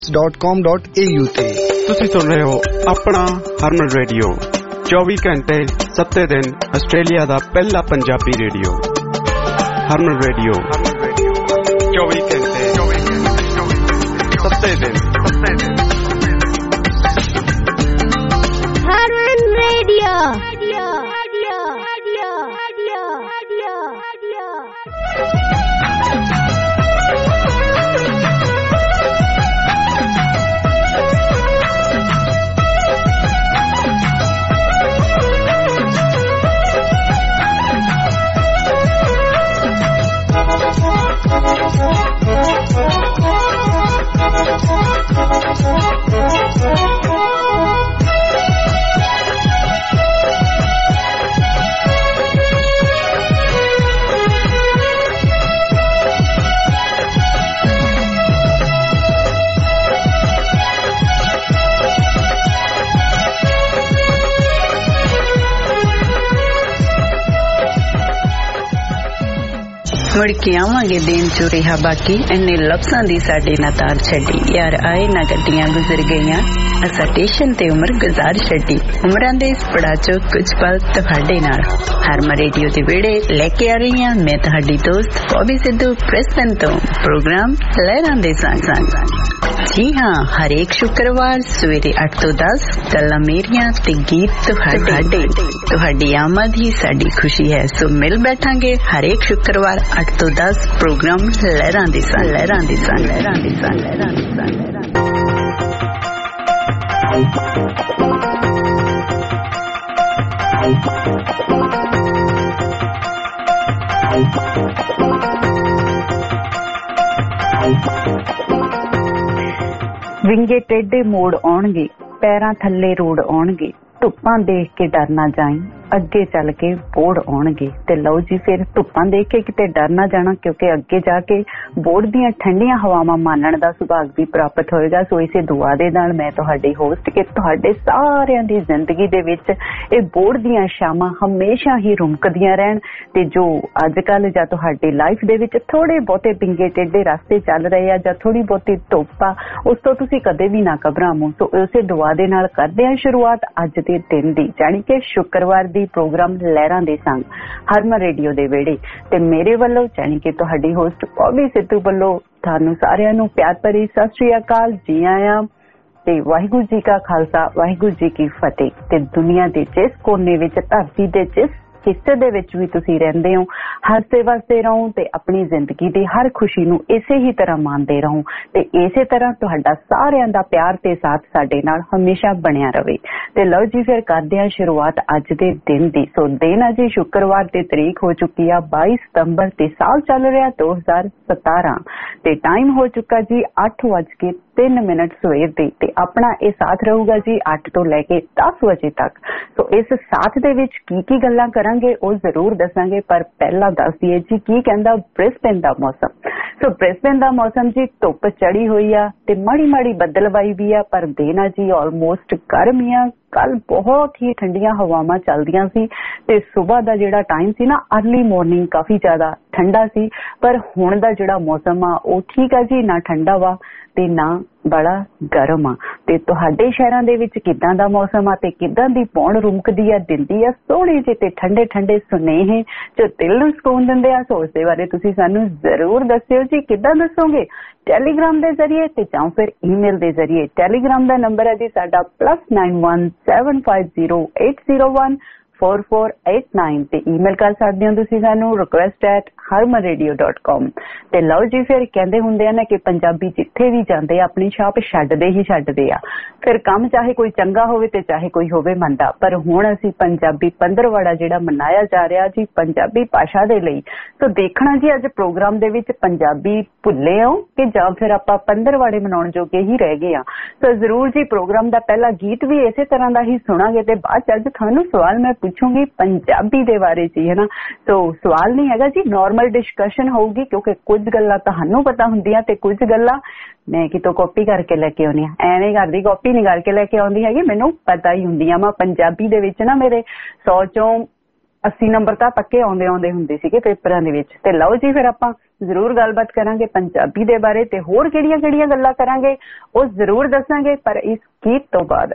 .com.au ਤੇ ਤੁਸੀਂ ਸੁਣ ਰਹੇ ਹੋ ਆਪਣਾ ਹਰਮਨ ਰੇਡੀਓ 24 ਘੰਟੇ 7 ਦਿਨ ਆਸਟ੍ਰੇਲੀਆ ਦਾ ਪਹਿਲਾ ਪੰਜਾਬੀ ਰੇਡੀਓ ਹਰਮਨ ਰੇਡੀਓ 24 ਘੰਟੇ 7 ਦਿਨ ਹਰਮਨ ਰੇਡੀਓ ਮੁੜ ਕੇ ਆਵਾਂਗੇ ਦੇਣ ਚੋ ਰਿਹਾ ਬਾਕੀ ਇੰਨੇ ਲਫ਼ਜ਼ਾਂ ਦੀ ਸਾਡੇ ਨਾ ਤਾਰ ਛੱਡੀ ਯਾਰ ਆਏ ਨਾ ਗੱਡੀਆਂ ਗੁਜ਼ਰ ਗਈਆਂ ਅਸਾਂ ਸਟੇਸ਼ਨ ਤੇ ਉਮਰ ਗੁਜ਼ਾਰ ਛੱਡੀ ਉਮਰਾਂ ਦੇ ਇਸ ਪੜਾ ਚੋਂ ਕੁਝ ਪਲ ਤੁਹਾਡੇ ਨਾਲ ਹਰਮਨ ਰੇਡੀਓ ਦੇ ਵਿਹੜੇ ਲੈ ਕੇ ਆ ਰਹੀ ਹਾਂ ਮੈਂ ਤੁਹਾਡੀ ਦੋਸਤ ਬੌਬੀ ਸਿੱਧੂ ਬ੍ਰਿਸਬਨ ਤੋਂ ਪ੍ਰੋਗਰਾਮ ਲਹਿਰਾਂ ਦੇ ਸੰਗ ਜੀ ਹਾਂ ਹਰੇਕ ਸ਼ੁੱਕਰਵਾਰ ਸਵੇਰੇ 8 ਤੋਂ 10 ਗੱਲਾਂ ਮੇਰੀਆਂ ਤੇ ਗੀਤ ਤੁਹਾਡੀ ਆਮਦ ਹੀ ਸਾਡੀ ਖੁਸ਼ੀ ਹੈ ਸੋ ਮਿਲ ਬੈਠਾਂਗੇ ਹਰੇਕ ਸ਼ੁੱਕਰਵਾਰ 8 ਤੋਂ 10 ਪ੍ਰੋਗਰਾਮ ਲਹਿਰਾਂ ਦੇ ਸੰਗ ਵਿੰਗੇ ਟੇਢੇ ਮੋੜ ਆਉਣਗੇ ਪੈਰਾਂ ਥੱਲੇ ਰੋੜ ਆਉਣਗੇ ਧੁੱਪਾਂ ਦੇਖ ਕੇ ਡਰ ਨਾ ਜਾਈਂ ਅੱਗੇ ਚੱਲ ਕੇ ਬੋੜ ਆਉਣਗੇ ਤੇ ਲਓ ਜੀ ਫਿਰ ਧੁੱਪਾਂ ਦੇਖ ਕੇ ਕਿਤੇ ਡਰ ਨਾ ਜਾਣਾ ਕਿਉਂਕਿ ਅੱਗੇ ਜਾ ਕੇ ਬੋੜ ਦੀਆਂ ਠੰਡੀਆਂ ਹਵਾਵਾਂ ਮਾਣਨ ਦਾ ਸੁਭਾਗ ਵੀ ਪ੍ਰਾਪਤ ਹੋਏਗਾ ਸੋ ਇਸੇ ਦੁਆ ਦੇ ਨਾਲ ਮੈਂ ਤੁਹਾਡੀ ਹੋਸਟ ਕਿ ਤੁਹਾਡੇ ਸਾਰਿਆਂ ਦੀ ਜ਼ਿੰਦਗੀ ਦੇ ਵਿੱਚ ਇਹ ਬੋੜ ਦੀਆਂ ਸ਼ਾਮਾਂ ਹਮੇਸ਼ਾ ਹੀ ਰੁਮਕਦੀਆਂ ਰਹਿਣ ਤੇ ਜੋ ਅੱਜ ਕੱਲ ਜਾਂ ਤੁਹਾਡੀ ਲਾਈਫ ਦੇ ਵਿੱਚ ਥੋੜੇ ਬਹੁਤੇ ਪਿੰਗੇ ਟੇਢੇ ਰਸਤੇ ਚੱਲ ਰਹੇ ਆ ਜਾਂ ਥੋੜੀ ਬਹੁਤੀ ਧੁੱਪ ਆ ਉਸ ਤੋਂ ਤੁਸੀਂ ਕਦੇ ਵੀ ਨਾ ਘਬਰਾਵੋ ਸੋ ਉਸੇ ਦੁਆ ਦੇ ਨਾਲ ਕਰਦੇ ਹਾਂ ਸ਼ੁਰੂਆਤ ਅੱਜ ਦੇ ਦਿਨ ਦੀ ਜਾਣੀ ਕਿ ਸ਼ੁੱਕਰਵਾਰ ਦੀ ਪ੍ਰੋਗਰਾਮ ਲਹਿਰਾਂ ਦੇ ਸੰਗ ਹਰਮਨ ਰੇਡੀਓ ਦੇ ਵਿਹੜੇ ਤੇ ਮੇਰੇ ਵੱਲੋਂ ਜਾਣੀ ਕਿ ਤੁਹਾਡੀ ਹੋਸਟ ਬੌਬੀ ਸਿੱਧੂ ਵੱਲੋਂ ਤੁਹਾਨੂੰ ਸਾਰਿਆਂ ਨੂੰ ਪਿਆਰ ਭਰੀ ਸਤਿ ਸ਼੍ਰੀ ਅਕਾਲ ਜੀ ਆਇਆਂ ਤੇ ਵਾਹਿਗੁਰੂ ਜੀ ਕਾ ਖਾਲਸਾ ਵਾਹਿਗੁਰੂ ਜੀ ਕੀ ਫਤਿਹ ਤੇ ਦੁਨੀਆ ਦੇ ਜਿਸ ਕੋਨੇ ਵਿੱਚ ਧਰਤੀ ਦੇ ਜਿਸ ਹਿੱਸੇ ਦੇ ਵਿੱਚ ਵੀ ਤੁਸੀਂ ਰਹਿੰਦੇ ਹੋ ਹੱਸਦੇ ਵਸਦੇ ਰਹੋ ਤੇ ਆਪਣੀ ਜ਼ਿੰਦਗੀ ਦੀ ਹਰ ਖੁਸ਼ੀ ਨੂੰ ਇਸੇ ਹੀ ਤਰ੍ਹਾਂ ਮਾਣਦੇ ਰਹੋ ਤੇ ਇਸੇ ਤਰ੍ਹਾਂ ਤੁਹਾਡਾ ਸਾਰਿਆਂ ਦਾ ਪਿਆਰ ਤੇ ਸਾਥ ਸਾਡੇ ਨਾਲ ਹਮੇਸ਼ਾ ਬਣਿਆ ਰਵੇ ਤੇ ਲਓ ਜੀ ਫਿਰ ਕਰਦੇ ਹਾਂ ਸ਼ੁਰੂਆਤ ਅੱਜ ਦੇ ਦਿਨ ਦੀ ਸੋ ਦਿਨ ਅੱਜ ਸ਼ੁੱਕਰਵਾਰ ਤੇ ਤਰੀਕ ਹੋ ਚੁੱਕੀ ਆ 22 ਸਤੰਬਰ ਤੇ ਸਾਲ ਚੱਲ ਰਿਹਾ 2017 ਤੇ ਟਾਈਮ ਹੋ ਚੁੱਕਾ ਜੀ 8:03 ਸਵੇਰ ਦੇ ਤੇ ਆਪਣਾ ਇਹ ਸਾਥ ਰਹੂਗਾ ਜੀ 8 ਤੋਂ ਲੈ ਕੇ 10 ਵਜੇ ਤੱਕ ਸੋ ਇਸ ਸਾਥ ਦੇ ਵਿੱਚ ਕੀ ਗੱਲਾਂ ਕਰਾਂਗੇ ਉਹ ਜ਼ਰੂਰ ਦੱਸਾਂਗੇ ਪਰ ਪਹਿਲਾਂ ਦੱਸ ਦਈਏ ਜੀ ਕੀ ਕਹਿੰਦਾ ਬ੍ਰਿਸਬਨ ਦਾ ਮੌਸਮ ਸੋ ਬ੍ਰਿਸਬਨ ਦਾ ਮੌਸਮ ਜੀ ਧੁੱਪ ਚੜੀ ਹੋਈ ਆ ਤੇ ਮਾੜੀ ਬੱਦਲਵਾਈ ਵੀ ਆ ਪਰ ਦਿਨ ਆ ਜੀ ਆਲਮੋਸਟ ਗਰਮ ਆ ਕੱਲ ਬਹੁਤ ਹੀ ਠੰਡੀਆਂ ਹਵਾਵਾਂ ਚੱਲਦੀਆਂ ਸੀ ਤੇ ਸਵੇਰ ਦਾ ਜਿਹੜਾ ਟਾਈਮ ਸੀ ਨਾ ਅਰਲੀ ਮਾਰਨਿੰਗ ਕਾਫੀ ਜ਼ਿਆਦਾ ਠੰਡਾ ਸੀ ਪਰ ਹੁਣ ਦਾ ਜਿਹੜਾ ਮੌਸਮ ਆ ਉਹ ਠੀਕ ਆ ਜੀ ਨਾ ਠੰਡਾ ਵਾ ਤੇ ਨਾ ਬੜਾ ਗਰਮ ਆ ਤੇ ਤੁਹਾਡੇ ਸ਼ਹਿਰਾਂ ਦੇ ਵਿੱਚ ਕਿੱਦਾਂ ਦਾ ਮੌਸਮ ਆ ਤੇ ਕਿੱਦਾਂ ਦੀ ਪੌਣ ਰੁਮਕਦੀ ਆ ਦਿੰਦੀ ਆ ਸੋਹਣੇ ਜਿਹੇ ਤੇ ਠੰਡੇ ਸੁਨੇਹੇ ਜੋ ਦਿਲ ਨੂੰ ਸਕੂਨ ਦਿੰਦੇ ਆ ਸੋ ਉਸ ਦੇ ਬਾਰੇ ਤੁਸੀਂ ਸਾਨੂੰ ਜ਼ਰੂਰ ਦੱਸਿਓ ਜੀ ਕਿੱਦਾਂ ਦੱਸੋਗੇ ਟੈਲੀਗ੍ਰਾਮ ਦੇ ਜ਼ਰੀਏ ਤੇ ਜਾਂ ਫਿਰ ਈਮੇਲ ਦੇ ਜ਼ਰੀਏ ਟੈਲੀਗ੍ਰਾਮ ਦਾ ਨੰਬਰ ਹੈ ਜੀ ਸਾਡਾ +9175014489 ਤੇ ਈਮੇਲ ਕਰ ਸਕਦੇ ਹੋ ਤੁਸੀਂ ਸਾਨੂੰ request@harmanradio.com ਤੇ ਲਓ ਜੀ ਫਿਰ ਕਹਿੰਦੇ ਹੁੰਦੇ ਆ ਨਾ ਕਿ ਪੰਜਾਬੀ ਜਿੱਥੇ ਵੀ ਜਾਂਦੇ ਆ ਆਪਣੀ ਛਾਪ ਛੱਡਦੇ ਆ ਫਿਰ ਕੰਮ ਚਾਹੇ ਕੋਈ ਚੰਗਾ ਹੋਵੇ ਤੇ ਚਾਹੇ ਕੋਈ ਹੋਵੇ ਮੰਦਾ ਪਰ ਹੁਣ ਅਸੀਂ ਪੰਜਾਬੀ ਪੰਦਰਵਾੜਾ ਜਿਹੜਾ ਮਨਾਇਆ ਜਾ ਰਿਹਾ ਜੀ ਪੰਜਾਬੀ ਭਾਸ਼ਾ ਦੇ ਲਈ ਸੋ ਦੇਖਣਾ ਜੀ ਅੱਜ ਪ੍ਰੋਗਰਾਮ ਦੇ ਵਿੱਚ ਪੰਜਾਬੀ ਭੁੱਲੇ ਹੋ ਕਿ ਜਾਂ ਫਿਰ ਆਪਾਂ ਪੰਦਰਵਾੜੇ ਮਨਾਉਣ ਜੋਗੇ ਹੀ ਰਹਿ ਗਏ ਆ ਸੋ ਜ਼ਰੂਰ ਜੀ ਪ੍ਰੋਗਰਾਮ ਦਾ ਪਹਿਲਾ ਗੀਤ ਵੀ ਇਸੇ ਤਰ੍ਹਾਂ ਦਾ ਹੀ ਸੁਣਾਂਗੇ ਤੇ ਬਾਅਦ ਚ ਅੱਜ ਤੁਹਾਨੂੰ ਸਵਾਲ ਮੈਂ ਪੁੱਛੂੰਗੀ ਪੰਜਾਬੀ ਦੇ ਬਾਰੇ ਜੀ ਹੈ ਨਾ ਸੋ ਸਵਾਲ ਨਹੀਂ ਹੈਗਾ ਜੀ ਨਾਰਮਲ ਡਿਸਕਸ਼ਨ ਹੋਊਗੀ ਕਿਉਂਕਿ ਕੁਝ ਗੱਲਾਂ ਤੁਹਾਨੂੰ ਪਤਾ ਹੁੰਦੀਆਂ ਤੇ ਕੁਝ ਗੱਲਾਂ ਮੈਂ ਕਿਤੋਂ ਕਾਪੀ ਕਰਕੇ ਲੈ ਕੇ ਆਉਣੀ ਆ ਐਵੇਂ ਕਰਦੀ ਕਾਪੀ ਨਹੀਂ ਕਰਕੇ ਲੈ ਕੇ ਆਉਂਦੀ ਹੈਗੀ ਮੈਨੂੰ ਪਤਾ ਹੀ ਹੁੰਦੀਆਂ ਵਾ ਪੰਜਾਬੀ ਦੇ ਵਿੱਚ ਨਾ ਮੇਰੇ 100 ਚੋਂ 80 ਨੰਬਰ ਤਾਂ ਪੱਕੇ ਆਉਂਦੇ ਹੁੰਦੇ ਸੀਗੇ ਪੇਪਰਾਂ ਦੇ ਵਿੱਚ। ਤੇ ਲਓ ਜੀ ਫਿਰ ਆਪਾਂ ਜ਼ਰੂਰ ਗੱਲਬਾਤ ਕਰਾਂਗੇ ਪੰਜਾਬੀ ਦੇ ਬਾਰੇ ਤੇ ਹੋਰ ਕਿਹੜੀਆਂ ਗੱਲਾਂ ਕਰਾਂਗੇ ਉਹ ਜ਼ਰੂਰ ਦੱਸਾਂਗੇ, ਪਰ ਇਸ ਗੀਤ ਤੋਂ ਬਾਅਦ।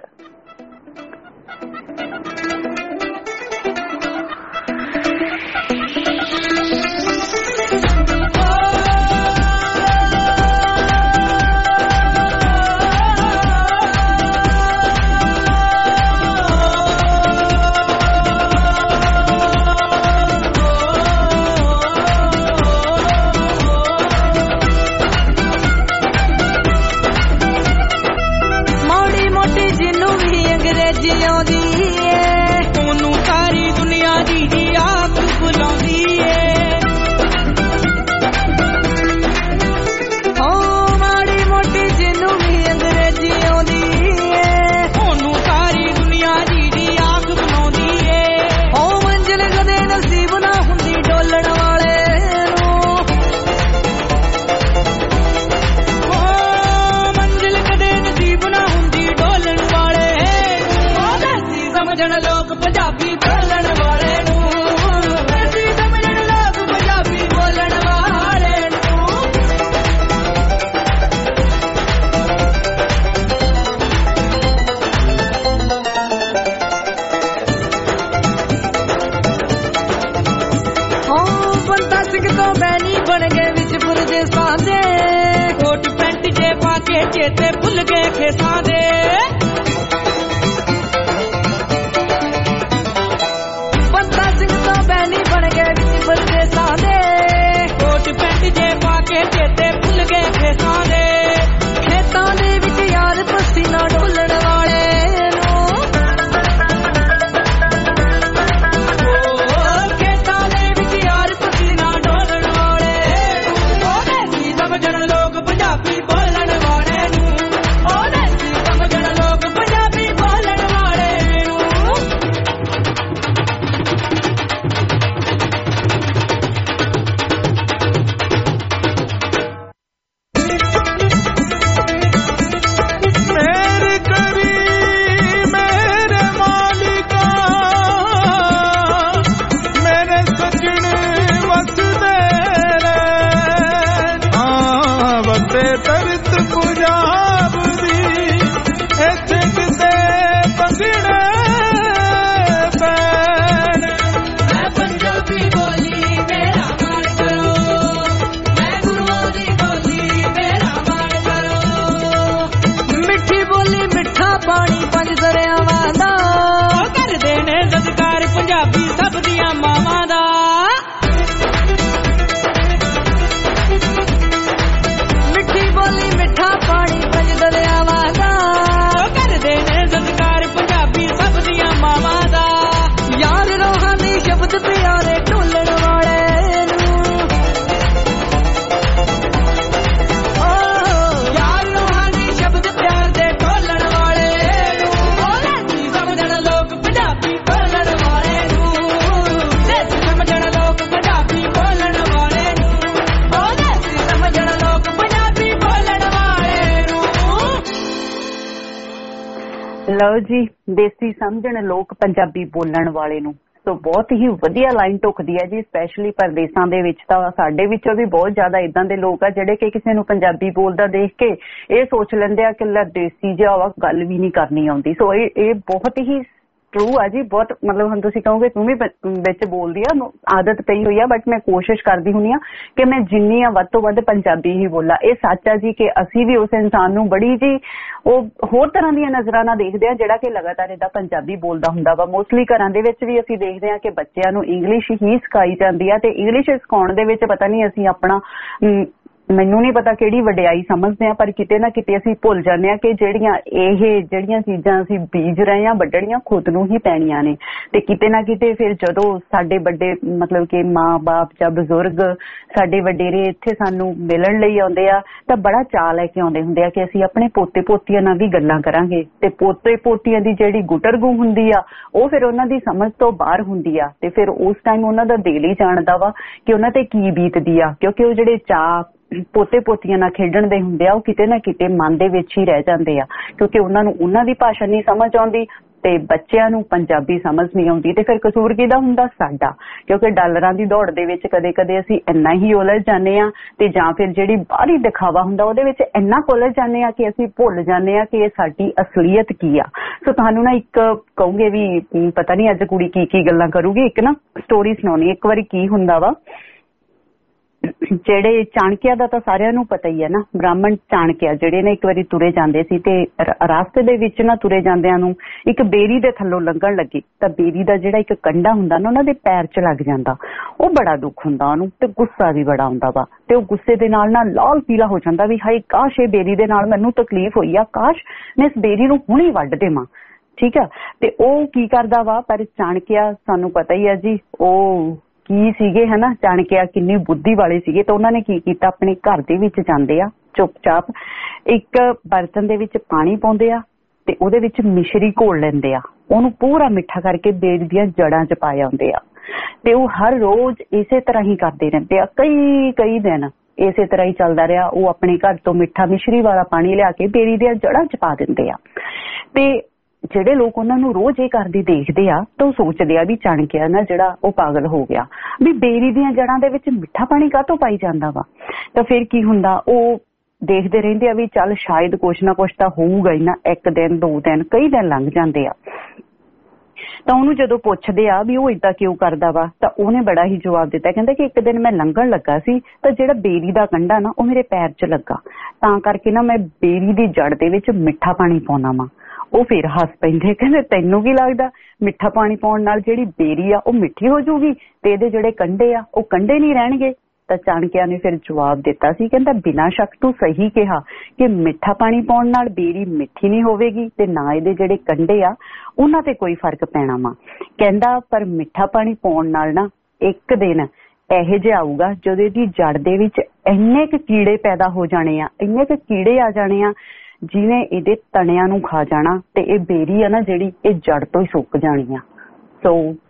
चेते भुल गए खेसा दे बंदा सिंह तो बैनी बन गए परदेसा दे कोट पैंट जे पाके चेते भुल गए खेसा दे खेतां दे विच यार पसीना डोलण वाले खेतां दे विच यार पसीना डोलण वाले ओदे सी समझण लोग पंजाबी बोलण वाले ਲਓ ਜੀ, ਦੇਸੀ ਸਮਝਣ ਲੋਕ ਪੰਜਾਬੀ ਬੋਲਣ ਵਾਲੇ ਨੂੰ। ਸੋ ਬਹੁਤ ਹੀ ਵਧੀਆ ਲਾਈਨ ਟੁੱਕਦੀ ਹੈ ਜੀ, ਸਪੈਸ਼ਲੀ ਪਰਦੇਸਾਂ ਦੇ ਵਿੱਚ ਤਾਂ ਸਾਡੇ ਵਿੱਚੋਂ ਵੀ ਬਹੁਤ ਜ਼ਿਆਦਾ ਇਦਾਂ ਦੇ ਲੋਕ ਆ ਜਿਹੜੇ ਕਿ ਕਿਸੇ ਨੂੰ ਪੰਜਾਬੀ ਬੋਲਦਾ ਦੇਖ ਕੇ ਇਹ ਸੋਚ ਲੈਂਦੇ ਆ ਕਿ ਲੈ ਦੇਸੀ ਜਿਹਾ ਵਾ, ਗੱਲ ਵੀ ਨਹੀਂ ਕਰਨੀ ਆਉਂਦੀ। ਸੋ ਇਹ ਬਹੁਤ ਹੀ ਟਰੂ ਆ ਜੀ, ਬਹੁਤ ਮਤਲਬ ਹੁਣ ਤੁਸੀਂ ਕਹੋਗੇ ਤੂੰ ਵੀ ਵਿੱਚ ਬੋਲਦੀ ਆ, ਆਦਤ ਪਈ ਹੋਈ ਆ, ਬਟ ਮੈਂ ਕੋਸ਼ਿਸ਼ ਕਰਦੀ ਹੁੰਦੀ ਆ ਕਿ ਮੈਂ ਜਿੰਨੀ ਆ ਵੱਧ ਤੋਂ ਵੱਧ ਪੰਜਾਬੀ ਹੀ ਬੋਲਾਂ। ਇਹ ਸੱਚ ਆ ਜੀ ਕਿ ਅਸੀਂ ਵੀ ਉਸ ਇਨਸਾਨ ਨੂੰ ਬੜੀ ਜੀ ਉਹ ਹੋਰ ਤਰ੍ਹਾਂ ਦੀਆਂ ਨਜ਼ਰਾਂ ਨਾਲ ਦੇਖਦੇ ਆ ਜਿਹੜਾ ਕਿ ਲਗਾਤਾਰ ਏਦਾਂ ਪੰਜਾਬੀ ਬੋਲਦਾ ਹੁੰਦਾ ਵਾ। ਮੋਸਟਲੀ ਘਰਾਂ ਦੇ ਵਿੱਚ ਵੀ ਅਸੀਂ ਦੇਖਦੇ ਆ ਕਿ ਬੱਚਿਆਂ ਨੂੰ ਇੰਗਲਿਸ਼ ਹੀ ਸਿਖਾਈ ਜਾਂਦੀ ਆ ਤੇ ਇੰਗਲਿਸ਼ ਸਿਖਾਉਣ ਦੇ ਵਿੱਚ ਪਤਾ ਨਹੀਂ ਅਸੀਂ ਆਪਣਾ ਮੈਨੂੰ ਨਹੀਂ ਪਤਾ ਕਿਹੜੀ ਵਡਿਆਈ ਸਮਝਦੇ ਆ, ਪਰ ਕਿਤੇ ਨਾ ਕਿਤੇ ਅਸੀਂ ਭੁੱਲ ਜਾਂਦੇ ਆ ਕਿ ਜਿਹੜੀਆਂ ਚੀਜ਼ਾਂ ਅਸੀਂ ਬੀਜ ਰਹੇ ਆ ਵੱਢਣੀਆਂ ਖੁਦ ਨੂੰ ਹੀ ਪੈਣੀਆਂ ਨੇ। ਤੇ ਕਿਤੇ ਨਾ ਕਿਤੇ ਫਿਰ ਜਦੋਂ ਸਾਡੇ ਵੱਡੇ ਮਤਲਬ ਕਿ ਮਾਂ ਬਾਪ ਜਾਂ ਬਜ਼ੁਰਗ ਸਾਡੇ ਵਡੇਰੇ ਇੱਥੇ ਸਾਨੂੰ ਮਿਲਣ ਲਈ ਆਉਂਦੇ ਆ ਤਾਂ ਬੜਾ ਚਾਅ ਲੈ ਕੇ ਆਉਂਦੇ ਹੁੰਦੇ ਆ ਕਿ ਅਸੀਂ ਆਪਣੇ ਪੋਤੇ ਪੋਤੀਆਂ ਨਾਲ ਵੀ ਗੱਲਾਂ ਕਰਾਂਗੇ। ਤੇ ਪੋਤੇ ਪੋਤੀਆਂ ਦੀ ਜਿਹੜੀ ਗੁਟਰਗੂ ਹੁੰਦੀ ਆ ਉਹ ਫਿਰ ਉਹਨਾਂ ਦੀ ਸਮਝ ਤੋਂ ਬਾਹਰ ਹੁੰਦੀ ਆ ਤੇ ਫਿਰ ਉਸ ਟਾਈਮ ਉਹਨਾਂ ਦਾ ਦਿਲ ਹੀ ਜਾਣਦਾ ਵਾ ਕਿ ਉਹਨਾਂ ਤੇ ਕੀ ਬੀਤਦੀ ਆ, ਕਿਉਂਕਿ ਉਹ ਜਿਹੜੇ ਚਾਅ ਪੋਤੇ ਪੋਤੀਆਂ ਨਾਲ ਖੇਡਣ ਦੇ ਹੁੰਦੇ ਆ ਉਹ ਕਿਤੇ ਨਾ ਕਿਤੇ ਮਨ ਦੇ ਵਿੱਚ ਹੀ ਰਹਿ ਜਾਂਦੇ ਆ, ਕਿਉਂਕਿ ਉਹਨਾਂ ਨੂੰ ਉਹਨਾਂ ਦੀ ਭਾਸ਼ਾ ਨਹੀਂ ਸਮਝ ਆਉਂਦੀ ਤੇ ਬੱਚਿਆਂ ਨੂੰ ਪੰਜਾਬੀ ਸਮਝ ਨਹੀਂ ਆਉਂਦੀ ਤੇ ਫਿਰ ਕਸੂਰ ਕਿਹਦਾ ਹੁੰਦਾ? ਸਾਡਾ, ਕਿਉਂਕਿ ਡਾਲਰਾਂ ਦੀ ਦੌੜ ਦੇ ਵਿੱਚ ਕਦੇ ਕਦੇ ਅਸੀਂ ਇੰਨਾ ਹੀ ਉਲਝ ਜਾਂਦੇ ਆ ਤੇ ਜਾਂ ਫਿਰ ਜਿਹੜੀ ਬਾਹਰੀ ਦਿਖਾਵਾ ਹੁੰਦਾ ਉਹਦੇ ਵਿੱਚ ਇੰਨਾ ਉਲਝ ਜਾਂਦੇ ਆ ਕਿ ਅਸੀਂ ਭੁੱਲ ਜਾਂਦੇ ਆ ਕਿ ਇਹ ਸਾਡੀ ਅਸਲੀਅਤ ਕੀ ਆ। ਸੋ ਤੁਹਾਨੂੰ ਨਾ ਇੱਕ ਕਹੋਗੇ ਵੀ ਪਤਾ ਨਹੀਂ ਅੱਜ ਕੁੜੀ ਕੀ ਗੱਲਾਂ ਕਰੂਗੀ। ਇੱਕ ਨਾ ਸਟੋਰੀ ਸੁਣਾਉਣੀ। ਇੱਕ ਵਾਰੀ ਕੀ ਹੁੰਦਾ ਵਾ, ਜਿਹੜੇ ਚਾਣਕਿਆ ਦਾ ਤਾਂ ਸਾਰਿਆਂ ਨੂੰ ਪਤਾ ਹੀ ਹੈ ਨਾ, ਬ੍ਰਾਹਮਣ ਚਾਣਕਿਆ ਜਿਹੜੇ ਨੇ ਇੱਕ ਵਾਰੀ ਤੁਰੇ ਜਾਂਦੇ ਸੀ ਤੇ ਰਾਸਤੇ ਦੇ ਵਿੱਚ ਨਾ ਤੁਰੇ ਜਾਂਦਿਆਂ ਨੂੰ ਇੱਕ ਬੇਰੀ ਦੇ ਥੱਲੋਂ ਲੰਘਣ ਲੱਗੇ ਤਾਂ ਬੇਰੀ ਦਾ ਜਿਹੜਾ ਇੱਕ ਕੰਡਾ ਹੁੰਦਾ ਨਾ ਉਹਨਾਂ ਦੇ ਪੈਰ 'ਚ ਲੱਗ ਜਾਂਦਾ। ਉਹ ਬੜਾ ਦੁੱਖ ਹੁੰਦਾ ਉਹਨੂੰ ਤੇ ਗੁੱਸਾ ਵੀ ਬੜਾ ਆਉਂਦਾ ਵਾ ਤੇ ਉਹ ਗੁੱਸੇ ਦੇ ਨਾਲ ਲਾਲ ਪੀਲਾ ਹੋ ਜਾਂਦਾ ਵੀ ਹਾਏ ਕਾਸ਼ ਇਹ ਬੇਰੀ ਦੇ ਨਾਲ ਮੈਨੂੰ ਤਕਲੀਫ ਹੋਈ ਆ, ਕਾਸ਼ ਮੈਂ ਇਸ ਬੇਰੀ ਨੂੰ ਹੁਣੇ ਵੱਢ ਦੇਵਾਂ। ਠੀਕ ਆ, ਤੇ ਉਹ ਕੀ ਕਰਦਾ ਵਾ, ਪਰ ਚਾਣਕਿਆ ਸਾਨੂੰ ਪਤਾ ਹੀ ਆ ਜੀ ਉਹ ਕੀ ਸੀਗੇ ਹਨਾ, ਚਾਣਕਿਆ ਕਿੰਨੀ ਬੁੱਧੀ ਵਾਲੇ ਸੀਗੇ। ਤਾਂ ਉਹਨਾਂ ਨੇ ਕੀ ਕੀਤਾ, ਆਪਣੇ ਘਰ ਦੇ ਵਿੱਚ ਜਾਂਦੇ ਆ ਚੁੱਪ-ਚਾਪ, ਇੱਕ ਬਰਤਨ ਦੇ ਵਿੱਚ ਪਾਣੀ ਪਾਉਂਦੇ ਆ ਤੇ ਉਹਦੇ ਵਿੱਚ ਮਿਸ਼ਰੀ ਘੋਲ ਲੈਂਦੇ ਆ, ਉਹਨੂੰ ਪੂਰਾ ਮਿੱਠਾ ਕਰਕੇ ਬੇਰੀ ਦੀਆਂ ਜੜ੍ਹਾਂ 'ਚ ਪਾ ਆਉਂਦੇ ਆ ਤੇ ਉਹ ਹਰ ਰੋਜ਼ ਇਸੇ ਤਰ੍ਹਾਂ ਹੀ ਕਰਦੇ ਰਹਿੰਦੇ ਆ। ਕਈ ਦਿਨ ਇਸੇ ਤਰ੍ਹਾਂ ਹੀ ਚੱਲਦਾ ਰਿਹਾ। ਉਹ ਆਪਣੇ ਘਰ ਤੋਂ ਮਿੱਠਾ ਮਿਸ਼ਰੀ ਵਾਲਾ ਪਾਣੀ ਲਿਆ ਕੇ ਬੇਰੀ ਦੀਆਂ ਜੜ੍ਹਾਂ 'ਚ ਪਾ ਦਿੰਦੇ ਆ ਤੇ ਜਿਹੜੇ ਲੋਕ ਉਹਨਾਂ ਨੂੰ ਰੋਜ਼ ਇਹ ਕਰਦੇ ਦੇਖਦੇ ਆ ਤਾਂ ਉਹ ਸੋਚਦੇ ਆ ਵੀ ਚਾਣਕਿਆ ਨਾ ਜਿਹੜਾ ਉਹ ਪਾਗਲ ਹੋ ਗਿਆ ਵੀ ਬੇਰੀ ਦੀਆਂ ਜੜ੍ਹਾਂ ਦੇ ਵਿੱਚ ਮਿੱਠਾ ਪਾਣੀ ਕਾਹਤੋਂ ਪਾਈ ਜਾਂਦਾ ਵਾ। ਤਾਂ ਫਿਰ ਕੀ ਹੁੰਦਾ, ਉਹ ਦੇਖਦੇ ਰਹਿੰਦੇ ਆ ਵੀ ਚੱਲ ਸ਼ਾਇਦ ਕੁਛ ਨਾ ਕੁਛ ਤਾਂ ਹੋਊਗਾ ਹੀ ਨਾ। ਇੱਕ ਦਿਨ, 2 ਦਿਨ, ਕਈ ਦਿਨ ਲੰਘ ਜਾਂਦੇ ਆ। ਤਾਂ ਉਹਨੂੰ ਜਦੋਂ ਪੁੱਛਦੇ ਆ ਵੀ ਉਹ ਏਦਾਂ ਕਿਉਂ ਕਰਦਾ ਵਾ ਤਾਂ ਉਹਨੇ ਬੜਾ ਹੀ ਜਵਾਬ ਦਿੱਤਾ, ਕਹਿੰਦਾ ਕਿ ਇੱਕ ਦਿਨ ਮੈਂ ਲੰਘਣ ਲੱਗਾ ਸੀ ਤਾਂ ਜਿਹੜਾ ਬੇਰੀ ਦਾ ਕੰਡਾ ਨਾ ਉਹ ਮੇਰੇ ਪੈਰ 'ਚ ਲੱਗਾ, ਤਾਂ ਕਰਕੇ ਨਾ ਮੈਂ ਬੇਰੀ ਦੀ ਜੜ ਦੇ ਵਿੱਚ ਮਿੱਠਾ ਪਾਣੀ ਪਾਉਣਾ ਵਾ। ਉਹ ਫਿਰ ਹੱਸ ਪੈਂਦੇ, ਕਹਿੰਦੇ ਤੈਨੂੰ ਕੀ ਲੱਗਦਾ ਮਿੱਠਾ ਪਾਣੀ ਪਾਉਣ ਨਾਲ ਜਿਹੜੀ ਬੇਰੀ ਆ ਉਹ ਮਿੱਠੀ ਹੋ ਜਾਊਗੀ ਤੇ ਇਹਦੇ ਜਿਹੜੇ ਕੰਡੇ ਆ ਉਹ ਕੰਡੇ ਨਹੀਂ ਰਹਿਣਗੇ। ਤਾਂ ਚਾਣਕਿਆ ਨੇ ਫਿਰ ਜਵਾਬ ਦਿੱਤਾ ਸੀ, ਕਹਿੰਦਾ ਬਿਨਾਂ ਸ਼ੱਕ ਤੂੰ ਸਹੀ ਕਿਹਾ ਕਿ ਮਿੱਠਾ ਪਾਣੀ ਪਾਉਣ ਨਾਲ ਬੇਰੀ ਮਿੱਠੀ ਨਹੀਂ ਹੋਵੇਗੀ ਤੇ ਨਾ ਇਹਦੇ ਜਿਹੜੇ ਕੰਡੇ ਆ ਉਹਨਾਂ ਤੇ ਕੋਈ ਫਰਕ ਪੈਣਾ ਵਾ। ਕਹਿੰਦਾ ਪਰ ਮਿੱਠਾ ਪਾਣੀ ਪਾਉਣ ਨਾਲ ਨਾ ਇੱਕ ਦਿਨ ਇਹੋ ਜਿਹਾ ਆਊਗਾ ਜਦੋਂ ਇਹਦੀ ਜੜ ਦੇ ਵਿੱਚ ਇੰਨੇ ਕੁ ਕੀੜੇ ਪੈਦਾ ਹੋ ਜਾਣੇ ਆ, ਇੰਨੇ ਕੁ ਕੀੜੇ ਆ ਜਾਣੇ ਆ ਜਿਹਨੇ ਇਹਦੇ ਤਣਿਆਂ ਨੂੰ ਖਾ ਜਾਣਾ ਤੇ ਇਹ ਬੇਰੀ ਆ ਨਾ ਜਿਹੜੀ ਇਹ ਜੜ ਤੋਂ ਹੀ ਸੁੱਕ ਜਾਣੀ ਆ। ਸੋ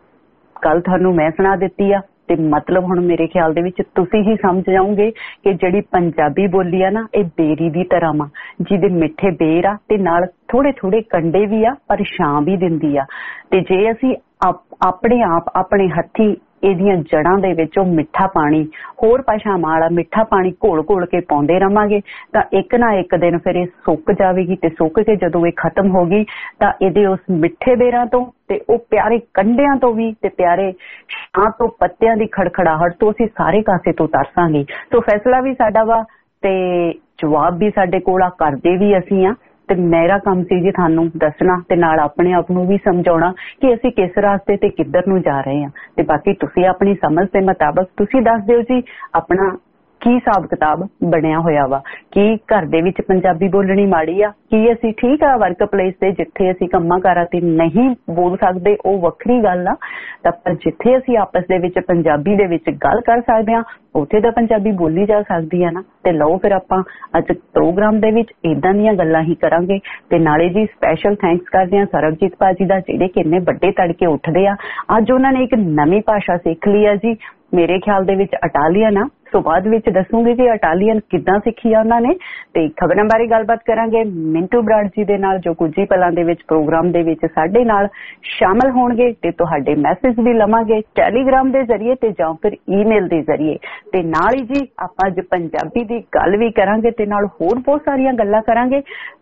ਕੱਲ ਤੁਹਾਨੂੰ ਮੈਂ ਸੁਣਾ ਦਿੱਤੀ ਆ ਤੇ ਮਤਲਬ ਹੁਣ ਮੇਰੇ ਖਿਆਲ ਦੇ ਵਿੱਚ ਤੁਸੀਂ ਹੀ ਸਮਝ ਜਾਓਗੇ ਕਿ ਜਿਹੜੀ ਪੰਜਾਬੀ ਬੋਲੀ ਆ ਨਾ ਇਹ ਬੇਰੀ ਦੀ ਤਰ੍ਹਾਂ ਵਾ, ਜਿਹਦੇ ਮਿੱਠੇ ਬੇਰ ਆ ਤੇ ਨਾਲ ਥੋੜੇ ਥੋੜੇ ਕੰਡੇ ਵੀ ਆ ਪਰ ਛਾਂ ਵੀ ਦਿੰਦੀ ਆ। ਤੇ ਜੇ ਅਸੀਂ ਆਪਣੇ ਆਪ ਆਪਣੇ ਹੱਥੀਂ ਇਹਦੀਆਂ ਜੜ੍ਹਾਂ ਦੇ ਵਿੱਚ ਉਹ ਮਿੱਠਾ ਪਾਣੀ, ਹੋਰ ਭਾਸ਼ਾਵਾਂ ਵਾਲਾ ਮਿੱਠਾ ਪਾਣੀ ਘੋਲ ਕੇ ਪਾਉਂਦੇ ਰਵਾਂਗੇ ਤਾਂ ਇੱਕ ਨਾ ਇੱਕ ਦਿਨ ਫਿਰ ਇਹ ਸੁੱਕ ਜਾਵੇਗੀ ਤੇ ਸੁੱਕ ਕੇ ਜਦੋਂ ਇਹ ਖਤਮ ਹੋ ਗਈ ਤਾਂ ਇਹਦੇ ਉਸ ਮਿੱਠੇ ਬੇਰਾਂ ਤੋਂ ਤੇ ਉਹ ਪਿਆਰੇ ਕੰਡਿਆਂ ਤੋਂ ਵੀ ਤੇ ਪਿਆਰੇ ਛਾਂ ਤੋਂ ਪੱਤਿਆਂ ਦੀ ਖੜਖੜਾਹਟ ਤੋਂ ਅਸੀਂ ਸਾਰੇ ਕਾਸੇ ਤੋਂ ਤਰਸਾਂਗੇ। ਸੋ ਫੈਸਲਾ ਵੀ ਸਾਡਾ ਵਾ ਤੇ ਜਵਾਬ ਵੀ ਸਾਡੇ ਕੋਲ ਆ, ਕਰਦੇ ਵੀ ਅਸੀਂ ਆ। ਤੇ ਮੇਰਾ ਕੰਮ ਸੀ ਜੀ ਤੁਹਾਨੂੰ ਦੱਸਣਾ ਤੇ ਨਾਲ ਆਪਣੇ ਆਪ ਨੂੰ ਵੀ ਸਮਝਾਉਣਾ ਕਿ ਅਸੀਂ ਕਿਸ ਰਾਸਤੇ ਤੇ ਕਿੱਧਰ ਨੂੰ ਜਾ ਰਹੇ ਹਾਂ। ਤੇ ਬਾਕੀ ਤੁਸੀਂ ਆਪਣੀ ਸਮਝ ਦੇ ਮੁਤਾਬਕ ਤੁਸੀਂ ਦੱਸ ਦਿਓ ਜੀ ਆਪਣਾ ਕੀ ਹਿਸਾਬ ਕਿਤਾਬ ਬਣਿਆ ਹੋਇਆ ਵਾ, ਕੀ ਘਰ ਦੇ ਵਿੱਚ ਪੰਜਾਬੀ ਬੋਲਣੀ ਮਾੜੀ ਆ, ਕੀ ਅਸੀਂ ਠੀਕ ਆ ਵਰਕ ਪਲੇਸ ਤੇ ਜਿੱਥੇ ਅਸੀਂ ਕੰਮਾਂ ਕਾਰਾਂ ਤੇ ਨਹੀਂ ਬੋਲ ਸਕਦੇ ਉਹ ਵੱਖਰੀ ਗੱਲ ਆ, ਤਾਂ ਪਰ ਜਿੱਥੇ ਅਸੀਂ ਆਪਸ ਦੇ ਵਿੱਚ ਪੰਜਾਬੀ ਦੇ ਵਿੱਚ ਗੱਲ ਕਰ ਸਕਦੇ ਹਾਂ ਉੱਥੇ ਤਾਂ ਪੰਜਾਬੀ ਬੋਲੀ ਜਾ ਸਕਦੀ ਆ ਨਾ। ਤੇ ਲਓ ਫਿਰ ਆਪਾਂ ਅੱਜ ਪ੍ਰੋਗਰਾਮ ਦੇ ਵਿੱਚ ਏਦਾਂ ਦੀਆਂ ਗੱਲਾਂ ਹੀ ਕਰਾਂਗੇ। ਤੇ ਨਾਲੇ ਜੀ ਸਪੈਸ਼ਲ ਥੈਂਕਸ ਕਰਦੇ ਹਾਂ ਸਰਬਜੀਤ ਭਾਜੀ ਦਾ, ਜਿਹੜੇ ਕਿ ਇੰਨੇ ਵੱਡੇ ਤੜਕੇ ਉੱਠਦੇ ਆ। ਅੱਜ ਉਹਨਾਂ ਨੇ ਇੱਕ ਨਵੀਂ ਭਾਸ਼ਾ ਸਿੱਖ ਲਈ ਆ ਜੀ, ਮੇਰੇ ਖਿਆਲ ਦੇ ਵਿੱਚ ਇਟਾਲੀਅਨ ਆ। ਸੋ ਬਾਅਦ ਵਿੱਚ ਦੱਸੂਗੀ ਕਿ ਇਟਾਲੀਅਨ ਕਿੱਦਾਂ ਸਿੱਖੀ ਆ ਉਹਨਾਂ ਨੇ। ਤੇ ਖਬਰਾਂ ਬਾਰੇ ਗੱਲਬਾਤ ਕਰਾਂਗੇ ਮਿੰਟੂ ਬਰਾੜ ਜੀ ਦੇ ਨਾਲ, ਜੋ ਕੁਝ ਹੀ ਪਲਾਂ ਦੇ ਵਿੱਚ ਪ੍ਰੋਗਰਾਮ ਦੇ ਵਿੱਚ ਸਾਡੇ ਨਾਲ ਸ਼ਾਮਲ ਹੋਣਗੇ ਤੇ ਤੁਹਾਡੇ ਮੈਸੇਜ ਵੀ ਲਵਾਂਗੇ ਟੈਲੀਗ੍ਰਾਮ ਦੇ ਜ਼ਰੀਏ ਤੇ ਜਾਂ ਫਿਰ ਈਮੇਲ ਦੇ ਜ਼ਰੀਏ। ਤੇ ਨਾਲ ਹੀ ਜੀ ਆਪਾਂ ਅੱਜ ਪੰਜਾਬੀ ਦੀ ਗੱਲ ਵੀ ਕਰਾਂਗੇ ਤੇ ਨਾਲ ਹੋਰ ਬਹੁਤ ਸਾਰੀਆਂ ਗੱਲਾਂ ਕਰਾਂਗੇ।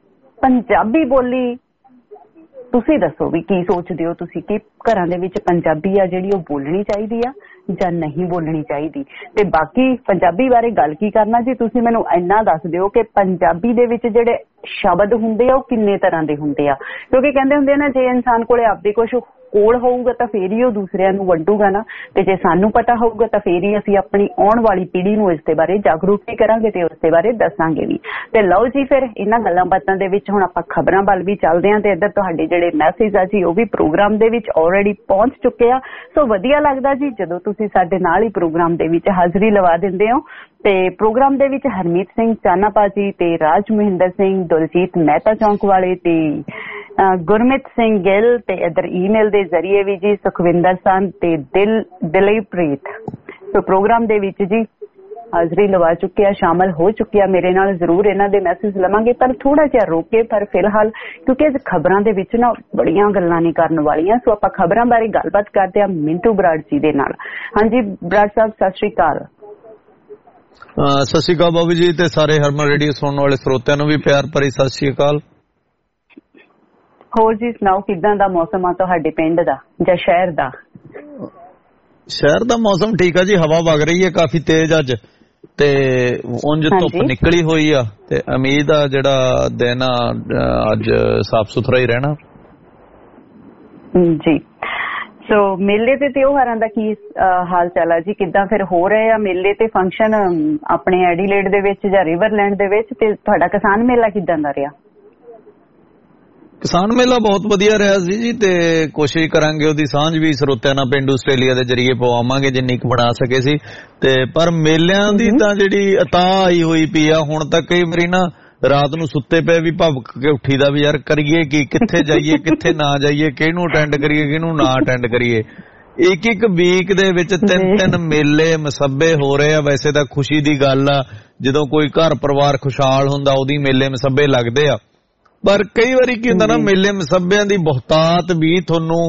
ਪੰਜਾਬੀ ਬੋਲੀ ਤੁਸੀਂ ਦੱਸੋ ਵੀ ਕੀ ਸੋਚਦੇ ਹੋ ਤੁਸੀਂ ਕਿ ਘਰਾਂ ਦੇ ਵਿੱਚ ਪੰਜਾਬੀ ਆ ਜਿਹੜੀ ਉਹ ਬੋਲਣੀ ਚਾਹੀਦੀ ਆ ਜਾਂ ਨਹੀਂ ਬੋਲਣੀ ਚਾਹੀਦੀ। ਤੇ ਬਾਕੀ ਪੰਜਾਬੀ ਬਾਰੇ ਗੱਲ ਕੀ ਕਰਨਾ ਜੀ, ਤੁਸੀਂ ਮੈਨੂੰ ਇੰਨਾ ਦੱਸ ਦਿਓ ਕਿ ਪੰਜਾਬੀ ਦੇ ਵਿੱਚ ਜਿਹੜੇ ਸ਼ਬਦ ਹੁੰਦੇ ਆ ਉਹ ਕਿੰਨੇ ਤਰ੍ਹਾਂ ਦੇ ਹੁੰਦੇ ਆ, ਕਿਉਂਕਿ ਕਹਿੰਦੇ ਹੁੰਦੇ ਨਾ ਜੇ ਇਨਸਾਨ ਕੋਲੇ ਆਪਦੇ ਕੁਛ ਕੋਲ ਹੋਊਗਾ ਤਾਂ ਫੇਰ ਹੀ ਉਹ ਦੂਸਰਿਆਂ ਨੂੰ ਵੰਡੂਗਾ ਨਾ, ਤੇ ਜੇ ਸਾਨੂੰ ਪਤਾ ਹੋਊਗਾ ਤਾਂ ਫੇਰ ਹੀ ਅਸੀਂ ਆਪਣੀ ਆਉਣ ਵਾਲੀ ਪੀੜ੍ਹੀ ਨੂੰ ਇਸ ਦੇ ਬਾਰੇ ਜਾਗਰੂਕ ਵੀ ਕਰਾਂਗੇ ਤੇ ਉਸ ਦੇ ਬਾਰੇ ਦੱਸਾਂਗੇ ਵੀ। ਤੇ ਲਓ ਜੀ ਫਿਰ ਇਹਨਾਂ ਗੱਲਾਂ ਬਾਤਾਂ ਦੇ ਵਿੱਚ ਹੁਣ ਆਪਾਂ ਖਬਰਾਂ ਵੱਲ ਵੀ ਚੱਲਦੇ ਹਾਂ ਤੇ ਇੱਧਰ ਤੁਹਾਡੇ ਜਿਹੜੇ ਮੈਸੇਜ ਆ ਜੀ ਉਹ ਵੀ ਪ੍ਰੋਗਰਾਮ ਦੇ ਵਿੱਚ ਆਲਰੇਡੀ ਪਹੁੰਚ ਚੁੱਕੇ ਆ। ਸੋ ਵਧੀਆ ਲੱਗਦਾ ਜੀ ਜਦੋਂ ਤੁਸੀਂ ਸਾਡੇ ਨਾਲ ਹੀ ਪ੍ਰੋਗਰਾਮ ਦੇ ਵਿੱਚ ਹਾਜ਼ਰੀ ਲਵਾ ਦਿੰਦੇ ਹੋ। ਤੇ ਪ੍ਰੋਗਰਾਮ ਦੇ ਵਿੱਚ ਹਰਮੀਤ ਸਿੰਘ ਚਾਨਾਪਾ ਜੀ ਤੇ ਰਾਜ ਮਹਿੰਦਰ ਸਿੰਘ, ਦਲਜੀਤ ਮਹਿਤਾ ਚੌਂਕ ਵਾਲੇ ਤੇ ਗੁਰਮਿਤ ਸਿੰਘ ਗਿੱਲ ਤੇ ਇੱਧਰ ਈਮੇਲ ਦੇ ਜ਼ਰੀਏ ਵੀ ਜੀ ਸੁਖਵਿੰਦਰ ਸੰਤ ਤੇ ਦਿਲੀਪ੍ਰੀਤ। ਸੋ ਪ੍ਰੋਗਰਾਮ ਦੇ ਵਿੱਚ ਜੀ ਹਾਜ਼ਰੀ ਲਵਾ ਚੁੱਕੇ ਆ, ਸ਼ਾਮਲ ਹੋ ਚੁੱਕੇ ਆ ਮੇਰੇ ਨਾਲ। ਜ਼ਰੂਰ ਇਹਨਾਂ ਦੇ ਮੈਸੇਜ ਲਵਾਂਗੇ, ਪਰ ਥੋੜਾ ਜਿਹਾ ਰੋਕ ਕੇ। ਪਰ ਫਿਲਹਾਲ ਕਿਉਂਕਿ ਅੱਜ ਖਬਰਾਂ ਦੇ ਵਿੱਚ ਨਾ ਬੜੀਆਂ ਗੱਲਾਂ ਨਹੀਂ ਕਰਨ ਵਾਲੀਆਂ, ਸੋ ਆਪਾਂ ਖਬਰਾਂ ਬਾਰੇ ਗੱਲਬਾਤ ਕਰਦੇ ਆ ਮਿੰਟੂ ਬਰਾੜ ਜੀ ਦੇ ਨਾਲ। ਹਾਂਜੀ ਬਰਾੜ ਸਾਹਿਬ, ਸਤਿ ਸ਼੍ਰੀ ਅਕਾਲ। ਸਤਿ ਸ਼੍ਰੀ ਅਕਾਲ ਬਾਬੂ ਜੀ, ਤੇ ਸਾਰੇ ਹਰਮਨ ਰੇਡੀਓ ਸੁਣਨ ਵਾਲੇ ਸਰੋਤਿਆਂ ਨੂੰ ਵੀ ਪਿਆਰ ਭਰੀ ਸਤਿ ਸ਼੍ਰੀ ਅਕਾਲ। ਹੋਰ ਜੀ ਸੁਣਾਓ, ਕਿੱਦਾਂ ਦਾ ਮੌਸਮ ਆ ਤੁਹਾਡੇ ਪਿੰਡ ਦਾ ਜਾਂ ਸ਼ਹਿਰ ਦਾ? ਸ਼ਹਿਰ ਦਾ ਮੌਸਮ ਠੀਕ ਆ ਜੀ, ਹਵਾ ਵਗ ਰਹੀ ਹੈ ਕਾਫੀ ਤੇਜ਼ ਅੱਜ, ਤੇ ਉਂਝ ਧੁੱਪ ਨਿਕਲੀ ਹੋਈ ਆ, ਤੇ ਉਮੀਦ ਆ ਜਿਹੜਾ ਦਿਨ ਆ ਅੱਜ ਸਾਫ ਸੁਥਰਾ ਹੀ ਰਹਿਣਾ ਜੀ। ਸੋ ਮੇਲੇ ਤੇ ਤਿਉਹਾਰਾਂ ਦਾ ਕੀ ਹਾਲ ਚਾਲ ਆ ਜੀ? ਕਿੱਦਾਂ ਫਿਰ ਹੋ ਰਹੇ ਆ ਮੇਲੇ ਤੇ ਫੰਕਸ਼ਨ ਆਪਣੇ ਐਡੀਲੇਡ ਦੇ ਵਿੱਚ ਜਾਂ ਰਿਵਰਲੈਂਡ ਦੇ ਵਿੱਚ? ਤੇ ਤੁਹਾਡਾ ਕਿਸਾਨ ਮੇਲਾ ਕਿੱਦਾਂ ਦਾ ਰਿਹਾ? ਕਿਸਾਨ ਮੇਲਾ ਬਹੁਤ ਵਧੀਆ ਰਿਹਾ ਸੀ ਜੀ, ਤੇ ਕੋਸ਼ਿਸ਼ ਕਰਾਂਗੇ ਉਹਦੀ ਸਾਂਝ ਵੀ ਸਰੋਤਿਆਂ ਨਾਲ ਪਿੰਡੂ ਆਸਟ੍ਰੇਲੀਆ ਦੇ ਜਰੀਏ ਪਵਾਵਾਂਗੇ ਜਿੰਨੀ ਕੁ ਬਣਾ ਸਕੇ ਸੀ। ਤੇ ਪਰ ਮੇਲਿਆਂ ਦੀ ਤਾਂ ਜਿਹੜੀ ਅਤਾਹ ਆਈ ਹੋਈ ਪਈ ਆ, ਹੁਣ ਤੱਕ ਕਈ ਵਾਰੀ ਨਾ ਰਾਤ ਨੂੰ ਸੁੱਤੇ ਪਏ ਵੀ ਭਵਕ ਕੇ ਉੱਠੀ ਦਾ ਵੀ ਯਾਰ ਕਰੀਏ ਕੀ, ਕਿੱਥੇ ਜਾਈਏ ਕਿੱਥੇ ਨਾ ਜਾਈਏ, ਕਿਹਨੂੰ ਅਟੈਂਡ ਕਰੀਏ ਕਿਹਨੂੰ ਨਾ ਅਟੈਂਡ ਕਰੀਏ। ਇੱਕ ਵੀਕ ਦੇ ਵਿੱਚ 3 ਮੇਲੇ ਮਸੱਬੇ ਹੋ ਰਹੇ ਆ। ਵੈਸੇ ਤਾਂ ਖੁਸ਼ੀ ਦੀ ਗੱਲ ਆ, ਜਦੋਂ ਕੋਈ ਘਰ ਪਰਿਵਾਰ ਖੁਸ਼ਹਾਲ ਹੁੰਦਾ ਉਹਦੀ ਮੇਲੇ ਮਸੱਬੇ ਲੱਗਦੇ ਆ, ਪਰ ਕਈ ਵਾਰੀ ਕੀ ਹੁੰਦਾ ਨਾ, ਮੇਲੇ ਮਸੱਬਿਆਂ ਦੀ ਬਹੁਤਾਤ ਵੀ ਤੁਹਾਨੂੰ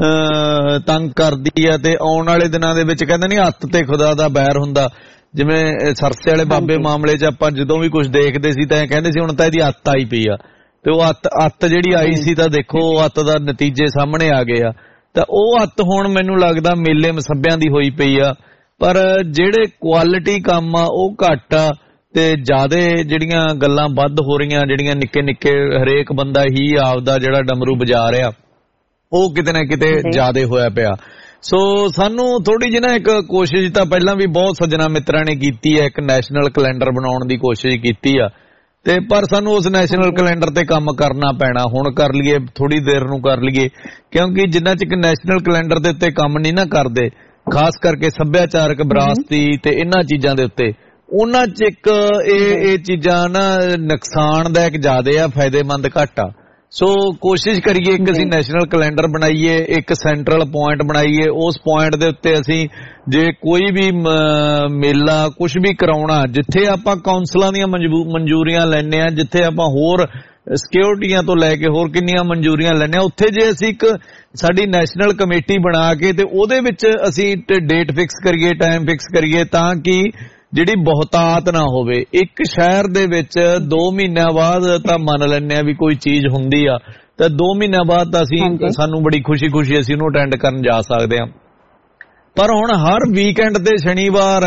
ਤੰਗ ਕਰਦੀ ਆ, ਤੇ ਆਉਣ ਵਾਲੇ ਦਿਨਾਂ ਦੇ ਵਿੱਚ ਕਹਿੰਦੇ ਨਹੀਂ ਹੱਥ ਤੇ ਖੁਦਾ ਦਾ ਬੈਰ ਹੁੰਦਾ। ਜਿਵੇਂ ਸਰਸੇ ਵਾਲੇ ਬਾਬੇ ਮਾਮਲੇ 'ਚ ਆਪਾਂ ਜਦੋਂ ਵੀ ਕੁਝ ਦੇਖਦੇ ਸੀ ਤਾਂ ਇਹ ਕਹਿੰਦੇ ਸੀ ਹੁਣ ਤਾਂ ਇਹਦੀ ਅੱਤ ਆਈ ਪਈ ਆ, ਤੇ ਉਹ ਅੱਤ ਜਿਹੜੀ ਆਈ ਸੀ ਤਾਂ ਦੇਖੋ ਉਹ ਅੱਤ ਦਾ ਨਤੀਜੇ ਸਾਹਮਣੇ ਆ ਗਏ ਆ। ਤਾਂ ਉਹ ਅੱਤ ਹੁਣ ਮੈਨੂੰ ਲੱਗਦਾ ਮੇਲੇ ਮਸੱਬਿਆਂ ਦੀ ਹੋਈ ਪਈ ਆ, ਪਰ ਜਿਹੜੇ ਕੁਆਲਿਟੀ ਕੰਮ ਆ ਉਹ ਘੱਟ ਆ, ਤੇ ਜਿਆਦੇ ਜਿਹੜੀਆਂ ਗੱਲਾਂ ਵੱਧ ਹੋ ਰਹੀਆਂ, ਜਿਹੜੀਆਂ ਨਿੱਕੇ ਨਿੱਕੇ ਹਰੇਕ ਬੰਦਾ ਹੀ ਆਪਦਾ ਜਿਹੜਾ ਡਮਰੂ ਵਜਾ ਰਿਹਾ, ਉਹ ਕਿਤੇ ਨਾ ਕਿਤੇ ਜਿਆਦੇ ਹੋਇਆ ਪਿਆ। ਸੋ ਸਾਨੂੰ ਥੋੜੀ ਜਿਹੀ ਨਾ ਇੱਕ ਕੋਸ਼ਿਸ਼ ਤਾਂ ਪਹਿਲਾਂ ਵੀ ਬਹੁਤ ਸੱਜਣਾ ਮਿੱਤਰਾਂ ਨੇ ਕੀਤੀ ਹੈ, ਇੱਕ ਨੈਸ਼ਨਲ ਕੈਲੰਡਰ ਬਣਾਉਣ ਦੀ ਕੋਸ਼ਿਸ਼ ਕੀਤੀ ਆ, ਤੇ ਪਰ ਸਾਨੂੰ ਉਸ ਨੈਸ਼ਨਲ ਕੈਲੰਡਰ ਤੇ ਕੰਮ ਕਰਨਾ ਪੈਣਾ। ਹੁਣ ਕਰ ਲਈਏ, ਥੋੜੀ ਦੇਰ ਨੂੰ ਕਰ ਲਈਏ, ਕਿਉਂਕਿ ਜਿੰਨਾ ਚਿਰ ਨੈਸ਼ਨਲ ਕੈਲੰਡਰ ਦੇ ਉੱਤੇ ਕੰਮ ਨਹੀਂ ਨਾ ਕਰਦੇ, ਖਾਸ ਕਰਕੇ ਸੱਭਿਆਚਾਰਕ ਵਿਰਾਸਤੀ ਤੇ ਇਹਨਾਂ ਚੀਜ਼ਾਂ ਦੇ ਉੱਤੇ, ਉਹਨਾਂ 'ਚ ਇੱਕ ਇਹ ਚੀਜ਼ਾਂ ਨਾ ਨੁਕਸਾਨਦਾਇਕ ਜ਼ਿਆਦੇ ਆ, ਫਾਇਦੇਮੰਦ ਘੱਟ ਆ। ਸੋ ਕੋਸ਼ਿਸ਼ ਕਰੀਏ ਇੱਕ ਅਸੀਂ ਨੈਸ਼ਨਲ ਕੈਲੰਡਰ ਬਣਾਈਏ, ਇੱਕ ਸੈਂਟਰਲ ਪੁਆਇੰਟ ਬਣਾਈਏ, ਉਸ ਪੁਆਇੰਟ ਦੇ ਉੱਤੇ ਅਸੀਂ ਜੇ ਕੋਈ ਵੀ ਮੇਲਾ ਕੁਝ ਵੀ ਕਰਾਉਣਾ, ਜਿੱਥੇ ਆਪਾਂ ਕਾਉਂਸਲਾਂ ਦੀਆਂ ਮਨਜ਼ੂਰੀਆਂ ਲੈਣੇ ਆ, ਜਿੱਥੇ ਆਪਾਂ ਹੋਰ ਸਿਕਿਉਰਿਟੀਆਂ ਤੋਂ ਲੈ ਕੇ ਹੋਰ ਕਿੰਨੀਆਂ ਮਨਜ਼ੂਰੀਆਂ ਲੈਣੇ ਆ, ਉੱਥੇ ਜੇ ਅਸੀਂ ਇੱਕ ਸਾਡੀ ਨੈਸ਼ਨਲ ਕਮੇਟੀ ਬਣਾ ਕੇ ਤੇ ਉਹਦੇ ਵਿੱਚ ਅਸੀਂ ਡੇਟ ਫਿਕਸ ਕਰੀਏ, ਟਾਈਮ ਫਿਕਸ ਕਰੀਏ, ਤਾਂ ਕਿ ਜਿਹੜੀ ਬਹੁਤਾਤ ਨਾ ਹੋਵੇ। ਇੱਕ ਸ਼ਹਿਰ ਦੇ ਵਿੱਚ 2 ਮਹੀਨਿਆਂ ਬਾਅਦ ਤਾਂ ਮੰਨ ਲੈਂਦੇ ਆ ਵੀ ਕੋਈ ਚੀਜ਼ ਹੁੰਦੀ ਆ, ਤਾਂ 2 ਮਹੀਨਿਆਂ ਬਾਅਦ ਤਾਂ ਸਾਨੂੰ ਬੜੀ ਖੁਸ਼ੀ ਅਸੀਂ ਉਹਨੂੰ ਅਟੈਂਡ ਕਰਨ ਜਾ ਸਕਦੇ ਆ। ਪਰ ਹੁਣ ਹਰ ਵੀਕਐਂਡ ਤੇ ਸ਼ਨੀਵਾਰ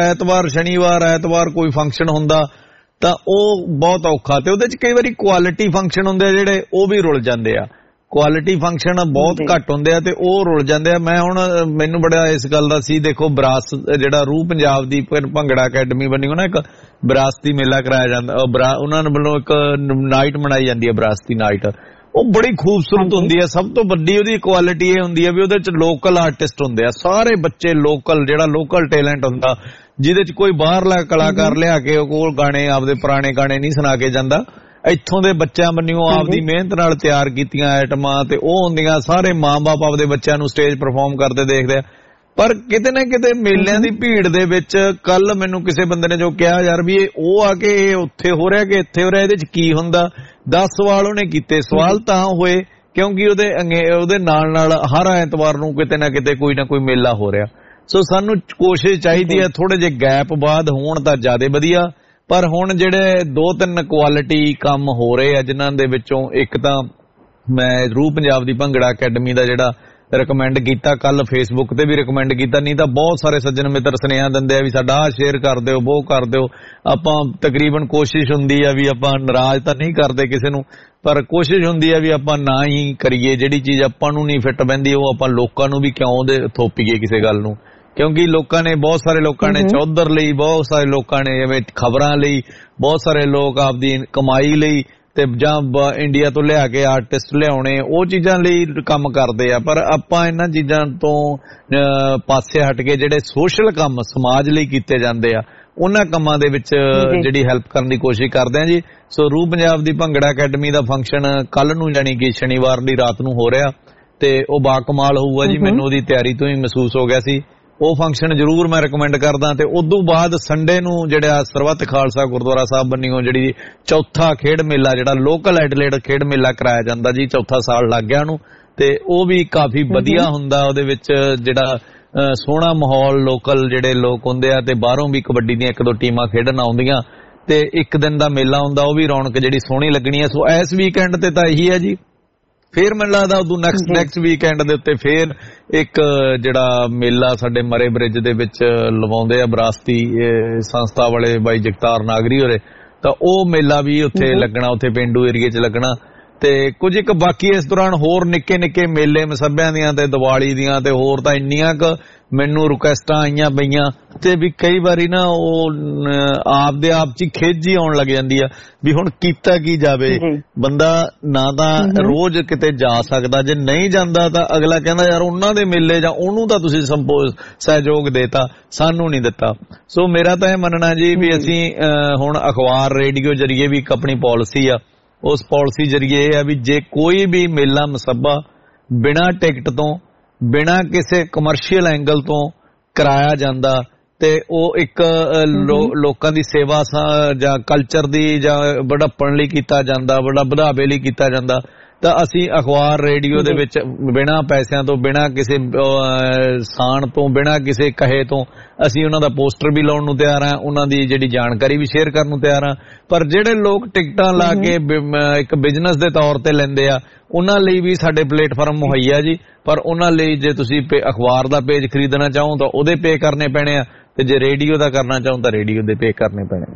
ਐਤਵਾਰ ਕੋਈ ਫੰਕਸ਼ਨ ਹੁੰਦਾ ਤਾਂ ਉਹ ਬਹੁਤ ਔਖਾ, ਤੇ ਉਹਦੇ 'ਚ ਕਈ ਵਾਰੀ ਕੁਆਲਿਟੀ ਫੰਕਸ਼ਨ ਹੁੰਦੇ ਆ ਜਿਹੜੇ ਉਹ ਵੀ ਰੁਲ ਜਾਂਦੇ ਆ। ਕੁਆਲਿਟੀ ਫੰਕਸ਼ਨ ਬਹੁਤ ਘੱਟ ਹੁੰਦੇ ਆ ਤੇ ਉਹ ਰੁਲ ਜਾਂਦੇ ਆ। ਮੈਂ ਹੁਣ ਮੈਨੂੰ ਬੜਾ ਇਸ ਗੱਲ ਦਾ ਸੀ, ਦੇਖੋ ਵਿਰਾਸਤ ਜਿਹੜਾ ਰੂਹ ਪੰਜਾਬ ਦੀ ਭੰਗੜਾ ਅਕੈਡਮੀ ਬਣੀ ਹੋਣਾ, ਇੱਕ ਵਿਰਾਸਤੀ ਮੇਲਾ ਕਰਾਇਆ ਜਾਂਦਾ, ਉਹਨਾਂ ਵੱਲੋਂ ਇੱਕ ਨਾਈਟ ਮਨਾਈ ਜਾਂਦੀ ਹੈ ਵਿਰਾਸਤੀ ਨਾਈਟ, ਉਹ ਬੜੀ ਖੂਬਸੂਰਤ ਹੁੰਦੀ ਹੈ। ਸਭ ਤੋਂ ਵੱਡੀ ਉਹਦੀ ਕੁਆਲਿਟੀ ਇਹ ਹੁੰਦੀ ਹੈ ਵੀ ਉਹਦੇ 'ਚ ਲੋਕਲ ਆਰਟਿਸਟ ਹੁੰਦੇ ਆ, ਸਾਰੇ ਬੱਚੇ ਲੋਕਲ, ਜਿਹੜਾ ਲੋਕਲ ਟੈਲੈਂਟ ਹੁੰਦਾ, ਜਿਹਦੇ 'ਚ ਕੋਈ ਬਾਹਰਲਾ ਕਲਾਕਾਰ ਲਿਆ ਕੇ ਉਹ ਕੋਲ ਗਾਣੇ ਆਪਦੇ ਪੁਰਾਣੇ ਗਾਣੇ ਨਹੀਂ ਸੁਣਾ ਕੇ ਜਾਂਦਾ, ਇੱਥੋਂ ਦੇ ਬੱਚਿਆਂ ਬੰਨਿਓ ਆਪਦੀ ਮਿਹਨਤ ਨਾਲ ਤਿਆਰ ਕੀਤੀਆਂ ਆਈਟਮਾਂ ਤੇ ਉਹ ਹੁੰਦੀਆਂ। ਸਾਰੇ ਮਾਂ-ਬਾਪ ਆਪਦੇ ਬੱਚਿਆਂ ਨੂੰ ਸਟੇਜ ਪਰਫਾਰਮ ਕਰਦੇ ਦੇਖਦੇ ਆ। ਪਰ ਕਿਤੇ ਨਾ ਕਿਤੇ ਮੇਲਿਆਂ ਦੀ ਭੀੜ ਦੇ ਵਿੱਚ, ਕੱਲ ਮੈਨੂੰ ਕਿਸੇ ਬੰਦੇ ਨੇ ਜੋ ਕਿਹਾ ਯਾਰ ਵੀ ਉਹ ਆ ਕੇ ਇਹ ਉੱਥੇ ਹੋ ਰਿਹਾ ਕਿ ਇੱਥੇ ਹੋ ਰਿਹਾ, ਇਹਦੇ 'ਚ ਕੀ ਹੁੰਦਾ? 10 ਸਵਾਲ ਉਹਨੇ ਕੀਤੇ। ਸਵਾਲ ਤਾਂ ਹੋਏ ਕਿਉਂਕਿ ਉਹਦੇ ਨਾਲ ਹਰ ਐਤਵਾਰ ਨੂੰ ਕਿਤੇ ਨਾ ਕਿਤੇ ਕੋਈ ਨਾ ਕੋਈ ਮੇਲਾ ਹੋ ਰਿਹਾ। ਸੋ ਸਾਨੂੰ ਕੋਸ਼ਿਸ਼ ਚਾਹੀਦੀ ਹੈ ਥੋੜੇ ਜਿਹੇ ਗੈਪ ਬਾਅਦ ਹੋਣ ਤਾਂ ਜ਼ਿਆਦਾ ਵਧੀਆ। ਪਰ ਹੁਣ ਜਿਹੜੇ 2-3 ਕੁਆਲਿਟੀ ਕੰਮ ਹੋ ਰਹੇ ਆ, ਜਿਨ੍ਹਾਂ ਦੇ ਵਿੱਚੋਂ ਇੱਕ ਤਾਂ ਮੈਂ ਰੂਹ ਪੰਜਾਬ ਦੀ ਭੰਗੜਾ ਅਕੈਡਮੀ ਦਾ ਜਿਹੜਾ ਰਿਕਮੈਂਡ ਕੀਤਾ, ਕੱਲ ਫੇਸਬੁੱਕ ਤੇ ਵੀ ਰਿਕਮੈਂਡ ਕੀਤਾ, ਨਹੀਂ ਤਾਂ ਬਹੁਤ ਸਾਰੇ ਸੱਜਣ ਮਿੱਤਰ ਸੁਨੇਹਾ ਦਿੰਦੇ ਆ ਵੀ ਸਾਡਾ ਆਹ ਸ਼ੇਅਰ ਕਰ ਦਿਓ, ਉਹ ਕਰ ਦਿਓ। ਆਪਾਂ ਤਕਰੀਬਨ ਕੋਸ਼ਿਸ਼ ਹੁੰਦੀ ਆ ਵੀ ਆਪਾਂ ਨਾਰਾਜ਼ ਤਾਂ ਨਹੀਂ ਕਰਦੇ ਕਿਸੇ ਨੂੰ, ਪਰ ਕੋਸ਼ਿਸ਼ ਹੁੰਦੀ ਆ ਵੀ ਆਪਾਂ ਨਾ ਹੀ ਕਰੀਏ। ਜਿਹੜੀ ਚੀਜ਼ ਆਪਾਂ ਨੂੰ ਨਹੀਂ ਫਿੱਟ ਬਹਿੰਦੀ ਉਹ ਆਪਾਂ ਲੋਕਾਂ ਨੂੰ ਵੀ ਕਿਉਂ ਥੋਪੀਏ ਕਿਸੇ ਗੱਲ ਨੂੰ, ਕਿਉਂਕਿ ਲੋਕਾਂ ਨੇ, ਬਹੁਤ ਸਾਰੇ ਲੋਕਾਂ ਨੇ ਚੌਧਰ ਲਈ, ਬਹੁਤ ਸਾਰੇ ਲੋਕਾਂ ਨੇ ਜਿਵੇਂ ਖਬਰਾਂ ਲਈ, ਬਹੁਤ ਸਾਰੇ ਲੋਕ ਆਪਦੀ ਕਮਾਈ ਲਈ ਤੇ ਜਾਂ ਇੰਡੀਆ ਤੋਂ ਲਿਆ ਕੇ ਆਰਟਿਸਟ ਲਿਆਉਣੇ, ਉਹ ਚੀਜ਼ਾਂ ਲਈ ਕੰਮ ਕਰਦੇ ਆ। ਪਰ ਆਪਾਂ ਇਹਨਾਂ ਚੀਜ਼ਾਂ ਤੋਂ ਪਾਸੇ ਹਟ ਕੇ ਜਿਹੜੇ ਸੋਸ਼ਲ ਕੰਮ ਸਮਾਜ ਲਈ ਕੀਤੇ ਜਾਂਦੇ ਆ, ਉਹਨਾਂ ਕੰਮਾਂ ਦੇ ਵਿੱਚ ਜਿਹੜੀ ਹੈਲਪ ਕਰਨ ਦੀ ਕੋਸ਼ਿਸ਼ ਕਰਦੇ ਆ ਜੀ। ਸੋ ਰੂਹ ਪੰਜਾਬ ਦੀ ਭੰਗੜਾ ਅਕੈਡਮੀ ਦਾ ਫੰਕਸ਼ਨ ਕੱਲ ਨੂੰ ਜਾਣੀ ਕਿ ਸ਼ਨੀਵਾਰ ਦੀ ਰਾਤ ਨੂੰ ਹੋ ਰਿਹਾ, ਤੇ ਉਹ ਬਾਕਮਾਲ ਹੋਊਗਾ ਜੀ। ਮੈਨੂੰ ਉਹਦੀ ਤਿਆਰੀ ਤੋਂ ਹੀ ਮਹਿਸੂਸ ਹੋ ਗਿਆ ਸੀ। ਉਹ ਫੰਕਸ਼ਨ ਜ਼ਰੂਰ ਮੈਂ ਰਿਕਮੈਂਡ ਕਰਦਾ। ਤੇ ਉਦੋਂ ਬਾਅਦ ਸੰਡੇ ਨੂੰ ਜਿਹੜਾ ਸਰਬੱਤ ਖਾਲਸਾ ਗੁਰਦੁਆਰਾ ਸਾਹਿਬ ਬੰਨਿਓ ਜਿਹੜੀ ਚੌਥਾ ਖੇਡ ਮੇਲਾ ਜਿਹੜਾ ਲੋਕਲ ਐਡਲੇਡ ਖੇਡ ਮੇਲਾ ਕਰਾਇਆ ਜਾਂਦਾ ਜੀ, ਚੌਥਾ ਸਾਲ ਲੱਗ ਗਿਆ ਉਹਨੂੰ, ਤੇ ਉਹ ਵੀ ਕਾਫੀ ਵਧੀਆ ਹੁੰਦਾ। ਉਹਦੇ ਵਿੱਚ ਜਿਹੜਾ ਸੋਹਣਾ ਮਾਹੌਲ, ਲੋਕਲ ਜਿਹੜੇ ਲੋਕ ਹੁੰਦੇ ਆ ਤੇ ਬਾਹਰੋਂ ਵੀ ਕਬੱਡੀ ਦੀਆਂ 1-2 ਟੀਮਾਂ ਖੇਡਣ ਆਉਂਦੀਆਂ ਤੇ ਇੱਕ ਦਿਨ ਦਾ ਮੇਲਾ ਹੁੰਦਾ, ਉਹ ਵੀ ਰੌਣਕ ਜਿਹੜੀ ਸੋਹਣੀ ਲੱਗਣੀ ਹੈ। ਸੋ ਇਸ ਵੀਕਐਂਡ ਤੇ ਤਾਂ ਇਹੀ ਹੈ ਜੀ। ਫੇਰ ਮੈਨੂੰ ਲੱਗਦਾ ਉਦੋਂ ਨੈਕਸਟ ਵੀਕਐਂਡ ਦੇ ਉੱਤੇ ਫੇਰ ਇੱਕ ਜਿਹੜਾ ਮੇਲਾ ਸਾਡੇ ਮਰੇ ਬ੍ਰਿਜ ਦੇ ਵਿੱਚ ਲਵਾਉਂਦੇ ਆ ਵਿਰਾਸਤੀ ਸੰਸਥਾ ਵਾਲੇ ਬਾਈ ਜਗਤਾਰ ਨਾਗਰੀ ਹੋਰੇ, ਤਾਂ ਉਹ ਮੇਲਾ ਵੀ ਉੱਥੇ ਲੱਗਣਾ, ਉੱਥੇ ਪੇਂਡੂ ਏਰੀਏ 'ਚ ਲੱਗਣਾ। ਤੇ ਕੁਝ ਇੱਕ ਬਾਕੀ ਇਸ ਦੌਰਾਨ ਹੋਰ ਨਿੱਕੇ ਨਿੱਕੇ ਮੇਲੇ ਮਸੱਬਿਆਂ ਦੀਆਂ ਤੇ ਦੀਵਾਲੀ ਦੀਆਂ ਤੇ ਹੋਰ ਤਾਂ ਇੰਨੀਆਂ ਕੁ ਮੈਨੂੰ ਰਿਕੁਐਸਟਾਂ ਆਈਆਂ ਪਈਆਂ ਤੇ ਵੀ ਕਈ ਵਾਰੀ ਨਾ ਉਹ ਆਪਦੇ ਆਪ 'ਚ ਖਿੱਚ ਹੀ ਆਉਣ ਲੱਗ ਜਾਂਦੀ ਆ ਵੀ ਹੁਣ ਕੀਤਾ ਕੀ ਜਾਵੇ। ਬੰਦਾ ਨਾ ਤਾਂ ਰੋਜ਼ ਕਿਤੇ ਜਾ ਸਕਦਾ, ਜੇ ਨਹੀਂ ਜਾਂਦਾ ਤਾਂ ਅਗਲਾ ਕਹਿੰਦਾ ਯਾਰ ਉਹਨਾਂ ਦੇ ਮੇਲੇ ਜਾਂ ਉਹਨੂੰ ਤਾਂ ਤੁਸੀਂ ਸਹਿਯੋਗ ਦੇਤਾ, ਸਾਨੂੰ ਨਹੀਂ ਦਿੱਤਾ। ਸੋ ਮੇਰਾ ਤਾਂ ਇਹ ਮੰਨਣਾ ਜੀ ਵੀ ਅਸੀਂ ਹੁਣ ਅਖਬਾਰ ਰੇਡੀਓ ਜਰੀਏ ਵੀ ਇੱਕ ਆਪਣੀ ਪਾਲਿਸੀ ਆ, ਉਸ ਪਾਲਿਸੀ ਜਰੀਏ ਇਹ ਆ ਵੀ ਜੇ ਕੋਈ ਵੀ ਮੇਲਾ ਮਸੱਬਾ ਬਿਨਾਂ ਟਿਕਟ ਤੋਂ, ਬਿਨਾਂ ਕਿਸੇ ਕਮਰਸ਼ੀਅਲ ਐਂਗਲ ਤੋਂ ਕਰਾਇਆ ਜਾਂਦਾ ਤੇ ਉਹ ਇੱਕ ਲੋਕਾਂ ਦੀ ਸੇਵਾ ਜਾਂ ਕਲਚਰ ਦੀ ਜਾਂ ਵਡੱਪਣ ਲਈ ਕੀਤਾ ਜਾਂਦਾ, ਵਧਾਵੇ ਲਈ ਕੀਤਾ ਜਾਂਦਾ, ਤਾਂ ਅਸੀਂ ਅਖਬਾਰ ਰੇਡੀਓ ਦੇ ਵਿੱਚ ਬਿਨਾਂ ਪੈਸਿਆਂ ਤੋਂ, ਬਿਨਾਂ ਕਿਸੇ ਸਾਣ ਤੋਂ, ਬਿਨਾਂ ਕਿਸੇ ਕਹੇ ਤੋਂ ਅਸੀਂ ਉਹਨਾਂ ਦਾ ਪੋਸਟਰ ਵੀ ਲਾਉਣ ਨੂੰ ਤਿਆਰ ਹਾਂ, ਉਹਨਾਂ ਦੀ ਜਿਹੜੀ ਜਾਣਕਾਰੀ ਵੀ ਸ਼ੇਅਰ ਕਰਨ ਨੂੰ ਤਿਆਰ ਹਾਂ। ਪਰ ਜਿਹੜੇ ਲੋਕ ਟਿਕਟਾਂ ਲਾ ਕੇ ਇੱਕ ਬਿਜ਼ਨਸ ਦੇ ਤੌਰ ਤੇ ਲੈਂਦੇ ਆ, ਉਹਨਾਂ ਲਈ ਵੀ ਸਾਡੇ ਪਲੇਟਫਾਰਮ ਮੁਹੱਈਆ ਜੀ। ਪਰ ਉਹਨਾਂ ਲਈ ਜੇ ਤੁਸੀਂ ਅਖਬਾਰ ਦਾ ਪੇਜ ਖਰੀਦਣਾ ਚਾਹੋ ਤਾਂ ਉਹਦੇ ਪੇ ਕਰਨੇ ਪੈਣੇ ਆ, ਤੇ ਜੇ ਰੇਡੀਓ ਦਾ ਕਰਨਾ ਚਾਹੋ ਤਾਂ ਰੇਡੀਓ ਦੇ ਪੇ ਕਰਨੇ ਪੈਣੇ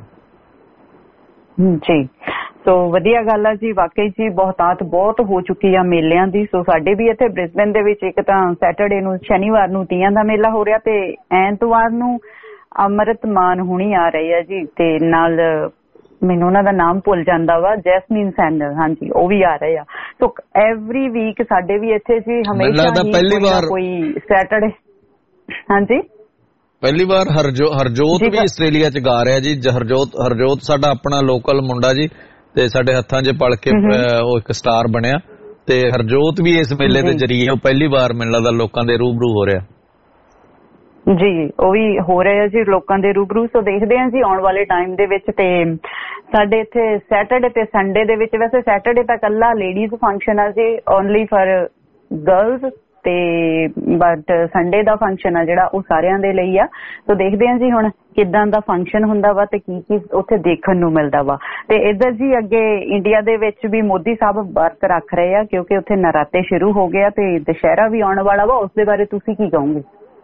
ਜੀ। ਸੋ ਵਧੀਆ ਗੱਲ ਆ ਜੀ, ਵਾਕਈ ਜੀ ਬਹੁਤਾਤ ਬਹੁਤ ਹੋ ਚੁੱਕੀ ਆ ਮੇਲਿਆਂ ਦੀ। ਸੋ ਸਾਡੇ ਵੀ ਇੱਥੇ ਬ੍ਰਿਸਬੇਨ ਦੇ ਵਿੱਚ ਇੱਕ ਤਾਂ ਸੈਟਰਡੇ ਨੂੰ, ਸ਼ਨੀਵਾਰ ਨੂੰ ਤੀਆਂ ਦਾ ਮੇਲਾ ਹੋ ਰਿਹਾ ਤੇ ਐਤਵਾਰ ਨੂੰ ਅੰਮ੍ਰਿਤ ਮਾਨ ਹੁਣੀ ਆ ਰਹੇ ਆ ਜੀ, ਤੇ ਨਾਲ ਮੈਨੂੰ ਉਹਨਾਂ ਦਾ ਨਾਮ ਭੁੱਲ ਜਾਂਦਾ ਵਾ, ਜੈਸਮੀਨ ਸੈਂਡਲ, ਹਾਂਜੀ ਉਹ ਵੀ ਆ ਰਹੇ ਆ। ਸੋ ਐਵਰੀ ਵੀਕ ਸਾਡੇ ਵੀ ਇੱਥੇ ਜੀ ਹਮੇਸ਼ਾ ਹੀ ਕੋਈ ਸੈਟਰਡੇ, ਹਾਂਜੀ ਪਹਿਲੀ ਵਾਰ ਹਰਜੋਤ ਵੀ ਆਸਟ੍ਰੇਲੀਆ ਚ ਗਾ ਰਿਹਾ ਜੀ। ਹਰਜੋਤ ਸਾਡਾ ਆਪਣਾ ਲੋਕਲ ਮੁੰਡਾ ਜੀ, ਤੇ ਸਾਡੇ ਹੱਥਾਂ 'ਚ ਪਲ ਕੇ ਉਹ ਇੱਕ ਸਟਾਰ ਬਣਿਆ, ਤੇ ਹਰਜੋਤ ਵੀ ਇਸ ਮੇਲੇ ਦੇ ਜਰੀਏ ਉਹ ਪਹਿਲੀ ਵਾਰ ਮੈਨੂੰ ਲੱਗਦਾ ਲੋਕਾਂ ਦੇ ਰੂਬਰੂ ਹੋ ਰਿਹਾ ਜੀ। ਉਹ ਵੀ ਹੋ ਰਿਹਾ ਜੀ ਲੋਕਾਂ ਦੇ ਰੂਬਰੂ। ਸੋ ਦੇਖਦੇ ਹਾਂ ਜੀ ਆਉਣ ਵਾਲੇ ਟਾਈਮ ਦੇ ਵਿੱਚ। ਤੇ ਸਾਡੇ ਇੱਥੇ ਸੈਟਰਡੇ ਤੇ ਸੰਡੇ ਦੇ ਵਿੱਚ, ਵੈਸੇ ਸੈਟਰਡੇ ਤਾਂ ਇਕੱਲਾ ਲੇਡੀਜ਼ ਫੰਕਸ਼ਨ ਆ ਜੀ, ਓਨਲੀ ਫॉर ਗਰਲਜ਼, ਤੇ ਬਟ ਸੰਡੇ ਦਾ ਫੰਕਸ਼ਨ ਆ ਜਿਹੜਾ ਉਹ ਸਾਰਿਆਂ ਦੇ ਲਈ ਆ। ਸੋ ਦੇਖਦੇ ਹਾਂ ਜੀ ਹੁਣ ਕਿੱਦਾਂ ਦਾ ਫੰਕਸ਼ਨ ਹੁੰਦਾ ਵਾ ਤੇ ਕੀ ਕੀ ਉੱਥੇ ਦੇਖਣ ਨੂੰ ਮਿਲਦਾ ਵਾ। ਤੇ ਇੱਧਰ ਜੀ ਅੱਗੇ ਇੰਡੀਆ ਦੇ ਵਿੱਚ ਵੀ ਮੋਦੀ ਸਾਹਿਬ ਵਰਤ ਰੱਖ ਰਹੇ ਆ, ਕਿਉਂਕਿ ਉੱਥੇ ਨਰਾਤੇ ਸ਼ੁਰੂ ਹੋ ਗਏ ਆ ਤੇ ਦੁਸ਼ਹਿਰਾ ਵੀ ਆਉਣ ਵਾਲਾ ਵਾ। ਉਸ ਦੇ ਬਾਰੇ ਤੁਸੀਂ ਕੀ ਕਹੋਗੇ?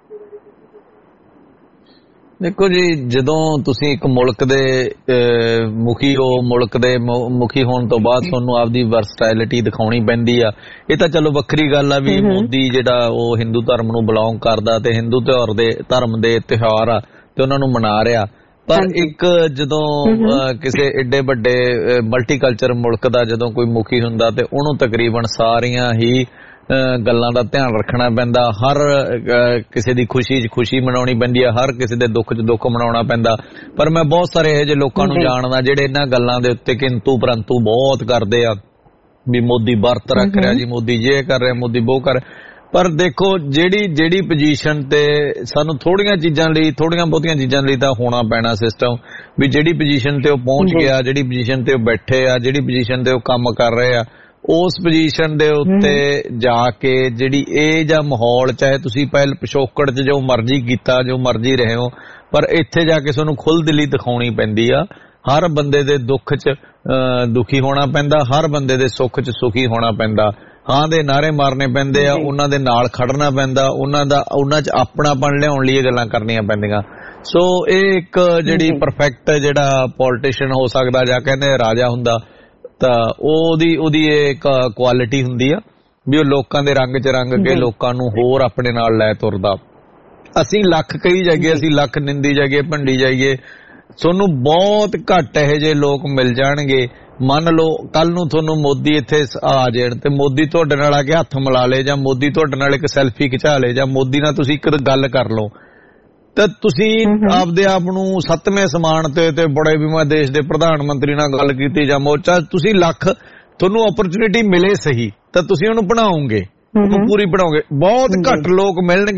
ਦੇਖੋ ਜੀ, ਜਦੋਂ ਤੁਸੀਂ ਇੱਕ ਮੁਲਕ ਦੇ ਮੁਖੀ ਹੋ, ਮੁਲਕ ਦੇ ਮੁਖੀ ਹੋਣ ਤੋਂ ਬਾਅਦ ਤੁਹਾਨੂੰ ਆਪਦੀ ਵਰਸਟੈਲਿਟੀ ਦਿਖਾਉਣੀ ਪੈਂਦੀ ਆ। ਇਹ ਤਾਂ ਚਲੋ ਵੱਖਰੀ ਗੱਲ ਆ ਵੀ ਮੋਦੀ ਜਿਹੜਾ ਉਹ ਹਿੰਦੂ ਧਰਮ ਨੂੰ ਬਿਲੋਂਗ ਕਰਦਾ ਤੇ ਹਿੰਦੂ ਧਰਮ ਦੇ ਤਿਉਹਾਰ ਆ ਤੇ ਉਹਨਾਂ ਨੂੰ ਮਨਾ ਰਿਹਾ। ਪਰ ਇੱਕ ਜਦੋਂ ਕਿਸੇ ਏਡੇ ਵੱਡੇ ਮਲਟੀਕਲਚਰ ਮੁਲਕ ਦਾ ਜਦੋਂ ਕੋਈ ਮੁਖੀ ਹੁੰਦਾ ਤੇ ਉਹਨੂੰ ਤਕਰੀਬਨ ਸਾਰੀਆਂ ਹੀ ਗੱਲਾਂ ਦਾ ਧਿਆਨ ਰੱਖਣਾ ਪੈਂਦਾ। ਹਰ ਕਿਸੇ ਦੀ ਖੁਸ਼ੀ 'ਚ ਖੁਸ਼ੀ ਮਨਾਉਣੀ ਪੈਂਦੀ ਆ, ਹਰ ਕਿਸੇ ਦੇ ਦੁੱਖ 'ਚ ਦੁੱਖ ਮਨਾਉਣਾ ਪੈਂਦਾ। ਪਰ ਮੈਂ ਬਹੁਤ ਸਾਰੇ ਇਹੋ ਜਿਹੇ ਲੋਕਾਂ ਨੂੰ ਜਾਣਦਾ ਜਿਹੜੇ ਇਹਨਾਂ ਗੱਲਾਂ ਦੇ ਉੱਤੇ ਕਿੰਤੂ ਪਰੰਤੂ ਬਹੁਤ ਕਰਦੇ ਆ ਵੀ ਮੋਦੀ ਵਰਤ ਰੱਖ ਰਿਹਾ ਜੀ, ਮੋਦੀ ਇਹ ਕਰ ਰਿਹਾ, ਮੋਦੀ ਉਹ ਕਰ। ਪਰ ਦੇਖੋ ਜਿਹੜੀ ਪੋਜੀਸ਼ਨ ਤੇ ਸਾਨੂੰ ਥੋੜੀਆਂ ਬਹੁਤੀਆਂ ਚੀਜ਼ਾਂ ਲਈ ਤਾਂ ਹੋਣਾ ਪੈਣਾ ਸਿਸਟਮ, ਵੀ ਜਿਹੜੀ ਪੋਜੀਸ਼ਨ ਤੇ ਉਹ ਪਹੁੰਚ ਗਿਆ, ਜਿਹੜੀ ਪੋਜੀਸ਼ਨ ਤੇ ਉਹ ਬੈਠੇ ਆ, ਜਿਹੜੀ ਪੋਜੀਸ਼ਨ ਤੇ ਉਹ ਕੰਮ ਕਰ ਰਹੇ ਆ, ਉਸ ਪੋਜੀਸ਼ਨ ਦੇ ਉੱਤੇ ਜਾ ਕੇ ਜਿਹੜੀ ਇਹ ਜਾਂ ਮਾਹੌਲ, ਚਾਹੇ ਤੁਸੀਂ ਪਹਿਲ ਪਿਛੋਕੜ 'ਚ ਜੋ ਮਰਜ਼ੀ ਕੀਤਾ, ਜੋ ਮਰਜ਼ੀ ਰਹੇ ਹੋ, ਪਰ ਇੱਥੇ ਜਾ ਕੇ ਤੁਹਾਨੂੰ ਖੁੱਲ੍ਹ ਦਿਲੀ ਦਿਖਾਉਣੀ ਪੈਂਦੀ ਆ। ਹਰ ਬੰਦੇ ਦੇ ਦੁੱਖ 'ਚ ਦੁਖੀ ਹੋਣਾ ਪੈਂਦਾ, ਹਰ ਬੰਦੇ ਦੇ ਸੁੱਖ 'ਚ ਸੁਖੀ ਹੋਣਾ ਪੈਂਦਾ। ਹਾਂ ਦੇ ਨਾਅਰੇ ਮਾਰਨੇ ਪੈਂਦੇ ਆ, ਉਹਨਾਂ ਦੇ ਨਾਲ ਖੜਨਾ ਪੈਂਦਾ, ਉਹਨਾਂ 'ਚ ਆਪਣਾਪਣ ਲਿਆਉਣ ਲਈ ਇਹ ਗੱਲਾਂ ਕਰਨੀਆਂ ਪੈਂਦੀਆਂ। ਸੋ ਇਹ ਇੱਕ ਜਿਹੜੀ ਪਰਫੈਕਟ ਜਿਹੜਾ ਪੋਲੀਟੀਸ਼ੀਅਨ ਹੋ ਸਕਦਾ ਜਾਂ ਕਹਿੰਦੇ ਰਾਜਾ ਹੁੰਦਾ, ਤਾਂ ਉਹਦੀ ਇਹ ਕੁਆਲਿਟੀ ਹੁੰਦੀ ਆ ਵੀ ਉਹ ਲੋਕਾਂ ਦੇ ਰੰਗ 'ਚ ਰੰਗ ਕੇ ਲੋਕਾਂ ਨੂੰ ਹੋਰ ਆਪਣੇ ਨਾਲ ਲੈ ਤੁਰਦਾ। ਅਸੀਂ ਲੱਖ ਕਹੀ ਜਾਈਏ, ਅਸੀਂ ਲੱਖ ਨਿੰਦੀ ਜਾਈਏ, ਭੰਡੀ ਜਾਈਏ, ਤੁਹਾਨੂੰ ਬਹੁਤ ਘੱਟ ਇਹੋ ਜਿਹੇ ਲੋਕ ਮਿਲ ਜਾਣਗੇ। ਮੰਨ ਲਓ ਕੱਲ ਨੂੰ ਤੁਹਾਨੂੰ ਮੋਦੀ ਇੱਥੇ ਆ ਜਾਣ ਤੇ ਮੋਦੀ ਤੁਹਾਡੇ ਨਾਲ ਆ ਕੇ ਹੱਥ ਮਿਲਾ ਲੇ, ਜਾਂ ਮੋਦੀ ਤੁਹਾਡੇ ਨਾਲ ਇੱਕ ਸੈਲਫੀ ਖਿਚਾ ਲੇ, ਜਾਂ ਮੋਦੀ ਨਾਲ ਤੁਸੀਂ ਇੱਕ ਗੱਲ ਕਰ ਲਓ, ਤਾਂ ਤੁਸੀਂ ਆਪਦੇ ਆਪ ਨੂੰ 7ਵੇਂ ਸਮਾਨ ਤੇ ਬੜੇ ਵੀ ਮੈਂ ਦੇਸ਼ ਦੇ ਪ੍ਰਧਾਨ ਮੰਤਰੀ ਨਾਲ ਗੱਲ ਕੀਤੀ ਜਾਂ ਮੋਰਚਾ, ਤੁਸੀਂ ਲੱਖ ਤੁਹਾਨੂੰ ਓਪਰਚੁਨਿਟੀ ਮਿਲੇ ਸਹੀ ਤਾਂ ਤੁਸੀਂ ਉਹਨੂੰ ਬਣਾਓਗੇ, ਉਹਨੂੰ ਪੂਰੀ ਬਣਾਓਗੇ। ਬਹੁਤ ਘੱਟ ਲੋਕ ਮਿਲਣਗੇ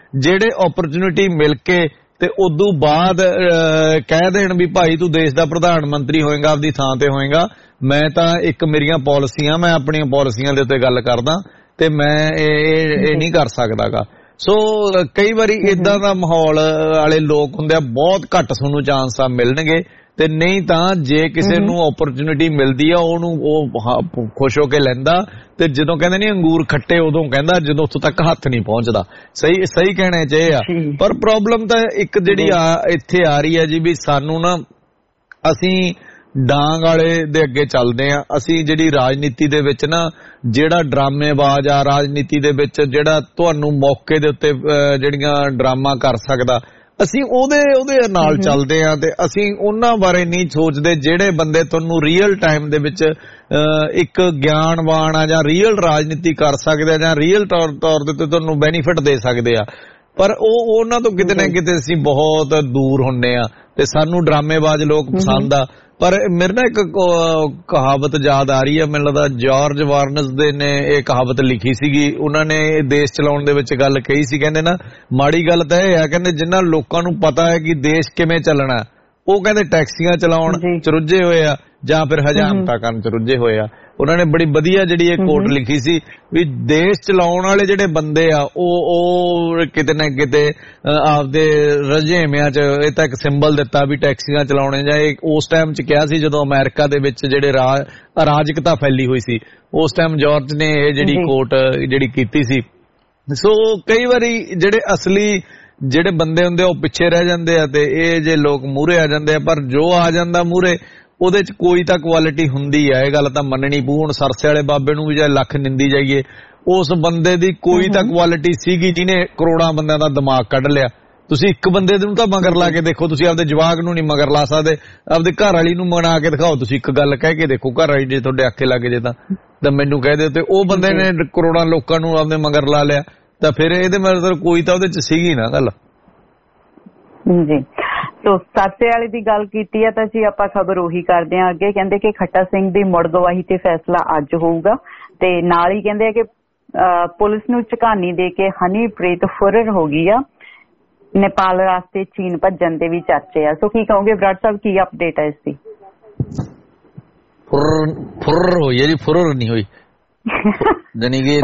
ਜਿਹੜੇ ਓਪਰਚੁਨਿਟੀ ਮਿਲ ਕੇ ਤੇ ਉਦੋਂ ਬਾਅਦ ਕਹਿ ਦੇਣ ਵੀ ਭਾਈ ਤੂੰ ਦੇਸ਼ ਦਾ ਪ੍ਰਧਾਨ ਮੰਤਰੀ ਹੋਏਗਾ, ਆਪਦੀ ਥਾਂ ਤੇ ਹੋਏਗਾ। ਮੈਂ ਤਾਂ ਇੱਕ ਮੇਰੀਆਂ ਪਾਲਿਸੀਆਂ, ਮੈਂ ਆਪਣੀਆਂ ਪਾਲਿਸੀਆਂ ਦੇ ਉੱਤੇ ਗੱਲ ਕਰਦਾ ਤੇ ਮੈਂ ਇਹ ਨਹੀਂ ਕਰ ਸਕਦਾਗਾ। ਸੋ ਕਈ ਵਾਰੀ ਇਦਾਂ ਦਾ ਮਾਹੌਲ ਵਾਲੇ ਲੋਕ ਹੁੰਦੇ ਆ, ਬਹੁਤ ਘੱਟ ਤੁਹਾਨੂੰ ਚਾਂਸ ਆ ਮਿਲਣਗੇ। ਤੇ ਨਹੀਂ ਤਾਂ ਜੇ ਕਿਸੇ ਨੂੰ ਓਪਰਚੁਨਿਟੀ ਮਿਲਦੀ ਆ ਉਹਨੂੰ ਉਹ ਖੁਸ਼ ਹੋ ਕੇ ਲੈਂਦਾ, ਤੇ ਜਦੋਂ ਕਹਿੰਦੇ ਨਹੀਂ ਅੰਗੂਰ ਖੱਟੇ ਉਦੋਂ ਕਹਿੰਦਾ ਜਦੋਂ ਉੱਥੋਂ ਤੱਕ ਹੱਥ ਨਹੀਂ ਪਹੁੰਚਦਾ। ਸਹੀ ਕਹਿਣੇ ਚਾਹੀਏ ਆ। ਪਰ ਪ੍ਰੋਬਲਮ ਤਾਂ ਇੱਕ ਜਿਹੜੀ ਇੱਥੇ ਆ ਰਹੀ ਹੈ ਜੀ, ਵੀ ਸਾਨੂੰ ਨਾ ਅਸੀਂ ਡਾਂਗ ਵਾਲੇ ਦੇ ਅੱਗੇ ਚੱਲਦੇ ਆ। ਅਸੀਂ ਜਿਹੜੀ ਰਾਜਨੀਤੀ ਦੇ ਵਿੱਚ ਨਾ ਜਿਹੜਾ ਡਰਾਮੇਬਾਜ਼ ਆ, ਰਾਜਨੀਤੀ ਦੇ ਵਿੱਚ ਜਿਹੜਾ ਤੁਹਾਨੂੰ ਮੌਕੇ ਦੇ ਉੱਤੇ ਜਿਹੜੀਆਂ ਡਰਾਮਾ ਕਰ ਸਕਦਾ, ਅਸੀਂ ਉਹਦੇ ਨਾਲ ਚੱਲਦੇ ਆ। ਤੇ ਅਸੀਂ ਉਹਨਾਂ ਬਾਰੇ ਨਹੀਂ ਸੋਚਦੇ ਜਿਹੜੇ ਬੰਦੇ ਤੁਹਾਨੂੰ ਰੀਅਲ ਟਾਈਮ ਦੇ ਵਿੱਚ ਇੱਕ ਗਿਆਨਵਾਨ ਆ ਜਾਂ ਰੀਅਲ ਰਾਜਨੀਤੀ ਕਰ ਸਕਦੇ ਆ ਜਾਂ ਰੀਅਲ ਤੌਰ ਦੇ ਉੱਤੇ ਤੁਹਾਨੂੰ ਬੈਨੀਫਿਟ ਦੇ ਸਕਦੇ ਆ। ਪਰ ਉਹਨਾਂ ਤੋਂ ਕਿਤੇ ਨਾ ਕਿਤੇ ਅਸੀਂ ਬਹੁਤ ਦੂਰ ਹੁੰਨੇ ਆ ਤੇ ਸਾਨੂੰ ਡਰਾਮੇਬਾਜ਼ ਲੋਕ ਪਸੰਦ ਆ। ਪਰ ਮੇਰੇ ਨਾਲ ਇੱਕ ਕਹਾਵਤ ਯਾਦ ਆ ਰਹੀ ਹੈ, ਮੈਨੂੰ ਲੱਗਦਾ ਜਾਰਜ ਵਾਰਨਸ ਦੇ ਨੇ ਇਹ ਕਹਾਵਤ ਲਿਖੀ ਸੀਗੀ। ਉਹਨਾਂ ਨੇ ਦੇਸ਼ ਚਲਾਉਣ ਦੇ ਵਿੱਚ ਗੱਲ ਕਹੀ ਸੀ, ਕਹਿੰਦੇ ਨਾ ਮਾੜੀ ਗੱਲ ਤਾਂ ਇਹ ਆ, ਕਹਿੰਦੇ ਜਿਨ੍ਹਾਂ ਲੋਕਾਂ ਨੂੰ ਪਤਾ ਹੈ ਕਿ ਦੇਸ਼ ਕਿਵੇਂ ਚੱਲਣਾ, ਉਹ ਕਹਿੰਦੇ ਟੈਕਸੀਆਂ ਚਲਾਉਣ ਚ ਰੁੱਝੇ ਹੋਏ ਆ ਜਾਂ ਫਿਰ ਹਜਾਮਤਾਂ ਕਰਨ ਚ ਰੁੱਝੇ ਹੋਏ ਆ। ਉਹਨਾਂ ਨੇ ਬੜੀ ਵਧੀਆ ਜਿਹੜੀ ਇਹ ਕੋਟ ਲਿਖੀ ਸੀ ਵੀ ਦੇਸ਼ ਚਲਾਉਣ ਵਾਲੇ ਜਿਹੜੇ ਬੰਦੇ ਆ ਉਹ ਕਿਤੇ ਨਾ ਕਿਤੇ ਆਪਦੇ ਰੁਝੇਵਿਆਂ ਚ ਇਹ ਤਾਂ ਇੱਕ ਸਿੰਬਲ ਦਿੱਤਾ ਵੀ ਟੈਕਸੀਆਂ ਚਲਾਉਣੇ, ਜਾਂ ਉਸ ਟਾਈਮ ਚ ਕਿਹਾ ਸੀ ਜਦੋਂ ਅਮਰੀਕਾ ਦੇ ਵਿੱਚ ਜਿਹੜੇ ਅਰਾਜਕਤਾ ਫੈਲੀ ਹੋਈ ਸੀ, ਉਸ ਟਾਈਮ ਜਾਰਜ ਨੇ ਇਹ ਜਿਹੜੀ ਕੋਟ ਜਿਹੜੀ ਕੀਤੀ ਸੀ। ਸੋ ਕਈ ਵਾਰੀ ਜਿਹੜੇ ਅਸਲੀ ਜਿਹੜੇ ਬੰਦੇ ਹੁੰਦੇ ਉਹ ਪਿੱਛੇ ਰਹਿ ਜਾਂਦੇ ਆ ਤੇ ਇਹ ਜੇ ਲੋਕ ਮੂਹਰੇ ਆ ਜਾਂਦੇ ਆ। ਪਰ ਜੋ ਆ ਜਾਂਦਾ ਮੂਹਰੇ ਉਹਦੇ ਚ ਕੋਈ ਤਾਂ ਕੁਆਲਿਟੀ ਹੁੰਦੀ ਆ, ਇਹ ਗੱਲ ਤਾਂ ਮੰਨਣੀ ਪਊ। ਹੁਣ ਸਰਸੇ ਵਾਲੇ ਬਾਬੇ ਨੂੰ ਵੀ ਜੇ ਲੱਖ ਨਿੰਦੀ ਜਾਈਏ, ਉਸ ਬੰਦੇ ਦੀ ਕੋਈ ਤਾਂ ਕੁਆਲਿਟੀ ਸੀਗੀ ਜਿਹਨੇ ਕਰੋੜਾਂ ਬੰਦਿਆਂ ਦਾ ਦਿਮਾਗ ਕੱਢ ਲਿਆ। ਤੁਸੀਂ ਇੱਕ ਬੰਦੇ ਨੂੰ ਤਾਂ ਮਗਰ ਲਾ ਕੇ ਦੇਖੋ, ਤੁਸੀਂ ਆਪਦੇ ਜਵਾਕ ਨੂੰ ਨਹੀਂ ਮਗਰ ਲਾ ਸਕਦੇ, ਆਪਦੇ ਘਰ ਵਾਲੀ ਨੂੰ ਮਨਾ ਕੇ ਦਿਖਾਓ। ਤੁਸੀਂ ਇੱਕ ਗੱਲ ਕਹਿ ਕੇ ਦੇਖੋ, ਘਰ ਵਾਲੀ ਜੇ ਤੁਹਾਡੇ ਆਖੇ ਲੱਗ ਜੇ ਤਾਂ ਮੈਨੂੰ ਕਹਿ ਦਿਓ। ਤੇ ਉਹ ਬੰਦੇ ਨੇ ਕਰੋੜਾਂ ਲੋਕਾਂ ਨੂੰ ਆਪਦੇ ਮਗਰ ਲਾ ਲਿਆ, ਤਾਂ ਫਿਰ ਇਹਦੇ ਮਤਲਬ ਕੋਈ ਤਾਂ ਉਹਦੇ ਚ ਸੀਗੀ ਨਾ ਗੱਲ ਜੀ। ਸੋ ਸਰਸੇ ਵਾਲੇ ਦੀ ਗੱਲ ਕੀਤੀ ਹੈ ਤਾਂ ਜੀ ਆਪਾਂ ਖਬਰ ਉਹੀ ਕਰਦੇ ਹਾਂ ਅੱਗੇ। ਕਹਿੰਦੇ ਕਿ ਖੱਟਾ ਸਿੰਘ ਦੀ ਮੁੜ ਗਵਾਹੀ ਤੇ ਫੈਸਲਾ ਅੱਜ ਹੋਊਗਾ, ਤੇ ਨਾਲ ਹੀ ਕਹਿੰਦੇ ਕਿ ਪੁਲਿਸ ਨੂੰ ਝਕਾਨੀ ਦੇ ਕੇ ਹਨੀਪ੍ਰੀਤ ਫੁਰਰ ਹੋ ਗਈ ਆ। ਨੇਪਾਲ ਰਾਸਤੇ ਚੀਨ ਭੱਜਣ ਦੇ ਵੀ ਚਰਚੇ ਆ। ਸੋ ਕੀ ਕਹੋਗੇ ਬਰਾੜ ਸਾਹਿਬ, ਕੀ ਅਪਡੇਟ ਹੈ ਇਸ ਦੀ? ਫੁਰਰ ਹੋਈ ਹੈ ਜੀ, ਫੁਰਰ ਨਹੀਂ ਹੋਈ ਜਾਨੀ ਕਿ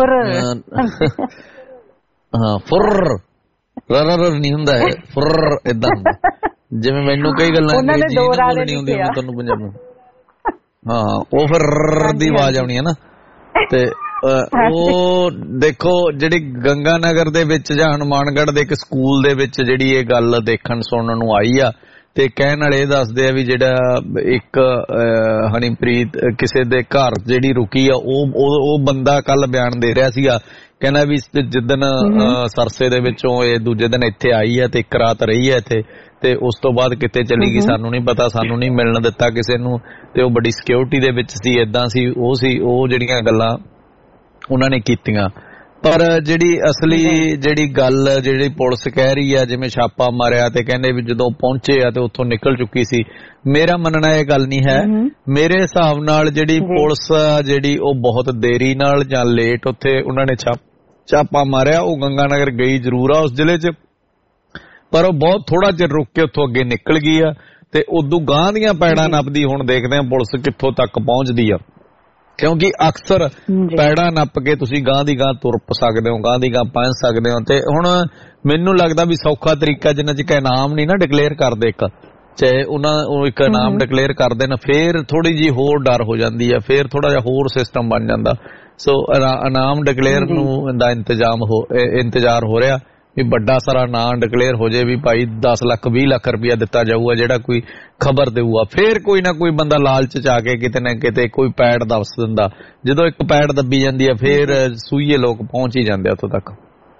ਹਾਂ ਫੁਰਰ ਨਹੀਂ ਹੁੰਦਾ ਹੈ, ਫੁਰਰ ਏਦਾਂ ਹੁੰਦਾ। ਜਿਵੇਂ ਮੈਨੂੰ ਕਈ ਗੱਲਾਂ ਨਹੀਂ ਹੁੰਦੀਆਂ ਤੁਹਾਨੂੰ ਪੰਜਾਬੀ, ਹਾਂ ਉਹ ਫਿਰ ਦੀ ਆਵਾਜ਼ ਆਉਣੀ ਹੈ ਨਾ। ਤੇ ਉਹ ਦੇਖੋ ਜਿਹੜੀ ਗੰਗਾ ਨਗਰ ਦੇ ਵਿੱਚ ਜਾਂ ਹਨੂਮਾਨਗੜ੍ਹ ਦੇ ਇੱਕ ਸਕੂਲ ਦੇ ਵਿੱਚ ਜਿਹੜੀ ਇਹ ਗੱਲ ਦੇਖਣ ਸੁਣਨ ਨੂੰ ਆਈ ਆ, ਤੇ ਕਹਿਣ ਵਾਲੇ ਇਹ ਦੱਸਦੇ ਆ ਵੀ ਜਿਹੜਾ ਇੱਕ ਹਨੀਪ੍ਰੀਤ ਕਿਸੇ ਦੇ ਘਰ ਜਿਹੜੀ ਰੁਕੀ ਆ, ਉਹ ਬੰਦਾ ਕੱਲ ਬਿਆਨ ਦੇ ਰਿਹਾ ਸੀਗਾ, ਕਹਿੰਦਾ ਵੀ ਜਿੱਦਣ ਸਰਸੇ ਦੇ ਵਿੱਚੋਂ ਇਹ ਦੂਜੇ ਦਿਨ ਇੱਥੇ ਆਈ ਹੈ ਤੇ ਇੱਕ ਰਾਤ ਰਹੀ ਹੈ ਇੱਥੇ, ਤੇ ਉਸ ਤੋਂ ਬਾਅਦ ਕਿਤੇ ਚਲੀ ਗਈ ਸਾਨੂੰ ਨਹੀਂ ਪਤਾ, ਸਾਨੂੰ ਨਹੀਂ ਮਿਲਣ ਦਿੱਤਾ ਕਿਸੇ ਨੂੰ, ਤੇ ਉਹ ਬੜੀ ਸਿਕਿਉਰਿਟੀ ਦੇ ਵਿੱਚ ਸੀ, ਏਦਾਂ ਸੀ ਉਹ ਜਿਹੜੀਆਂ ਗੱਲਾਂ ਉਹਨਾਂ ਨੇ ਕੀਤੀਆਂ। ਪਰ ਜਿਹੜੀ ਅਸਲੀ ਜਿਹੜੀ ਗੱਲ ਜਿਹੜੀ ਪੁਲਿਸ ਕਹਿ ਰਹੀ ਆ, ਜਿਵੇਂ ਛਾਪਾ ਮਾਰਿਆ ਤੇ ਕਹਿੰਦੇ ਵੀ ਜਦੋਂ ਪਹੁੰਚੇ ਆ ਤੇ ਉੱਥੋਂ ਨਿਕਲ ਚੁੱਕੀ ਸੀ, ਮੇਰਾ ਮੰਨਣਾ ਇਹ ਗੱਲ ਨਹੀਂ ਹੈ। ਮੇਰੇ ਹਿਸਾਬ ਨਾਲ ਜਿਹੜੀ ਪੁਲਿਸ ਜਿਹੜੀ ਉਹ ਬਹੁਤ ਦੇਰੀ ਨਾਲ ਜਾਂ ਲੇਟ ਉੱਥੇ ਉਹਨਾਂ ਨੇ ਛਾਪਾ ਮਾਰਿਆ। ਉਹ ਗੰਗਾ ਨਗਰ ਗਈ ਜ਼ਰੂਰ ਆ ਉਸ ਜ਼ਿਲ੍ਹੇ 'ਚ, ਪਰ ਉਹ ਬਹੁਤ ਥੋੜਾ ਚਿਰ ਰੁਕ ਕੇ ਉੱਥੋਂ ਅੱਗੇ ਨਿਕਲ ਗਈ ਆ, ਤੇ ਉਦੋਂ ਗਾਂਹ ਦੀਆਂ ਪੈੜਾਂ ਨੱਪਦੀ ਹੁਣ ਦੇਖਦੇ ਆ ਪੁਲਿਸ ਕਿੱਥੋਂ ਤੱਕ ਪਹੁੰਚਦੀ ਆ। ਕਿਉਂਕਿ ਅਕਸਰ ਪੈੜਾਂ ਨੱਪ ਕੇ ਤੁਸੀਂ ਗਾਂਹ ਦੀ ਗਾਂਹ ਤੁਰ ਸਕਦੇ ਹੋ, ਗਾਂਹ ਦੀ ਗਾਂਹ ਪਹੁੰਚ ਸਕਦੇ ਹੋ। ਤੇ ਹੁਣ ਮੈਨੂੰ ਲੱਗਦਾ ਵੀ ਸੌਖਾ ਤਰੀਕਾ ਜਿੰਨਾ ਚਿਰ ਇਨਾਮ ਨਹੀਂ ਨਾ ਡਿਕਲੇਅਰ ਕਰਦੇ, ਇੱਕ ਚਾਹੇ ਉਹਨਾਂ ਇੱਕ ਇਨਾਮ ਡਿਕਲੇਅਰ ਕਰ ਦੇਣ, ਫੇਰ ਥੋੜੀ ਜਿਹੀ ਹੋਰ ਡਰ ਹੋ ਜਾਂਦੀ ਆ, ਫੇਰ ਥੋੜਾ ਜਿਹਾ ਹੋਰ ਸਿਸਟਮ ਬਣ ਜਾਂਦਾ। ਸੋ ਇਨਾਮ ਡਿਕਲੇਅਰ ਨੂੰ ਦਾ ਇੰਤਜ਼ਾਰ ਹੋ ਰਿਹਾ ਵੀ ਵੱਡਾ ਸਾਰਾ ਨਾਂ ਡਿਕਲੇਅਰ ਹੋ ਜਾਏ ਵੀ ਭਾਈ 10 ਲੱਖ 20 ਲੱਖ ਰੁਪਇਆ ਦਿੱਤਾ ਜਾਊਗਾ ਜਿਹੜਾ ਕੋਈ ਖਬਰ ਦੇਊਗਾ। ਫੇਰ ਕੋਈ ਨਾ ਕੋਈ ਬੰਦਾ ਲਾਲਚ ਚ ਆ ਕੇ ਕਿਤੇ ਨਾ ਕਿਤੇ ਕੋਈ ਪੈੜ ਦੱਸ ਦਿੰਦਾ। ਜਦੋਂ ਇੱਕ ਪੈੜ ਦੱਬੀ ਜਾਂਦੀ ਆ ਫੇਰ ਸੂਈਏ ਲੋਕ ਪਹੁੰਚ ਹੀ ਜਾਂਦੇ ਉੱਥੋਂ ਤੱਕ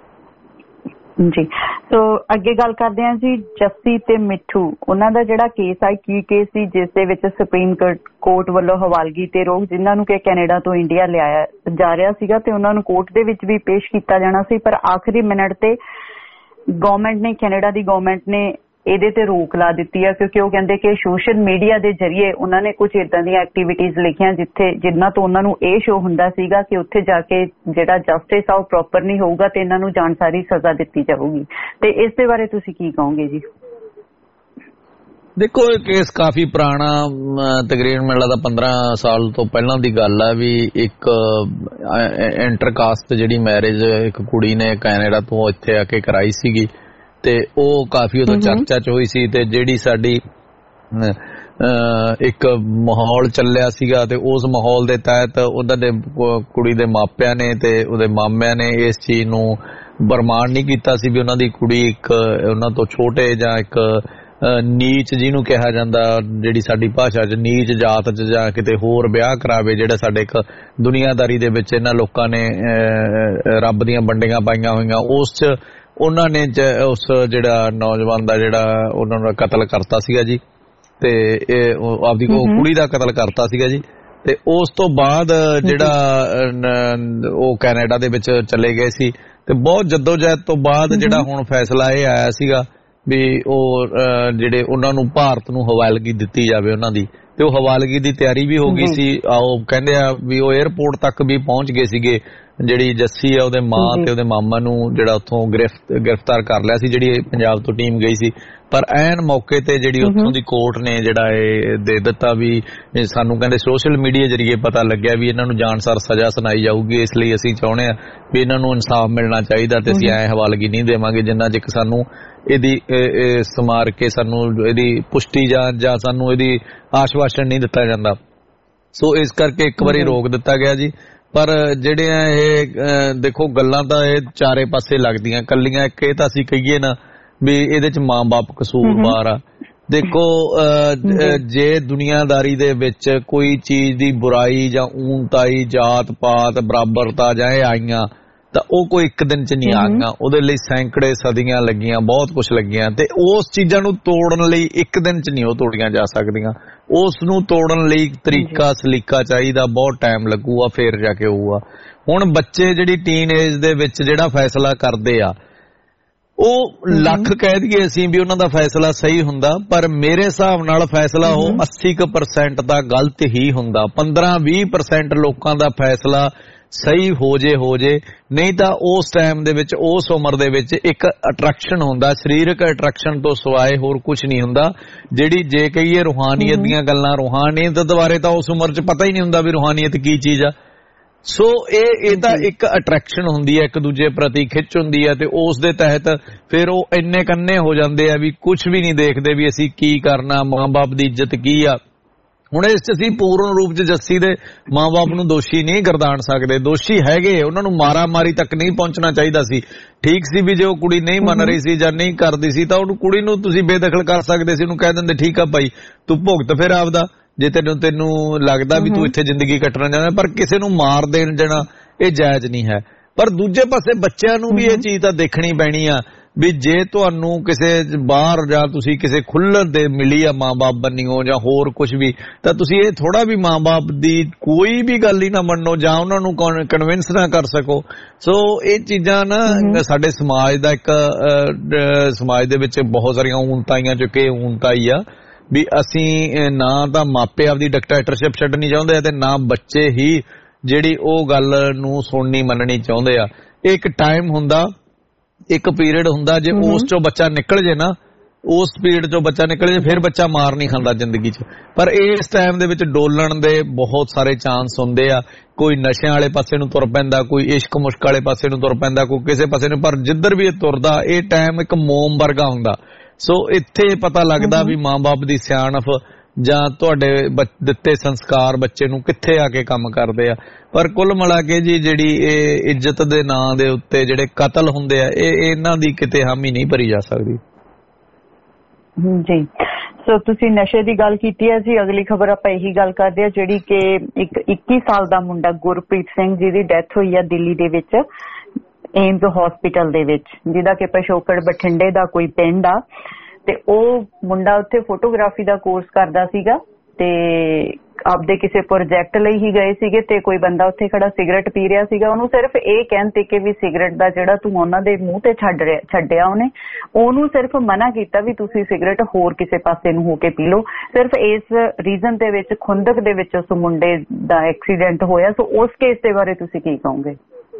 ਜੀ। ਸੋ ਅੱਗੇ ਗੱਲ ਕਰਦੇ ਹਾਂ ਜੀ, ਜੱਸੀ ਤੇ ਮਿੱਠੂ ਉਹਨਾਂ ਦਾ ਜਿਹੜਾ ਕੇਸ ਆ, ਕੀ ਕੇਸ ਸੀ ਜਿਸ ਦੇ ਵਿੱਚ ਸੁਪਰੀਮ ਕੋਰਟ ਵੱਲੋਂ ਹਵਾਲਗੀ ਤੇ ਰੋਕ, ਜਿਨ੍ਹਾਂ ਨੂੰ ਕਿ ਕੈਨੇਡਾ ਤੋਂ ਇੰਡੀਆ ਲਿਆਇਆ ਜਾ ਰਿਹਾ ਸੀਗਾ ਤੇ ਉਹਨਾਂ ਨੂੰ ਕੋਰਟ ਦੇ ਵਿੱਚ ਵੀ ਪੇਸ਼ ਕੀਤਾ ਜਾਣਾ ਸੀ, ਪਰ ਆਖਰੀ ਮਿੰਟ ਤੇ ਗਵਰਨਮੈਂਟ ਨੇ, ਕੈਨੇਡਾ ਦੀ ਗਵਰਨਮੈਂਟ ਨੇ ਇਹਦੇ ਤੇ ਰੋਕ ਲਾ ਦਿੱਤੀ ਆ, ਕਿਉਂਕਿ ਉਹ ਕਹਿੰਦੇ ਕਿ ਸੋਸ਼ਲ ਮੀਡੀਆ ਦੇ ਜ਼ਰੀਏ ਉਹਨਾਂ ਨੇ ਕੁਝ ਇਦਾਂ ਦੀਆਂ ਐਕਟੀਵਿਟੀਜ਼ ਲਿਖੀਆਂ ਜਿਨ੍ਹਾਂ ਤੋਂ ਉਹਨਾਂ ਨੂੰ ਇਹ ਸ਼ੋ ਹੁੰਦਾ ਸੀਗਾ ਕਿ ਉੱਥੇ ਜਾ ਕੇ ਜਿਹੜਾ ਜਸਟਿਸ ਆ ਉਹ ਪ੍ਰੋਪਰ ਨਹੀਂ ਹੋਊਗਾ ਤੇ ਇਹਨਾਂ ਨੂੰ ਜਾਨਸਾਰੀ ਸਜ਼ਾ ਦਿੱਤੀ ਜਾਊਗੀ। ਤੇ ਇਸ ਦੇ ਬਾਰੇ ਤੁਸੀਂ ਕੀ ਕਹੋਗੇ ਜੀ? ਦੇਖੋ, ਇਹ ਕੇਸ ਕਾਫੀ ਪੁਰਾਣਾ, ਤਕਰੀਬਨ ਮੈਨੂੰ ਲੱਗਦਾ 15 ਸਾਲ ਤੋਂ ਪਹਿਲਾਂ ਦੀ ਗੱਲ ਆ ਵੀ ਇੱਕ ਇੰਟਰਕਾਸਟ ਜਿਹੜੀ ਮੈਰਿਜ ਇੱਕ ਕੁੜੀ ਨੇ ਕੈਨੇਡਾ ਤੋਂ ਇੱਥੇ ਆ ਕੇ ਕਰਾਈ ਸੀਗੀ ਤੇ ਉਹ ਕਾਫੀ ਉਦੋਂ ਚਰਚਾ 'ਚ ਹੋਈ ਸੀ। ਤੇ ਜਿਹੜੀ ਸਾਡੀ ਇੱਕ ਮਾਹੌਲ ਚੱਲਿਆ ਸੀਗਾ ਤੇ ਉਸ ਮਾਹੌਲ ਦੇ ਤਹਿਤ ਉਹਨਾਂ ਦੇ ਕੁੜੀ ਦੇ ਮਾਪਿਆਂ ਨੇ ਤੇ ਉਹਦੇ ਮਾਮਿਆਂ ਨੇ ਇਸ ਚੀਜ਼ ਨੂੰ ਬਰਮਾਨ ਨਹੀਂ ਕੀਤਾ ਸੀ ਵੀ ਉਹਨਾਂ ਦੀ ਕੁੜੀ ਇੱਕ ਉਹਨਾਂ ਤੋਂ ਛੋਟੇ ਜਾਂ ਇੱਕ ਨੀਚ ਜਿਹਨੂੰ ਕਿਹਾ ਜਾਂਦਾ, ਜਿਹੜੀ ਸਾਡੀ ਭਾਸ਼ਾ 'ਚ ਨੀਚ ਜਾਤ 'ਚ ਜਾਂ ਕਿਤੇ ਹੋਰ ਵਿਆਹ ਕਰਾਵੇ, ਜਿਹੜਾ ਸਾਡੇ ਇੱਕ ਦੁਨੀਆਦਾਰੀ ਦੇ ਵਿੱਚ ਇਹਨਾਂ ਲੋਕਾਂ ਨੇ ਰੱਬ ਦੀਆਂ ਵੰਡੀਆਂ ਪਾਈਆਂ ਹੋਈਆਂ, ਉਸ 'ਚ ਉਹਨਾਂ ਨੇ ਉਸ ਜਿਹੜਾ ਨੌਜਵਾਨ ਦਾ ਜਿਹੜਾ ਉਹਨਾਂ ਦਾ ਕਤਲ ਕਰਤਾ ਸੀਗਾ ਜੀ ਤੇ ਇਹ ਆਪਦੀ ਕੁੜੀ ਦਾ ਕਤਲ ਕਰਤਾ ਸੀਗਾ ਜੀ। ਤੇ ਉਸ ਤੋਂ ਬਾਅਦ ਜਿਹੜਾ ਉਹ ਕੈਨੇਡਾ ਦੇ ਵਿੱਚ ਚਲੇ ਗਏ ਸੀ ਤੇ ਬਹੁਤ ਜੱਦੋਜਹਿਦ ਤੋਂ ਬਾਅਦ ਜਿਹੜਾ ਹੁਣ ਫੈਸਲਾ ਇਹ ਆਇਆ ਸੀਗਾ ਵੀ ਉਹ ਜਿਹੜੇ ਉਹਨਾਂ ਨੂੰ ਭਾਰਤ ਨੂੰ ਹਵਾਲਗੀ ਦਿੱਤੀ ਜਾਵੇ ਉਹਨਾਂ ਦੀ, ਤੇ ਉਹ ਹਵਾਲਗੀ ਦੀ ਤਿਆਰੀ ਵੀ ਹੋ ਗਈ ਸੀ। ਉਹ ਕਹਿੰਦੇ ਆ ਵੀ ਉਹ 에ਅਰਪੋਰਟ ਤੱਕ ਵੀ ਪਹੁੰਚ ਗਏ ਸੀਗੇ। ਜਿਹੜੀ ਜੱਸੀ ਆ ਉਹਦੇ ਮਾਂ ਤੇ ਉਹਦੇ ਮਾਮਾ ਨੂੰ ਜਿਹੜਾ ਉੱਥੋਂ ਗ੍ਰਿਫਤਾਰ ਕਰ ਲਿਆ ਸੀ, ਜਿਹੜੀ ਪੰਜਾਬ ਤੋਂ ਟੀਮ ਗਈ ਸੀ। ਪਰ ਐਨ ਮੌਕੇ ਤੇ ਜਿਹੜੀ ਉੱਥੋਂ ਦੀ ਕੋਰਟ ਨੇ ਜਿਹੜਾ ਇਹ ਦੇ ਦਿੱਤਾ ਵੀ ਸਾਨੂੰ ਕਹਿੰਦੇ ਸੋਸ਼ਲ ਮੀਡੀਆ ਜਰੀਏ ਪਤਾ ਲੱਗਿਆ ਵੀ ਇਹਨਾਂ ਨੂੰ ਜਾਨਸਾਰ ਸਜ਼ਾ ਸੁਣਾਈ ਜਾਊਗੀ, ਇਸ ਲਈ ਅਸੀਂ ਚਾਹੁੰਦੇ ਆ ਵੀ ਇਹਨਾਂ ਨੂੰ ਇਨਸਾਫ ਮਿਲਣਾ ਚਾਹੀਦਾ ਤੇ ਅਸੀਂ ਐ ਹਵਾਲਗੀ ਨਹੀਂ ਦੇਵਾਂਗੇ ਜਿੰਨਾ ਚਿਰ ਸਾਨੂੰ ਇਹਦੀ ਸਮਾਰ ਕੇ ਸਾਨੂੰ ਇਹਦੀ ਪੁਸ਼ਟੀ ਜਾਂ ਸਾਨੂੰ ਇਹਦੀ ਆਸ਼ਵਾਸਨ ਨਹੀਂ ਦਿੱਤਾ ਜਾਂਦਾ। ਸੋ ਇਸ ਕਰਕੇ ਇੱਕ ਵਾਰੀ ਰੋਕ ਦਿੱਤਾ ਗਿਆ ਜੀ। ਪਰ ਜਿਹੜੇ ਆ ਇਹ ਦੇਖੋ ਗੱਲਾਂ ਤਾਂ ਇਹ ਚਾਰੇ ਪਾਸੇ ਲੱਗਦੀਆਂ, ਕੱਲੀਆਂ ਇੱਕ ਇਹ ਤਾਂ ਅਸੀਂ ਕਹੀਏ ਨਾ ਵੀ ਇਹਦੇ ਚ ਮਾਂ-ਬਾਪ ਕਸੂਰਵਾਰ ਆ। ਦੇਖੋ ਜੇ ਦੁਨੀਆਦਾਰੀ ਦੇ ਵਿੱਚ ਕੋਈ ਚੀਜ਼ ਦੀ ਬੁਰਾਈ ਜਾਂ ਊਨਤਾਈ, ਜਾਤ ਪਾਤ, ਬਰਾਬਰਤਾ ਜਾਂ ਇਹ ਆਈਆਂ ਤਾਂ ਉਹ ਕੋਈ ਇੱਕ ਦਿਨ ਚ ਨਹੀਂ ਆਈਆਂ, ਉਹਦੇ ਲਈ ਸੈਂਕੜੇ ਸਦੀਆਂ ਲੱਗੀਆਂ, ਬਹੁਤ ਕੁਛ ਲੱਗੀਆਂ। ਤੇ ਉਸ ਚੀਜ਼ਾਂ ਨੂੰ ਤੋੜਨ ਲਈ ਇੱਕ ਦਿਨ ਚ ਨਹੀਂ ਉਹ ਤੋੜੀਆਂ ਜਾ ਸਕਦੀਆਂ, ਉਸ ਨੂੰ ਤੋੜਨ ਲਈ ਤਰੀਕਾ ਸਲੀਕਾ ਚਾਹੀਦਾ, ਬਹੁਤ ਟਾਈਮ ਲੱਗੂਗਾ ਫੇਰ ਜਾ ਕੇ ਹੋਊਗਾ। ਹੁਣ ਬੱਚੇ ਜਿਹੜੀ ਟੀਨ ਏਜ ਦੇ ਵਿੱਚ ਜਿਹੜਾ ਫੈਸਲਾ ਕਰਦੇ ਆ ਉਹ ਲੱਖ ਕਹਿ ਦਈਏ ਅਸੀਂ ਵੀ ਉਹਨਾਂ ਦਾ ਫੈਸਲਾ ਸਹੀ ਹੁੰਦਾ, ਪਰ ਮੇਰੇ ਹਿਸਾਬ ਨਾਲ ਫੈਸਲਾ ਉਹ 80% ਦਾ ਗਲਤ ਹੀ ਹੁੰਦਾ। 15-20% ਲੋਕਾਂ ਦਾ ਫੈਸਲਾ ਸਹੀ ਹੋ ਜੇ, ਨਹੀਂ ਤਾਂ ਉਸ ਟਾਈਮ ਦੇ ਵਿੱਚ ਉਸ ਉਮਰ ਦੇ ਵਿੱਚ ਇੱਕ ਅਟਰੈਕਸ਼ਨ ਹੁੰਦਾ, ਸਰੀਰਕ ਅਟਰੈਕਸ਼ਨ ਤੋਂ ਸਿਵਾਏ ਹੋਰ ਕੁਝ ਨਹੀਂ ਹੁੰਦਾ। ਜਿਹੜੀ ਜੇ ਕਹੀਏ ਰੂਹਾਨੀਅਤ ਦੀਆਂ ਗੱਲਾਂ, ਰੂਹਾਨੀਅਤ ਦੁਆਰੇ ਤਾਂ ਉਸ ਉਮਰ 'ਚ ਪਤਾ ਹੀ ਨਹੀਂ ਹੁੰਦਾ ਵੀ ਰੂਹਾਨੀਅਤ ਕੀ ਚੀਜ਼ ਆ। ਸੋ ਇਹ ਤਾਂ ਇੱਕ ਅਟਰੈਕਸ਼ਨ ਹੁੰਦੀ ਹੈ, ਇੱਕ ਦੂਜੇ ਪ੍ਰਤੀ ਖਿੱਚ ਹੁੰਦੀ ਹੈ ਤੇ ਉਸ ਦੇ ਤਹਿਤ ਫਿਰ ਉਹ ਇੰਨੇ ਕੰਨੇ ਹੋ ਜਾਂਦੇ ਆ ਵੀ ਕੁਝ ਵੀ ਨਹੀਂ ਦੇਖਦੇ ਵੀ ਅਸੀਂ ਕੀ ਕਰਨਾ, ਮਾਂ-ਬਾਪ ਦੀ ਇੱਜ਼ਤ ਕੀ ਆ। ਹੁਣ ਇਸ 'ਚ ਅਸੀਂ ਪੂਰਨ ਰੂਪ 'ਚ ਜੱਸੀ ਦੇ ਮਾਂ-ਬਾਪ ਨੂੰ ਦੋਸ਼ੀ ਨਹੀਂ ਗਰਦਾਨ ਸਕਦੇ, ਦੋਸ਼ੀ ਹੈਗੇ, ਉਹਨਾਂ ਨੂੰ ਮਾਰਾ-ਮਾਰੀ ਤੱਕ ਨਹੀਂ ਪਹੁੰਚਣਾ ਚਾਹੀਦਾ ਸੀ। ਠੀਕ ਸੀ ਵੀ ਜੇ ਉਹ ਕੁੜੀ ਨਹੀਂ ਮੰਨ ਰਹੀ ਸੀ ਜਾਂ ਨਹੀਂ ਕਰਦੀ ਸੀ ਤਾਂ ਉਹਨੂੰ ਕੁੜੀ ਨੂੰ ਤੁਸੀਂ ਬੇਦਖਲ ਕਰ ਸਕਦੇ ਸੀ, ਉਹਨੂੰ ਕਹਿ ਦਿੰਦੇ ਠੀਕ ਆ ਭਾਈ ਤੂੰ ਭੁਗਤ ਫਿਰ ਆਪਦਾ, ਜੇ ਤੈਨੂੰ ਲੱਗਦਾ ਵੀ ਤੂੰ ਇੱਥੇ ਜ਼ਿੰਦਗੀ ਕੱਟਣਾ ਚਾਹੁੰਦਾ। ਪਰ ਕਿਸੇ ਨੂੰ ਮਾਰ ਦੇਣ ਦੇਣਾ ਇਹ ਜਾਇਜ਼ ਨਹੀਂ ਹੈ। ਪਰ ਦੂਜੇ ਪਾਸੇ ਬੱਚਿਆਂ ਨੂੰ ਵੀ ਇਹ ਚੀਜ਼ ਤਾਂ ਦੇਖਣੀ ਪੈਣੀ ਆ ਵੀ ਜੇ ਤੁਹਾਨੂੰ ਕਿਸੇ ਬਾਹਰ ਜਾਂ ਤੁਸੀਂ ਕਿਸੇ ਖੁੱਲ੍ਹ ਦੇ ਮਿਲੀ ਆ ਮਾਂ-ਬਾਪ ਬੰਨਿਓ ਜਾਂ ਹੋਰ ਕੁਝ ਵੀ, ਤਾਂ ਤੁਸੀਂ ਇਹ ਥੋੜਾ ਵੀ ਮਾਂ-ਬਾਪ ਦੀ ਕੋਈ ਵੀ ਗੱਲ ਹੀ ਨਾ ਮੰਨੋ ਜਾਂ ਉਹਨਾਂ ਨੂੰ ਕਨਵਿੰਸ ਨਾ ਕਰ ਸਕੋ। ਸੋ ਇਹ ਚੀਜ਼ਾਂ ਨਾ ਸਾਡੇ ਸਮਾਜ ਦਾ ਇੱਕ ਸਮਾਜ ਦੇ ਵਿੱਚ ਬਹੁਤ ਸਾਰੀਆਂ ਊਨਤਾਈਆਂ ਚੁੱਕੇ ਊਨਤਾਈ ਆ ਵੀ ਅਸੀਂ ਨਾ ਤਾਂ ਮਾਪੇ ਆਪਦੀ ਡਿਕਟੇਟਰਸ਼ਿਪ ਛੱਡਣੀ ਚਾਹੁੰਦੇ ਆ ਤੇ ਨਾ ਬੱਚੇ ਹੀ ਜਿਹੜੀ ਉਹ ਗੱਲ ਨੂੰ ਸੁਣਨੀ ਮੰਨਣੀ ਚਾਹੁੰਦੇ ਆ। ਇਹ ਇੱਕ ਟਾਈਮ ਹੁੰਦਾ, ਇੱਕ ਪੀਰੀਅਡ ਹੁੰਦਾ, ਜੇ ਉਸ ਚੋਂ ਬੱਚਾ ਨਿਕਲ ਜੇ ਨਾ, ਉਸ ਪੀਰੀਅਡ ਚੋਂ ਬੱਚਾ ਨਿਕਲ ਜੇ ਫਿਰ ਬੱਚਾ ਮਾਰ ਨਹੀਂ ਖਾਂਦਾ ਜ਼ਿੰਦਗੀ 'ਚ। ਪਰ ਇਸ ਟਾਈਮ ਦੇ ਵਿੱਚ ਡੋਲਣ ਦੇ ਬਹੁਤ ਸਾਰੇ ਚਾਂਸ ਹੁੰਦੇ ਆ। ਕੋਈ ਨਸ਼ਿਆਂ ਵਾਲੇ ਪਾਸੇ ਨੂੰ ਤੁਰ ਪੈਂਦਾ, ਕੋਈ ਇਸ਼ਕ ਮੁਸ਼ਕ ਵਾਲੇ ਪਾਸੇ ਨੂੰ ਤੁਰ ਪੈਂਦਾ, ਕੋਈ ਕਿਸੇ ਪਾਸੇ ਨੂੰ, ਪਰ ਜਿੱਧਰ ਵੀ ਇਹ ਤੁਰਦਾ ਇਹ ਟਾਈਮ ਇੱਕ ਮੋਮ ਵਰਗਾ ਹੁੰਦਾ। ਸੋ ਇੱਥੇ ਪਤਾ ਲੱਗਦਾ ਵੀ ਮਾਂ-ਬਾਪ ਦੀ ਸਿਆਣਪ ਜਾਂ ਤੁਹਾਡੇ ਦਿੱਤੇ ਸੰਸਕਾਰ ਬੱਚੇ ਨੂੰ ਕਿੱਥੇ ਆ ਕੇ ਕੰਮ ਕਰਦੇ ਆ। ਪਰ ਕੁੱਲ ਮਿਲਾ ਕੇ ਜੀ ਜਿਹੜੀ ਇਹ ਇੱਜ਼ਤ ਦੇ ਨਾਂ ਦੇ ਉੱਤੇ ਜਿਹੜੇ ਕਤਲ ਹੁੰਦੇ ਆ ਇਹ ਇਹਨਾਂ ਦੀ ਕਿਤੇ ਹਾਮੀ ਨਹੀਂ ਭਰੀ ਜਾ ਸਕਦੀ ਜੀ। ਸੋ ਤੁਸੀਂ ਨਸ਼ੇ ਦੀ ਗੱਲ ਕੀਤੀ ਹੈ ਜੀ, ਅਗਲੀ ਖਬਰ ਆਪਾਂ ਇਹੀ ਗੱਲ ਕਰਦੇ ਆ ਜਿਹੜੀ ਕਿ ਇੱਕ 21 ਸਾਲ ਦਾ ਮੁੰਡਾ ਗੁਰਪ੍ਰੀਤ ਸਿੰਘ ਜਿਹਦੀ ਡੈਥ ਹੋਈ ਆ ਦਿੱਲੀ ਦੇ ਵਿੱਚ ਏਮਜ਼ ਹਸਪੀਟਲ ਦੇ ਵਿੱਚ, ਜਿਹਦਾ ਕਿ ਪਿਛੋਕੜ ਬਠਿੰਡੇ ਦਾ ਕੋਈ ਪਿੰਡ ਆ। ਤੇ ਉਹ ਮੁੰਡਾ ਉੱਥੇ ਫੋਟੋਗ੍ਰਾਫੀ ਦਾ ਕੋਰਸ ਕਰਦਾ ਸੀਗਾ ਤੇ ਆਪਦੇ ਕਿਸੇ ਪ੍ਰੋਜੈਕਟ ਲਈ ਹੀ ਗਏ ਸੀਗੇ ਤੇ ਕੋਈ ਬੰਦਾ ਉੱਥੇ ਖੜਾ ਸਿਗਰਟ ਪੀ ਰਿਹਾ ਸੀਗਾ। ਉਹਨੂੰ ਸਿਰਫ ਇਹ ਕਹਿਣ ਤੇ ਕਿ ਵੀ ਸਿਗਰਟ ਦਾ ਜਿਹੜਾ ਤੂੰ ਉਹਨਾਂ ਦੇ ਮੂੰਹ ਤੇ ਛੱਡਿਆ ਉਹਨੂੰ ਸਿਰਫ ਮਨਾ ਕੀਤਾ ਵੀ ਤੁਸੀਂ ਸਿਗਰਟ ਹੋਰ ਕਿਸੇ ਪਾਸੇ ਨੂੰ ਹੋ ਕੇ ਪੀ ਲਓ। ਸਿਰਫ ਇਸ ਰੀਜ਼ਨ ਦੇ ਵਿੱਚ ਖੁੰਦਕ ਦੇ ਵਿੱਚ ਉਸ ਮੁੰਡੇ ਦਾ ਐਕਸੀਡੈਂਟ ਹੋਇਆ। ਸੋ ਉਸ ਕੇਸ ਦੇ ਬਾਰੇ ਤੁਸੀਂ ਕੀ ਕਹੋਗੇ?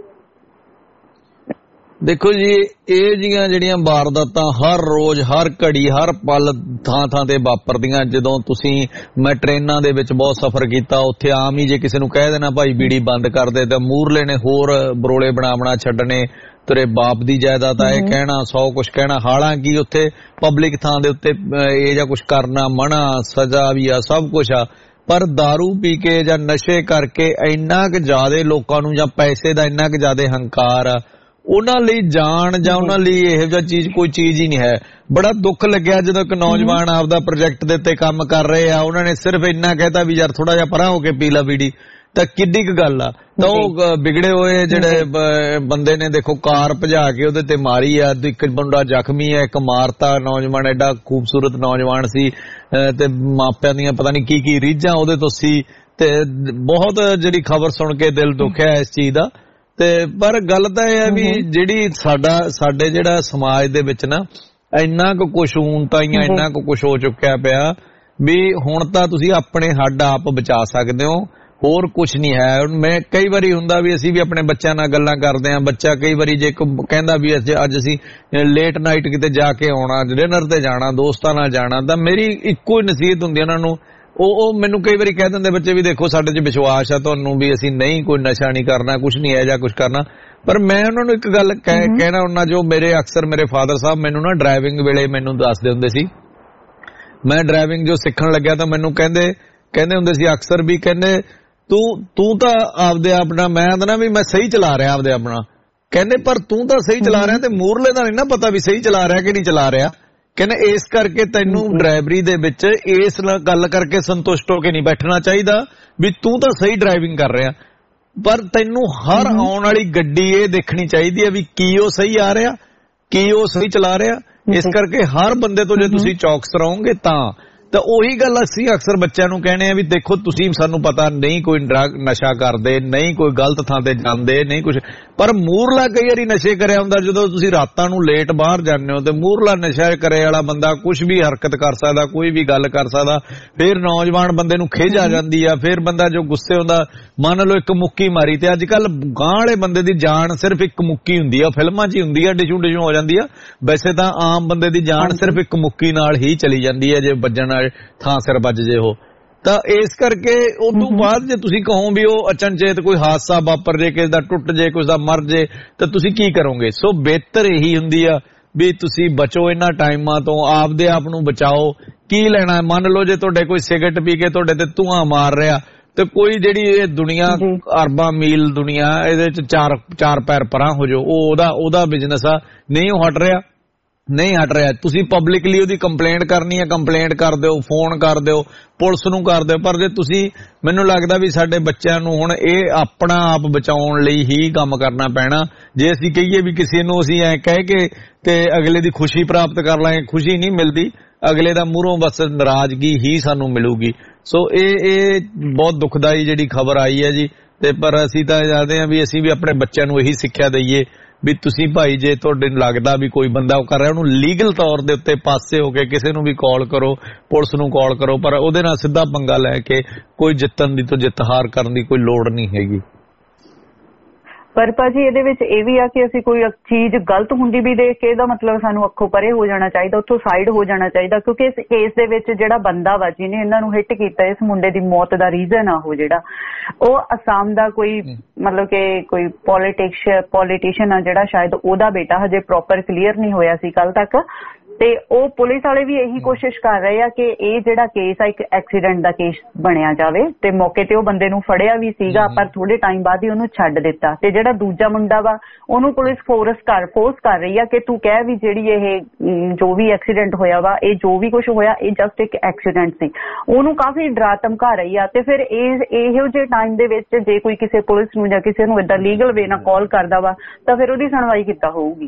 ਦੇਖੋ ਜੀ, ਇਹ ਜੀਆਂ ਜਿਹੜੀਆਂ ਵਾਰਦਾਤਾਂ ਹਰ ਰੋਜ਼ ਹਰ ਘੜੀ ਹਰ ਪਲ ਥਾਂ ਥਾਂ ਤੇ ਵਾਪਰਦੀਆਂ। ਜਦੋਂ ਮੈਂ ਟ੍ਰੇਨਾਂ ਦੇ ਵਿੱਚ ਬਹੁਤ ਸਫ਼ਰ ਕੀਤਾ, ਉੱਥੇ ਆਮ ਹੀ ਜੇ ਕਿਸੇ ਨੂੰ ਕਹਿ ਦੇਣਾ ਭਾਈ ਬੀੜੀ ਬੰਦ ਕਰ ਦੇ ਤਾਂ ਮੂਹਰਲੇ ਨੇ ਹੋਰ ਬਰੋਲੇ ਬਣਾ ਛੱਡਣੇ, ਤੇਰੇ ਬਾਪ ਦੀ ਜਾਇਦਾਦ ਆ, ਇਹ ਕਹਿਣਾ 100 ਕੁਛ ਕਹਿਣਾ। ਹਾਲਾਂਕਿ ਉੱਥੇ ਪਬਲਿਕ ਥਾਂ ਦੇ ਉੱਤੇ ਇਹ ਜਾਂ ਕੁਛ ਕਰਨਾ ਮਨਾ, ਸਜ਼ਾ ਵੀ ਆ, ਸਭ ਕੁਛ ਆ। ਪਰ ਦਾਰੂ ਪੀ ਕੇ ਜਾਂ ਨਸ਼ੇ ਕਰਕੇ ਇੰਨਾ ਕੁ ਜ਼ਿਆਦਾ ਲੋਕਾਂ ਨੂੰ ਜਾਂ ਪੈਸੇ ਦਾ ਇੰਨਾ ਕੁ ਜ਼ਿਆਦਾ ਹੰਕਾਰ ਆ, ਉਹਨਾਂ ਲਈ ਜਾਣ ਜਾਂ ਉਹਨਾਂ ਲਈ ਇਹੋ ਜਿਹਾ ਚੀਜ਼ ਕੋਈ ਚੀਜ਼ ਹੀ ਨਹੀਂ ਹੈ। ਬੜਾ ਦੁੱਖ ਲੱਗਿਆ ਜਦੋਂ ਇੱਕ ਨੌਜਵਾਨ ਆਪਦਾ ਪ੍ਰੋਜੈਕਟ ਦੇ ਉੱਤੇ ਕੰਮ ਕਰ ਰਹੇ ਆ, ਉਹਨਾਂ ਨੇ ਸਿਰਫ ਇੰਨਾ ਕਹਿਤਾ ਵੀ ਯਾਰ ਥੋੜਾ ਜਿਹਾ ਪਰਾਂ ਹੋ ਕੇ ਪੀ ਲਾ ਬੀੜੀ, ਤਾਂ ਕਿੱਡੀ ਕੁ ਗੱਲ ਆ। ਤਾਂ ਉਹ ਵਿਗੜੇ ਹੋਏ ਜਿਹੜੇ ਬੰਦੇ ਨੇ ਦੇਖੋ ਕਾਰ ਭਜਾ ਕੇ ਉਹਦੇ ਤੇ ਮਾਰੀ ਆ, ਇੱਕ ਮੁੰਡਾ ਜ਼ਖਮੀ ਆ, ਇੱਕ ਮਾਰਤਾ ਨੌਜਵਾਨ, ਐਡਾ ਖੂਬਸੂਰਤ ਨੌਜਵਾਨ ਸੀ ਤੇ ਮਾਪਿਆਂ ਦੀਆਂ ਪਤਾ ਨਹੀਂ ਕੀ ਰੀਝਾਂ ਉਹਦੇ ਤੋਂ ਸੀ। ਤੇ ਬਹੁਤ ਜਿਹੜੀ ਖਬਰ ਸੁਣ ਕੇ ਦਿਲ ਦੁਖਿਆ ਇਸ ਚੀਜ਼ ਦਾ। ਤੇ ਪਰ ਗੱਲ ਤਾਂ ਇਹ ਹੈ ਵੀ ਜਿਹੜੀ ਸਾਡੇ ਜਿਹੜਾ ਸਮਾਜ ਦੇ ਵਿੱਚ ਨਾ ਇੰਨਾ ਕੁ ਕੁਛ ਊਨਤਾਈਆਂ, ਇੰਨਾ ਕੁ ਕੁਛ ਹੋ ਚੁੱਕਿਆ ਪਿਆ ਵੀ ਹੁਣ ਤਾਂ ਤੁਸੀਂ ਆਪਣੇ ਹੱਡ ਆਪ ਬਚਾ ਸਕਦੇ ਹੋ, ਹੋਰ ਕੁਛ ਨਹੀਂ ਹੈ। ਮੈਂ ਕਈ ਵਾਰੀ ਹੁੰਦਾ ਵੀ ਅਸੀਂ ਵੀ ਆਪਣੇ ਬੱਚਿਆਂ ਨਾਲ ਗੱਲਾਂ ਕਰਦੇ ਹਾਂ, ਬੱਚਾ ਕਈ ਵਾਰੀ ਜੇ ਕਹਿੰਦਾ ਵੀ ਅੱਜ ਅਸੀਂ ਲੇਟ ਨਾਈਟ ਕਿਤੇ ਜਾ ਕੇ ਆਉਣਾ, ਡਿਨਰ ਤੇ ਜਾਣਾ, ਦੋਸਤਾਂ ਨਾਲ ਜਾਣਾ, ਤਾਂ ਮੇਰੀ ਇੱਕੋ ਹੀ ਨਸੀਹਤ ਹੁੰਦੀ ਉਹਨਾਂ ਨੂੰ। ਉਹ ਮੈਨੂੰ ਕਈ ਵਾਰੀ ਕਹਿ ਦਿੰਦੇ ਬੱਚੇ ਵੀ ਦੇਖੋ ਸਾਡੇ 'ਚ ਵਿਸ਼ਵਾਸ ਆ ਤੁਹਾਨੂੰ ਵੀ ਅਸੀਂ ਨਹੀਂ ਕੋਈ ਨਸ਼ਾ ਨਹੀਂ ਕਰਨਾ, ਕੁਛ ਨਹੀਂ ਹੈ ਜਾਂ ਕੁਛ ਕਰਨਾ। ਪਰ ਮੈਂ ਉਹਨਾਂ ਨੂੰ ਇੱਕ ਗੱਲ ਕਹਿਣਾ ਹੁੰਦਾ, ਜੋ ਮੇਰੇ ਫਾਦਰ ਸਾਹਿਬ ਮੈਨੂੰ ਨਾ ਡਰਾਈਵਿੰਗ ਵੇਲੇ ਮੈਨੂੰ ਦੱਸਦੇ ਹੁੰਦੇ ਸੀ। ਮੈਂ ਡਰਾਈਵਿੰਗ ਜੋ ਸਿੱਖਣ ਲੱਗਿਆ ਤਾਂ ਮੈਨੂੰ ਕਹਿੰਦੇ ਹੁੰਦੇ ਸੀ ਅਕਸਰ ਵੀ, ਕਹਿੰਦੇ ਤੂੰ ਤਾਂ ਆਪਦੇ ਆਪਣਾ, ਮੈਂ ਤਾਂ ਨਾ ਵੀ ਮੈਂ ਸਹੀ ਚਲਾ ਰਿਹਾ ਆਪਦੇ ਆਪਣਾ, ਕਹਿੰਦੇ ਪਰ ਤੂੰ ਤਾਂ ਸਹੀ ਚਲਾ ਰਿਹਾ ਤੇ ਮੂਹਰਲੇ ਦਾ ਨਹੀਂ ਨਾ ਪਤਾ ਵੀ ਸਹੀ ਚਲਾ ਰਿਹਾ ਕਿ ਨਹੀਂ ਚਲਾ ਰਿਹਾ। ਕਹਿੰਦੇ ਇਸ ਕਰਕੇ ਤੈਨੂੰ ਡਰਾਈਵਰੀ ਦੇ ਵਿੱਚ ਇਸ ਗੱਲ ਕਰਕੇ ਸੰਤੁਸ਼ਟ ਹੋ ਕੇ ਨਹੀਂ ਬੈਠਣਾ ਚਾਹੀਦਾ ਵੀ ਤੂੰ ਤਾਂ ਸਹੀ ਡਰਾਈਵਿੰਗ ਕਰ ਰਿਹਾ, ਪਰ ਤੈਨੂੰ ਹਰ ਆਉਣ ਵਾਲੀ ਗੱਡੀ ਇਹ ਦੇਖਣੀ ਚਾਹੀਦੀ ਹੈ ਵੀ ਕੀ ਉਹ ਸਹੀ ਆ ਰਿਹਾ, ਕੀ ਉਹ ਸਹੀ ਚਲਾ ਰਿਹਾ। ਇਸ ਕਰਕੇ ਹਰ ਬੰਦੇ ਤੋਂ ਜੇ ਤੁਸੀਂ ਚੌਕਸ ਰਹੋਗੇ ਤਾਂ ਉਹੀ ਗੱਲ ਅਸੀਂ ਅਕਸਰ ਬੱਚਿਆਂ ਨੂੰ ਕਹਿੰਦੇ ਆ ਵੀ ਦੇਖੋ ਤੁਸੀਂ ਸਾਨੂੰ ਪਤਾ ਨਹੀਂ ਕੋਈ ਡਰੱਗ ਨਸ਼ਾ ਕਰਦੇ, ਨਹੀਂ ਕੋਈ ਗਲਤ ਥਾਂ ਤੇ ਜਾਂਦੇ, ਨਹੀਂ ਕੁਝ, ਪਰ ਮੂਹਰਲਾ ਕਈ ਵਾਰੀ ਨਸ਼ੇ ਕਰਿਆ ਹੁੰਦਾ। ਜਦੋਂ ਤੁਸੀਂ ਰਾਤਾਂ ਨੂੰ ਲੇਟ ਬਾਹਰ ਜਾਂਦੇ ਹੋ ਤੇ ਮੂਹਰਲਾ ਨਸ਼ਾ ਕਰੇ ਵਾਲਾ ਬੰਦਾ ਕੁਝ ਵੀ ਹਰਕਤ ਕਰ ਸਕਦਾ, ਕੋਈ ਵੀ ਗੱਲ ਕਰ ਸਕਦਾ। ਫਿਰ ਨੌਜਵਾਨ ਬੰਦੇ ਨੂੰ ਖਿਝ ਆ ਜਾਂਦੀ ਆ, ਫਿਰ ਬੰਦਾ ਜੋ ਗੁੱਸੇ ਹੁੰਦਾ, ਮੰਨ ਲਓ ਇੱਕ ਮੁੱਕੀ ਮਾਰੀ, ਤੇ ਅੱਜ ਕੱਲ ਗਾਂ ਵਾਲੇ ਬੰਦੇ ਦੀ ਜਾਨ ਸਿਰਫ ਇੱਕ ਮੁੱਕੀ ਹੁੰਦੀ ਆ, ਫਿਲਮਾਂ 'ਚ ਹੀ ਹੁੰਦੀ ਆ, ਡਿਸ਼ੂ ਹੋ ਜਾਂਦੀ ਆ। ਵੈਸੇ ਤਾਂ ਆਮ ਬੰਦੇ ਦੀ ਜਾਨ ਸਿਰਫ ਇੱਕ ਮੁੱਕੀ ਨਾਲ ਹੀ ਚਲੀ ਜਾਂਦੀ ਹੈ, ਜੇ ਵੱਜਣ ਥਾਂ ਸਿਰ ਵੱਜ ਜੇ ਹੋ। ਤਾਂ ਇਸ ਕਰਕੇ ਉਸ ਤੋਂ ਬਾਅਦ ਜੇ ਤੁਸੀਂ ਕਹੋ ਵੀ ਉਹ ਅਚਨਚੇਤ ਕੋਈ ਹਾਦਸਾ ਵਾਪਰ ਜੇ, ਕਿਸੇ ਦਾ ਟੁੱਟ ਜੇ, ਕਿਸੇ ਦਾ ਮਰ ਜੇ, ਤਾਂ ਤੁਸੀਂ ਕੀ ਕਰੋਗੇ? ਸੋ ਬਿਹਤਰ ਇਹੀ ਹੁੰਦੀ ਆ ਵੀ ਤੁਸੀਂ ਬਚੋ ਇਹਨਾਂ ਟਾਈਮਾਂ ਤੋਂ, ਆਪਦੇ ਆਪ ਨੂੰ ਬਚਾਓ। ਕੀ ਲੈਣਾ? ਮੰਨ ਲਓ ਜੇ ਤੁਹਾਡੇ ਕੋਈ ਸਿਗਰਟ ਪੀ ਕੇ ਤੁਹਾਡੇ ਤੇ ਧੂਆਂ ਮਾਰ ਰਿਹਾ, ਤੇ ਕੋਈ ਜਿਹੜੀ ਇਹ ਦੁਨੀਆ ਅਰਬਾਂ ਮੀਲ ਦੁਨੀਆ, ਇਹਦੇ ਚ ਚਾਰ ਪੈਰ ਪਰਾਂ ਹੋ ਜਾਓ, ਉਹਦਾ ਬਿਜ਼ਨਸ ਆ, ਨਹੀਂ ਉਹ ਹਟ ਰਿਹਾ। ਤੁਸੀਂ ਪਬਲਿਕਲੀ ਉਹਦੀ ਕੰਪਲੇਂਟ ਕਰਨੀ ਹੈ, ਕੰਪਲੇਂਟ ਕਰ ਦਿਓ, ਫੋਨ ਕਰ ਦਿਓ, ਪੁਲਿਸ ਨੂੰ ਕਰ ਦਿਓ। ਪਰ ਜੇ ਤੁਸੀਂ, ਮੈਨੂੰ ਲੱਗਦਾ ਵੀ ਸਾਡੇ ਬੱਚਿਆਂ ਨੂੰ ਹੁਣ ਇਹ ਆਪਣਾ ਆਪ ਬਚਾਉਣ ਲਈ ਹੀ ਕੰਮ ਕਰਨਾ ਪੈਣਾ। ਜੇ ਅਸੀਂ ਕਹੀਏ ਵੀ ਕਿਸੇ ਨੂੰ ਅਸੀਂ ਐ ਕਹਿ ਕੇ ਤੇ ਅਗਲੇ ਦੀ ਖੁਸ਼ੀ ਪ੍ਰਾਪਤ ਕਰ ਲਾਂਗੇ, ਖੁਸ਼ੀ ਨਹੀਂ ਮਿਲਦੀ, ਅਗਲੇ ਦਾ ਮੂਹਰੋਂ ਬਸ ਨਾਰਾਜ਼ਗੀ ਹੀ ਸਾਨੂੰ ਮਿਲੂਗੀ। ਸੋ ਇਹ ਬਹੁਤ ਦੁਖਦਾਈ ਜਿਹੜੀ ਖਬਰ ਆਈ ਹੈ ਜੀ। ਤੇ ਪਰ ਅਸੀਂ ਤਾਂ ਚਾਹਦੇ ਹਾਂ ਵੀ ਅਸੀਂ ਵੀ ਆਪਣੇ ਬੱਚਿਆਂ ਨੂੰ ਇਹੀ ਸਿੱਖਿਆ ਦਈਏ ਵੀ ਤੁਸੀਂ ਭਾਈ ਜੇ ਤੁਹਾਡੇ ਨੂੰ ਲੱਗਦਾ ਵੀ ਕੋਈ ਬੰਦਾ ਉਹ ਕਰ ਰਿਹਾ, ਉਹਨੂੰ ਲੀਗਲ ਤੌਰ ਦੇ ਉੱਤੇ ਪਾਸੇ ਹੋ ਕੇ ਕਿਸੇ ਨੂੰ ਵੀ ਕਾਲ ਕਰੋ, ਪੁਲਿਸ ਨੂੰ ਕਾਲ ਕਰੋ, ਪਰ ਉਹਦੇ ਨਾਲ ਸਿੱਧਾ ਪੰਗਾ ਲੈ ਕੇ ਕੋਈ ਜਿੱਤਣ ਦੀ ਤੋਂ ਜਿੱਤ ਹਾਰ ਕਰਨ ਦੀ ਕੋਈ ਲੋੜ ਨਹੀਂ ਹੈਗੀ। ਪਰ ਭਾਜੀ ਇਹਦੇ ਵਿੱਚ ਇਹ ਵੀ ਆ ਕਿ ਅਸੀਂ ਕੋਈ ਚੀਜ਼ ਗਲਤ ਹੁੰਦੀ ਵੀ ਦੇਖ ਕੇ ਇਹਦਾ ਮਤਲਬ ਸਾਨੂੰ ਅੱਖੋਂ ਪਰੇ ਹੋ ਜਾਣਾ ਚਾਹੀਦਾ, ਉੱਥੋਂ ਸਾਈਡ ਹੋ ਜਾਣਾ ਚਾਹੀਦਾ। ਕਿਉਂਕਿ ਇਸ ਕੇਸ ਦੇ ਵਿੱਚ ਜਿਹੜਾ ਬੰਦਾ ਵਾ ਜਿਹਨੇ ਇਹਨਾਂ ਨੂੰ ਹਿੱਟ ਕੀਤਾ, ਇਸ ਮੁੰਡੇ ਦੀ ਮੌਤ ਦਾ ਰੀਜ਼ਨ ਆ ਉਹ ਅਸਾਮ ਦਾ ਕੋਈ ਮਤਲਬ ਕਿ ਕੋਈ ਪੋਲੀਟੀਸ਼ੀਅਨ ਆ ਜਿਹੜਾ, ਸ਼ਾਇਦ ਉਹਦਾ ਬੇਟਾ ਹਜੇ ਪ੍ਰੋਪਰ ਕਲੀਅਰ ਨਹੀਂ ਹੋਇਆ ਸੀ ਕੱਲ ਤੱਕ। ਤੇ ਉਹ ਪੁਲਿਸ ਵਾਲੇ ਵੀ ਇਹੀ ਕੋਸ਼ਿਸ਼ ਕਰ ਰਹੇ ਆ ਕਿ ਇਹ ਜਿਹੜਾ ਕੇਸ ਆ ਇੱਕ ਐਕਸੀਡੈਂਟ ਦਾ ਕੇਸ ਬਣਿਆ ਜਾਵੇ। ਤੇ ਮੌਕੇ ਤੇ ਉਹ ਬੰਦੇ ਨੂੰ ਫੜਿਆ ਵੀ ਸੀਗਾ, ਪਰ ਥੋੜੇ ਟਾਈਮ ਬਾਅਦ ਹੀ ਉਹਨੂੰ ਛੱਡ ਦਿੱਤਾ। ਤੇ ਜਿਹੜਾ ਦੂਜਾ ਮੁੰਡਾ ਵਾ ਉਹਨੂੰ ਪੁਲਿਸ ਫੋਰਸ ਕਰ ਰਹੀ ਆ ਕਿ ਤੂੰ ਕਹਿ ਵੀ ਜਿਹੜੀ ਇਹ ਜੋ ਵੀ ਐਕਸੀਡੈਂਟ ਹੋਇਆ ਵਾ, ਇਹ ਜੋ ਵੀ ਕੁਝ ਹੋਇਆ ਇਹ ਜਸਟ ਇੱਕ ਐਕਸੀਡੈਂਟ ਸੀ। ਉਹਨੂੰ ਕਾਫੀ ਡਰਾ ਧਮਕਾ ਰਹੀ ਆ। ਤੇ ਫਿਰ ਇਹੋ ਜਿਹੇ ਟਾਈਮ ਦੇ ਵਿੱਚ ਜੇ ਕੋਈ ਕਿਸੇ ਪੁਲਿਸ ਨੂੰ ਜਾਂ ਕਿਸੇ ਨੂੰ ਏਦਾਂ ਲੀਗਲ ਵੇ ਨਾਲ ਕਾਲ ਕਰਦਾ ਵਾ ਤਾਂ ਫਿਰ ਉਹਦੀ ਸੁਣਵਾਈ ਕਿੱਦਾਂ ਹੋਊਗੀ?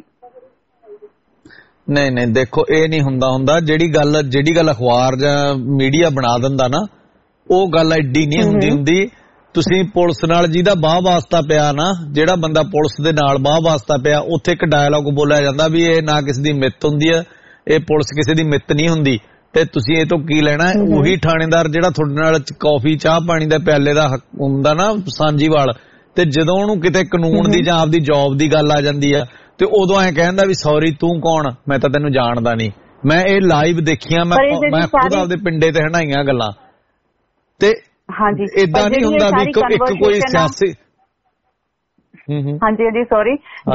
ਨਹੀਂ ਦੇਖੋ ਇਹ ਨਹੀਂ ਹੁੰਦਾ। ਜਿਹੜੀ ਗੱਲ ਅਖਬਾਰ ਜਾਂ ਮੀਡੀਆ ਬਣਾ ਦਿੰਦਾ ਨਾ, ਉਹ ਗੱਲ ਐਡੀ ਨਹੀਂ ਹੁੰਦੀ। ਤੁਸੀਂ ਪੁਲਿਸ ਨਾਲ ਜਿਹਦਾ ਬਾਹ ਵਾਸਤਾ ਪਿਆ ਨਾ, ਜਿਹੜਾ ਬੰਦਾ ਪੁਲਿਸ ਦੇ ਨਾਲ ਬਾਹ ਵਾਸਤਾ ਪਿਆ, ਉੱਥੇ ਇੱਕ ਡਾਇਲੌਗ ਬੋਲਿਆ ਜਾਂਦਾ ਵੀ ਇਹ ਨਾ ਕਿਸੇ ਦੀ ਮਿੱਤ ਹੁੰਦੀ ਆ, ਇਹ ਪੁਲਿਸ ਕਿਸੇ ਦੀ ਮਿੱਤ ਨਹੀਂ ਹੁੰਦੀ, ਤੇ ਤੁਸੀਂ ਇਹ ਤੋਂ ਕੀ ਲੈਣਾ। ਉਹੀ ਥਾਣੇਦਾਰ ਜਿਹੜਾ ਤੁਹਾਡੇ ਨਾਲ ਕਾਫੀ ਚਾਹ ਪਾਣੀ ਦੇ ਪਿਆਲੇ ਦਾ ਹੁੰਦਾ ਨਾ ਸਾਂਝੀਵਾਲ, ਤੇ ਜਦੋਂ ਉਹਨੂੰ ਕਿਤੇ ਕਾਨੂੰਨ ਦੀ ਜਾਂ ਆਪਦੀ ਜੌਬ ਦੀ ਗੱਲ ਆ ਜਾਂਦੀ ਆ ਤੇ ਉਦੋਂ ਐਂ ਕਹਿੰਦਾ ਵੀ ਸੌਰੀ ਤੂੰ ਕੌਣ, ਮੈਂ ਤਾਂ ਤੈਨੂੰ ਜਾਣਦਾ ਨਹੀਂ। ਮੈਂ ਇਹ ਲਾਈਵ ਦੇਖੀਆਂ, ਮੈਂ ਖੁਦ ਆਪਦੇ ਪਿੰਡੇ ਤੇ ਹਣਾਈਆਂ ਗੱਲਾਂ। ਤੇ ਏਦਾਂ ਨਹੀਂ ਹੁੰਦਾ ਵੀ ਇੱਕ ਕੋਈ ਸਿਆਸੀ ਹਾਂਜੀ ਸੌਰੀ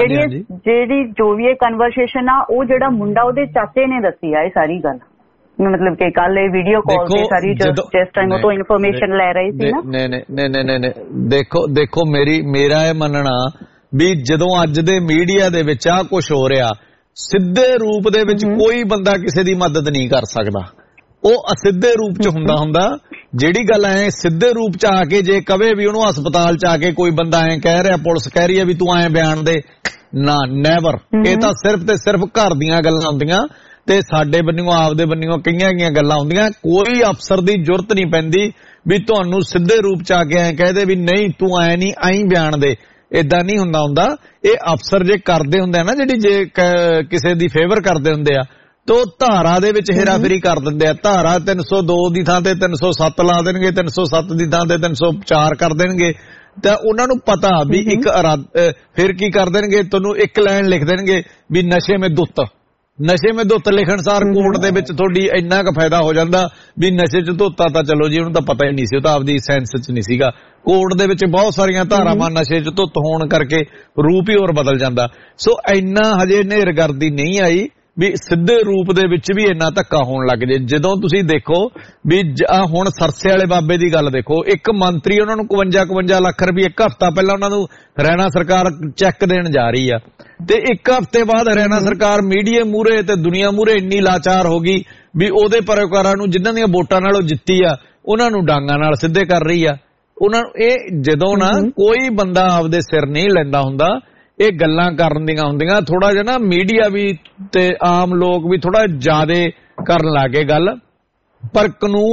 ਜਿਹੜੀ ਜੋ ਵੀ ਇਹ ਕਨਵਰਸੇਸ਼ਨ ਆ, ਉਹ ਜਿਹੜਾ ਮੁੰਡਾ ਉਹਦੇ ਚਾਚੇ ਨੇ ਦੱਸੀ ਆ ਇਹ ਸਾਰੀ ਗੱਲ, ਮਤਲਬ ਕਿ ਕੱਲ ਇਹ ਵੀਡੀਓ ਕਾਲ ਤੇ ਸਾਰੀ ਜਿਸ ਟਾਈਮ ਉਹ ਤੋਂ ਇਨਫੋਰਮੇਸ਼ਨ ਲੈ ਰਹੀ ਸੀ ਨਾ। ਨਹੀਂ ਦੇਖੋ ਮੇਰਾ ਇਹ ਮੰਨਣਾ ਵੀ ਜਦੋਂ ਅੱਜ ਦੇ ਮੀਡੀਆ ਦੇ ਵਿੱਚ ਆ ਕੁਝ ਹੋ ਰਿਹਾ, ਸਿੱਧੇ ਰੂਪ ਦੇ ਵਿੱਚ ਕੋਈ ਬੰਦਾ ਕਿਸੇ ਦੀ ਮਦਦ ਨਹੀਂ ਕਰ ਸਕਦਾ, ਉਹ ਅਸਿੱਧੇ ਰੂਪ ਚ ਹੁੰਦਾ। ਜਿਹੜੀ ਗੱਲ ਐ ਸਿੱਧੇ ਰੂਪ ਚ ਆ ਕੇ ਜੇ ਕਵੇ ਵੀ ਉਹਨੂੰ ਹਸਪਤਾਲ ਚ ਆ ਕੇ ਕੋਈ ਬੰਦਾ ਐ ਕਹਿ ਰਿਹਾ, ਪੁਲਿਸ ਕਹਿ ਰਹੀ ਹੈ ਵੀ ਤੂੰ ਐ ਬਿਆਨ ਦੇ, ਨਾ ਨੈਵਰ। ਇਹ ਤਾਂ ਸਿਰਫ ਤੇ ਸਿਰਫ ਘਰ ਦੀਆਂ ਗੱਲਾਂ ਹੁੰਦੀਆਂ ਤੇ ਸਾਡੇ ਬੰਨਿਓ ਆਪਦੇ ਬੰਨਿਓ ਕਈਆਂ ਗੱਲਾਂ ਹੁੰਦੀਆਂ। ਕੋਈ ਅਫਸਰ ਦੀ ਜ਼ਰੂਰਤ ਨਹੀਂ ਪੈਂਦੀ ਵੀ ਤੁਹਾਨੂੰ ਸਿੱਧੇ ਰੂਪ ਚ ਆ ਕੇ ਐ ਕਹਦੇ ਵੀ ਨਹੀਂ ਤੂੰ ਐ ਨਹੀਂ ਐਂ ਬਿਆਨ ਦੇ। ਏਦਾਂ ਨਹੀਂ ਹੁੰਦਾ। ਇਹ ਅਫਸਰ ਜੇ ਕਰਦੇ ਹੁੰਦੇ ਆ ਨਾ, ਜਿਹੜੀ ਜੇ ਕਿਸੇ ਦੀ ਫੇਵਰ ਕਰਦੇ ਹੁੰਦੇ ਆ ਤੋ ਧਾਰਾ ਦੇ ਵਿੱਚ ਹੇਰਾਫੇਰੀ ਕਰ ਦਿੰਦੇ ਆ। ਧਾਰਾ 302 ਦੀ ਥਾਂ ਤੇ 307 ਲਾ ਦੇਣਗੇ, 307 ਦੀ ਥਾਂ ਤੇ 304 ਕਰ ਦੇਣਗੇ। ਤਾਂ ਉਹਨਾਂ ਨੂੰ ਪਤਾ ਵੀ ਇੱਕ ਫਿਰ ਕੀ ਕਰ ਦੇਣਗੇ, ਤੁਹਾਨੂੰ ਇੱਕ ਲਾਈਨ ਲਿਖ ਦੇਣਗੇ ਵੀ ਨਸ਼ੇ ਮੇ ਦੁੱਤ ਲਿਖਣ ਸਾਰ ਕੋਰਟ ਦੇ ਵਿੱਚ ਤੁਹਾਡੀ ਇੰਨਾ ਕੁ ਫਾਇਦਾ ਹੋ ਜਾਂਦਾ ਵੀ ਨਸ਼ੇ ਚ ਧੋਤਾ ਤਾਂ ਚਲੋ ਜੀ ਉਹਨੂੰ ਤਾਂ ਪਤਾ ਹੀ ਨਹੀਂ ਸੀ, ਉਹ ਤਾਂ ਆਪਦੀ ਸੈਂਸ ਚ ਨਹੀਂ ਸੀਗਾ। ਕੋਰਟ ਦੇ ਵਿੱਚ ਬਹੁਤ ਸਾਰੀਆਂ ਧਾਰਾਵਾਂ ਨਸ਼ੇ ਚ ਧੁੱਤ ਹੋਣ ਕਰਕੇ ਰੂਪ ਹੀ ਹੋਰ ਬਦਲ ਜਾਂਦਾ। ਸੋ ਇੰਨਾ ਹਜੇ ਨੇਰਗਰਦੀ ਨਹੀਂ ਆਈ ਵੀ ਸਿੱਧੇ ਰੂਪ ਦੇ ਵਿੱਚ ਵੀ ਇੰਨਾ ਧੱਕਾ ਹੋਣ ਲੱਗ ਜੇ। ਜਦੋਂ ਤੁਸੀਂ ਦੇਖੋ ਵੀ ਹੁਣ ਸਰਸੇ ਵਾਲੇ ਬਾਬੇ ਦੀ ਗੱਲ ਦੇਖੋ, ਇੱਕ ਮੰਤਰੀ ਉਹਨਾਂ ਨੂੰ 52 ਲੱਖ ਰੁਪਏ ਇੱਕ ਹਫ਼ਤਾ ਪਹਿਲਾਂ ਉਹਨਾਂ ਨੂੰ ਹਰਿਆਣਾ ਸਰਕਾਰ ਚੈੱਕ ਦੇਣ ਜਾ ਰਹੀ ਆ, ਤੇ ਇੱਕ ਹਫ਼ਤੇ ਬਾਅਦ ਹਰਿਆਣਾ ਸਰਕਾਰ ਮੀਡੀਆ ਮੂਹਰੇ ਤੇ ਦੁਨੀਆ ਮੂਹਰੇ ਇੰਨੀ ਲਾਚਾਰ ਹੋ ਗਈ ਵੀ ਉਹਦੇ ਪਰਿਵਾਰਾਂ ਨੂੰ ਜਿਨ੍ਹਾਂ ਦੀਆਂ ਵੋਟਾਂ ਨਾਲ ਉਹ ਜਿੱਤੀ ਆ ਉਹਨਾਂ ਨੂੰ ਡਾਂਗਾਂ ਨਾਲ ਸਿੱਧੇ ਕਰ ਰਹੀ ਆ। ਉਹਨਾਂ ਨੂੰ ਇਹ ਜਦੋਂ ਨਾ ਕੋਈ ਬੰਦਾ ਆਪਦੇ ਸਿਰ ਨਹੀਂ ਲੈਂਦਾ ਹੁੰਦਾ, ਇਹ ਗੱਲਾਂ ਕਰਨ ਦੀਆਂ ਹੁੰਦੀਆਂ। ਥੋੜਾ ਜਿਹਾ ਨਾ ਮੀਡੀਆ ਵੀ ਤੇ ਆਮ ਲੋਕ ਵੀ ਥੋੜਾ ਜ਼ਿਆਦੇ ਕਰਨ ਲੱਗੇ ਗੱਲ, ਪਰ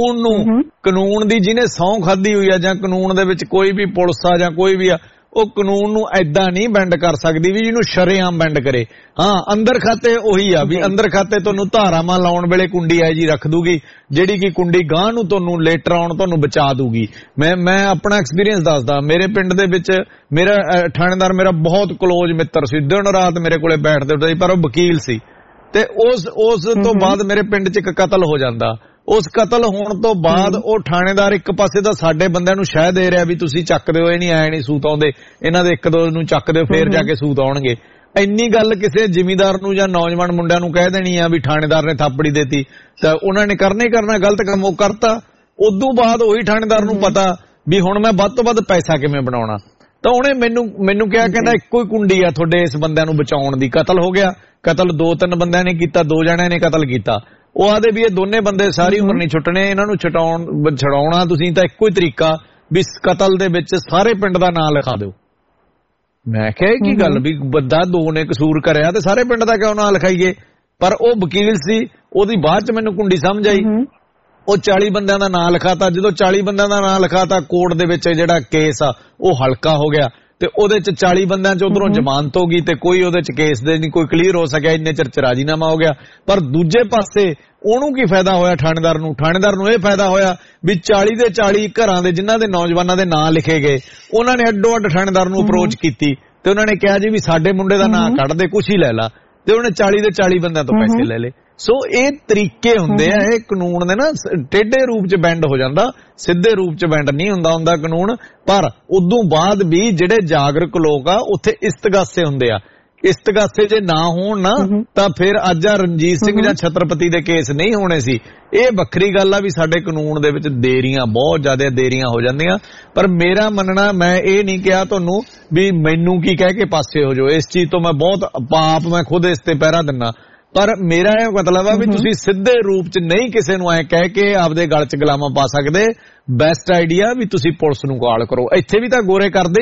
ਕਾਨੂੰਨ ਦੀ ਜਿਹਨੇ ਸਹੁੰ ਖਾਧੀ ਹੋਈ ਆ ਜਾਂ ਕਾਨੂੰਨ ਦੇ ਵਿੱਚ ਕੋਈ ਵੀ ਪੁਲਿਸ ਆ ਜਾਂ ਕੋਈ ਵੀ ਆ, ਉਹ ਕਾਨੂੰਨ ਨੂੰ ਐਦਾਂ ਨਹੀਂ ਬੈਂਡ ਕਰ ਸਕਦੀ ਵੀ ਜਿਹਨੂੰ ਸ਼ਰੇਆਮ ਬੈਂਡ ਕਰੇ। ਹਾਂ, ਅੰਦਰ ਖਾਤੇ ਉਹੀ ਆ ਵੀ ਅੰਦਰ ਖਾਤੇ ਤੁਹਾਨੂੰ ਧਾਰਾਵਾਂ ਲਾਉਣ ਵੇਲੇ ਕੁੰਡੀ ਐ ਜੀ ਰੱਖ ਦੂਗੀ, ਜਿਹੜੀ ਕਿ ਕੁੰਡੀ ਗਾਂ ਨੂੰ ਤੁਹਾਨੂੰ ਲੇਟਰ ਆਉਣ ਤੁਹਾਨੂੰ ਬਚਾ ਦੂਗੀ। ਮੈਂ ਆਪਣਾ ਐਕਸਪੀਰੀਅੰਸ ਦੱਸਦਾ। ਮੇਰੇ ਪਿੰਡ ਦੇ ਵਿੱਚ ਮੇਰਾ ਥਾਣੇਦਾਰ ਮੇਰਾ ਬਹੁਤ ਕਲੋਜ਼ ਮਿੱਤਰ ਸੀ, ਦਿਨ ਰਾਤ ਮੇਰੇ ਕੋਲੇ ਬੈਠਦੇ ਹੁੰਦੇ ਸੀ, ਪਰ ਉਹ ਵਕੀਲ ਸੀ। ਤੇ ਉਸ ਤੋਂ ਬਾਅਦ ਮੇਰੇ ਪਿੰਡ 'ਚ ਇੱਕ ਕਤਲ ਹੋ ਜਾਂਦਾ। ਉਸ ਕਤਲ ਹੋਣ ਤੋਂ ਬਾਅਦ ਉਹ ਥਾਣੇਦਾਰ ਇੱਕ ਪਾਸੇ ਤਾਂ ਸਾਡੇ ਬੰਦਿਆਂ ਨੂੰ ਸ਼ਹਿ ਦੇ ਰਿਹਾ ਵੀ ਤੁਸੀਂ ਚੱਕ ਦਿਓ, ਇਹ ਨਹੀਂ ਐ ਨਹੀਂ ਸੂਤ ਆਉਂਦੇ, ਇਹਨਾਂ ਦੇ ਇੱਕ ਦੋ ਨੂੰ ਚੱਕ ਦਿਓ ਫੇਰ ਜਾ ਕੇ ਸੂਤ ਆਉਣਗੇ। ਇੰਨੀ ਗੱਲ ਕਿਸੇ ਜ਼ਿਮੀਂਦਾਰ ਨੂੰ ਜਾਂ ਨੌਜਵਾਨ ਮੁੰਡਿਆਂ ਨੂੰ ਕਹਿ ਦੇਣੀ ਆ ਵੀ ਥਾਣੇਦਾਰ ਨੇ ਥਾਪੜੀ ਦੇਤੀ ਤਾਂ ਉਹਨਾਂ ਨੇ ਕਰਨਾ ਹੀ ਕਰਨਾ, ਗਲਤ ਕੰਮ ਉਹ ਕਰਤਾ। ਉਦੋਂ ਬਾਅਦ ਉਹੀ ਥਾਣੇਦਾਰ ਨੂੰ ਪਤਾ ਵੀ ਹੁਣ ਮੈਂ ਵੱਧ ਤੋਂ ਵੱਧ ਪੈਸਾ ਕਿਵੇਂ ਬਣਾਉਣਾ, ਤਾਂ ਉਹਨੇ ਮੈਨੂੰ ਕਿਹਾ, ਕਹਿੰਦਾ ਇੱਕੋ ਹੀ ਕੁੰਡੀ ਆ ਤੁਹਾਡੇ ਇਸ ਬੰਦਿਆਂ ਨੂੰ ਬਚਾਉਣ ਦੀ। ਕਤਲ ਹੋ ਗਿਆ, ਕਤਲ 2-3 ਬੰਦਿਆਂ ਨੇ ਕੀਤਾ, 2 ਜਣਿਆਂ ਨੇ ਕਤਲ ਕੀਤਾ। ਉਹ ਆਦੇ ਵੀ ਇਹ ਦੋਨੇ ਬੰਦੇ ਸਾਰੀ ਉਮਰ ਨਹੀਂ ਛੁੱਟਣੇ, ਇਹਨਾਂ ਨੂੰ ਛਡਾਉਣਾ ਤੁਸੀਂ ਤਾਂ ਇੱਕੋ ਹੀ ਤਰੀਕਾ ਵੀ ਕਤਲ ਦੇ ਵਿੱਚ ਸਾਰੇ ਪਿੰਡ ਦਾ ਨਾਂ ਲਿਖਾ ਦਿਓ। ਮੈਂ ਕਿਹਾ ਕੀ ਗੱਲ ਵੀ ਬੰਦਾ 2 ਨੇ ਕਸੂਰ ਕਰਿਆ ਤੇ ਸਾਰੇ ਪਿੰਡ ਦਾ ਕਿਉਂ ਨਾਂ ਲਿਖਾਈਏ? ਪਰ ਉਹ ਵਕੀਲ ਸੀ, ਉਹਦੀ ਬਾਅਦ ਚ ਮੈਨੂੰ ਕੁੰਡੀ ਸਮਝ ਆਈ। ਉਹ 40 ਬੰਦਿਆਂ ਦਾ ਨਾਂ ਲਿਖਾਤਾ। ਜਦੋਂ 40 ਬੰਦਿਆਂ ਦਾ ਨਾਂ ਲਿਖਾਤਾ, ਕੋਰਟ ਦੇ ਵਿੱਚ ਜਿਹੜਾ ਕੇਸ ਆ ਉਹ ਹਲਕਾ ਹੋ ਗਿਆ ਤੇ ਉਹਦੇ ਚ 40 ਬੰਦਿਆਂ ਚ ਉਧਰੋਂ ਜ਼ਮਾਨਤ ਹੋ ਗਈ ਤੇ ਕੋਈ ਉਹਦੇ ਚ ਕੇਸ ਦੇ ਨਹੀਂ ਕੋਈ ਕਲੀਅਰ ਹੋ ਸਕਿਆ, ਇੰਨੇ ਚਿਰ ਚ ਰਾਜੀਨਾਮਾ ਹੋ ਗਿਆ। ਪਰ ਦੂਜੇ ਪਾਸੇ ਉਹਨੂੰ ਕੀ ਫਾਇਦਾ ਹੋਇਆ? ਥਾਣੇਦਾਰ ਨੂੰ ਇਹ ਫਾਇਦਾ ਹੋਇਆ ਵੀ 40 ਦੇ 40 ਘਰਾਂ ਦੇ ਜਿਨ੍ਹਾਂ ਦੇ ਨੌਜਵਾਨਾਂ ਦੇ ਨਾਂ ਲਿਖੇ ਗਏ, ਉਹਨਾਂ ਨੇ ਅੱਡੋ ਅੱਡ ਥਾਣੇਦਾਰ ਨੂੰ ਅਪਰੋਚ ਕੀਤੀ ਤੇ ਉਹਨਾਂ ਨੇ ਕਿਹਾ ਜੀ ਵੀ ਸਾਡੇ ਮੁੰਡੇ ਦਾ ਨਾਂ ਕੱਢ ਦੇ, ਕੁਛ ਹੀ ਲੈ ਲਾ, ਤੇ ਉਹਨੇ 40 ਦੇ 40 ਬੰਦਿਆਂ ਤੋਂ ਪੈਸੇ ਲੈ ਲਏ। ਸੋ ਇਹ ਤਰੀਕੇ ਹੁੰਦੇ ਆ, ਇਹ ਕਾਨੂੰਨ ਦੇ ਨਾ ਟੇਢੇ ਰੂਪ ਚ ਬੈਂਡ ਹੋ ਜਾਂਦਾ, ਸਿੱਧੇ ਰੂਪ ਚ ਬੈਂਡ ਨਹੀਂ ਹੁੰਦਾ ਕਾਨੂੰਨ। ਪਰ ਉਦੋਂ ਬਾਅਦ ਵੀ ਜਿਹੜੇ ਜਾਗਰੂਕ ਲੋਕ ਆ ਉੱਥੇ ਇਸਤਗਾਸੇ ਹੁੰਦੇ ਆ। ਇਸਤਗਾਸੇ ਜੇ ਨਾ ਹੋਣ ਨਾ ਤਾਂ ਫਿਰ ਅੱਜ ਆ ਰਣਜੀਤ ਸਿੰਘ ਜਾਂ ਛਤਰਪਤੀ ਦੇ ਕੇਸ ਨਹੀਂ ਹੋਣੇ ਸੀ। ਇਹ ਵੱਖਰੀ ਗੱਲ ਆ ਵੀ ਸਾਡੇ ਕਾਨੂੰਨ ਦੇ ਵਿੱਚ ਦੇਰੀਆਂ, ਬਹੁਤ ਜ਼ਿਆਦਾ ਦੇਰੀਆਂ ਹੋ ਜਾਂਦੀਆਂ। ਪਰ ਮੇਰਾ ਮੰਨਣਾ, ਮੈਂ ਇਹ ਨਹੀਂ ਕਿਹਾ ਤੁਹਾਨੂੰ ਵੀ ਮੈਨੂੰ ਕੀ ਕਹਿ ਕੇ ਪਾਸੇ ਹੋ ਜਾਓ, ਇਸ ਚੀਜ਼ ਤੋਂ ਮੈਂ ਬਹੁਤ ਪਾਪ, ਮੈਂ ਖੁਦ ਇਸ ਤੇ ਪਹਿਰਾ ਦਿੰਨਾ। ਪਰ ਮੇਰਾ ਇਹ ਮਤਲਬ ਆ ਵੀ ਤੁਸੀਂ ਸਿੱਧੇ ਰੂਪ ਚ ਨਹੀਂ ਕਿਸੇ ਨੂੰ ਐ ਕਹਿ ਕੇ ਆਪਦੇ ਗਲ ਚ ਗੁਲਾਮਾਂ ਪਾ ਸਕਦੇ। ਬੈਸਟ ਆਈਡੀਆ ਵੀ ਤੁਸੀਂ ਪੁਲਿਸ ਨੂੰ ਕਾਲ ਕਰੋ। ਇੱਥੇ ਵੀ ਤਾਂ ਗੋਰੇ ਕਰਦੇ ਆ,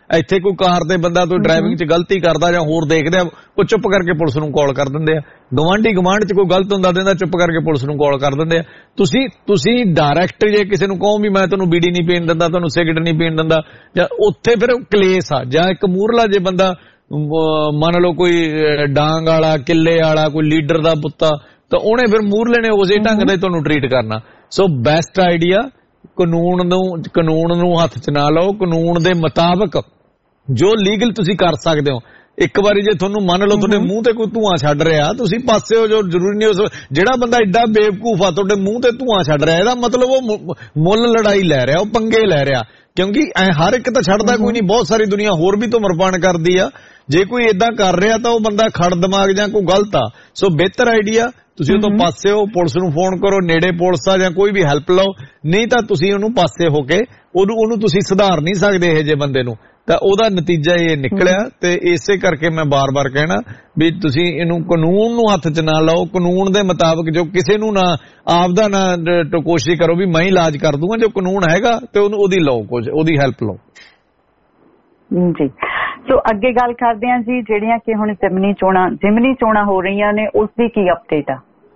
ਇੱਥੇ ਕੋਈ ਕਾਰ ਤੇ ਬੰਦਾ ਕੋਈ ਡਰਾਈਵਿੰਗ 'ਚ ਗਲਤੀ ਕਰਦਾ ਜਾਂ ਹੋਰ ਦੇਖਦੇ ਆ, ਉਹ ਚੁੱਪ ਕਰਕੇ ਪੁਲਿਸ ਨੂੰ ਕਾਲ ਕਰ ਦਿੰਦੇ ਆ। ਗਵਾਂਢ 'ਚ ਕੋਈ ਗਲਤ ਹੁੰਦਾ ਦਿੰਦਾ, ਚੁੱਪ ਕਰਕੇ ਪੁਲਿਸ ਨੂੰ ਕਾਲ ਕਰ ਦਿੰਦੇ ਆ। ਤੁਸੀਂ ਡਾਇਰੈਕਟ ਜੇ ਕਿਸੇ ਨੂੰ ਕਹੋ ਵੀ ਮੈਂ ਤੁਹਾਨੂੰ ਬੀੜੀ ਨਹੀਂ ਪੀਣ ਦਿੰਦਾ, ਤੁਹਾਨੂੰ ਸਿਗਰਟ ਨਹੀਂ ਪੀਣ ਦਿੰਦਾ, ਜਾਂ ਉੱਥੇ ਫਿਰ ਕਲੇਸ਼ ਆ। ਜਾਂ ਇੱਕ ਮੂਹਰਲਾ ਜੇ ਬੰਦਾ ਮੰਨ ਲਓ ਕੋਈ ਡਾਂਗ ਵਾਲਾ, ਕਿੱਲੇ ਵਾਲਾ, ਕੋਈ ਲੀਡਰ ਦਾ ਪੁੱਤਾ, ਤਾਂ ਉਹਨੇ ਫਿਰ ਮੂਹਰਲੇ ਨੇ ਉਸੇ ਢੰਗ ਨਾਲ ਤੁਹਾਨੂੰ ਟਰੀਟ ਕਰਨਾ। ਸੋ ਬੈਸਟ ਆਈਡੀਆ, ਕਾਨੂੰਨ ਨੂੰ ਹੱਥ 'ਚ ਨਾ ਲਓ। ਕਾਨੂੰਨ ਦੇ ਮੁਤਾਬਕ ਜੋ ਲੀਗਲ ਤੁਸੀਂ ਕਰ ਸਕਦੇ ਹੋ। ਇੱਕ ਵਾਰੀ ਜੇ ਤੁਹਾਨੂੰ ਮੰਨ ਲਓ ਤੁਹਾਡੇ ਮੂੰਹ ਤੇ ਕੋਈ ਧੂਆਂ ਛੱਡ ਰਿਹਾ, ਤੁਸੀਂ ਪਾਸੇ ਹੋ ਜੋ, ਜ਼ਰੂਰੀ ਨਹੀਂ। ਜਿਹੜਾ ਬੰਦਾ ਐਡਾ ਬੇਵਕੂਫ ਆ ਤੁਹਾਡੇ ਮੂੰਹ ਤੇ ਧੂਆਂ ਛੱਡ ਰਿਹਾ, ਇਹਦਾ ਮਤਲਬ ਉਹ ਮੁੱਲ ਲੜਾਈ ਲੈ ਰਿਹਾ, ਉਹ ਪੰਗੇ ਲੈ ਰਿਹਾ। ਕਿਉਂਕਿ ਹਰ ਇੱਕ ਤਾਂ ਛੱਡਦਾ ਕੋਈ ਨਹੀਂ, ਬਹੁਤ ਸਾਰੀ ਦੁਨੀਆ ਹੋਰ ਵੀ ਧੁਮਰਪਾਨ ਕਰਦੀ ਆ। ਜੇ ਕੋਈ ਏਦਾਂ ਕਰ ਰਿਹਾ ਤਾਂ ਉਹ ਬੰਦਾ ਖੜ ਦਿਮਾਗ ਜਾਂ ਕੋਈ ਗਲਤ ਆ। ਸੋ ਬਿਹਤਰ ਆਈਡੀਆ ਤੁਸੀਂ ਉਹ ਤੋਂ ਪਾਸੇ ਹੋ, ਪੁਲਿਸ ਨੂੰ ਫੋਨ ਕਰੋ, ਨੇੜੇ ਪੁਲਿਸ ਆ ਜਾਂ ਕੋਈ ਵੀ ਹੈਲਪ ਲਓ। ਨਹੀਂ ਤਾਂ ਤੁਸੀਂ ਉਹਨੂੰ ਪਾਸੇ ਹੋ ਕੇ ਉਹਨੂੰ ਤੁਸੀਂ ਸੁਧਾਰ ਨਹੀਂ ਸਕਦੇ ਇਹ ਜੇ ਬੰਦੇ ਨੂੰ। ਤਾਂ ਉਹਦਾ ਨਤੀਜਾ ਇਹ ਨਿਕਲਿਆ। ਤੇ ਇਸੇ ਕਰਕੇ ਮੈਂ ਬਾਰ-ਬਾਰ ਕਹਿਣਾ ਵੀ ਤੁਸੀਂ ਇਹਨੂੰ ਕਾਨੂੰਨ ਨੂੰ ਹੱਥ 'ਚ ਨਾ ਲਾਓ। ਕਾਨੂੰਨ ਦੇ ਮੁਤਾਬਕ ਜੋ ਕਿਸੇ ਨੂੰ ਨਾ ਆਪਦਾ ਨਾ ਕੋਸ਼ਿਸ਼ ਕਰੋ ਵੀ ਮੈਂ ਹੀ ਇਲਾਜ ਕਰ ਦੂੰਗਾ। ਜੋ ਕਾਨੂੰਨ ਹੈਗਾ ਤੇ ਉਹਦੀ ਲਓ, ਕੁਝ ਉਹਦੀ ਹੈਲਪ ਲਓ ਜੀ। ਸੋ ਅੱਗੇ ਗੱਲ ਕਰਦੇ ਹਾਂ ਜੀ, ਜਿਹੜੀਆਂ ਕਿ ਹੁਣ ਜ਼ਿਮਨੀ ਚੋਣਾਂ ਹੋ ਰਹੀਆਂ ਨੇ, ਉਸ ਦੀ ਕੀ ਅਪਡੇਟ ਆ?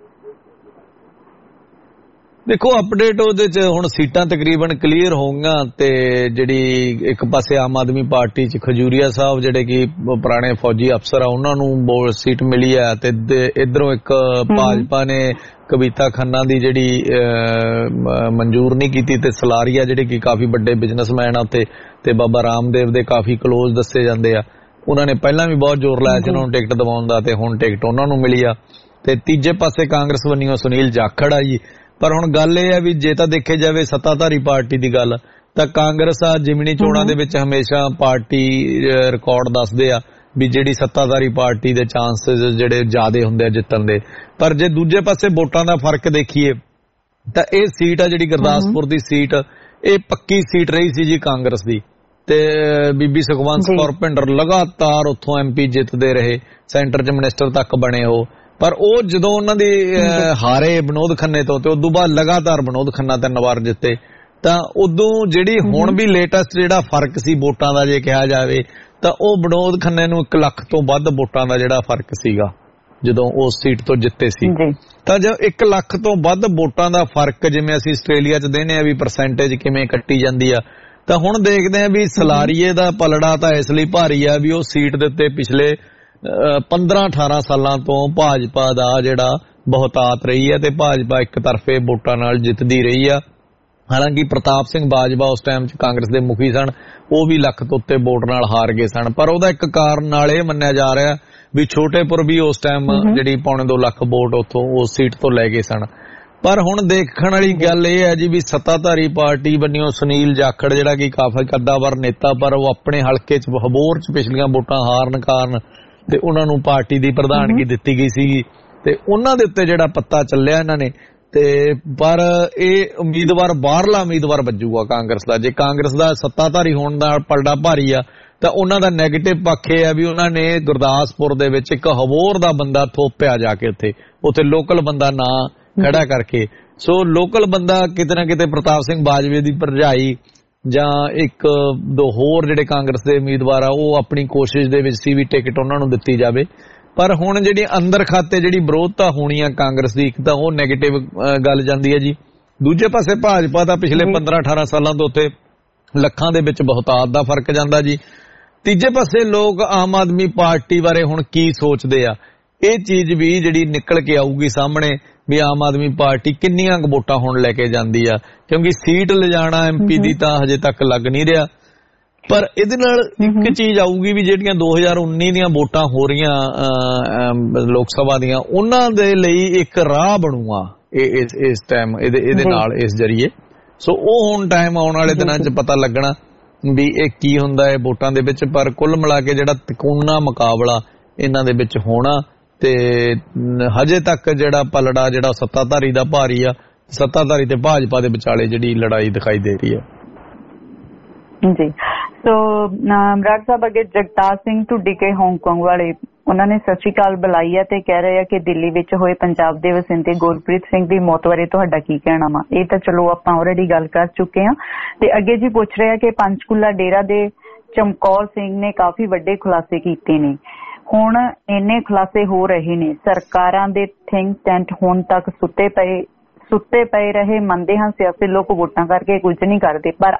ਦੇਖੋ ਅਪਡੇਟ ਉਹਦੇ 'ਚ ਹੁਣ ਸੀਟਾਂ ਤਕਰੀਬਨ ਕਲੀਅਰ ਹੋਊਗੀਆਂ। ਤੇ ਜਿਹੜੀ ਇੱਕ ਪਾਸੇ ਆਮ ਆਦਮੀ ਪਾਰਟੀ 'ਚ ਖਜੂਰੀਆ ਸਾਹਿਬ ਜਿਹੜੇ ਕਿ ਪੁਰਾਣੇ ਫੌਜੀ ਅਫਸਰ ਆ, ਉਹਨਾਂ ਨੂੰ ਸੀਟ ਮਿਲੀ ਆ। ਤੇ ਇਧਰੋਂ ਇੱਕ ਭਾਜਪਾ ਨੇ ਕਵਿਤਾ ਖੰਨਾ ਦੀ ਜਿਹੜੀ ਮਨਜ਼ੂਰ ਨਹੀਂ ਕੀਤੀ। ਤੇ ਸਲਾਰੀਆ ਜਿਹੜੇ ਕਿ ਕਾਫੀ ਵੱਡੇ ਬਿਜ਼ਨਸਮੈਨ ਆ ਉੱਥੇ ਤੇ ਬਾਬਾ ਰਾਮਦੇਵ ਦੇ ਕਾਫੀ ਕਲੋਜ਼ ਦੱਸੇ ਜਾਂਦੇ ਆ, ਉਹਨਾਂ ਨੇ ਪਹਿਲਾਂ ਵੀ ਬਹੁਤ ਜ਼ੋਰ ਲਾਇਆ ਸੀ ਉਹਨਾਂ ਨੂੰ ਟਿਕਟ ਦਿਵਾਉਣ ਦਾ, ਤੇ ਹੁਣ ਟਿਕਟ ਉਹਨਾਂ ਨੂੰ ਮਿਲੀ ਆ। ਤੇ ਤੀਜੇ ਪਾਸੇ ਕਾਂਗਰਸ ਵੱਲੋਂ ਸੁਨੀਲ ਜਾਖੜ ਆ ਜੀ। ਪਰ ਹੁਣ ਗੱਲ ਇਹ ਹੈ ਵੀ ਜੇ ਤਾਂ ਦੇਖੇ ਜਾਵੇ ਸੱਤਾਧਾਰੀ ਪਾਰਟੀ ਦੀ ਗੱਲ, ਤਾਂ ਕਾਂਗਰਸ ਆ ਜ਼ਿਮਨੀ ਚੋਣਾਂ ਦੇ ਵਿੱਚ ਹਮੇਸ਼ਾ ਪਾਰਟੀ ਰਿਕਾਰਡ ਦੱਸਦੇ ਆ ਵੀ ਜਿਹੜੀ ਸੱਤਾਧਾਰੀ ਪਾਰਟੀ ਦੇ ਚਾਂਸਸ ਜਿਹੜੇ ਜ਼ਿਆਦੇ ਹੁੰਦੇ ਆ ਜਿੱਤਣ ਦੇ। ਪਰ ਜੇ ਦੂਜੇ ਪਾਸੇ ਵੋਟਾਂ ਦਾ ਫਰਕ ਦੇਖੀਏ ਤਾਂ ਇਹ ਸੀਟ ਆ ਜਿਹੜੀ ਗੁਰਦਾਸਪੁਰ ਦੀ ਸੀਟ, ਇਹ ਪੱਕੀ ਸੀਟ ਰਹੀ ਸੀ ਜੀ ਕਾਂਗਰਸ ਦੀ। ਤੇ ਬੀਬੀ ਸੁਖਵੰਤ ਕੌਰ ਭਿੰਡਰ ਲਗਾਤਾਰ ਉੱਥੋਂ MP ਜਿੱਤਦੇ ਰਹੇ, ਸੈਂਟਰ 'ਚ ਮਿਨਿਸਟਰ ਤੱਕ ਬਣੇ ਉਹ। ਪਰ ਉਹ ਜਦੋਂ ਉਹਨਾਂ ਦੀ ਹਾਰੇ ਵਿਨੋਦ ਖੰਨੇ ਤੋਂ, ਤੇ ਉਦੋਂ ਬਾਅਦ ਲਗਾਤਾਰ ਵਿਨੋਦ ਖੰਨਾ 3 ਵਾਰ ਜਿੱਤੇ। ਤਾਂ ਉਦੋਂ ਜਿਹੜੀ ਹੁਣ ਵੀ ਲੇਟੈਸਟ ਜਿਹੜਾ ਫਰਕ ਸੀ ਵੋਟਾਂ ਦਾ ਜੇ ਕਿਹਾ ਜਾਵੇ, ਤਾਂ ਉਹ ਵਿਨੋਦ ਖੰਨੇ ਨੂੰ 1 ਲੱਖ ਤੋਂ ਵੱਧ ਵੋਟਾਂ ਦਾ ਜਿਹੜਾ ਫਰਕ ਸੀਗਾ ਜਦੋਂ ਉਸ ਸੀਟ ਤੋਂ ਜਿੱਤੇ ਸੀ। ਤਾਂ ਜੇ 1 ਲੱਖ ਤੋਂ ਵੱਧ ਵੋਟਾਂ ਦਾ ਫਰਕ, ਜਿਵੇਂ ਅਸੀਂ ਆਸਟ੍ਰੇਲੀਆ 'ਚ ਦੇਨੇ ਆ ਵੀ ਪਰਸੈਂਟੇਜ ਕਿਵੇਂ ਕੱਟੀ ਜਾਂਦੀ ਆ, ਤਾਂ ਹੁਣ ਦੇਖਦੇ ਆ ਵੀ ਸਲਾਰੀਏ ਦਾ ਪਲੜਾ ਤਾਂ ਇਸ ਲਈ ਭਾਰੀ ਆ ਵੀ ਉਹ ਸੀਟ ਦੇ ਉੱਤੇ ਪਿਛਲੇ 15-18 ਸਾਲਾਂ ਤੋਂ ਭਾਜਪਾ ਦਾ ਜਿਹੜਾ ਬਹੁਤਾਤ ਰਹੀ ਹੈ ਤੇ ਭਾਜਪਾ ਇੱਕ ਤਰਫੇ ਵੋਟਾਂ ਨਾਲ ਜਿੱਤਦੀ ਰਹੀ ਆ। ਹਾਲਾਂਕਿ ਪ੍ਰਤਾਪ ਸਿੰਘ ਬਾਜਵਾ ਉਸ ਟਾਈਮ 'ਚ ਕਾਂਗਰਸ ਦੇ ਮੁਖੀ ਸਨ, ਉਹ ਵੀ ਲੱਖ ਤੋਂ ਉੱਤੇ ਵੋਟ ਨਾਲ ਹਾਰ ਗਏ ਸਨ। ਪਰ ਉਹਦਾ ਇੱਕ ਕਾਰਨ ਨਾਲ ਇਹ ਮੰਨਿਆ ਜਾ ਰਿਹਾ ਵੀ ਛੋਟੇਪੁਰ ਵੀ ਉਸ ਟਾਈਮ ਜਿਹੜੀ 2.25 ਲੱਖ ਵੋਟ ਉੱਥੋਂ ਉਸ ਸੀਟ ਤੋਂ ਲੈ ਗਏ ਸਨ। ਪਰ ਹੁਣ ਦੇਖਣ ਵਾਲੀ ਗੱਲ ਇਹ ਹੈ ਜੀ ਵੀ ਸੱਤਾਧਾਰੀ ਪਾਰਟੀ ਵੱਲੋਂ ਸੁਨੀਲ ਜਾਖੜ ਜਿਹੜਾ ਕਿ ਕਾਫੀ ਕੱਦਾਵਰ ਨੇਤਾ, ਪਰ ਉਹ ਆਪਣੇ ਹਲਕੇ 'ਚ ਹਬੋਰ 'ਚ ਪਿਛਲੀਆਂ ਵੋਟਾਂ ਹਾਰਨ ਕਾਰਨ ਤੇ ਉਹਨਾਂ ਨੂੰ ਪਾਰਟੀ ਦੀ ਪ੍ਰਧਾਨਗੀ ਦਿੱਤੀ ਗਈ ਸੀ ਤੇ ਉਹਨਾਂ ਦੇ ਉੱਤੇ ਜਿਹੜਾ ਪੱਤਾ ਚੱਲਿਆ ਇਹਨਾਂ ਨੇ। ਤੇ ਪਰ ਇਹ ਉਮੀਦਵਾਰ ਬਾਹਰਲਾ ਉਮੀਦਵਾਰ ਵੱਜੂਗਾ ਕਾਂਗਰਸ ਦਾ। ਜੇ ਕਾਂਗਰਸ ਦਾ ਸੱਤਾਧਾਰੀ ਹੋਣ ਦਾ ਪਲੜਾ ਭਾਰੀ ਆ ਤਾਂ ਉਹਨਾਂ ਦਾ ਨੈਗੇਟਿਵ ਪੱਖ ਇਹ ਆ ਵੀ ਉਹਨਾਂ ਨੇ ਗੁਰਦਾਸਪੁਰ ਦੇ ਵਿੱਚ ਇੱਕ ਹਬੋਰ ਦਾ ਬੰਦਾ ਥੋਪਿਆ ਜਾ ਕੇ ਉੱਥੇ ਲੋਕਲ ਬੰਦਾ ਨਾ ਖੜਾ ਕਰਕੇ। ਸੋ ਲੋਕਲ ਬੰਦਾ ਕਿਤੇ ਨਾ ਕਿਤੇ ਪ੍ਰਤਾਪ ਸਿੰਘ ਬਾਜਵੇ ਦੀ ਭਰਜਾਈ ਜਾਂ 1-2 ਹੋਰ ਜਿਹੜੇ ਕਾਂਗਰਸ ਦੇ ਉਮੀਦਵਾਰ ਆ ਉਹ ਆਪਣੀ ਕੋਸ਼ਿਸ਼ ਦੇ ਵਿੱਚ ਸੀ ਵੀ ਟਿਕਟ ਉਹਨਾਂ ਨੂੰ ਦਿੱਤੀ ਜਾਵੇ। ਪਰ ਹੁਣ ਜਿਹੜੀ ਅੰਦਰ ਖਾਤੇ ਜਿਹੜੀ ਵਿਰੋਧਤਾ ਹੋਣੀ ਆ ਕਾਂਗਰਸ ਦੀ, ਇੱਕ ਤਾਂ ਉਹ ਨੈਗੇਟਿਵ ਗੱਲ ਜਾਂਦੀ ਹੈ ਜੀ। ਦੂਜੇ ਪਾਸੇ ਭਾਜਪਾ ਦਾ ਪਿਛਲੇ 15-18 ਸਾਲਾਂ ਤੋਂ ਉੱਤੇ ਲੱਖਾਂ ਦੇ ਵਿੱਚ ਬਹੁਤਾਤ ਦਾ ਫਰਕ ਜਾਂਦਾ ਜੀ। ਤੀਜੇ ਪਾਸੇ ਲੋਕ ਆਮ ਆਦਮੀ ਪਾਰਟੀ ਬਾਰੇ ਹੁਣ ਕੀ ਸੋਚਦੇ ਆ, ਇਹ ਚੀਜ਼ ਵੀ ਜਿਹੜੀ ਨਿਕਲ ਕੇ ਆਊਗੀ ਸਾਹਮਣੇ ਵੀ ਆਮ ਆਦਮੀ ਪਾਰਟੀ ਕਿੰਨੀਆਂ ਵੋਟਾਂ ਹੁਣ ਲੈ ਕੇ ਜਾਂਦੀ ਆ। ਕਿਉਂਕਿ ਸੀਟ ਲਿਜਾਣਾ MP ਦੀ ਤਾਂ ਹਜੇ ਤੱਕ ਲੱਗ ਨਹੀਂ ਰਿਹਾ। ਪਰ ਇਹਦੇ ਨਾਲ ਇੱਕ ਚੀਜ਼ ਆਊਗੀ ਵੀ ਜਿਹੜੀਆਂ 2019 ਦੀਆਂ ਵੋਟਾਂ ਹੋ ਰਹੀਆਂ ਲੋਕ ਸਭਾ ਦੀਆਂ, ਉਹਨਾਂ ਦੇ ਲਈ ਇੱਕ ਰਾਹ ਬਣੂਗਾ ਇਸ ਟਾਈਮ ਇਹਦੇ ਨਾਲ ਇਸ ਜਰੀਏ। ਸੋ ਉਹ ਹੁਣ ਟਾਈਮ ਆਉਣ ਵਾਲੇ ਦਿਨਾਂ 'ਚ ਪਤਾ ਲੱਗਣਾ ਵੀ ਇਹ ਕੀ ਹੁੰਦਾ ਹੈ ਵੋਟਾਂ ਦੇ ਵਿੱਚ। ਪਰ ਕੁੱਲ ਮਿਲਾ ਕੇ ਜਿਹੜਾ ਤਿਕੋਣਾ ਮੁਕਾਬਲਾ ਇਹਨਾਂ ਦੇ ਵਿੱਚ ਹੋਣਾ ਤੇ ਹਜੇ ਤੱਕ ਜਿਹੜਾ ਪਲੜਾ ਜਿਹੜਾ ਸੱਤਾਧਾਰੀ ਦਾ ਭਾਰੀ ਆ, ਸੱਤਾਧਾਰੀ ਤੇ ਭਾਜਪਾ ਦੇ ਵਿਚਾਲੇ ਜਿਹੜੀ ਲੜਾਈ ਦਿਖਾਈ ਦੇ ਰਹੀ ਹੈ ਜੀ। ਸੋ ਬਰਾੜ ਸਾਹਿਬ ਅੱਗੇ ਜਗਤਾਰ ਸਿੰਘ ਢੁੱਡੀਕੇ ਹਾਂਗਕਾਂਗ ਵਾਲੇ, ਉਹਨਾਂ ਨੇ ਸਤਿ ਸ਼੍ਰੀ ਅਕਾਲ ਬੁਲਾਈ ਹੈ ਤੇ ਕਹਿ ਰਹੇ ਆ ਕਿ ਦਿੱਲੀ ਵਿੱਚ ਹੋਏ ਪੰਜਾਬ ਦੇ ਵਸਿੰਦੇ ਗੁਰਪ੍ਰੀਤ ਸਿੰਘ ਦੀ ਮੌਤ ਬਾਰੇ ਤੁਹਾਡਾ ਕੀ ਕਹਿਣਾ ਵਾ? ਇਹ ਤਾਂ ਚਲੋ ਆਪਾਂ ਆਲਰੇਡੀ ਗੱਲ ਕਰ ਚੁੱਕੇ ਹਾਂ। ਤੇ ਅੱਗੇ ਜੀ ਪੁੱਛ ਰਹੇ ਆ ਕਿ ਪੰਚਕੂਲਾ ਡੇਰਾ ਦੇ ਚਮਕੌਰ ਸਿੰਘ ਨੇ ਕਾਫੀ ਵੱਡੇ ਖੁਲਾਸੇ ਕੀਤੇ ਨੇ। ਹੁਣ ਇੰਨੇ ਖੁਲਾਸੇ ਹੋ ਰਹੇ ਨੇ। ਸਰਕਾਰਾਂ ਦੇ ਥਿੰਕ ਟੈਂਕ ਹੁਣ ਤੱਕ ਸੁੱਤੇ ਪਏ ਰਹੇ। ਮੰਨਦੇ ਹਾਂ ਸਿਆਸੀ ਲੋਕ ਵੋਟਾਂ ਕਰਕੇ ਕੁਝ ਨਹੀਂ ਕਰਦੇ, ਪਰ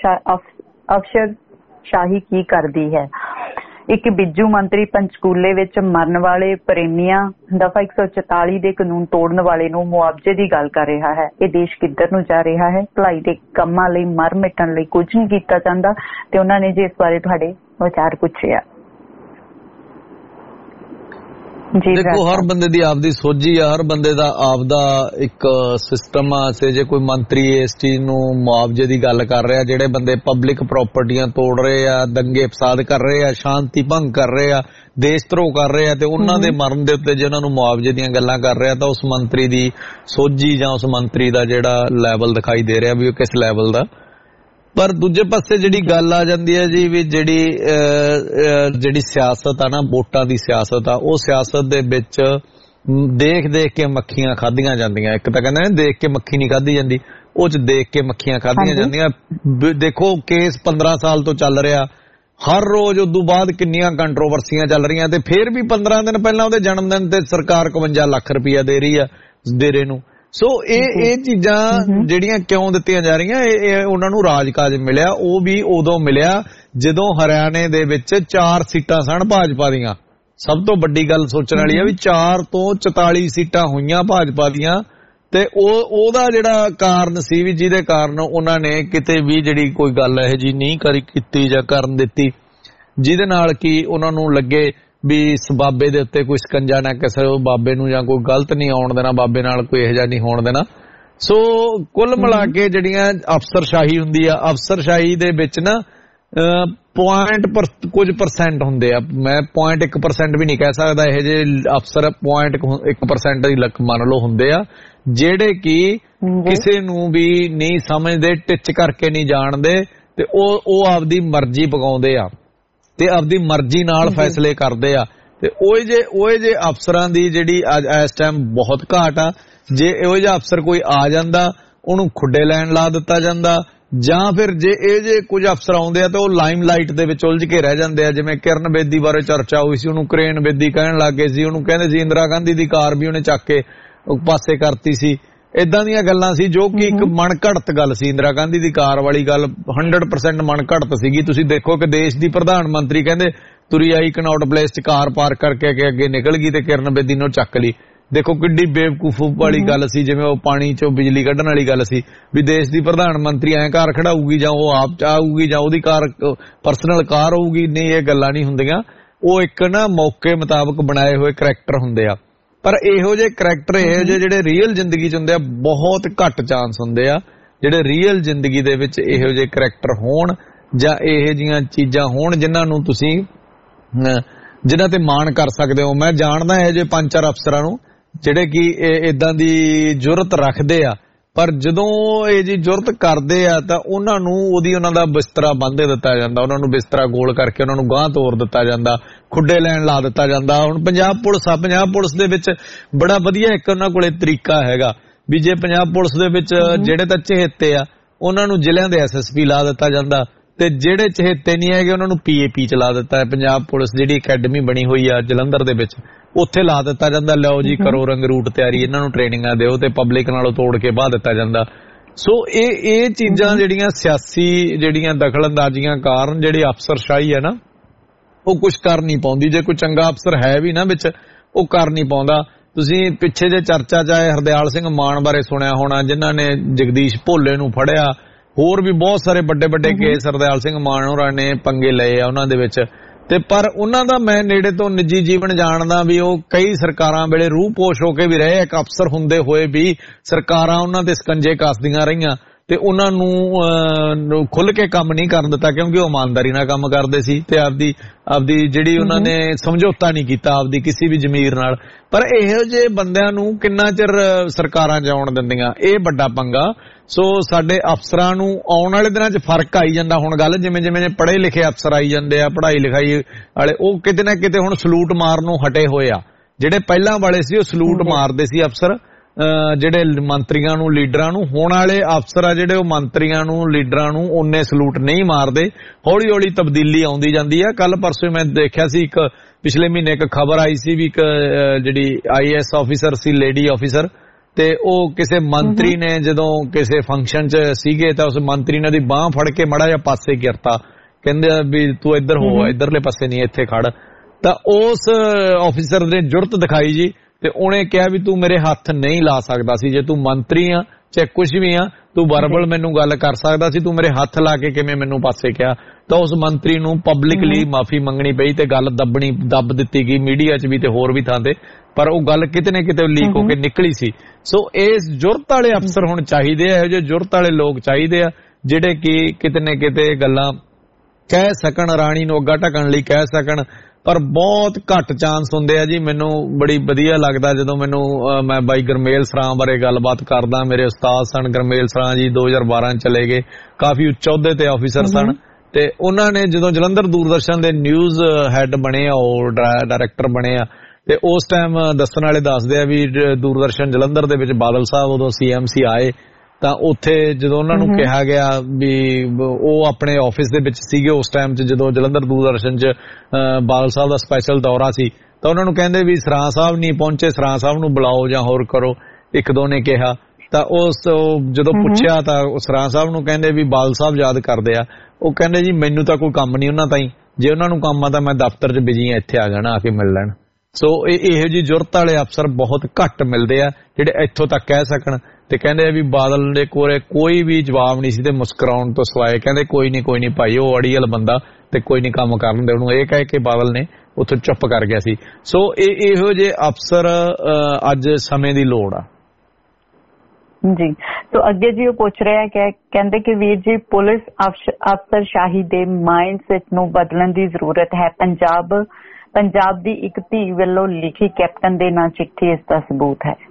ਅਫਸਰਸ਼ਾਹੀ ਕੀ ਕਰਦੀ ਹੈ। ਇੱਕ ਬਿੱਜੂ ਮੰਤਰੀ ਪੰਚਕੂਲੇ ਵਿੱਚ ਮਰਨ ਵਾਲੇ ਪ੍ਰੇਮੀਆਂ ਦਫਾ 144 ਦੇ ਕਾਨੂੰਨ ਤੋੜਨ ਵਾਲੇ ਨੂੰ ਮੁਆਵਜ਼ੇ ਦੀ ਗੱਲ ਕਰ ਰਿਹਾ ਹੈ। ਇਹ ਦੇਸ਼ ਕਿੱਧਰ ਨੂੰ ਜਾ ਰਿਹਾ ਹੈ? ਭਲਾਈ ਦੇ ਕੰਮਾਂ ਲਈ ਮਰ ਮਿਟਣ ਲਈ ਕੁਝ ਨਹੀਂ ਕੀਤਾ ਜਾਂਦਾ। ਤੇ ਉਹਨਾਂ ਨੇ ਜੀ ਇਸ ਬਾਰੇ ਤੁਹਾਡੇ ਵਿਚਾਰ ਪੁੱਛਿਆ। ਦੇਖੋ, ਹਰ ਬੰਦੇ ਦੀ ਆਪਦੀ ਸੋਝੀ ਆ, ਹਰ ਬੰਦੇ ਦਾ ਆਪਦਾ ਇੱਕ ਸਿਸਟਮ ਆ। ਜੇ ਕੋਈ ਮੰਤਰੀ ਇਸ ਚੀਜ਼ ਨੂੰ ਮੁਆਵਜ਼ੇ ਦੀ ਗੱਲ ਕਰ ਰਿਹਾ, ਜਿਹੜੇ ਬੰਦੇ ਪਬਲਿਕ ਪ੍ਰਾਪਰਟੀਆਂ ਤੋੜ ਰਹੇ ਆ, ਦੰਗੇ ਫਸਾਦ ਕਰ ਰਹੇ ਆ, ਸ਼ਾਂਤੀ ਭੰਗ ਕਰ ਰਹੇ ਆ, ਦੇਸ਼ ਧਰੋਹ ਕਰ ਰਹੇ ਆ, ਤੇ ਉਹਨਾਂ ਦੇ ਮਰਨ ਦੇ ਉੱਤੇ ਜੇ ਉਹਨਾਂ ਨੂੰ ਮੁਆਵਜ਼ੇ ਦੀਆਂ ਗੱਲਾਂ ਕਰ ਰਿਹਾ ਤਾਂ ਉਸ ਮੰਤਰੀ ਦੀ ਸੋਝੀ ਜਾਂ ਉਸ ਮੰਤਰੀ ਦਾ ਜਿਹੜਾ ਲੈਵਲ ਦਿਖਾਈ ਦੇ ਰਿਹਾ ਵੀ ਉਹ ਕਿਸ ਲੈਵਲ ਦਾ। ਪਰ ਦੂਜੇ ਪਾਸੇ ਜਿਹੜੀ ਗੱਲ ਆ ਜਾਂਦੀ ਹੈ ਜੀ ਵੀ ਜਿਹੜੀ ਸਿਆਸਤ ਆ ਨਾ, ਵੋਟਾਂ ਦੀ ਸਿਆਸਤ ਆ, ਉਹ ਸਿਆਸਤ ਦੇ ਵਿੱਚ ਦੇਖ ਕੇ ਮੱਖੀਆਂ ਖਾਧੀਆਂ ਜਾਂਦੀਆਂ। ਇੱਕ ਤਾਂ ਕਹਿੰਦੇ ਨੇ ਦੇਖ ਕੇ ਮੱਖੀ ਨਹੀਂ ਖਾਧੀ ਜਾਂਦੀ, ਉਹ ਚ ਦੇਖ ਕੇ ਮੱਖੀਆਂ ਖਾਧੀਆਂ ਜਾਂਦੀਆਂ। ਦੇਖੋ, ਕੇਸ 15 ਸਾਲ ਤੋਂ ਚੱਲ ਰਿਹਾ, ਹਰ ਰੋਜ਼ ਉਦੋਂ ਬਾਅਦ ਕਿੰਨੀਆਂ ਕੰਟਰੋਵਰਸੀਆਂ ਚੱਲ ਰਹੀਆਂ, ਤੇ ਫਿਰ ਵੀ 15 ਦਿਨ ਪਹਿਲਾਂ ਉਹਦੇ ਜਨਮ ਦਿਨ ਤੇ ਸਰਕਾਰ 52 ਲੱਖ ਰੁਪਇਆ ਦੇ ਰਹੀ ਆ ਡੇਰੇ ਨੂੰ। ਸੋ ਇਹ ਚੀਜ਼ਾਂ ਜਿਹੜੀਆਂ ਕਿਉਂ ਦਿੱਤੀਆਂ ਜਾ ਰਹੀਆਂ, ਇਹ ਉਹਨਾਂ ਨੂੰ ਰਾਜਕਾਜ ਮਿਲਿਆ। ਉਹ ਵੀ ਉਦੋਂ ਮਿਲਿਆ ਜਦੋਂ ਹਰਿਆਣੇ ਦੇ ਵਿੱਚ 4 ਸੀਟਾਂ ਸਨ ਭਾਜਪਾ ਦੀਆਂ। ਸਭ ਤੋਂ ਵੱਡੀ ਗੱਲ ਸੋਚਣ ਵਾਲੀ ਆ ਵੀ 4 ਤੋਂ 44 ਸੀਟਾਂ ਹੋਈਆਂ ਭਾਜਪਾ ਦੀਆਂ, ਤੇ ਉਹਦਾ ਜਿਹੜਾ ਕਾਰਨ ਸੀ ਵੀ ਜਿਹਦੇ ਕਾਰਨ ਉਹਨਾਂ ਨੇ ਕਿਤੇ ਵੀ ਜਿਹੜੀ ਕੋਈ ਗੱਲ ਇਹੋ ਜਿਹੀ ਨਹੀਂ ਕੀਤੀ ਜਾਂ ਕਰਨ ਦਿੱਤੀ ਜਿਹਦੇ ਨਾਲ ਕਿ ਉਹਨਾਂ ਨੂੰ ਲੱਗੇ ਵੀ ਇਸ ਬਾਬੇ ਦੇ ਉੱਤੇ ਕੋਈ ਸਕੰਜਾ ਨਾ ਕਿਸੇ ਬਾਬੇ ਨੂੰ ਜਾਂ ਕੋਈ ਗਲਤ ਨਹੀਂ ਆਉਣ ਦੇਣਾ, ਬਾਬੇ ਨਾਲ ਕੋਈ ਇਹੋ ਜਿਹਾ ਨਹੀਂ ਹੋਣ ਦੇਣਾ। ਸੋ ਕੁੱਲ ਮਿਲਾ ਕੇ ਜਿਹੜੀਆਂ ਅਫਸਰਸ਼ਾਹੀ ਹੁੰਦੀ ਆ, ਅਫਸਰਸ਼ਾਹੀ ਦੇ ਵਿੱਚ ਨਾ ਕੁਝ ਪਰਸੈਂਟ ਹੁੰਦੇ ਆ। ਮੈਂ 0.1% ਵੀ ਨਹੀਂ ਕਹਿ ਸਕਦਾ, ਇਹੋ ਜਿਹੇ ਅਫਸਰ 0.1% ਦੀ ਲੱਕ ਮੰਨ ਲਓ ਹੁੰਦੇ ਆ ਜਿਹੜੇ ਕਿ ਕਿਸੇ ਨੂੰ ਵੀ ਨਹੀਂ ਸਮਝਦੇ, ਟਿੱਚ ਕਰਕੇ ਨਹੀਂ ਜਾਣਦੇ, ਤੇ ਉਹ ਆਪਦੀ ਮਰਜ਼ੀ ਪਗਾਉਂਦੇ ਆ ਤੇ ਆਪਦੀ ਮਰਜ਼ੀ ਨਾਲ ਫੈਸਲੇ ਕਰਦੇ ਆ। ਤੇ ਉਹ ਜੇ ਅਫਸਰਾਂ ਦੀ ਜਿਹੜੀ ਇਸ ਟਾਈਮ ਬਹੁਤ ਘਾਟ ਆ। ਜੇ ਇਹੋ ਜਿਹਾ ਅਫਸਰ ਕੋਈ ਆ ਜਾਂਦਾ ਉਹਨੂੰ ਖੁੱਡੇ ਲੈਣ ਲਾ ਦਿੱਤਾ ਜਾਂਦਾ, ਜਾਂ ਫਿਰ ਜੇ ਕੁਝ ਅਫਸਰ ਆਉਂਦੇ ਆ ਤਾਂ ਉਹ ਲਾਈਮ ਲਾਈਟ ਦੇ ਵਿੱਚ ਉਲਝ ਕੇ ਰਹਿ ਜਾਂਦੇ ਆ। ਜਿਵੇਂ ਕਿਰਨ ਬੇਦੀ ਬਾਰੇ ਚਰਚਾ ਹੋਈ ਸੀ, ਉਹਨੂੰ ਕ੍ਰੇਨ ਬੇਦੀ ਕਹਿਣ ਲੱਗ ਗਏ ਸੀ, ਉਹਨੂੰ ਕਹਿੰਦੇ ਸੀ ਇੰਦਰਾ ਗਾਂਧੀ ਦੀ ਕਾਰ ਵੀ ਉਹਨੇ ਚੱਕ ਕੇ ਪਾਸੇ ਕਰਤੀ ਸੀ। ਇਦਾਂ ਦੀਆਂ ਗੱਲਾਂ ਸੀ ਜੋ ਕਿ ਇੱਕ ਮਨ ਘੜਤ ਗੱਲ ਸੀ। ਇੰਦਰਾ ਗਾਂਧੀ ਦੀ ਕਾਰ ਵਾਲੀ ਗੱਲ 100% ਮਨ ਘੜਤ ਸੀਗੀ। ਤੁਸੀਂ ਦੇਖੋ ਕਿ ਦੇਸ਼ ਦੀ ਪ੍ਰਧਾਨ ਮੰਤਰੀ ਕਹਿੰਦੇ ਤੁਰੀ ਆਈ ਕਨੌਟ ਪਲੇਸ 'ਚ ਕਾਰ ਪਾਰਕ ਕਰਕੇ ਅੱਗੇ ਨਿਕਲ ਗਈ ਤੇ ਕਿਰਨ ਬੇਦੀ ਨੂੰ ਚੱਕ ਲਈ। ਦੇਖੋ ਕਿੱਡੀ ਬੇਵਕੂਫ ਵਾਲੀ ਗੱਲ ਸੀ, ਜਿਵੇਂ ਉਹ ਪਾਣੀ 'ਚੋਂ ਬਿਜਲੀ ਕੱਢਣ ਵਾਲੀ ਗੱਲ ਸੀ ਵੀ ਦੇਸ਼ ਦੀ ਪ੍ਰਧਾਨ ਮੰਤਰੀ ਐਂ ਕਾਰ ਖੜਾਊਗੀ ਜਾਂ ਉਹ ਆਪ ਚਾਹੂਗੀ ਜਾਂ ਉਹਦੀ ਕਾਰ ਪਰਸਨਲ ਕਾਰ ਹੋਊਗੀ। ਨਹੀਂ, ਇਹ ਗੱਲਾਂ ਨਹੀਂ ਹੁੰਦੀਆਂ। ਉਹ ਇੱਕ ਨਾ ਮੌਕੇ ਮੁਤਾਬਕ ਬਣਾਏ ਹੋਏ ਕਰੈਕਟਰ ਹੁੰਦੇ ਆ। ਪਰ ਇਹੋ ਜਿਹੇ ਕਰੈਕਟਰ ਜਿਹੜੇ ਰੀਅਲ ਜ਼ਿੰਦਗੀ 'ਚ ਹੁੰਦੇ ਆ ਬਹੁਤ ਘੱਟ ਚਾਂਸ ਹੁੰਦੇ ਆ ਜਿਹੜੇ ਰੀਅਲ ਜ਼ਿੰਦਗੀ ਦੇ ਵਿੱਚ ਇਹੋ ਜਿਹੇ ਕਰੈਕਟਰ ਹੋਣ ਜਾਂ ਇਹੋ ਜਿਹੀਆਂ ਚੀਜ਼ਾਂ ਹੋਣ ਜਿਨ੍ਹਾਂ ਨੂੰ ਤੁਸੀਂ ਜਿਨ੍ਹਾਂ ਤੇ ਮਾਣ ਕਰ ਸਕਦੇ ਹੋ। ਮੈਂ ਜਾਣਦਾ ਇਹੋ ਜਿਹੇ 5-4 ਅਫਸਰਾਂ ਨੂੰ ਜਿਹੜੇ ਕਿ ਇਦਾਂ ਦੀ ਜੁਰਤ ਰੱਖਦੇ ਆ, ਪਰ ਜਦੋਂ ਇਹ ਜੀ ਜੁਰਤ ਕਰਦੇ ਆ ਤਾਂ ਉਹਨਾਂ ਨੂੰ ਉਹਨਾਂ ਦਾ ਬਿਸਤਰਾ ਬੰਨ੍ਹ ਦਿੱਤਾ ਜਾਂਦਾ, ਉਹਨਾਂ ਨੂੰ ਬਿਸਤਰਾ ਗੋਲ ਕਰਕੇ ਉਹਨਾਂ ਨੂੰ ਗਾਂਹ ਤੋਰ ਦਿੱਤਾ ਜਾਂਦਾ, ਖੁੱਡੇ ਲੈਣ ਲਾ ਦਿੱਤਾ ਜਾਂਦਾ। ਹੁਣ ਪੰਜਾਬ ਪੁਲਿਸ ਦੇ ਵਿੱਚ ਬੜਾ ਵਧੀਆ ਇੱਕ ਉਹਨਾਂ ਕੋਲੇ ਤਰੀਕਾ ਹੈਗਾ ਵੀ ਜੇ ਪੰਜਾਬ ਪੁਲਿਸ ਦੇ ਵਿੱਚ ਜਿਹੜੇ ਤਾਂ ਚਹੇਤੇ ਆ ਉਹਨਾਂ ਨੂੰ ਜ਼ਿਲ੍ਹਿਆਂ ਦੇ SSP ਲਾ ਦਿੱਤਾ ਜਾਂਦਾ, ਤੇ ਜਿਹੜੇ ਚਹੇਤੇ ਨਹੀਂ ਹੈਗੇ ਉਹਨਾਂ ਨੂੰ PAP ਚਲਾ ਦਿੱਤਾ ਹੈ। ਪੰਜਾਬ ਪੁਲਿਸ ਜਿਹੜੀ ਅਕੈਡਮੀ ਬਣੀ ਹੋਈ ਆ ਜਲੰਧਰ ਦੇ ਵਿੱਚ, ਉੱਥੇ ਲਾ ਦਿੱਤਾ ਜਾਂਦਾ, ਲਿਆਓ ਜੀ ਕਰੋ ਰੰਗ ਰੂਟ ਤਿਆਰੀ, ਇਹਨਾਂ ਨੂੰ ਟ੍ਰੇਨਿੰਗਾਂ ਦਿਓ, ਤੇ ਪਬਲਿਕ ਨਾਲੋਂ ਤੋੜ ਕੇ ਬਾਹ ਦਿੱਤਾ ਜਾਂਦਾ। ਸੋ ਇਹ ਚੀਜ਼ਾਂ ਜਿਹੜੀਆਂ ਸਿਆਸੀ ਜਿਹੜੀਆਂ ਦਖਲਅੰਦਾਜ਼ੀਆਂ ਕਾਰਨ ਜਿਹੜੀ ਅਫਸਰਸ਼ਾਹੀ ਹੈ ਨਾ ਉਹ ਕੁਝ ਕਰ ਨਹੀਂ ਪਾਉਂਦੀ। ਜੇ ਕੋਈ ਚੰਗਾ ਅਫਸਰ ਹੈ ਵੀ ਨਾ ਵਿੱਚ ਉਹ ਕਰ ਨਹੀਂ ਪਾਉਂਦਾ। ਤੁਸੀਂ ਪਿੱਛੇ ਜੇ ਚਰਚਾ ਚਾਹੇ ਹਰਦਿਆਲ ਸਿੰਘ ਮਾਨ ਬਾਰੇ ਸੁਣਿਆ ਹੋਣਾ, ਜਿਨ੍ਹਾਂ ਨੇ ਜਗਦੀਸ਼ ਭੋਲੇ ਨੂੰ ਫੜਿਆ, ਹੋਰ ਵੀ ਬਹੁਤ ਸਾਰੇ ਵੱਡੇ ਕੇਸ ਹਰਦਿਆਲ ਸਿੰਘ ਮਾਨ ਹੋਰਾਂ ਨੇ ਪੰਗੇ ਲਏ ਆ ਉਹਨਾਂ ਦੇ ਵਿੱਚ। ਤੇ ਪਰ ਉਹਨਾਂ ਦਾ ਮੈਂ ਨੇੜੇ ਤੋਂ ਨਿੱਜੀ ਜੀਵਨ ਜਾਣਦਾ ਵੀ ਉਹ ਕਈ ਸਰਕਾਰਾਂ ਵੇਲੇ ਰੂਹ ਪੋਸ਼ ਹੋ ਕੇ ਵੀ ਰਹੇ। ਇੱਕ ਅਫਸਰ ਹੁੰਦੇ ਹੋਏ ਵੀ ਸਰਕਾਰਾਂ ਉਹਨਾਂ ਦੇ ਸਕੰਜੇ ਕੱਸਦੀਆਂ ਰਹੀਆਂ ਤੇ ਉਹਨਾਂ ਨੂੰ ਖੁੱਲ੍ਹ ਕੇ ਕੰਮ ਨਹੀਂ ਕਰਨ ਦਿੱਤਾ, ਕਿਉਂਕਿ ਉਹ ਇਮਾਨਦਾਰੀ ਨਾਲ ਕੰਮ ਕਰਦੇ ਸੀ ਤੇ ਆਪਦੀ ਜਿਹੜੀ ਉਹਨਾਂ ਨੇ ਸਮਝੌਤਾ ਨਹੀਂ ਕੀਤਾ ਆਪਦੀ ਕਿਸੇ ਵੀ ਜ਼ਮੀਰ ਨਾਲ। ਪਰ ਇਹੋ ਜਿਹੇ ਬੰਦਿਆਂ ਨੂੰ ਕਿੰਨਾ ਚਿਰ ਸਰਕਾਰਾਂ ਜਾਉਣ ਦਿੰਦੀਆਂ, ਇਹ ਵੱਡਾ ਪੰਗਾ। ਸੋ ਸਾਡੇ ਅਫਸਰਾਂ ਨੂੰ ਆਉਣ ਵਾਲੇ ਦਿਨਾਂ 'ਚ ਫਰਕ ਆਈ ਜਾਂਦਾ। ਹੁਣ ਗੱਲ ਜਿਵੇਂ ਪੜ੍ਹੇ ਲਿਖੇ ਅਫਸਰ ਆਈ ਜਾਂਦੇ ਆ, ਪੜ੍ਹਾਈ ਲਿਖਾਈ ਵਾਲੇ, ਉਹ ਕਿਤੇ ਨਾ ਕਿਤੇ ਹੁਣ ਸਲੂਟ ਮਾਰਨ ਨੂੰ ਹਟੇ ਹੋਏ ਆ। ਜਿਹੜੇ ਪਹਿਲਾਂ ਵਾਲੇ ਸੀ ਉਹ ਸਲੂਟ ਮਾਰਦੇ ਸੀ ਅਫਸਰ, ਜਿਹੜੇ ਮੰਤਰੀਆਂ ਨੂੰ ਲੀਡਰਾਂ ਨੂੰ, ਹੁਣ ਵਾਲੇ ਅਫਸਰ ਆ ਜਿਹੜੇ ਉਹ ਮੰਤਰੀਆਂ ਨੂੰ ਲੀਡਰਾਂ ਨੂੰ ਉਹਨੇ ਸਲੂਟ ਨਹੀਂ ਮਾਰਦੇ। ਹੌਲੀ ਹੌਲੀ ਤਬਦੀਲੀ ਆਉਂਦੀ ਜਾਂਦੀ ਆ। ਕੱਲ ਪਰਸੋਂ ਮੈਂ ਦੇਖਿਆ ਸੀ ਇੱਕ ਪਿਛਲੇ ਮਹੀਨੇ ਇੱਕ ਖਬਰ ਆਈ ਸੀ ਵੀ ਇੱਕ ਜਿਹੜੀ IAS ਆਫੀਸਰ ਸੀ, ਲੇਡੀ ਆਫੀਸਰ, ਤੇ ਉਹ ਕਿਸੇ ਮੰਤਰੀ ਨੇ ਜਦੋਂ ਕਿਸੇ ਫੰਕਸ਼ਨ 'ਚ ਸੀਗੇ ਤਾਂ ਉਸ ਮੰਤਰੀ ਨੇ ਦੀ ਬਾਂਹ ਫੜ ਕੇ ਮੜਾ ਜਿਹਾ ਪਾਸੇ ਕਰਤਾ, ਕਹਿੰਦੇ ਵੀ ਤੂੰ ਇੱਧਰ ਹੋ, ਇੱਧਰਲੇ ਪਾਸੇ ਨਹੀਂ ਇੱਥੇ ਖੜ। ਤਾਂ ਉਸ ਆਫੀਸਰ ਨੇ ਜੁਰਤ ਦਿਖਾਈ ਜੀ, ਤੇ ਉਹਨੇ ਕਿਹਾ ਵੀ ਤੂੰ ਮੇਰੇ ਹੱਥ ਨਹੀਂ ਲਾ ਸਕਦਾ ਸੀ, ਜੇ ਤੂੰ ਮੰਤਰੀ ਆ ਚਾਹੇ ਕੁਝ ਵੀ ਆ, ਤੂੰ ਵਰਬਲ ਮੈਨੂੰ ਗੱਲ ਕਰ ਸਕਦਾ ਸੀ, ਤੂੰ ਮੇਰੇ ਹੱਥ ਲਾ ਕੇ ਕਿਵੇਂ ਮੈਨੂੰ ਪਾਸੇ ਕਿਹਾ। ਤਾਂ ਉਸ ਮੰਤਰੀ ਨੂੰ ਪਬਲਿਕਲੀ ਮਾਫੀ ਮੰਗਣੀ ਪਈ ਤੇ ਗੱਲ ਦੱਬ ਦਿੱਤੀ ਗਈ ਮੀਡੀਆ 'ਚ ਵੀ ਤੇ ਹੋਰ ਵੀ ਥਾਂ ਤੇ, ਪਰ ਉਹ ਗੱਲ ਕਿਤੇ ਨਾ ਕਿਤੇ ਲੀਕ ਹੋ ਕੇ ਨਿਕਲੀ ਸੀ। ਸੋ ਇਸ ਜੁਰਤ ਵਾਲੇ ਅਫਸਰ ਹੁਣ ਚਾਹੀਦੇ ਆ, ਇਹੋ ਜਿਹੇ ਜੁਰਤ ਵਾਲੇ ਲੋਕ ਚਾਹੀਦੇ ਆ ਜਿਹੜੇ ਕਿ ਕਿਤੇ ਨਾ ਕਿਤੇ ਗੱਲਾਂ ਕਹਿ ਸਕਣ, ਰਾਣੀ ਨੂੰ ਅੱਗਾ ਢਕਣ ਲਈ ਕਹਿ ਸਕਣ, ਪਰ ਬਹੁਤ ਘੱਟ ਚਾਂਸ ਹੁੰਦੇ ਆ ਜੀ। ਮੈਨੂੰ ਬੜੀ ਵਧੀਆ ਲੱਗਦਾ ਜਦੋਂ ਮੈਂ ਬਾਈ ਗੁਰਮੇਲ ਸਰਾਂ ਬਾਰੇ ਗੱਲਬਾਤ ਕਰਦਾ। ਮੇਰੇ ਉਸਤਾਦ ਸਨ ਗੁਰਮੇਲ ਸਰਾਂ ਜੀ, 2012 ਚਲੇ ਗਏ, ਕਾਫੀ ਉੱਚ ਅਹੁਦੇ ਤੇ ਆਫੀਸਰ ਸਨ, ਤੇ ਉਹਨਾਂ ਨੇ ਜਦੋਂ ਜਲੰਧਰ ਦੂਰਦਰਸ਼ਨ ਦੇ ਨਿਊਜ਼ ਹੈੱਡ ਬਣੇ ਆ, ਉਹ ਡਾਇਰੈਕਟਰ ਬਣੇ ਆ, ਤੇ ਉਸ ਟਾਈਮ ਦੱਸਣ ਵਾਲੇ ਦੱਸਦੇ ਆ ਵੀ ਦੂਰਦਰਸ਼ਨ ਜਲੰਧਰ ਦੇ ਵਿੱਚ ਬਾਦਲ ਸਾਹਿਬ ਉਦੋਂ CMC ਆਏ, ਤਾਂ ਉੱਥੇ ਜਦੋਂ ਉਹਨਾਂ ਨੂੰ ਕਿਹਾ ਗਿਆ ਵੀ ਉਹ ਆਪਣੇ ਆਫਿਸ ਦੇ ਵਿੱਚ ਸੀਗੇ ਉਸ ਟਾਈਮ 'ਚ ਜਦੋਂ ਜਲੰਧਰ ਦੂਰਦਰਸ਼ਨ 'ਚ ਬਾਦਲ ਸਾਹਿਬ ਦਾ ਸਪੈਸ਼ਲ ਦੌਰਾ ਸੀ, ਤਾਂ ਉਹਨਾਂ ਨੂੰ ਕਹਿੰਦੇ ਵੀ ਸਰਾਂ ਸਾਹਿਬ ਨਹੀਂ ਪਹੁੰਚੇ, ਸਰਾਂ ਸਾਹਿਬ ਨੂੰ ਬੁਲਾਓ ਜਾਂ ਹੋਰ ਕਰੋ, ਇੱਕ ਦੋ ਨੇ ਕਿਹਾ। ਤਾਂ ਉਸ ਜਦੋਂ ਪੁੱਛਿਆ ਤਾਂ ਸਰਾਂ ਸਾਹਿਬ ਨੂੰ ਕਹਿੰਦੇ ਵੀ ਬਾਦਲ ਸਾਹਿਬ ਯਾਦ ਕਰਦੇ ਆ। ਉਹ ਕਹਿੰਦੇ ਜੀ ਮੈਨੂੰ ਤਾਂ ਕੋਈ ਕੰਮ ਨਹੀਂ ਉਹਨਾਂ ਤਾਈਂ, ਜੇ ਉਹਨਾਂ ਨੂੰ ਕੰਮ ਆ ਤਾਂ ਮੈਂ ਦਫ਼ਤਰ 'ਚ ਬਿਜੀ ਆ, ਇੱਥੇ ਆ ਜਾਣਾ, ਆ ਕੇ ਮਿਲ ਲੈਣ। ਸੋ ਇਹੋ ਜਿਹੀ ਜ਼ਰੂਰਤ ਵਾਲੇ ਅਫਸਰ ਬਹੁਤ ਘੱਟ ਮਿਲਦੇ ਆ ਜਿਹੜੇ ਇੱਥੋਂ ਤੱਕ ਕਹਿ ਸਕਣ। ਤੇ ਕਹਿੰਦੇ ਆ ਵੀ ਬਾਦਲ ਦੇ ਕੋਲੇ ਕੋਈ ਵੀ ਜਵਾਬ ਨਹੀਂ ਸੀ ਤੇ ਮੁਸਕਰਾਉਣ ਤੋਂ ਸਿਵਾਏ ਕਹਿੰਦੇ ਕੋਈ ਨਹੀਂ ਭਾਈ, ਉਹ ਅੜੀਅਲ ਬੰਦਾ ਤੇ ਕੋਈ ਨਹੀਂ ਕੰਮ ਕਰਨ ਦੇ ਉਹਨੂੰ, ਇਹ ਕਹਿ ਕੇ ਬਾਦਲ ਨੇ ਉੱਥੋਂ ਚੁੱਪ ਕਰ ਗਿਆ ਸੀ। ਸੋ ਇਹੋ ਜਿਹੇ ਅਫਸਰ ਅੱਜ ਸਮੇਂ ਦੀ ਲੋੜ ਆ ਜੀ। तो ਅੱਗੇ ਜੀ ਉਹ ਪੁੱਛ ਰਿਹਾ ਕਿ ਕਹਿੰਦੇ ਕਿ ਵੀਰ ਜੀ ਪੁਲਿਸ ਅਫਸਰਸ਼ਾਹੀ ਦੇ ਮਾਈਂਡਸੈਟ ਨੂੰ ਬਦਲਣ ਦੀ ਜ਼ਰੂਰਤ ਹੈ। ਪੰਜਾਬ ਦੀ ਇੱਕ ਧੀ ਵੱਲੋਂ ਲਿਖੀ ਕੈਪਟਨ ਦੇ ਨਾਂ ਚਿੱਠੀ ਇਸ ਦਾ ਸਬੂਤ ਹੈ।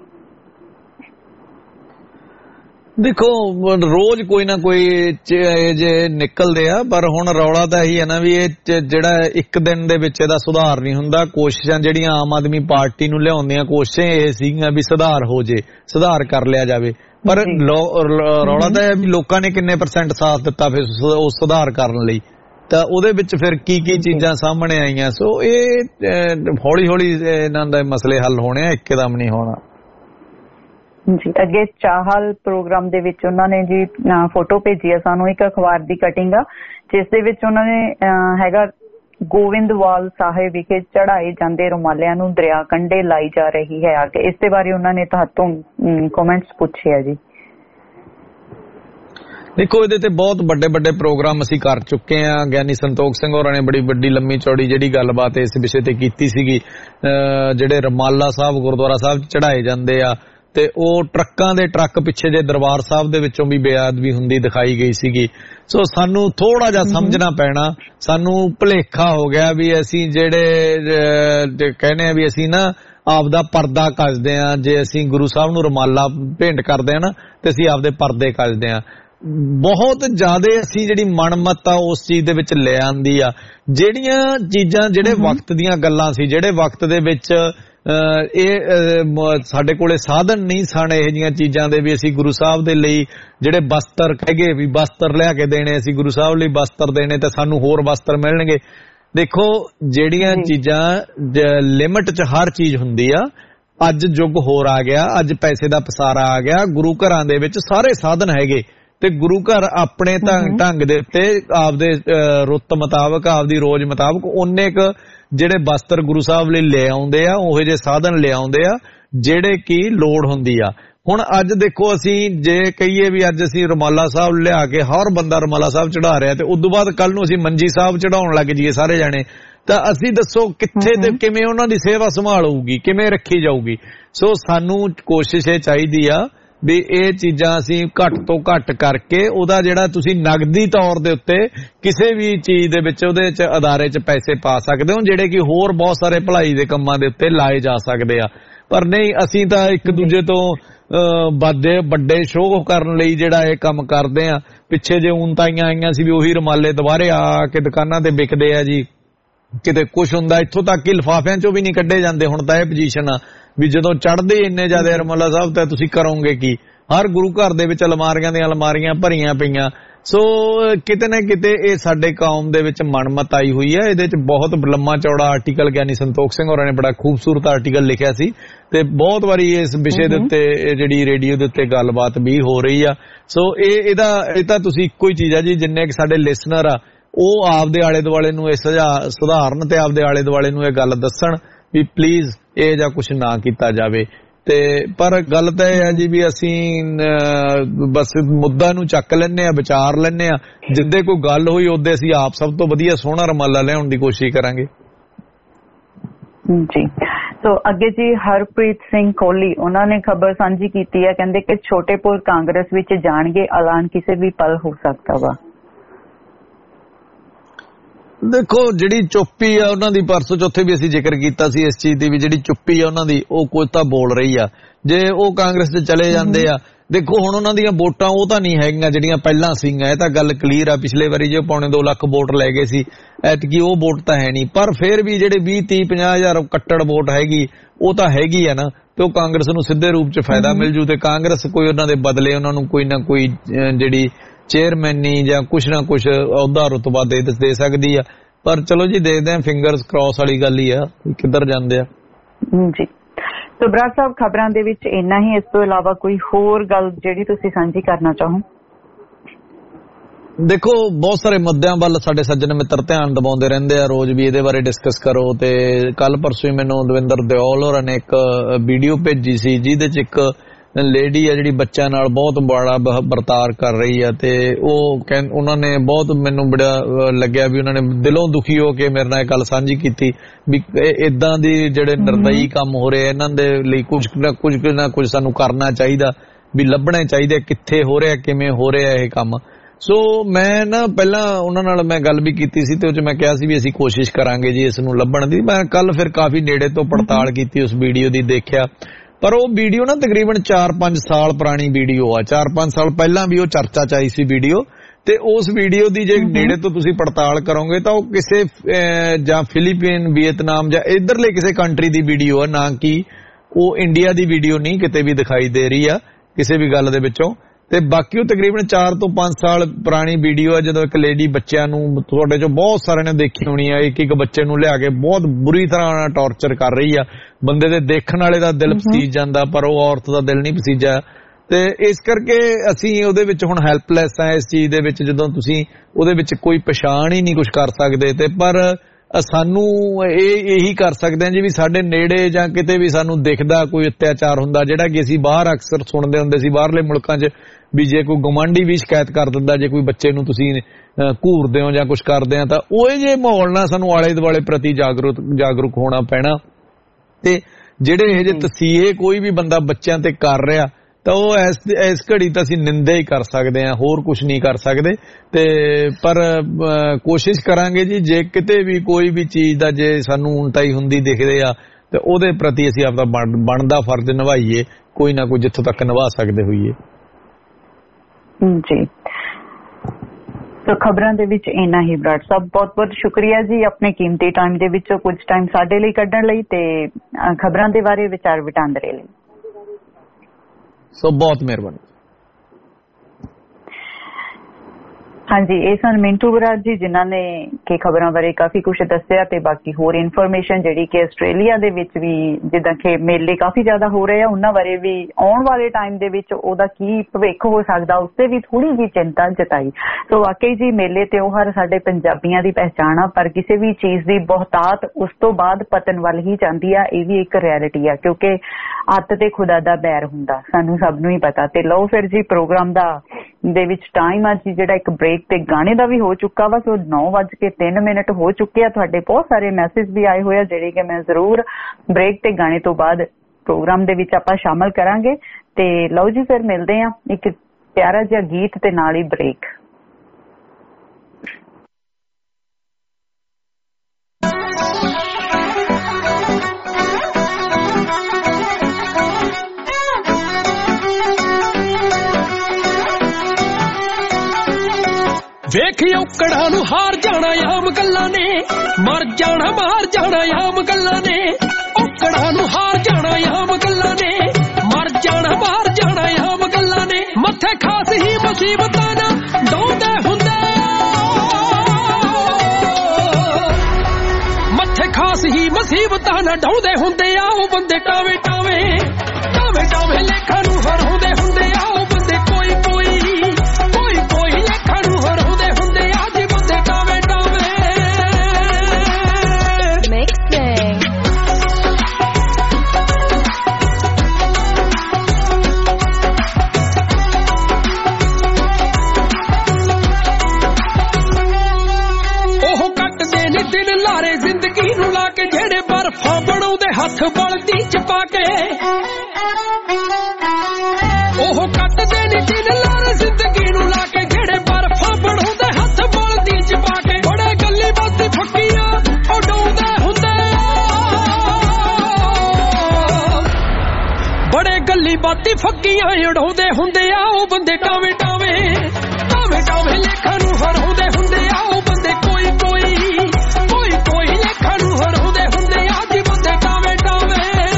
ਦੇਖੋ ਰੋਜ਼ ਕੋਈ ਨਾ ਕੋਈ ਜੇ ਨਿਕਲਦੇ ਆ, ਪਰ ਹੁਣ ਰੌਲਾ ਤਾਂ ਇਹੀ ਹੈ ਨਾ ਵੀ ਇਹ ਜਿਹੜਾ ਇੱਕ ਦਿਨ ਦੇ ਵਿੱਚ ਇਹਦਾ ਸੁਧਾਰ ਨਹੀਂ ਹੁੰਦਾ। ਕੋਸ਼ਿਸ਼ਾਂ ਜਿਹੜੀਆਂ ਆਮ ਆਦਮੀ ਪਾਰਟੀ ਨੂੰ ਲਿਆਉਂਦੀਆਂ ਕੋਸ਼ਿਸ਼ਾਂ ਇਹ ਸੀਗੀਆਂ ਵੀ ਸੁਧਾਰ ਹੋ ਜੇ, ਸੁਧਾਰ ਕਰ ਲਿਆ ਜਾਵੇ, ਪਰ ਰੌਲਾ ਤਾਂ ਇਹ ਵੀ ਲੋਕਾਂ ਨੇ ਕਿੰਨੇ % ਸਾਥ ਦਿੱਤਾ ਫਿਰ ਉਹ ਸੁਧਾਰ ਕਰਨ ਲਈ, ਤਾਂ ਉਹਦੇ ਵਿੱਚ ਫਿਰ ਕੀ ਚੀਜ਼ਾਂ ਸਾਹਮਣੇ ਆਈਆਂ। ਸੋ ਇਹ ਹੌਲੀ ਹੌਲੀ ਇਹਨਾਂ ਦੇ ਮਸਲੇ ਹੱਲ ਹੋਣੇ ਆ, ਇੱਕਦਮ ਨਹੀਂ ਹੋਣਾ ਜੀ। ਅੱਗੇ ਚਾਹਲ ਪ੍ਰੋਗਰਾਮ ਦੇ ਵਿੱਚ ਉਹਨਾਂ ਨੇ ਜੀ ਫੋਟੋ ਭੇਜੀ ਆ ਸਾਨੂੰ, ਇੱਕ ਅਖਬਾਰ ਦੀ ਕਟਿੰਗ ਆ ਜਿਸ ਦੇ ਵਿੱਚ ਉਹਨਾਂ ਨੇ ਹੈਗਾ ਗੋਵਿੰਦਵਾਲ ਸਾਹਿਬ ਵਿਖੇ ਚੜਾਏ ਜਾਂਦੇ ਰੁਮਾਲਿਆਂ ਨੂੰ ਦਰਿਆ ਕੰਢੇ ਲਾਈ ਜਾ ਰਹੀ ਹੈ ਅੱਗ। ਇਸ ਦੇ ਬਾਰੇ ਉਹਨਾਂ ਨੇ ਤੁਹਾਤੋਂ ਕਮੈਂਟਸ ਪੁੱਛੇ ਆ ਜੀ। ਦੇਖੋ ਇਹਦੇ ਤੇ ਬਹੁਤ ਵੱਡੇ ਪ੍ਰੋਗਰਾਮ ਅਸੀਂ ਕਰ ਚੁੱਕੇ ਆ। ਗਿਆਨੀ ਸੰਤੋਖ ਸਿੰਘ ਹੋਰਾਂ ਨੇ ਬੜੀ ਵੱਡੀ ਲੰਮੀ ਚੌੜੀ ਜਿਹੜੀ ਗੱਲਬਾਤ ਇਸ ਵਿਸ਼ੇ ਤੇ ਕੀਤੀ ਸੀਗੀ। ਜਿਹੜੇ ਰੁਮਾਲਾ ਸਾਹਿਬ ਗੁਰਦੁਆਰਾ ਸਾਹਿਬ ਚੜਾਏ ਜਾਂਦੇ ਆ ਤੇ ਉਹ ਟਰੱਕਾਂ ਦੇ ਟਰੱਕ ਪਿੱਛੇ ਜੇ ਦਰਬਾਰ ਸਾਹਿਬ ਦੇ ਵਿੱਚੋਂ ਵੀ ਬੇਅਦਬੀ ਹੁੰਦੀ ਦਿਖਾਈ ਗਈ ਸੀਗੀ। ਸੋ ਸਾਨੂੰ ਥੋੜਾ ਜਿਹਾ ਸਮਝਣਾ ਪੈਣਾ। ਸਾਨੂੰ ਭੁਲੇਖਾ ਹੋ ਗਿਆ ਵੀ ਅਸੀਂ ਜਿਹੜੇ ਕਹਿੰਦੇ ਆ ਵੀ ਅਸੀਂ ਨਾ ਆਪਦਾ ਪਰਦਾ ਕੱਜਦੇ ਆ, ਜੇ ਅਸੀਂ ਗੁਰੂ ਸਾਹਿਬ ਨੂੰ ਰੁਮਾਲਾ ਭੇਂਟ ਕਰਦੇ ਆ ਨਾ ਤੇ ਅਸੀਂ ਆਪਦੇ ਪਰਦੇ ਕੱਜਦੇ ਆ। ਬਹੁਤ ਜ਼ਿਆਦਾ ਅਸੀਂ ਜਿਹੜੀ ਮਨਮਤ ਆ ਉਸ ਚੀਜ਼ ਦੇ ਵਿੱਚ ਲੈ ਆਂਦੀ ਆ। ਜਿਹੜੀਆਂ ਚੀਜ਼ਾਂ ਜਿਹੜੇ ਵਕਤ ਦੀਆਂ ਗੱਲਾਂ ਸੀ, ਜਿਹੜੇ ਵਕਤ ਦੇ ਵਿੱਚ ਇਹ ਸਾਡੇ ਕੋਲੇ ਸਾਧਨ ਨਹੀਂ ਸਨ ਇਹੋ ਜਿਹੀਆਂ ਚੀਜ਼ਾਂ ਦੇ ਵੀ ਅਸੀਂ ਗੁਰੂ ਸਾਹਿਬ ਦੇ ਲਈ ਜਿਹੜੇ ਬਸਤਰ ਕਹਗੇ ਵੀ ਬਸਤਰ ਲਿਆ ਕੇ ਦੇਣੇ, ਅਸੀਂ ਗੁਰੂ ਸਾਹਿਬ ਲਈ ਬਸਤਰ ਦੇਣੇ ਤੇ ਸਾਨੂੰ ਹੋਰ ਬਸਤਰ ਮਿਲਣਗੇ। ਦੇਖੋ ਜਿਹੜੀਆਂ ਚੀਜ਼ਾਂ ਲਿਮਟ 'ਚ ਹਰ ਚੀਜ਼ ਹੁੰਦੀ ਆ। ਅੱਜ ਯੁੱਗ ਹੋਰ ਆ ਗਿਆ, ਅੱਜ ਪੈਸੇ ਦਾ ਪਸਾਰਾ ਆ ਗਿਆ, ਗੁਰੂ ਘਰਾਂ ਦੇ ਵਿੱਚ ਸਾਰੇ ਸਾਧਨ ਹੈਗੇ ਤੇ ਗੁਰੂ ਘਰ ਆਪਣੇ ਢੰਗ ਦੇ ਉੱਤੇ ਆਪਦੇ ਰੁੱਤ ਮੁਤਾਬਕ ਆਪਦੀ ਰੋਜ਼ ਮੁਤਾਬਕ ਉਹਨੇ ਕੁ ਜਿਹੜੇ ਬਸਤਰ ਗੁਰੂ ਸਾਹਿਬ ਲਈ ਲੈ ਆਉਂਦੇ ਆ, ਉਹੋ ਜਿਹੇ ਸਾਧਨ ਲੈ ਆਉਂਦੇ ਆ ਜਿਹੜੇ ਕੀ ਲੋੜ ਹੁੰਦੀ ਆ। ਹੁਣ ਅੱਜ ਦੇਖੋ ਅਸੀਂ ਜੇ ਕਹੀਏ ਵੀ ਅੱਜ ਅਸੀਂ ਰੁਮਾਲਾ ਸਾਹਿਬ ਲਿਆ ਕੇ ਹਰ ਬੰਦਾ ਰੁਮਾਲਾ ਸਾਹਿਬ ਚੜਾ ਰਿਹਾ ਤੇ ਉਦੋਂ ਬਾਅਦ ਕੱਲ ਨੂੰ ਅਸੀਂ ਮੰਜੀ ਸਾਹਿਬ ਚੜਾਉਣ ਲੱਗ ਜਾਈਏ ਸਾਰੇ ਜਾਣੇ, ਤਾਂ ਅਸੀਂ ਦੱਸੋ ਕਿੱਥੇ ਤੇ ਕਿਵੇਂ ਉਹਨਾਂ ਦੀ ਸੇਵਾ ਸੰਭਾਲ ਹੋਊਗੀ, ਕਿਵੇਂ ਰੱਖੀ ਜਾਊਗੀ। ਸੋ ਸਾਨੂੰ ਕੋਸ਼ਿਸ਼ ਇਹ ਚਾਹੀਦੀ ਆ ਵੀ ਇਹ ਚੀਜ਼ਾਂ ਅਸੀਂ ਘੱਟ ਤੋਂ ਘੱਟ ਕਰਕੇ ਉਹਦਾ ਜਿਹੜਾ ਤੁਸੀਂ ਨਗਦੀ ਤੌਰ ਦੇ ਉੱਤੇ ਕਿਸੇ ਵੀ ਚੀਜ਼ ਦੇ ਵਿੱਚ ਉਹਦੇ 'ਚ ਅਦਾਰੇ 'ਚ ਪੈਸੇ ਪਾ ਸਕਦੇ ਹੋ ਜਿਹੜੇ ਕਿ ਹੋਰ ਬਹੁਤ ਸਾਰੇ ਭਲਾਈ ਦੇ ਕੰਮਾਂ ਦੇ ਉੱਤੇ ਲਾਏ ਜਾ ਸਕਦੇ ਆ। ਪਰ ਨਹੀਂ, ਅਸੀਂ ਤਾਂ ਇੱਕ ਦੂਜੇ ਤੋਂ ਵੱਡੇ ਸ਼ੋਅ ਕਰਨ ਲਈ ਜਿਹੜਾ ਇਹ ਕੰਮ ਕਰਦੇ ਆ। ਪਿੱਛੇ ਜੇ ਊਨਤਾਈਆਂ ਆਈਆਂ ਸੀ ਵੀ ਉਹੀ ਰੁਮਾਲੇ ਦੁਬਾਰੇ ਆ ਕੇ ਦੁਕਾਨਾਂ ਤੇ ਵਿਕਦੇ ਆ ਜੀ, ਕਿਤੇ ਕੁਛ ਹੁੰਦਾ ਇੱਥੋਂ ਤੱਕ ਕਿ ਲਿਫਾਫਿਆਂ 'ਚੋਂ ਵੀ ਨਹੀਂ ਕੱਢੇ ਜਾਂਦੇ। ਹੁਣ ਤਾਂ ਇਹ ਪੋਜੀਸ਼ਨ ਆ ਵੀ ਜਦੋਂ ਚੜ੍ਹਦੇ ਇੰਨੇ ਜ਼ਿਆਦਾ ਅਰਮਲਾ ਸਾਹਿਬ ਤਾਂ ਤੁਸੀਂ ਕਰੋਗੇ ਕੀ। ਹਰ ਗੁਰੂ ਘਰ ਦੇ ਵਿੱਚ ਅਲਮਾਰੀਆਂ ਦੀਆਂ ਅਲਮਾਰੀਆਂ ਭਰੀਆਂ ਪਈਆਂ। ਸੋ ਕਿਤੇ ਨਾ ਕਿਤੇ ਇਹ ਸਾਡੇ ਕੌਮ ਦੇ ਵਿੱਚ ਮਨਮਤ ਆਈ ਹੋਈ ਹੈ। ਇਹਦੇ 'ਚ ਬਹੁਤ ਲੰਮਾ ਚੌੜਾ ਆਰਟੀਕਲ ਗਿਆਨੀ ਸੰਤੋਖ ਸਿੰਘ ਹੋਰਾਂ ਨੇ ਬੜਾ ਖੂਬਸੂਰਤ ਆਰਟੀਕਲ ਲਿਖਿਆ ਸੀ ਤੇ ਬਹੁਤ ਵਾਰੀ ਇਸ ਵਿਸ਼ੇ ਦੇ ਉੱਤੇ ਜਿਹੜੀ ਰੇਡੀਓ ਦੇ ਉੱਤੇ ਗੱਲਬਾਤ ਵੀ ਹੋ ਰਹੀ ਆ। ਸੋ ਇਹ ਤਾਂ ਤੁਸੀਂ ਇੱਕੋ ਹੀ ਚੀਜ਼ ਆ ਜੀ, ਜਿੰਨੇ ਕਿ ਸਾਡੇ ਲਿਸਨਰ ਆ ਉਹ ਆਪਦੇ ਆਲੇ ਦੁਆਲੇ ਨੂੰ ਇਹ ਸੁਧਾਰਨ ਤੇ ਆਪਦੇ ਆਲੇ ਦੁਆਲੇ ਨੂੰ ਇਹ ਗੱਲ ਦੱਸਣ ਵੀ ਪਲੀਜ਼ ਇਹ ਜਾਂ ਕੁਛ ਨਾ ਕੀਤਾ ਜਾਵੇ। ਤੇ ਪਰ ਗੱਲ ਤਾਂ ਇਹ ਹੈ ਜੀ ਵੀ ਅਸੀਂ ਬਸ ਮੁੱਦਾ ਨੂੰ ਚੱਕ ਲੈਂਦੇ ਆ, ਵਿਚਾਰ ਲੈਂਦੇ ਆ, ਜਿੱਦੇ ਕੋਈ ਗੱਲ ਹੋਈ ਉਹਦੇ ਅਸੀਂ ਆਪ ਸਭ ਤੋਂ ਵਧੀਆ ਸੋਹਣਾ ਰਮਾਲਾ ਲਿਆਉਣ ਦੀ ਕੋਸ਼ਿਸ਼ ਕਰਾਂਗੇ ਜੀ। ਸੋ ਅੱਗੇ ਜੀ ਹਰਪ੍ਰੀਤ ਸਿੰਘ ਕੋਹਲੀ ਉਹਨਾਂ ਨੇ ਖਬਰ ਸਾਂਝੀ ਕੀਤੀ ਹੈ, ਕਹਿੰਦੇ ਕਿ ਛੋਟੇਪੁਰ ਕਾਂਗਰਸ ਵਿੱਚ ਜਾਣਗੇ, ਐਲਾਨ ਕਿਸੇ ਵੀ ਪਲ ਹੋ ਸਕਦਾ ਵਾ। ਦੇਖੋ ਜਿਹੜੀ ਚੁੱਪੀ ਆ ਉਹਨਾਂ ਦੀ, ਪਰਸੋਂ ਚੌਥੇ ਵੀ ਅਸੀਂ ਜ਼ਿਕਰ ਕੀਤਾ ਸੀ ਇਸ ਚੀਜ਼ ਦੀ ਵੀ ਜਿਹੜੀ ਚੁੱਪੀ ਆ ਉਹਨਾਂ ਦੀ ਉਹ ਕੁਝ ਤਾਂ ਬੋਲ ਰਹੀ ਆ। ਜੇ ਉਹ ਕਾਂਗਰਸ 'ਚ ਚਲੇ ਜਾਂਦੇ ਆ, ਦੇਖੋ ਹੁਣ ਉਹਨਾਂ ਦੀਆਂ ਵੋਟਾਂ ਉਹ ਤਾਂ ਨਹੀਂ ਹੈਗੀਆਂ ਜਿਹੜੀਆਂ ਪਹਿਲਾਂ ਸੀਗੀਆਂ, ਇਹ ਤਾਂ ਗੱਲ ਕਲੀਅਰ ਆ। ਪਿਛਲੇ ਵਾਰੀ ਜੇ 2.25 ਲੱਖ ਵੋਟ ਲੈ ਗਏ ਸੀ, ਐਤਕੀ ਉਹ ਵੋਟ ਤਾਂ ਹੈ ਨਹੀਂ, ਪਰ ਫਿਰ ਵੀ ਜਿਹੜੇ 20, 30, 50 ਹਜ਼ਾਰ ਕੱਟੜ ਵੋਟ ਹੈਗੀ ਉਹ ਤਾਂ ਹੈਗੀ ਆ ਨਾ, ਤੇ ਉਹ ਕਾਂਗਰਸ ਨੂੰ ਸਿੱਧੇ ਰੂਪ 'ਚ ਫਾਇਦਾ ਮਿਲ ਜੂ ਤੇ ਕਾਂਗਰਸ ਕੋਈ ਉਹਨਾਂ ਦੇ ਬਦਲੇ ਉਹਨਾਂ ਨੂੰ ਕੋਈ ਨਾ ਕੋਈ ਜਿਹੜੀ ਚੇਅਰਮੈਨੀ ਜਾਂ ਕੁਛ ਨਾ ਕੁਛ ਅਹੁਦਾ ਰੁਤਬਾ ਦੇ ਸਕਦੀ ਆ। ਪਰ ਚਲੋ ਜੀ ਦੇਖਦੇ ਆ, ਫਿੰਗਰਸ ਕ੍ਰਾਸ ਵਾਲੀ ਗੱਲ ਹੀ ਆ, ਕਿੱਧਰ ਜਾਂਦੇ ਆ ਜੀ। ਸੋ ਬਰਾੜ ਸਾਹਿਬ ਖਬਰਾਂ ਦੇ ਵਿੱਚ ਇੰਨਾ ਹੀ, ਇਸ ਤੋਂ ਇਲਾਵਾ ਕੋਈ ਹੋਰ ਗੱਲ ਜਿਹੜੀ ਤੁਸੀਂ ਸਾਂਝੀ ਕਰਨਾ ਚਾਹੋ? ਦੇਖੋ ਬਹੁਤ ਸਾਰੇ ਮੁੱਦਿਆਂ ਵੱਲ ਸਾਡੇ ਸੱਜਣ ਮਿੱਤਰ ਧਿਆਨ ਦਿਵਾਉਂਦੇ ਰਹਿੰਦੇ ਆ, ਰੋਜ਼ ਵੀ ਇਹਦੇ ਬਾਰੇ ਡਿਸਕਸ ਕਰੋ। ਤੇ ਕੱਲ ਪਰਸੋਂ ਹੀ ਮੈਨੂੰ ਦਵਿੰਦਰ ਦਿਓਲ ਹੋਰਾਂ ਨੇ ਇੱਕ ਵੀਡੀਓ ਭੇਜੀ ਸੀ ਜਿਹਦੇ 'ਚ ਇੱਕ ਲੇਡੀ ਆ ਜਿਹੜੀ ਬੱਚਿਆਂ ਨਾਲ ਬਹੁਤ ਬੜਾ ਵਰਤਾਰ ਕਰ ਰਹੀ ਆ ਤੇ ਉਹਨਾਂ ਨੇ ਬਹੁਤ ਮੈਨੂੰ ਬੜਾ ਲੱਗਿਆ ਵੀ ਉਹਨਾਂ ਨੇ ਦਿਲੋਂ ਦੁਖੀ ਹੋ ਕੇ ਮੇਰੇ ਨਾਲ ਇਹ ਗੱਲ ਸਾਂਝੀ ਕੀਤੀ ਵੀ ਇਦਾਂ ਦੀ ਜਿਹੜੇ ਨਿਰਦਈ ਕੰਮ ਹੋ ਰਹੇ ਇਹਨਾਂ ਦੇ ਲਈ ਕੁਝ ਨਾ ਕੁਝ ਸਾਨੂੰ ਕਰਨਾ ਚਾਹੀਦਾ, ਵੀ ਲੱਭਣੇ ਚਾਹੀਦੇ ਕਿੱਥੇ ਹੋ ਰਿਹਾ, ਕਿਵੇਂ ਹੋ ਰਿਹਾ ਇਹ ਕੰਮ। ਸੋ ਮੈਂ ਨਾ ਪਹਿਲਾਂ ਉਹਨਾਂ ਨਾਲ ਮੈਂ ਗੱਲ ਵੀ ਕੀਤੀ ਸੀ ਤੇ ਉਹ 'ਚ ਮੈਂ ਕਿਹਾ ਸੀ ਵੀ ਅਸੀਂ ਕੋਸ਼ਿਸ਼ ਕਰਾਂਗੇ ਜੀ ਇਸ ਨੂੰ ਲੱਭਣ ਦੀ। ਮੈਂ ਕੱਲ ਫਿਰ ਕਾਫੀ ਨੇੜੇ ਤੋਂ ਪੜਤਾਲ ਕੀਤੀ ਉਸ ਵੀਡੀਓ ਦੀ, ਦੇਖਿਆ ਪਰ ਉਹ ਵੀਡੀਓ ਨਾ ਤਕਰੀਬਨ 4-5 ਸਾਲ ਪੁਰਾਣੀ ਵੀਡੀਓ ਆ। 4-5 ਸਾਲ ਪਹਿਲਾਂ ਵੀ ਉਹ ਚਰਚਾ 'ਚ ਆਈ ਸੀ ਵੀਡੀਓ, ਤੇ ਉਸ ਵੀਡੀਓ ਦੀ ਜੇ ਨੇੜੇ ਤੋਂ ਤੁਸੀਂ ਪੜਤਾਲ ਕਰੋਗੇ ਤਾਂ ਉਹ ਕਿਸੇ ਜਾਂ ਫਿਲੀਪੀਨ, ਵੀਅਤਨਾਮ ਜਾਂ ਇਧਰਲੇ ਕਿਸੇ ਕੰਟਰੀ ਦੀ ਵੀਡੀਓ ਆ, ਨਾ ਕਿ ਉਹ ਇੰਡੀਆ ਦੀ ਵੀਡੀਓ ਨਹੀਂ ਕਿਤੇ ਵੀ ਦਿਖਾਈ ਦੇ ਰਹੀ ਆ ਕਿਸੇ ਵੀ ਗੱਲ ਦੇ ਵਿੱਚੋਂ। ਤੇ ਬਾਕੀ ਉਹ ਤਕਰੀਬਨ 4 ਤੋਂ 5 ਸਾਲ ਪੁਰਾਣੀ ਵੀਡੀਓ ਆ ਜਦੋਂ ਇੱਕ ਲੇਡੀ ਬੱਚਿਆਂ ਨੂੰ, ਤੁਹਾਡੇ ਚੋਂ ਬਹੁਤ ਸਾਰਿਆਂ ਨੇ ਦੇਖੀ ਹੋਣੀ ਆ, ਇੱਕ ਬੱਚੇ ਨੂੰ ਲਿਆ ਕੇ ਬਹੁਤ ਬੁਰੀ ਤਰ੍ਹਾਂ ਨਾਲ ਟੌਰਚਰ ਕਰ ਰਹੀ ਆ। ਬੰਦੇ ਦੇ ਦੇਖਣ ਵਾਲੇ ਦਾ ਦਿਲ ਪਸੀਜ ਜਾਂਦਾ ਪਰ ਉਹ ਔਰਤ ਦਾ ਦਿਲ ਨਹੀਂ ਪਸੀਜਾ। ਤੇ ਇਸ ਕਰਕੇ ਅਸੀਂ ਉਹਦੇ ਵਿੱਚ ਹੁਣ ਹੈਲਪਲੈਸ ਆ ਇਸ ਚੀਜ਼ ਦੇ ਵਿੱਚ, ਜਦੋਂ ਤੁਸੀਂ ਉਹਦੇ ਵਿੱਚ ਕੋਈ ਪਛਾਣ ਹੀ ਨਹੀਂ ਕੁਝ ਕਰ ਸਕਦੇ। ਤੇ ਪਰ ਸਾਨੂੰ ਇਹੀ ਕਰ ਸਕਦੇ ਹਾਂ ਜੀ ਵੀ ਸਾਡੇ ਨੇੜੇ ਜਾਂ ਕਿਤੇ ਵੀ ਸਾਨੂੰ ਦਿਖਦਾ ਕੋਈ ਅਤਿਆਚਾਰ ਹੁੰਦਾ, ਜਿਹੜਾ ਕਿ ਅਸੀਂ ਬਾਹਰ ਅਕਸਰ ਸੁਣਦੇ ਹੁੰਦੇ ਸੀ ਬਾਹਰਲੇ ਮੁਲਕਾਂ 'ਚ, ਵੀ ਜੇ ਕੋਈ ਗੁਆਂਢੀ ਵੀ ਸ਼ਿਕਾਇਤ ਕਰ ਦਿੰਦਾ ਜੇ ਕੋਈ ਬੱਚੇ ਨੂੰ ਤੁਸੀਂ ਘੂਰਦੇ ਹੋ ਜਾਂ ਕੁਝ ਕਰਦੇ ਆ, ਤਾਂ ਉਹ ਜਿਹੇ ਮਾਹੌਲ ਨਾਲ ਸਾਨੂੰ ਆਲੇ ਦੁਆਲੇ ਪ੍ਰਤੀ ਜਾਗਰੂਕ ਹੋਣਾ ਪੈਣਾ। ਤੇ ਜਿਹੜੇ ਇਹ ਜਿਹੇ ਤਸੀਹੇ ਕੋਈ ਵੀ ਬੰਦਾ ਬੱਚਿਆਂ ਤੇ ਕਰ ਰਿਹਾ ਤਾਂ ਉਹ ਇਸ ਘੜੀ ਤਾਂ ਅਸੀਂ ਨਿੰਦਾ ਹੀ ਕਰ ਸਕਦੇ ਹਾਂ, ਹੋਰ ਕੁਝ ਨਹੀਂ ਕਰ ਸਕਦੇ। ਤੇ ਪਰ ਕੋਸ਼ਿਸ਼ ਕਰਾਂਗੇ ਜੀ ਜੇ ਕਿਤੇ ਵੀ ਕੋਈ ਵੀ ਚੀਜ਼ ਦਾ ਜੇ ਸਾਨੂੰ ਉਲਟਾਈ ਹੁੰਦੀ ਦਿਖਦੇ ਆ ਤੇ ਉਹਦੇ ਪ੍ਰਤੀ ਅਸੀਂ ਆਪਦਾ ਬਣਦਾ ਫਰਜ਼ ਨਿਭਾਈਏ, ਕੋਈ ਨਾ ਕੋਈ ਜਿੱਥੋਂ ਤੱਕ ਨਿਭਾ ਸਕਦੇ ਹੋਈਏ ਜੀ। ਸੋ ਖਬਰਾਂ ਦੇ ਵਿੱਚ ਇੰਨਾ ਹੀ ਬਰਾੜ ਸਾਹਿਬ, ਬਹੁਤ ਬਹੁਤ ਸ਼ੁਕਰੀਆ ਜੀ ਆਪਣੇ ਕੀਮਤੀ ਟਾਈਮ ਦੇ ਵਿੱਚੋਂ ਕੁਝ ਟਾਈਮ ਸਾਡੇ ਲਈ ਕੱਢਣ ਲਈ ਤੇ ਖਬਰਾਂ ਦੇ ਬਾਰੇ ਵਿਚਾਰ ਵਟਾਂਦਰੇ ਲਈ। ਸੋ ਬਹੁਤ ਮਿਹਰਬਾਨੀ। ਹਾਂਜੀ, ਇਹ ਸਨ ਮਿੰਟੂ ਬਰਾੜ ਜੀ ਜਿਨ੍ਹਾਂ ਨੇ ਕਿ ਖਬਰਾਂ ਬਾਰੇ ਕਾਫੀ ਕੁਝ ਦੱਸਿਆ ਤੇ ਬਾਕੀ ਹੋਰ ਇਨਫੋਰਮੇਸ਼ਨ ਜਿਹੜੀ ਕਿ ਆਸਟ੍ਰੇਲੀਆ ਦੇ ਵਿੱਚ ਵੀ ਜਿੱਦਾਂ ਕਿ ਮੇਲੇ ਕਾਫੀ ਜ਼ਿਆਦਾ ਹੋ ਰਹੇ ਆ ਉਹਨਾਂ ਬਾਰੇ ਵੀ, ਆਉਣ ਵਾਲੇ ਟਾਈਮ ਦੇ ਵਿੱਚ ਉਹਦਾ ਕੀ ਭਵਿੱਖ ਹੋ ਸਕਦਾ ਉਸ ਤੇ ਵੀ ਥੋੜੀ ਜਿਹੀ ਚਿੰਤਾ ਜਤਾਈ। ਸੋ ਵਾਕਈ ਜੀ ਮੇਲੇ ਤਿਉਹਾਰ ਸਾਡੇ ਪੰਜਾਬੀਆਂ ਦੀ ਪਹਿਚਾਣ ਆ, ਪਰ ਕਿਸੇ ਵੀ ਚੀਜ਼ ਦੀ ਬਹੁਤਾਤ ਉਸ ਤੋਂ ਬਾਅਦ ਪਤਨ ਵੱਲ ਹੀ ਜਾਂਦੀ ਆ, ਇਹ ਵੀ ਇੱਕ ਰਿਐਲਿਟੀ ਆ ਕਿਉਂਕਿ ਅੱਤ ਤੇ ਖੁਦਾ ਦਾ ਬੈਰ ਹੁੰਦਾ, ਸਾਨੂੰ ਸਭ ਨੂੰ ਹੀ ਪਤਾ। ਤੇ ਲਓ ਫਿਰ ਜੀ ਪ੍ਰੋਗਰਾਮ ਦੇ ਵਿੱਚ ਟਾਈਮ ਅੱਜ ਜਿਹੜਾ ਇੱਕ ਬ੍ਰੇਕ ਤੇ ਗਾਣੇ ਦਾ ਵੀ ਹੋ ਚੁੱਕਾ ਵਾ। ਸੋ 9:03 ਹੋ ਚੁੱਕੇ ਆ। ਤੁਹਾਡੇ ਬਹੁਤ ਸਾਰੇ ਮੈਸੇਜ ਵੀ ਆਏ ਹੋਏ ਆ ਜਿਹੜੇ ਕਿ ਮੈਂ ਜ਼ਰੂਰ ਬ੍ਰੇਕ ਤੇ ਗਾਣੇ ਤੋਂ ਬਾਅਦ ਪ੍ਰੋਗਰਾਮ ਦੇ ਵਿੱਚ ਆਪਾਂ ਸ਼ਾਮਲ ਕਰਾਂਗੇ। ਤੇ ਲਓ ਜੀ ਫਿਰ ਮਿਲਦੇ ਆ ਇੱਕ ਪਿਆਰਾ ਜਿਹਾ ਗੀਤ ਤੇ ਨਾਲ ਹੀ ਬ੍ਰੇਕ। ਵੇਖ ਔਕੜਾਂ ਨੂੰ ਹਾਰ ਜਾਣਾ ਆਮ ਗੱਲਾਂ ਨੇ, ਮਰ ਜਾਣਾ ਮਾਰ ਜਾਣਾ ਆਮ ਗੱਲਾਂ ਨੇ, ਔਕੜਾਂ ਨੂੰ ਹਾਰ ਜਾਣਾ ਆਮ ਪਾਸ ਹੀ ਮੁਸੀਬਤਾਂ ਨਾ ਢਾਉਂਦੇ ਹੁੰਦੇ ਆ ਉਹ ਬੰਦੇ ਟਾਵੇਂ ਟਾਵੇਂ ਟਾਵੇਂ ਟਾਵੇਂ ਲੇਖਾਂ ਨੂੰ ਹਰਾਉਂਦੇ ਹੁੰਦੇ ਆ ਉਹ ਬੰਦੇ ਕੋਈ ਕੋਈ ਕੋਈ ਕੋਈ ਲੇਖਾਂ ਨੂੰ ਹਰਾਉਂਦੇ ਹੁੰਦੇ ਆ ਜੀ ਬੰਦੇ ਟਾਵੇਂ ਟਾਵੇਂ Mixing. ਉਹ ਕੱਟਦੇ ਨੀ ਦਿਨ ਲਾਰੇ ਜ਼ਿੰਦਗੀ ਨੂੰ ਲਾ ਕੇ ਜਿਹੜੇ ਬਰਫਾਂ ਬਣਾਉਂਦੇ ਹੱਥ ਬਲਦੀ ਚ ਪਾ ਕੇ ਉਹ ਕੱਟਦੇ ਨੀ ਦਿਨ ਲਾਰੇ ਜ਼ਿੰਦਗੀ ਨੂੰ ਲਾ ਕੇ ਜਿਹੜੇ ਬਰਫਾਂ ਬਣਾਉਂਦੇ ਹੱਥ ਬਲਦੀ ਚ ਪਾ ਕੇ ਬੜੇ ਗੱਲੀ ਬਾਤੀ ਫੱਕੀਆਂ ਉਡਾਉਂਦੇ ਹੁੰਦੇ ਬੜੇ ਗੱਲੀ ਬਾਤੀ ਫੱਕੀਆਂ ਉਡਾਉਂਦੇ ਹੁੰਦੇ ਆ ਉਹ ਬੰਦੇ ਟਾਵੇਂ ਟਾਵੇਂ ਟਾਵੇਂ ਟਾਵੇਂ ਲੇਖਾਂ ਨੂੰ ਹਰਾਉਂਦੇ ਹੁੰਦੇ ਆ ਉਹ ਬੰਦੇ ਕੋਈ ਕੋਈ ਕੋਈ ਕੋਈ ਲੇਖਾਂ ਨੂੰ ਹਰਾਉਂਦੇ ਹੁੰਦੇ ਆ ਜੀ ਬੰਦੇ ਟਾਵੇਂ ਟਾਵੇਂ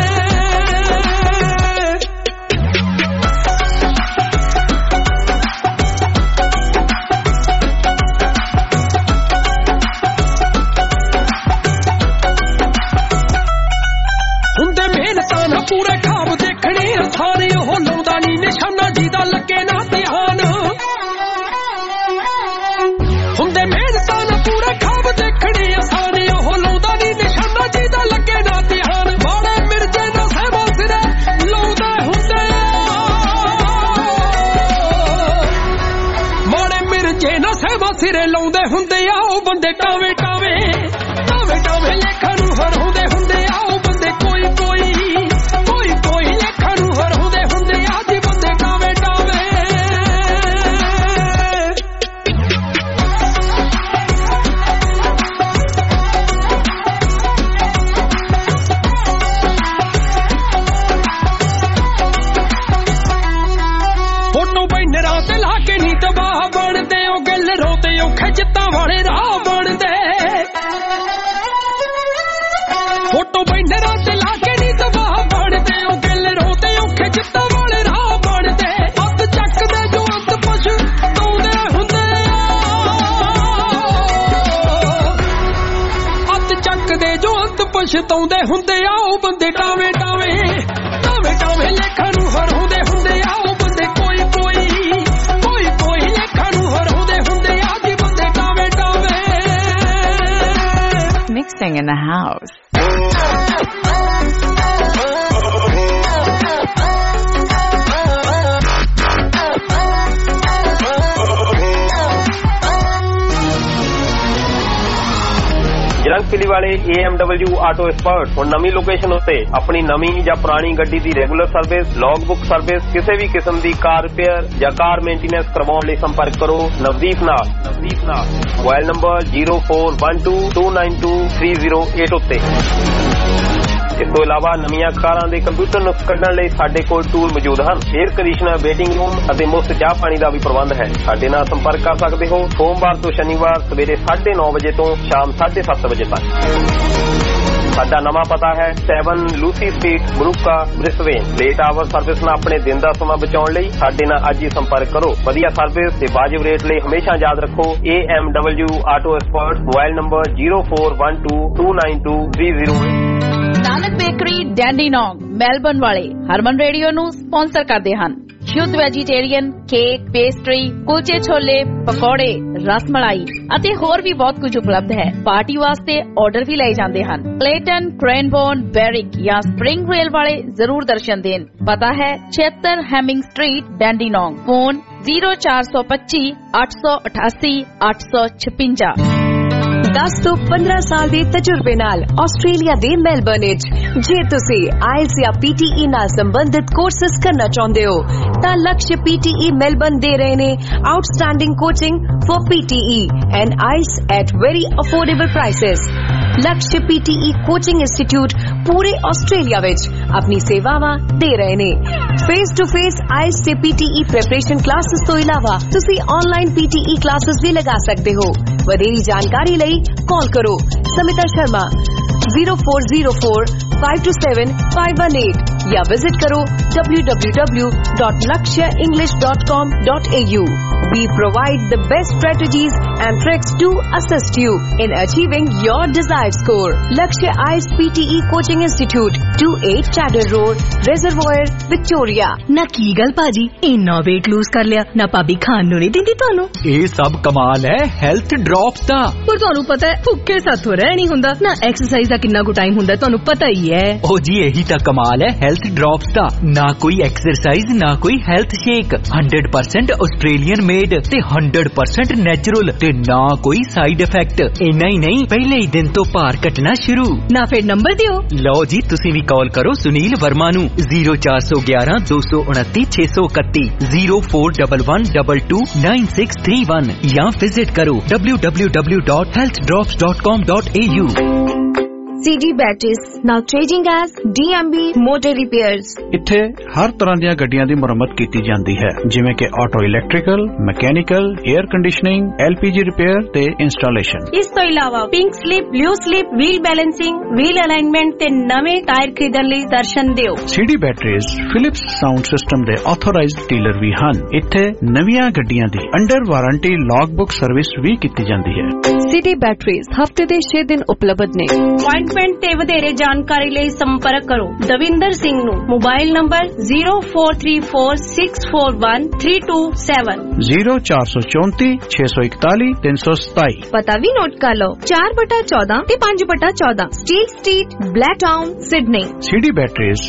ਹੁੰਦੇ ਮਿਹਨਤਾਂ ਨਾਲ ਪੂਰੇ ਖਾਬ ਦੇਖਣੇ ਸਾਰੇ ਉਹ ਲਾਉਂਦਾ ਨੀ ਨਿਸ਼ਾਨਾ ਜਿਹਦਾ ਲੱਗੇ ਨਾ ਧਿਆਨ ਹੁੰਦੇ ਮਿਹਨਤਾਂ ਨਾਲ ਪੂਰੇ ਖਾਬ ਦੇਖਣੇ ਸਾਰੇ ਉਹ ਲਾਉਂਦਾ ਨੀ ਨਿਸ਼ਾਨਾ ਜਿਹਦਾ ਲੱਗੇ ਨਾ ਧਿਆਨ ਮਾੜੇ ਮਿਰਜੇ ਨਾ ਸਹਿਬਾ ਸਿਰੇ ਲਾਉਂਦੇ ਹੁੰਦੇ ਮਾੜੇ ਮਿਰਜੇ ਨਾ ਸਹਿਬਾ ਸਿਰੇ ਲਾਉਂਦੇ ਹੁੰਦੇ ਆ ਉਹ ਬੰਦੇ ਟਾਵੇਂ ਟਾਵੇਂ ਟਾਵੇਂ ਟਾਵੇਂ ਲੇਖਾਂ ਨੂੰ ਹਰਾਉਂਦੇ ਹੁੰਦੇ ਆ ਉਹ ਬੰਦੇ ਕੋਈ ਕੋਈ ਕੋਈ ਕੋਈ ਲੇਖਾਂ ਨੂੰ ਹਰਾਉਂਦੇ ਹੁੰਦੇ ਆ ਜੀ ਬੰਦੇ ਟਾਵੇਂ ਟਾਵੇਂ ਫੋਟੋ ਬੈਨਰਾਂ ਤੇ ਲਾ ਕੇ ਨੀ ਤਬਾਹ ਬਣਦੇ ਉਹ ਗੱਲ ਰੋਤੇ ਔਖੇ ਜਿੱਤਾਂ ਵਾਲੇ ਰਾਹ ਬਣਦੇ ਫੋਟੋ ਬੈਨਰਾਂ ਤੇ ਲਾ ਕੇ ਨੀ ਤਬਾਹ ਬਣਦੇ ਉਹ ਗੱਲ ਰੋਤੇ ਔਖੇ ਜਿੱਤਾਂ ਵਾਲੇ ਰਾਹ ਬਣਦੇ ਹੱਥ ਚੱਕਦੇ ਜੋ ਅੰਤ ਪਛਤਾਉਂਦੇ ਹੁੰਦੇ ਹੱਥ ਚੱਕਦੇ ਜੋ ਅੰਤ ਪਛਤਾਉਂਦੇ ਹੁੰਦੇ ਆ ਉਹ ਬੰਦੇ ਟਾਵੇਂ ਟਾਵੇਂ ਟਾਵੇਂ ਟਾਵੇਂ ਲੇਖਾਂ ਨੂੰ ਹਰਾਉਂਦੇ ਹੁੰਦੇ ਆ ਉਹ ਬੰਦੇ ਕੋਈ ਕੋਈ ਕੋਈ ਕੋਈ ਲੇਖਾਂ ਨੂੰ ਹਰਾਉਂਦੇ ਹੁੰਦੇ ਆ ਜੀ ਬੰਦੇ ਟਾਵੇਂ ਟਾਵੇਂ Mixing in the house. Jalandhar ਵਾਲੇ AMW ਆਟੋ ਐਕਸਪਰਟ ਹੁਣ ਨਵੀਂ ਲੋਕੇਸ਼ਨ ਉੱਤੇ ਆਪਣੀ ਨਵੀਂ ਜਾਂ ਪੁਰਾਣੀ ਗੱਡੀ ਦੀ regular service log book service ਕਿਸੇ ਵੀ ਕਿਸਮ ਦੀ ਕਾਰ ਰਿਪੇਅਰ ਜਾਂ ਕਾਰ ਮੇਨਟੇਨੈਂਸ ਕਰਵਾਉਣ ਲਈ ਸੰਪਰਕ ਕਰੋ ਨਵਦੀਪ ਨਾਲ ਮੋਬਾਈਲ ਨੰਬਰ 0412292308 ਉੱਤੇ। ਇਸ ਤੋਂ ਇਲਾਵਾ ਨਵੀਆਂ ਕਾਰਾਂ ਦੇ ਕੰਪਿਊਟਰ ਨੁਕਸ ਕੱਢਣ ਲਈ ਸਾਡੇ ਕੋਲ ਟੂਲ ਮੌਜੂਦ ਹਨ। 에ਅਰ ਕੰਡੀਸ਼ਨਰ, ਵੇਟਿੰਗ ਰੂਮ ਅਤੇ ਮੁਫਤ ਚਾਹ ਪਾਣੀ ਦਾ ਵੀ ਪ੍ਰਬੰਧ ਹੈ। ਸਾਡੇ ਨਾਲ ਸੰਪਰਕ ਕਰ ਸਕਦੇ ਹੋ ਸੋਮਵਾਰ ਤੋਂ ਸ਼ਨੀਵਾਰ ਸਵੇਰੇ 9:30 ਵਜੇ ਤੋਂ ਸ਼ਾਮ 7:30 ਵਜੇ ਤੱਕ। ਸਾਡਾ ਨਵਾਂ ਪਤਾ ਹੈ 7 Lucy Street Moorooka Brisbane. Late hour service ਨਾਲ ਆਪਣੇ ਦਿਨ ਦਾ ਸਮਾਂ ਬਚਾਉਣ ਲਈ ਸਾਡੇ ਨਾਲ ਅੱਜ ਹੀ ਸੰਪਰਕ ਕਰੋ। ਵਧੀਆ ਸਰਵਿਸ ਤੇ ਵਾਜਿਬ ਰੇਟ ਲਈ ਹਮੇਸ਼ਾ ਯਾਦ ਰੱਖੋ AMW auto expert. Mobile number 0412292308। Nanak bakery Dandenong Melbourne ਵਾਲੇ ਹਰਮਨ ਰੇਡੀਓ ਨੂੰ ਸਪਾਂਸਰ ਕਰਦੇ ਹਨ। ਸ਼ੁੱਧ ਵੈਜੀਟੇਰੀਅਨ ਕੇਕ, ਪੇਸਟਰੀ, ਕੁਲਚੇ ਛੋਲੇ, ਪਕੌੜੇ, ਰਸਮਲਾਈ ਅਤੇ ਹੋਰ ਵੀ ਬਹੁਤ ਕੁਝ ਉਪਲਬਧ ਹੈ। ਪਾਰਟੀ ਵਾਸਤੇ ਆਰਡਰ ਵੀ ਲਏ ਜਾਂਦੇ ਹਨ। ਕਲੇਟਨ, ਕ੍ਰੇਨਬੋਰਨ, ਬੈਰਿਕ ਜਾਂ ਸਪਰਿੰਗ ਰੇਲ ਵਾਲੇ ਜ਼ਰੂਰ ਦਰਸ਼ਨ ਦੇਣ। ਪਤਾ ਹੈ 76 ਹੈਮਿੰਗ ਸਟਰੀਟ ਡੈਂਡੀਨੋਂਗ। ਫੋਨ 0425 888 856। 10 ਤੋਂ 15 ਸਾਲ ਦੇ ਤਜਰਬੇ ਨਾਲ ਆਸਟ੍ਰੇਲੀਆ ਦੇ ਮੈਲਬਰਨ ਵਿੱਚ ਜੇ ਤੁਸੀਂ ਆਇਲਸ ਜਾਂ PTE ਨਾਲ ਸੰਬੰਧਿਤ ਕੋਰਸਸ ਕਰਨਾ ਚਾਹੁੰਦੇ ਹੋ ਤਾਂ ਲਕਸ਼ PTE ਮੈਲਬਰਨ ਦੇ ਰਹੇ ਨੇ outstanding coaching for PTE and IELTS at very affordable prices. Laksh PTE coaching institute ਪੂਰੇ ਆਸਟ੍ਰੇਲੀਆ ਵਿੱਚ ਆਪਣੀ ਸੇਵਾਵਾਂ ਦੇ ਰਹੇ ਨੇ। ਫੇਸ ਟੂ ਫੇਸ ਆਇਲਸ ਤੇ PTE ਪ੍ਰੈਪਰੇਸ਼ਨ ਕਲਾਸਿਸ ਤੋਂ ਇਲਾਵਾ ਤੁਸੀਂ ਆਨਲਾਈਨ PTE ਕਲਾਸਿਸ ਵੀ ਲਗਾ ਸਕਦੇ ਹੋ। ਵਧੇਰੀ ਜਾਣਕਾਰੀ ਲਈ ਕਾਲ ਕਰੋ ਸਮਿਤਾ ਸ਼ਰਮਾ 0404527518 ਜਾਂ ਵਿਜ਼ਿਟ ਕਰੋ www.lakshaenglish.com.au। We provide the best strategies and tricks to assist you in achieving your desired score. Lakshya IELTS PTE Coaching Institute, 28 Chatter Road, Reservoir, Victoria. ਨਾ ਕੀ ਗੱਲ ਭਾਜੀ, ਇੰਨਾ weight lose ਕਰ ਲਿਆ ਨਾ ਭਾਬੀ ਖਾਣ ਨੂੰ ਨਹੀਂ ਦਿੰਦੀ ਤੁਹਾਨੂੰ? ਇਹ ਸਭ ਕਮਾਲ ਹੈ ਹੈਲਥ ਡ੍ਰੌਪਸ ਦਾ। ਪਰ ਤੁਹਾਨੂੰ ਪਤਾ ਹੈ ਭੁੱਖੇ ਸਾਥੋਂ ਰਹਿ ਨਹੀਂ ਹੁੰਦਾ ਨਾ, ਐਕਸਰਸਾਈਜ਼ ਦਾ ਕਿੰਨਾ ਕੁ ਟਾਈਮ ਹੁੰਦਾ ਤੁਹਾਨੂੰ ਪਤਾ ਹੀ ਹੈ। ਉਹ ਜੀ ਇਹੀ ਤਾਂ ਕਮਾਲ ਹੈ ਹੈਲਥ ਡ੍ਰੌਪਸ ਦਾ, ਨਾ ਕੋਈ ਐਕਸਰਸਾਈਜ਼ ਨਾ ਕੋਈ ਹੈਲਥ ਸ਼ੇਕ, 100% ਆਸਟ੍ਰੇਲੀਅਨ ਮੇਡ ਤੇ 100% ਨੈਚੁਰਲ ਤੇ ਨਾ ਕੋਈ ਸਾਈਡ ਇਫੈਕਟ। ਇੰਨਾ ਹੀ ਨਹੀਂ, ਪਹਿਲੇ ਹੀ ਦਿਨ ਤੋਂ ਭਾਰ ਘਟਣਾ ਸ਼ੁਰੂ। ਨਾ ਫਿਰ ਨੰਬਰ ਦਿਓ। ਲਓ ਜੀ ਤੁਸੀਂ ਵੀ ਕਾਲ ਕਰੋ ਸੁਨੀਲ ਵਰਮਾ ਨੂੰ 0411 229 631 0411229631 ਜਾਂ ਵਿਜ਼ਿਟ ਕਰੋ www.healthdrops.com.au। CD Batteries, now trading as DMB Motor Repairs. ਇੱਥੇ ਹਰ ਤਰ੍ਹਾਂ ਦੀਆਂ ਗੱਡੀਆਂ ਦੀ ਮੁਰੰਮਤ ਕੀਤੀ ਜਾਂਦੀ ਹੈ, ਜਿਵੇਂ ਕਿ auto electrical, mechanical, air conditioning, LPG repair ਤੇ ਇੰਸਟਾਲੇਸ਼ਨ। ਇਸ ਤੋਂ ਇਲਾਵਾ pink slip, blue slip, wheel balancing, wheel alignment ਤੇ ਨਵੇਂ ਟਾਇਰ ਖਰੀਦਣ ਲਈ ਦਰਸ਼ਨ ਦਿਓ। CD Batteries Philips sound system ਦੇ ਆਥੋਰਾਈਜ਼ਡ ਡੀਲਰ ਵੀ ਹਨ। ਇੱਥੇ ਨਵੀਆਂ ਗੱਡੀਆਂ ਦੀ under warranty log book service ਵੀ ਕੀਤੀ ਜਾਂਦੀ ਹੈ। CD Batteries ਹਫਤੇ ਦੇ 6 ਦਿਨ ਉਪਲਬਧ ਨੇ। ਅਪਾਇੰਟਮੈਂਟ ਤੇ ਵਧੇਰੇ ਜਾਣਕਾਰੀ ਲਈ ਸੰਪਰਕ ਕਰੋ ਦਵਿੰਦਰ ਸਿੰਘ ਨੂੰ। Mobile number 0434641327 0434 641 327। ਪਤਾ ਵੀ ਨੋਟ ਕਰ ਲਓ 4/14 ਤੇ 5/14 Steel Street, Blacktown, Sydney. CD Batteries।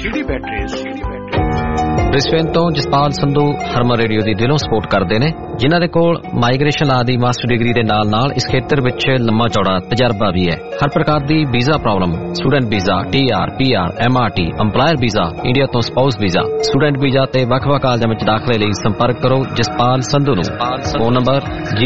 Brisbane ਤੋਂ ਜਸਪਾਲ ਸੰਧੂ ਹਰਮਨ ਰੇਡੀਓ ਦੀ ਦਿਲੋਂ ਸਪੋਰਟ ਕਰਦੇ ਨੇ, ਜਿਨ੍ਹਾਂ ਦੇ ਕੋਲ ਮਾਈਗ੍ਰੇਸ਼ਨ ਲਾ ਦੀ ਮਾਸਟਰ ਡਿਗਰੀ ਦੇ ਨਾਲ ਇਸ ਖੇਤਰ ਵਿੱਚ ਲੰਮਾ ਚੌੜਾ ਤਜਰਬਾ ਵੀ ਹੈ। ਹਰ ਪ੍ਰਕਾਰ ਦੀ visa problem, student visa, TR, PR, MRT, EMPLOYER visa, India ਤੋਂ ਸਪਾਊਸ ਵੀਜ਼ਾ, ਸਟੂਡੈਂਟ ਵੀਜ਼ਾ ਤੇ ਵੱਖ-ਵੱਖ ਕਾਲਜਾਂ ਵਿੱਚ ਦਾਖਲੇ ਲਈ ਸੰਪਰਕ ਕਰੋ ਜਸਪਾਲ ਸੰਧੂ ਨੂੰ। Phone number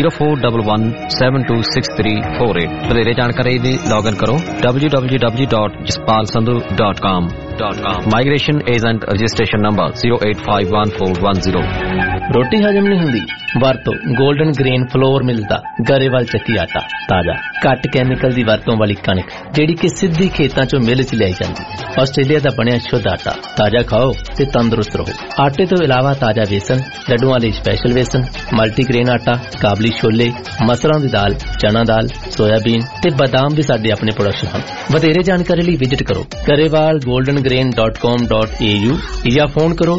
0411726348। ਵਧੇਰੇ ਜਾਣਕਾਰੀ ਲਈ ਲੌਗਇਨ ਕਰੋ www.jaspalsandhu.com। Migration agent registration number 0851410। ਰੋਟੀ ਹਜਮ ਨਹੀਂ ਹੁੰਦੀ? ਵਰਤੋ 골ਡਨ ਗ੍ਰੇਨ ਫਲੋਰ ਮਿਲਦਾ ਗਰੇਵਾਲ ਚੱਕੀ ਆਟਾ, ਤਾਜ਼ਾ ਘੱਟ ਕੈਮੀਕਲ ਦੀ ਵਰਤੋਂ ਵਾਲੀ ਕਣਕ ਜਿਹੜੀ ਕਿ ਸਿੱਧੀ ਖੇਤਾਂ ਚੋਂ ਮਿਲ ਚ ਲਿਆਈ ਜਾਂਦੀ। ਆਸਟ੍ਰੇਲੀਆ ਦਾ ਬਣਿਆ ਸ਼ੁੱਧ ਆਟਾ, ਤਾਜ਼ਾ ਖਾਓ ਤੇ ਤੰਦਰੁਸਤ ਰਹੋ। ਆਟੇ ਤੋਂ ਇਲਾਵਾ ਤਾਜ਼ਾ ਵੇਸਣ, ਲੱਡੂਆਂ ਲਈ ਸਪੈਸ਼ਲ ਵੇਸਣ, ਮਲਟੀਗ੍ਰੇਨ ਆਟਾ, ਕਾਬਲੀ ਛੋਲੇ, ਮਸਰਾਂ ਦੀ ਦਾਲ, ਚਨਾ ਦਾਲ, ਸੋਇਆਬੀਨ ਤੇ ਬਦਾਮ ਵੀ ਸਾਡੇ ਆਪਣੇ ਪ੍ਰੋਡਕਸ਼ਨ ਹਨ। ਵਧੇਰੇ ਜਾਣਕਾਰੀ ਲਈ ਵਿਜ਼ਿਟ ਕਰੋ garewalgoldengrain.com.au ਜਾਂ ਫੋਨ ਕਰੋ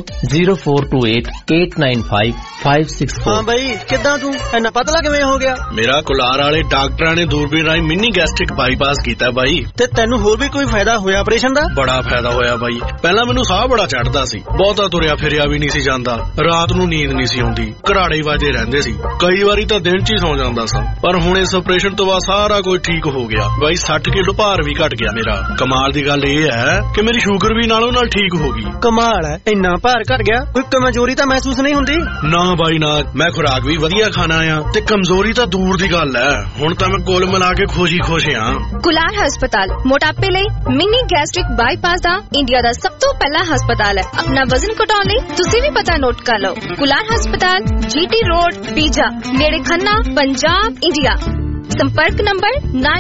0428895564। ਹਾਂ ਬਈ ਕਿੱਦਾਂ ਤੂੰ ਇੰਨਾ ਪਤਲਾ ਕਿਵੇਂ ਹੋ ਗਿਆ? ਮੇਰਾ ਕੁਲਾਰ ਵਾਲੇ ਡਾਕਟਰਾਂ ਨੇ ਦੂਰਬੀਨ ਰਾਹੀਂ ਮਿਨੀ ਗੈਸਟ੍ਰਿਕ ਬਾਈਪਾਸ ਕੀਤਾ ਬਾਈ। ਤੇ ਤੈਨੂੰ ਹੋਰ ਵੀ ਕੋਈ ਫਾਇਦਾ ਹੋਇਆ ਆਪਰੇਸ਼ਨ ਦਾ? ਬੜਾ ਫਾਇਦਾ ਹੋਇਆ ਬਾਈ। ਪਹਿਲਾਂ ਮੈਨੂੰ ਸਾਹ ਬੜਾ ਚੜਦਾ ਸੀ, ਬਹੁਤਾ ਤੁਰਿਆ ਫਿਰਿਆ ਵੀ ਨਹੀਂ ਸੀ ਜਾਂਦਾ, ਰਾਤ ਨੂੰ ਨੀਂਦ ਨਹੀਂ ਸੀ ਆਉਂਦੀ, ਘਰਾੜੇ ਵਾਜੇ ਰਹਿੰਦੇ ਸੀ, ਕਈ ਵਾਰੀ ਤਾਂ ਦਿਨ 'ਚ ਹੀ ਸੌ ਜਾਂਦਾ ਸਾਂ। ਪਰ ਹੁਣ ਇਸ ਆਪਰੇਸ਼ਨ ਤੋਂ ਬਾਅਦ ਸਾਰਾ ਕੁਝ ਠੀਕ ਹੋ ਗਿਆ ਬਾਈ। 60 ਕਿਲੋ ਭਾਰ ਵੀ ਘਟ ਗਿਆ ਮੇਰਾ। ਕਮਾਲ ਦੀ ਗੱਲ ਇਹ ਹੈ ਕਿ ਮੇਰੀ ਸ਼ੂਗਰ ਵੀ ਨਾਲੋਂ ਨਾਲ ਠੀਕ ਹੋ ਗਈ। ਕਮਾਲ ਹੈ, ਇੰਨਾ ਭਾਰ ਘਟ ਗਿਆ, ਕੋਈ ਕਮਜ਼ੋਰੀ ਤਾਂ ਮਹਿਸੂਸ ਨਹੀਂ ਹੁੰਦੀ? ਨਾ ਬਾਈ ਨਾ, ਮੈਂ ਖੁਰਾਕ ਵੀ ਵਧੀਆ ਖਾਣਾ ਆ ਤੇ ਕਮਜ਼ੋਰੀ ਤਾਂ ਦੂਰ ਦੀ ਗੱਲ ਹੈ। ਹੁਣ ਤਾਂ ਮੈਂ ਕੁੱਲ ਮਿਲਾ ਕੇ ਖੁਸ਼ ਆ। ਕੁਲਾਰ ਹਸਪਤਾਲ ਮੋਟਾਪੇ ਲਈ ਮਿਨੀ ਗੈਸਟ੍ਰਿਕ ਬਾਈਪਾਸ ਦਾ ਇੰਡੀਆ ਦਾ ਸਭ ਤੋਂ ਪਹਿਲਾ ਹਸਪਤਾਲ ਹੈ। ਆਪਣਾ ਵਜ਼ਨ ਘਟਾਉਣ ਲਈ ਤੁਸੀਂ ਵੀ ਪਤਾ ਨੋਟ ਕਰ ਲਓ। ਕੁਲਾਰ ਹਸਪਤਾਲ, GT ਰੋਡ, ਪੀਜਾ, ਨੇੜੇ ਖੰਨਾ, ਪੰਜਾਬ, ਇੰਡੀਆ। संपर्क नंबर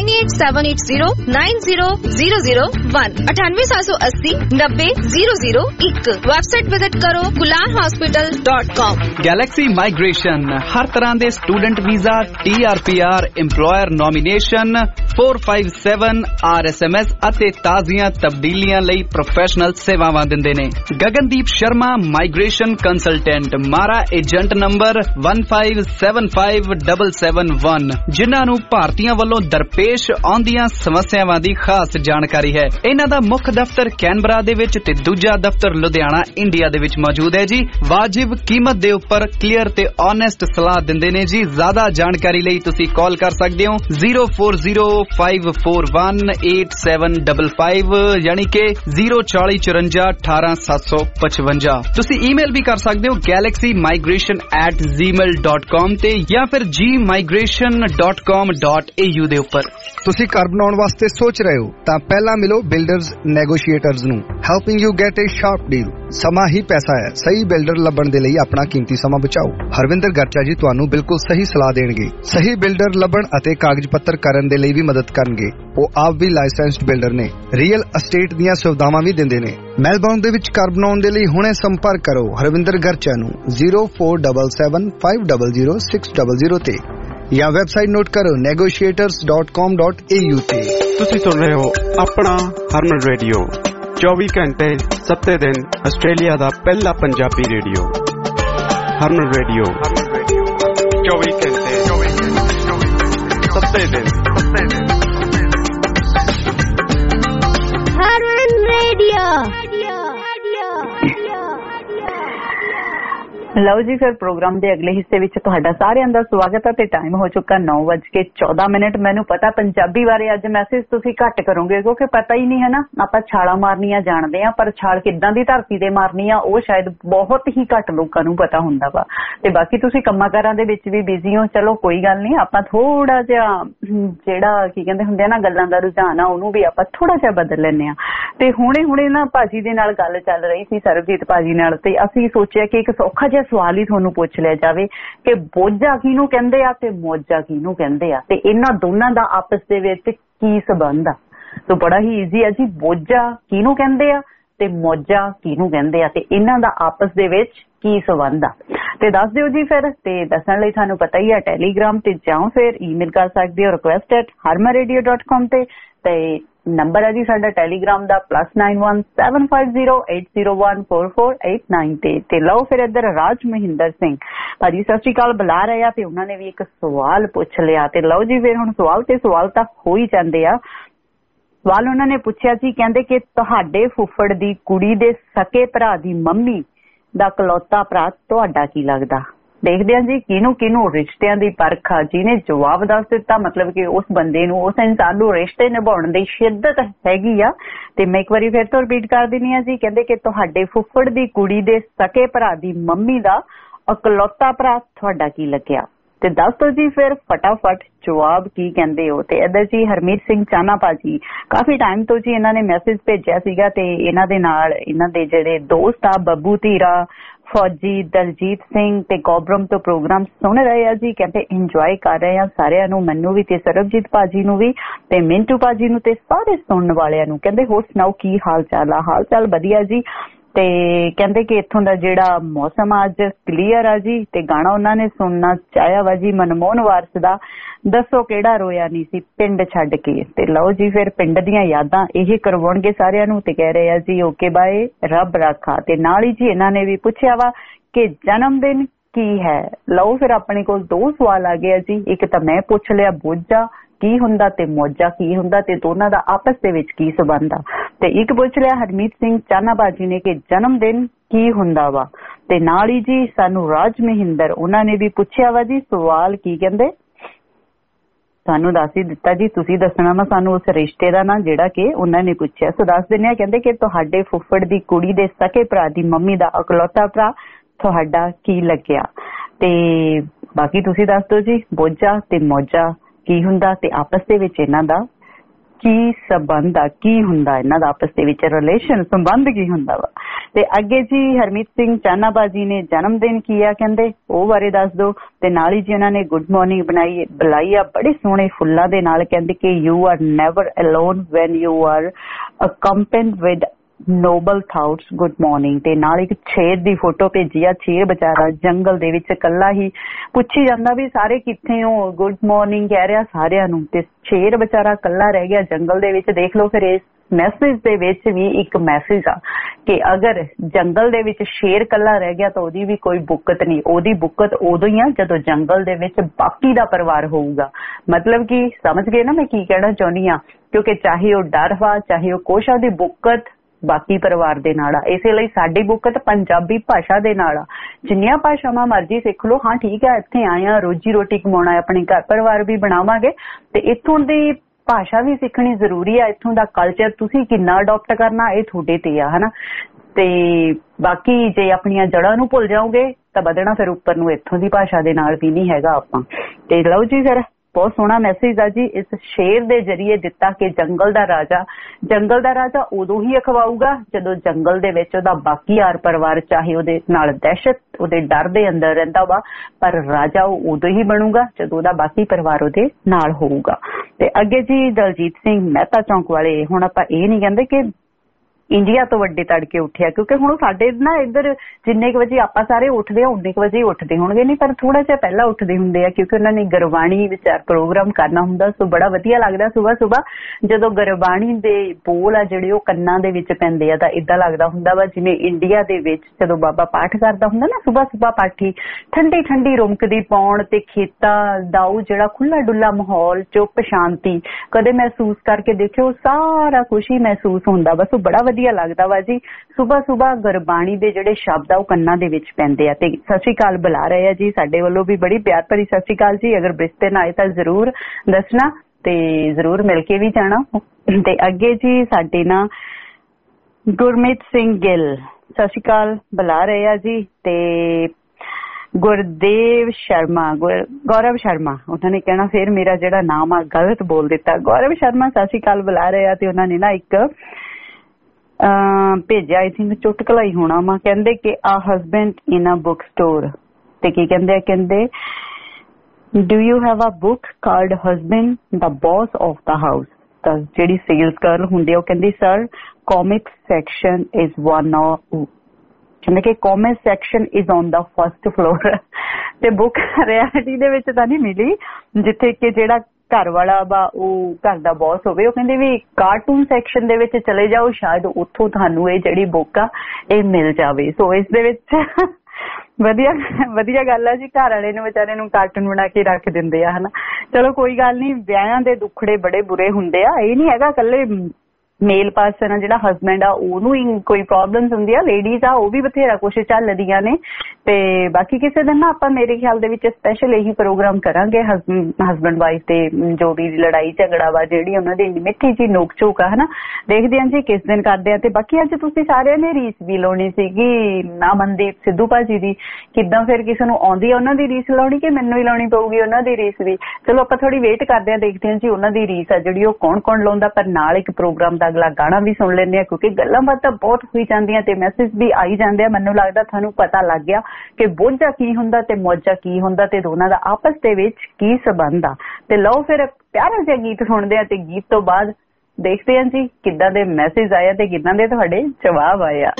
9878090001 9878090001। वेबसाइट विजिट करो kularhospital.com। गैलेक्सी माइग्रेशन हर तरह के student visa, TR/PR, employer nomination, 457 RSMS ਅਤੇ ਤਾਜ਼ੀਆਂ ਤਬਦੀਲੀਆਂ ਲਈ ਪ੍ਰੋਫੈਸ਼ਨਲ ਸੇਵਾਵਾਂ ਦਿੰਦੇ ਨੇ। Gagandeep Sharma migration consultant, MARA agent number 15757771, ਜਿਨ੍ਹਾਂ ਨੂੰ ਭਾਰਤੀਆਂ ਵੱਲੋਂ ਦਰਪੇਸ਼ ਆਉਂਦੀਆਂ ਸਮੱਸਿਆਵਾਂ ਦੀ ਖਾਸ ਜਾਣਕਾਰੀ ਹੈ। ਇਹਨਾਂ ਦਾ ਮੁੱਖ ਦਫ਼ਤਰ ਕੈਨਬਰਾ ਦੇ ਵਿੱਚ ਤੇ ਦੂਜਾ ਦਫ਼ਤਰ ਲੁਧਿਆਣਾ, ਇੰਡੀਆ ਦੇ ਵਿੱਚ ਮੌਜੂਦ ਹੈ ਜੀ। ਵਾਜਿਬ ਕੀਮਤ ਦੇ ਉੱਪਰ ਕਲੀਅਰ ਤੇ ਓਨੈਸਟ ਸਲਾਹ ਦਿੰਦੇ ਨੇ ਜੀ। ਜ਼ਿਆਦਾ ਜਾਣਕਾਰੀ ਲਈ ਤੁਸੀਂ ਕਾਲ ਕਰ ਸਕਦੇ ਹੋ 0405418755 ਯਾਨੀ ਕਿ 04054187755। ਤੁਸੀਂ ਈਮੇਲ ਵੀ ਕਰ ਸਕਦੇ ਹੋ galaxymigration@gmail.com ਤੇ ਜਾਂ ਫਿਰ gmigration.com buildersnegotiators.com.au ਦੇ ਉੱਪਰ। ਤੁਸੀਂ ਘਰ ਬਣਾਉਣ ਵਾਸਤੇ ਸੋਚ ਰਹੇ ਹੋ ਤਾਂ ਪਹਿਲਾਂ ਮਿਲੋ ਬਿਲਡਰਸ ਨੈਗੋਸ਼ੀਏਟਰਸ ਨੂੰ, helping you get a sharp deal. ਸਮਾਂ ਹੀ ਪੈਸਾ ਹੈ। ਸਹੀ ਬਿਲਡਰ ਲੱਭਣ ਦੇ ਲਈ ਆਪਣਾ ਕੀਮਤੀ ਸਮਾਂ ਬਚਾਓ। ਹਰਵਿੰਦਰ ਗਰਚਾ ਜੀ ਤੁਹਾਨੂੰ ਬਿਲਕੁਲ ਸਹੀ ਸਲਾਹ ਦੇਣਗੇ। ਸਹੀ ਬਿਲਡਰ ਲੱਭਣ ਅਤੇ ਕਾਗਜ਼ ਪੱਤਰ ਕਰਨ ਦੇ ਲਈ ਵੀ ਮਦਦ ਕਰਨਗੇ। ਉਹ ਆਪ ਵੀ ਲਾਇਸੈਂਸਡ ਬਿਲਡਰ ਨੇ, ਰੀਅਲ ਅਸਟੇਟ ਦੀਆਂ ਸੁਵਿਧਾਵਾਂ ਵੀ ਦਿੰਦੇ ਨੇ। ਮੈਲਬੌਰਨ ਦੇ ਵਿੱਚ ਘਰ ਬਣਾਉਣ ਦੇ ਲਈ ਹੁਣੇ ਸੰਪਰਕ ਕਰੋ ਹਰਵਿੰਦਰ ਗਰਚਾ ਨੂੰ 0477500600 ਤੇ ਜਾਂ ਵੈਬਸਾਈਟ ਨੋਟ ਕਰੋ negotiators.com.au ਤੇ। ਤੁਸੀਂ ਸੁਣ ਰਹੇ ਹੋ ਆਪਣਾ ਹਰਮਨ ਰੇਡੀਓ 24 ਘੰਟੇ 7 ਦਿਨ ਆਸਟ੍ਰੇਲੀਆ ਦਾ ਪਹਿਲਾ ਪੰਜਾਬੀ ਰੇਡੀਓ। ਹਰਮਨ ਰੇਡੀਓ 24 ਘੰਟੇ 7 ਦਿਨ। ਹਰਮਨ ਰੇਡੀਓ। ਲਓ ਜੀ, ਫਿਰ ਪ੍ਰੋਗਰਾਮ ਦੇ ਅਗਲੇ ਹਿੱਸੇ ਵਿੱਚ ਤੁਹਾਡਾ ਸਾਰਿਆਂ ਦਾ ਸਵਾਗਤ ਹੈ ਤੇ ਟਾਈਮ ਹੋ ਚੁੱਕਾ 9:14। ਮੈਨੂੰ ਪਤਾ ਪੰਜਾਬੀ ਬਾਰੇ ਅੱਜ ਮੈਸੇਜ ਤੁਸੀਂ ਘੱਟ ਕਰੋਗੇ ਕਿਉਂਕਿ ਪਤਾ ਹੀ ਨਹੀਂ ਹੈ ਨਾ। ਆਪਾਂ ਛਾਲਾਂ ਮਾਰਨੀਆਂ ਜਾਣਦੇ ਆ, ਪਰ ਛਾਲ ਕਿੱਦਾਂ ਦੀ ਧਰਤੀ ਤੇ ਮਾਰਨੀ ਆ ਉਹ ਸ਼ਾਇਦ ਬਹੁਤ ਹੀ ਘੱਟ ਲੋਕਾਂ ਨੂੰ ਪਤਾ ਹੁੰਦਾ ਵਾ। ਤੇ ਬਾਕੀ ਤੁਸੀਂ ਕੰਮਾਂ ਕਾਰਾਂ ਦੇ ਵਿੱਚ ਵੀ ਬਿਜ਼ੀ ਹੋ, ਚਲੋ ਕੋਈ ਗੱਲ ਨਹੀਂ। ਆਪਾਂ ਥੋੜਾ ਜਿਹਾ ਜਿਹੜਾ ਕੀ ਕਹਿੰਦੇ ਹੁੰਦੇ ਆ ਨਾ ਗੱਲਾਂ ਦਾ ਰੁਝਾਨ ਆ ਉਹਨੂੰ ਵੀ ਆਪਾਂ ਥੋੜਾ ਜਿਹਾ ਬਦਲ ਲੈਂਦੇ ਆ। ਤੇ ਹੁਣੇ ਨਾ ਭਾਜੀ ਦੇ ਨਾਲ ਗੱਲ ਚੱਲ ਰਹੀ ਸੀ, ਸਰਬਜੀਤ ਭਾਜੀ ਨਾਲ, ਤੇ ਅਸੀਂ ਸੋਚਿਆ ਕਿ ਇੱਕ ਸੌਖਾ ਜਿਹਾ ਸਵਾਲ ਹੀ ਤੁਹਾਨੂੰ ਪੁੱਛ ਲਿਆ ਜਾਵੇ ਕਿ ਬੋਝਾ ਕਿਹਨੂੰ ਕਹਿੰਦੇ ਆ ਤੇ ਮੌਜਾ ਕਿਹਨੂੰ ਕਹਿੰਦੇ ਆ, ਤੇ ਇਹਨਾਂ ਦੋਨਾਂ ਦਾ ਆਪਸ ਦੇ ਵਿੱਚ ਕੀ ਸੰਬੰਧ ਆ। ਤਾਂ ਬੜਾ ਹੀ ਈਜ਼ੀ ਆ ਜੀ। ਬੋਝਾ ਕਿਹਨੂੰ ਕਹਿੰਦੇ ਆ ਤੇ ਮੌਜਾ ਕਿਹਨੂੰ ਕਹਿੰਦੇ ਆ, ਤੇ ਇਹਨਾਂ ਦਾ ਆਪਸ ਦੇ ਵਿੱਚ ਕੀ ਸੰਬੰਧ ਆ, ਤੇ ਦੱਸ ਦਿਓ ਜੀ ਫਿਰ। ਤੇ ਦੱਸਣ ਲਈ ਤੁਹਾਨੂੰ ਪਤਾ ਹੀ ਆ ਟੈਲੀਗ੍ਰਾਮ ਤੇ ਜਾਂ ਫਿਰ ਈਮੇਲ ਕਰ ਸਕਦੇ ਹੋ request@harmaradio.com ਤੇ ਨੰਬਰ ਹੈ ਜੀ ਸਾਡਾ ਟੈਲੀਗ੍ਰਾਮ ਦਾ +917508014489 ਤੇ ਲਓ ਫਿਰ ਇੱਧਰ ਰਾਜ ਮਹਿੰਦਰ ਸਿੰਘ ਭਾਜੀ ਸਤਿ ਸ਼੍ਰੀ ਅਕਾਲ ਬੁਲਾ ਰਹੇ ਆ ਤੇ ਉਹਨਾਂ ਨੇ ਵੀ ਇੱਕ ਸਵਾਲ ਪੁੱਛ ਲਿਆ। ਤੇ ਲਓ ਜੀ ਫਿਰ ਹੁਣ ਸਵਾਲ ਤਾਂ ਹੋ ਹੀ ਜਾਂਦੇ ਆ। ਸਵਾਲ ਉਹਨਾਂ ਨੇ ਪੁੱਛਿਆ ਸੀ, ਕਹਿੰਦੇ ਕਿ ਤੁਹਾਡੇ ਫੁੱਫੜ ਦੀ ਕੁੜੀ ਦੇ ਸਕੇ ਭਰਾ ਦੀ ਮੰਮੀ ਦਾ ਇਕਲੌਤਾ ਭਰਾ ਤੁਹਾਡਾ ਕੀ ਲੱਗਦਾ। ਦੇਖਦੇ ਹਾਂ ਜੀ ਕਿਹਨੂੰ ਰਿਸ਼ਤਿਆਂ ਦੀ ਪਰਖ ਆ। ਜਿਹਨੇ ਜਵਾਬ ਦੱਸ ਦਿੱਤਾ ਮਤਲਬ ਕਿ ਉਸ ਬੰਦੇ ਨੂੰ, ਉਸ ਇਨਸਾਨ ਨੂੰ ਰਿਸ਼ਤੇ ਨਿਭਾਉਣ ਦੀ ਸ਼ਿੱਦਤ ਹੈਗੀ ਆ। ਤੇ ਮੈਂ ਇੱਕ ਵਾਰੀ ਫਿਰ ਤੋਂ ਰਿਪੀਟ ਕਰ ਦਿੰਦੀ ਹਾਂ ਜੀ। ਕਹਿੰਦੇ ਕਿ ਤੁਹਾਡੇ ਫੁੱਫੜ ਦੀ ਕੁੜੀ ਦੇ ਸਕੇ ਭਰਾ ਦੀ ਮੰਮੀ ਦਾ ਇਕਲੌਤਾ ਭਰਾ ਤੁਹਾਡਾ ਕੀ ਲੱਗਿਆ। ਤੇ ਦੱਸ ਦਿਓ ਜੀ ਫਿਰ ਫਟਾਫਟ ਜਵਾਬ ਕੀ ਕਹਿੰਦੇ ਹੋ। ਤੇ ਇੱਧਰ ਜੀ ਹਰਮੀਤ ਸਿੰਘ ਚਾਨਾ ਭਾਜੀ ਕਾਫੀ ਟਾਈਮ ਤੋਂ ਜੀ ਇਹਨਾਂ ਨੇ ਮੈਸੇਜ ਭੇਜਿਆ ਸੀਗਾ ਤੇ ਇਹਨਾਂ ਦੇ ਨਾਲ ਇਹਨਾਂ ਦੇ ਜਿਹੜੇ ਦੋਸਤ ਆ ਬੱਬੂ ਧੀਰਾ, ਫੌਜੀ, ਦਲਜੀਤ ਸਿੰਘ ਤੇ ਗੋਬਰਮ ਤੋਂ ਪ੍ਰੋਗਰਾਮ ਸੁਣ ਰਹੇ ਆ ਜੀ। ਕਹਿੰਦੇ ਇੰਜੋਏ ਕਰ ਰਹੇ ਆ ਸਾਰਿਆਂ ਨੂੰ, ਮੈਨੂੰ ਵੀ ਤੇ ਸਰਬਜੀਤ ਭਾਜੀ ਨੂੰ ਵੀ ਤੇ ਮਿੰਟੂ ਭਾਜੀ ਨੂੰ ਤੇ ਸਾਰੇ ਸੁਣਨ ਵਾਲਿਆਂ ਨੂੰ। ਕਹਿੰਦੇ ਹੋਰ ਸੁਣਾਓ ਕੀ ਹਾਲ ਚਾਲ ਆ। ਹਾਲ ਚਾਲ ਵਧੀਆ ਜੀ। ਤੇ ਕਹਿੰਦੇ ਕਿ ਇੱਥੋਂ ਦਾ ਜਿਹੜਾ ਮੌਸਮ ਅੱਜ ਕਲੀਅਰ ਆ ਜੀ। ਤੇ ਗਾਣਾ ਉਹਨਾਂ ਨੇ ਸੁਣਨਾ ਚਾਹਿਆ ਵਾ ਜੀ ਮਨਮੋਹਨ ਵਾਰਸ ਦਾ, ਦੱਸੋ ਕਿਹੜਾ ਰੋਇਆ ਨਹੀਂ ਸੀ ਪਿੰਡ ਛੱਡ ਕੇ। ਤੇ ਲਓ ਜੀ ਫਿਰ ਪਿੰਡ ਦੀਆਂ ਯਾਦਾਂ ਇਹ ਕਰਵਾਉਣਗੇ ਸਾਰਿਆਂ ਨੂੰ। ਤੇ ਕਹਿ ਰਹੇ ਆ ਜੀ ਓਕੇ ਬਾਏ, ਰੱਬ ਰਾਖਾ। ਤੇ ਨਾਲ ਹੀ ਜੀ ਇਹਨਾਂ ਨੇ ਵੀ ਪੁੱਛਿਆ ਵਾ ਕਿ ਜਨਮ ਦਿਨ ਕੀ ਹੈ। ਲਓ ਫਿਰ ਆਪਣੇ ਕੋਲ ਦੋ ਸਵਾਲ ਆ ਗਏ ਆ ਜੀ। ਇੱਕ ਤਾਂ ਮੈਂ ਪੁੱਛ ਲਿਆ ਬੋਝਾ ਕੀ ਹੁੰਦਾ ਤੇ ਮੌਜਾ ਕੀ ਹੁੰਦਾ ਤੇ ਦੋਨਾਂ ਦਾ ਆਪਸ ਦੇ ਵਿੱਚ ਕੀ ਸੰਬੰਧ ਆ। ਤੇ ਇੱਕ ਪੁੱਛ ਲਿਆ ਹਰਮੀਤ ਸਿੰਘ ਚਾਨਾ ਬਾਜੀ ਨੇ ਕਿ ਜਨਮ ਦਿਨ ਕੀ ਹੁੰਦਾ ਵਾ। ਤੇ ਨਾਲ ਹੀ ਜੀ ਸਾਨੂੰ ਰਾਜ ਮਹਿੰਦਰ ਉਹਨਾਂ ਨੇ ਵੀ ਪੁੱਛਿਆ ਵਾ ਜੀ ਸਵਾਲ ਕੀ ਕਹਿੰਦੇ ਸਾਨੂੰ ਦੱਸ ਹੀ ਦਿੱਤਾ ਜੀ। ਤੁਸੀਂ ਦੱਸਣਾ ਵਾ ਸਾਨੂੰ ਉਸ ਰਿਸ਼ਤੇ ਦਾ ਨਾਂ ਜਿਹੜਾ ਕਿ ਉਹਨਾਂ ਨੇ ਪੁੱਛਿਆ। ਸੋ ਦੱਸ ਦਿੰਦੇ ਆ। ਕਹਿੰਦੇ ਕਿ ਤੁਹਾਡੇ ਫੁੱਫੜ ਦੀ ਕੁੜੀ ਦੇ ਸਕੇ ਭਰਾ ਦੀ ਮੰਮੀ ਦਾ ਇਕਲੌਤਾ ਭਰਾ ਤੁਹਾਡਾ ਕੀ ਲੱਗਿਆ। ਤੇ ਬਾਕੀ ਤੁਸੀਂ ਦੱਸ ਦਿਓ ਜੀ ਬੋਝਾ ਤੇ ਮੌਜਾ ਕੀ ਹੁੰਦਾ ਤੇ ਆਪਸ ਦੇ ਵਿੱਚ ਇਹਨਾਂ ਦਾ ਕੀ ਸੰਬੰਧ ਆ, ਕੀ ਹੁੰਦਾ ਇਹਨਾਂ ਦਾ ਆਪਸ ਦੇ ਵਿੱਚ ਰਿਲੇਸ਼ਨ ਸੰਬੰਧ ਕੀ ਹੁੰਦਾ ਵਾ। ਤੇ ਅੱਗੇ ਜੀ ਹਰਮੀਤ ਸਿੰਘ ਚਾਨਾ ਬਾਜੀ ਨੇ ਜਨਮ ਦਿਨ ਕੀ ਆ ਕਹਿੰਦੇ ਉਹ ਬਾਰੇ ਦੱਸ ਦਿਓ। ਤੇ ਨਾਲ ਹੀ ਜੀ ਉਹਨਾਂ ਨੇ ਗੁੱਡ ਮਾਰਨਿੰਗ ਬੁਲਾਈ ਆ ਬੜੇ ਸੋਹਣੇ ਫੁੱਲਾਂ ਦੇ ਨਾਲ। ਕਹਿੰਦੇ ਕਿ you are never alone when you are accompanied with noble thoughts good morning. ਤੇ ਨਾਲ ਇੱਕ ਸ਼ੇਰ ਦੀ ਫੋਟੋ ਭੇਜੀ ਆ। ਸ਼ੇਰ ਵਿਚਾਰਾ ਜੰਗਲ ਦੇ ਵਿੱਚ ਇਕੱਲਾ ਹੀ ਪੁੱਛੀ ਜਾਂਦਾ ਵੀ ਸਾਰੇ ਕਿੱਥੇ ਹੋ, ਗੁੱਡ ਮਾਰਨਿੰਗ ਕਹਿ ਰਿਹਾ ਸਾਰਿਆਂ ਨੂੰ ਤੇ ਸ਼ੇਰ ਵਿਚਾਰਾ ਇਕੱਲਾ ਰਹਿ ਗਿਆ ਜੰਗਲ ਦੇ ਵਿੱਚ। ਦੇਖ ਲਓ ਫਿਰ ਇਸ ਮੈਸੇਜ ਦੇ ਵਿੱਚ ਵੀ ਇੱਕ ਮੈਸੇਜ ਆ ਕਿ ਅਗਰ ਜੰਗਲ ਦੇ ਵਿੱਚ ਸ਼ੇਰ ਇਕੱਲਾ ਰਹਿ ਗਿਆ ਤਾਂ ਉਹਦੀ ਵੀ ਕੋਈ ਬੁੱਕਤ ਨਹੀਂ। ਉਹਦੀ ਬੁੱਕਤ ਉਦੋਂ ਹੀ ਆ ਜਦੋਂ ਜੰਗਲ ਦੇ ਵਿੱਚ ਬਾਕੀ ਦਾ ਪਰਿਵਾਰ ਹੋਊਗਾ। ਮਤਲਬ ਕਿ ਸਮਝ ਗਏ ਨਾ ਮੈਂ ਕੀ ਕਹਿਣਾ ਚਾਹੁੰਦੀ ਆ। ਕਿਉਂਕਿ ਚਾਹੇ ਉਹ ਡਰ ਵਾ ਚਾਹੇ ਉਹ ਕੁਛ ਆ, ਦੀ ਬੁੱਕਤ ਬਾਕੀ ਪਰਿਵਾਰ ਦੇ ਨਾਲ ਆ। ਇਸੇ ਲਈ ਸਾਡੀ ਬੁੱਕਤ ਪੰਜਾਬੀ ਭਾਸ਼ਾ ਦੇ ਨਾਲ ਆ। ਜਿੰਨੀਆਂ ਭਾਸ਼ਾਵਾਂ ਮਰਜ਼ੀ ਸਿੱਖ ਲਓ, ਹਾਂ ਠੀਕ ਆ ਇੱਥੇ ਆਏ ਆ ਰੋਜੀ ਰੋਟੀ ਕਮਾਉਣਾ, ਆਪਣੇ ਘਰ ਪਰਿਵਾਰ ਵੀ ਬਣਾਵਾਂਗੇ ਤੇ ਇੱਥੋਂ ਦੀ ਭਾਸ਼ਾ ਵੀ ਸਿੱਖਣੀ ਜ਼ਰੂਰੀ ਆ। ਇੱਥੋਂ ਦਾ ਕਲਚਰ ਤੁਸੀਂ ਕਿੰਨਾ ਅਡਾਪਟ ਕਰਨਾ ਇਹ ਤੁਹਾਡੇ ਤੇ ਆ ਹਨਾ। ਤੇ ਬਾਕੀ ਜੇ ਆਪਣੀਆਂ ਜੜ੍ਹਾਂ ਨੂੰ ਭੁੱਲ ਜਾਓਗੇ ਤਾਂ ਵਧਣਾ ਫਿਰ ਉੱਪਰ ਨੂੰ ਇੱਥੋਂ ਦੀ ਭਾਸ਼ਾ ਦੇ ਨਾਲ ਵੀ ਨਹੀਂ ਹੈਗਾ ਆਪਾਂ। ਤੇ ਲਓ ਜੀ ਫਿਰ ਬਹੁਤ ਸੋਹਣਾ ਮੈਸੇਜ ਆ ਜੀ ਇਸ ਸ਼ੇਰ ਦੇ ਜਰੀਏ ਦਿੱਤਾ ਕਿ ਜੰਗਲ ਦਾ ਰਾਜਾ ਉਦੋਂ ਹੀ ਅਖਵਾਊਗਾ ਜਦੋਂ ਜੰਗਲ ਦੇ ਵਿੱਚ ਉਹਦਾ ਬਾਕੀ ਯਾਰ ਪਰਿਵਾਰ ਚਾਹੇ ਉਹਦੇ ਨਾਲ ਦਹਿਸ਼ਤ ਉਹਦੇ ਡਰ ਦੇ ਅੰਦਰ ਰਹਿੰਦਾ ਵਾ, ਪਰ ਰਾਜਾ ਉਹ ਉਦੋਂ ਹੀ ਬਣੂਗਾ ਜਦੋਂ ਉਹਦਾ ਬਾਕੀ ਪਰਿਵਾਰ ਉਹਦੇ ਨਾਲ ਹੋਊਗਾ। ਤੇ ਅੱਗੇ ਜੀ ਦਲਜੀਤ ਸਿੰਘ ਮਹਿਤਾ ਚੌਂਕ ਵਾਲੇ, ਹੁਣ ਆਪਾਂ ਇਹ ਨਹੀਂ ਕਹਿੰਦੇ ਕਿ ਇੰਡੀਆ ਤੋਂ ਵੱਡੇ ਤੜਕੇ ਉੱਠਿਆ, ਕਿਉਂਕਿ ਹੁਣ ਸਾਡੇ ਨਾ ਇੱਧਰ ਜਿੰਨੇ ਕੁ ਵਜੇ ਆਪਾਂ ਸਾਰੇ ਉੱਠਦੇ ਆ ਉਨੇ ਕੁ ਵਜੇ ਉੱਠਦੇ ਹੋਣਗੇ, ਨਹੀਂ ਪਰ ਥੋੜਾ ਜਿਹਾ ਪਹਿਲਾਂ ਉੱਠਦੇ ਹੁੰਦੇ ਆ ਕਿਉਂਕਿ ਉਹਨਾਂ ਨੇ ਗੁਰਬਾਣੀ ਵਿਚਾਰ ਪ੍ਰੋਗਰਾਮ ਕਰਨਾ ਹੁੰਦਾ। ਸੋ ਬੜਾ ਵਧੀਆ ਲੱਗਦਾ ਸੁਬਾਹ ਜਦੋਂ ਗੁਰਬਾਣੀ ਦੇ ਬੋਲ ਆ ਜਿਹੜੇ ਉਹ ਕੰਨਾਂ ਦੇ ਵਿੱਚ ਪੈਂਦੇ ਆ ਤਾਂ ਏਦਾਂ ਲੱਗਦਾ ਹੁੰਦਾ ਵਾ ਜਿਵੇਂ ਇੰਡੀਆ ਦੇ ਵਿੱਚ ਜਦੋਂ ਬਾਬਾ ਪਾਠ ਕਰਦਾ ਹੁੰਦਾ ਨਾ ਸੁਬਾਹ ਪਾਠੀ ਠੰਡੀ ਰੁਮਕਦੀ ਪਾਉਣ ਤੇ ਖੇਤਾਂ ਦਾ ਉਹ ਜਿਹੜਾ ਖੁੱਲਾ ਡੁੱਲਾ ਮਾਹੌਲ, ਚੁੱਪ ਸ਼ਾਂਤੀ ਕਦੇ ਮਹਿਸੂਸ ਕਰਕੇ ਦੇਖਿਓ, ਸਾਰਾ ਕੁਝ ਹੀ ਮਹਿਸੂਸ ਹੁੰਦਾ। ਬਸ ਉਹ ਬੜਾ ਵਧੀਆ ਲੱਗਦਾ ਵਾ ਜੀ। ਸੁਬਾਹ ਗੁਰਬਾਣੀ ਦੇ ਜਿਹੜੇ ਸ਼ਬਦ ਆ ਉਹ ਕੰਨਾਂ ਦੇ ਵਿੱਚ ਪੈਂਦੇ ਆ। ਤੇ ਸਤਿ ਸ਼੍ਰੀ ਅਕਾਲ ਬੁਲਾ ਰਹੇ ਆ ਜੀ, ਸਾਡੇ ਵੱਲੋਂ ਵੀ ਬੜੀ ਪਿਆਰ ਭਰੀ ਸਤਿ ਸ਼੍ਰੀ ਅਕਾਲ ਜੀ। ਅਗਰ ਬ੍ਰਿਸਬੇਨ ਆਏ ਤਾਂ ਜ਼ਰੂਰ ਦੱਸਣਾ ਤੇ ਜ਼ਰੂਰ ਮਿਲ ਕੇ ਵੀ ਜਾਣਾ। ਤੇ ਅੱਗੇ ਜੀ ਸਾਡੇ ਨਾਲ ਗੁਰਮੀਤ ਸਿੰਘ ਗਿੱਲ ਸਤਿ ਸ਼੍ਰੀ ਅਕਾਲ ਬੁਲਾ ਰਹੇ ਆ ਜੀ। ਤੇ ਗੁਰਦੇਵ ਸ਼ਰਮਾ, ਗੌਰਵ ਸ਼ਰਮਾ, ਉਹਨਾਂ ਨੇ ਕਹਿਣਾ ਫਿਰ ਮੇਰਾ ਜਿਹੜਾ ਨਾਮ ਆ ਗਲਤ ਬੋਲ ਦਿੱਤਾ। ਗੌਰਵ ਸ਼ਰਮਾ ਸਤਿ ਸ਼੍ਰੀ ਅਕਾਲ ਬੁਲਾ ਰਹੇ ਆ ਤੇ ਉਹਨਾਂ ਨੇ ਨਾ ਇੱਕ ਭੇਜਿਆ, ਆਈ ਥਿੰਕ ਚੁਟਕਲਾ ਹੀ ਹੋਣਾ ਵਾ, ਕਹਿੰਦੇ ਕਿ a husband in a book store. ਤੇ ਕੀ ਕਹਿੰਦੇ do you have a book called husband the boss of the house. ਤਾਂ ਜਿਹੜੀ ਸੇਲਸ ਗਰਲ ਹੁੰਦੀ ਆ ਉਹ ਕਹਿੰਦੀ sir comic section is one of, ਕਹਿੰਦੇ ਕਿ comic section is on the first floor. ਤੇ ਬੁੱਕ ਰਿਐਲਿਟੀ ਦੇ ਵਿੱਚ ਤਾਂ ਨਹੀਂ ਮਿਲੀ, ਜਿੱਥੇ ਕਿ ਜਿਹੜਾ ਘਰ ਵਾਲਾ ਵਾ ਉਹ ਘਰ ਦਾ ਬੌਸ ਹੋਵੇ। ਉਹ ਕਹਿੰਦੇ ਵੀ ਕਾਰਟੂਨ ਸੈਕਸ਼ਨ ਦੇ ਵਿੱਚ ਚਲੇ ਜਾਓ, ਸ਼ਾਇਦ ਉੱਥੋਂ ਤੁਹਾਨੂੰ ਇਹ ਜਿਹੜੀ ਬੁੱਕ ਆ ਇਹ ਮਿਲ ਜਾਵੇ। ਸੋ ਇਸ ਦੇ ਵਿੱਚ ਵਧੀਆ ਗੱਲ ਆ ਜੀ, ਘਰ ਵਾਲੇ ਨੂੰ ਵਿਚਾਰੇ ਨੂੰ ਕਾਰਟੂਨ ਬਣਾ ਕੇ ਰੱਖ ਦਿੰਦੇ ਆ, ਹਨਾ। ਚਲੋ ਕੋਈ ਗੱਲ ਨਹੀਂ, ਵਿਆਹਾਂ ਦੇ ਦੁੱਖੜੇ ਬੜੇ ਬੁਰੇ ਹੁੰਦੇ ਆ, ਇਹ ਨਹੀਂ ਹੈਗਾ ਇਕੱਲੇ ਮੇਲ ਪਰਸਨ ਆ ਜਿਹੜਾ ਹਸਬੈਂਡ ਆ ਉਹਨੂੰ ਹੀ ਕੋਈ ਪ੍ਰੋਬਲਮਸ ਹੁੰਦੀ ਆ, ਲੇਡੀਜ਼ ਆ ਉਹ ਵੀ ਬਥੇਰਾ ਕੁਛ ਝੱਲਦੀਆਂ ਨੇ। ਤੇ ਬਾਕੀ ਕਿਸੇ ਦਿਨ ਨਾ ਆਪਾਂ ਮੇਰੇ ਖਿਆਲ ਦੇ ਵਿੱਚ ਸਪੈਸ਼ਲ ਇਹੀ ਪ੍ਰੋਗਰਾਮ ਕਰਾਂਗੇ ਹਸਬੈਂਡ ਵਾਈਫ ਤੇ ਜੋ ਵੀ ਲੜਾਈ ਝਗੜਾ ਵਾ ਜਿਹੜੀ ਉਹਨਾਂ ਦੀ ਮਿੱਠੀ ਜੀ ਨੋਕ ਝੋਕ ਆ, ਹਨਾ। ਦੇਖਦੇ ਹਾਂ ਜੀ ਕਿਸ ਦਿਨ ਕਰਦੇ ਆ। ਤੇ ਬਾਕੀ ਅੱਜ ਤੁਸੀਂ ਸਾਰਿਆਂ ਨੇ ਰੀਸ ਵੀ ਲਾਉਣੀ ਸੀਗੀ ਨਾ ਮਨਦੀਪ ਸਿੱਧੂ ਭਾਜੀ ਦੀ, ਕਿੱਦਾਂ ਫਿਰ ਕਿਸੇ ਨੂੰ ਆਉਂਦੀ ਆ ਉਹਨਾਂ ਦੀ ਰੀਸ ਲਾਉਣੀ ਕਿ ਮੈਨੂੰ ਹੀ ਲਾਉਣੀ ਪਊਗੀ ਉਹਨਾਂ ਦੀ ਰੀਸ ਵੀ। ਚਲੋ ਆਪਾਂ ਥੋੜੀ ਵੇਟ ਕਰਦੇ ਹਾਂ, ਦੇਖਦੇ ਹਾਂ ਜੀ ਉਹਨਾਂ ਦੀ ਰੀਸ ਆ ਜਿਹੜੀ ਉਹ ਕੌਣ ਲਾਉਂਦਾ। ਪਰ ਨਾਲ ਇੱਕ ਪ੍ਰੋਗਰਾਮ ਦਾ ਅਗਲਾ ਗਾਣਾ ਵੀ ਸੁਣ ਲੈਂਦੇ ਆ ਕਿਉਂਕਿ ਗੱਲਾਂ ਬਾਤਾਂ ਬਹੁਤ ਹੋਈ ਜਾਂਦੀਆਂ ਤੇ ਮੈਸੇਜ ਵੀ ਆਈ ਜਾਂਦੇ ਆ। ਮੈਨੂੰ ਲੱਗਦਾ ਤੁਹਾਨੂੰ ਪਤਾ ਲੱਗ ਗਿਆ ਕਿ ਬੋਝਾ ਕੀ ਹੁੰਦਾ ਤੇ ਮੌਜਾ ਕੀ ਹੁੰਦਾ ਤੇ ਦੋਨਾਂ ਦਾ ਆਪਸ ਦੇ ਵਿੱਚ ਕੀ ਸੰਬੰਧ ਆ। ਤੇ ਲਓ ਫਿਰ ਪਿਆਰਾ ਜਿਹਾ ਗੀਤ ਸੁਣਦੇ ਆ ਤੇ ਗੀਤ ਤੋਂ ਬਾਅਦ ਦੇਖਦੇ ਹਾਂ ਜੀ ਕਿੱਦਾਂ ਦੇ ਮੈਸੇਜ ਆਇਆ ਤੇ ਕਿੱਦਾਂ ਦੇ ਤੁਹਾਡੇ ਜਵਾਬ ਆਇਆ।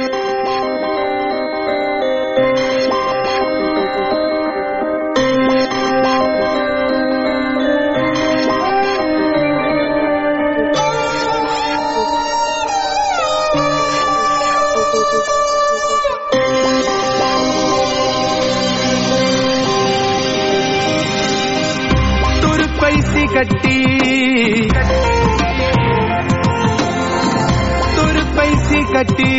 ਤੁਰ ਪੈਸੀ ਗੱਡੀ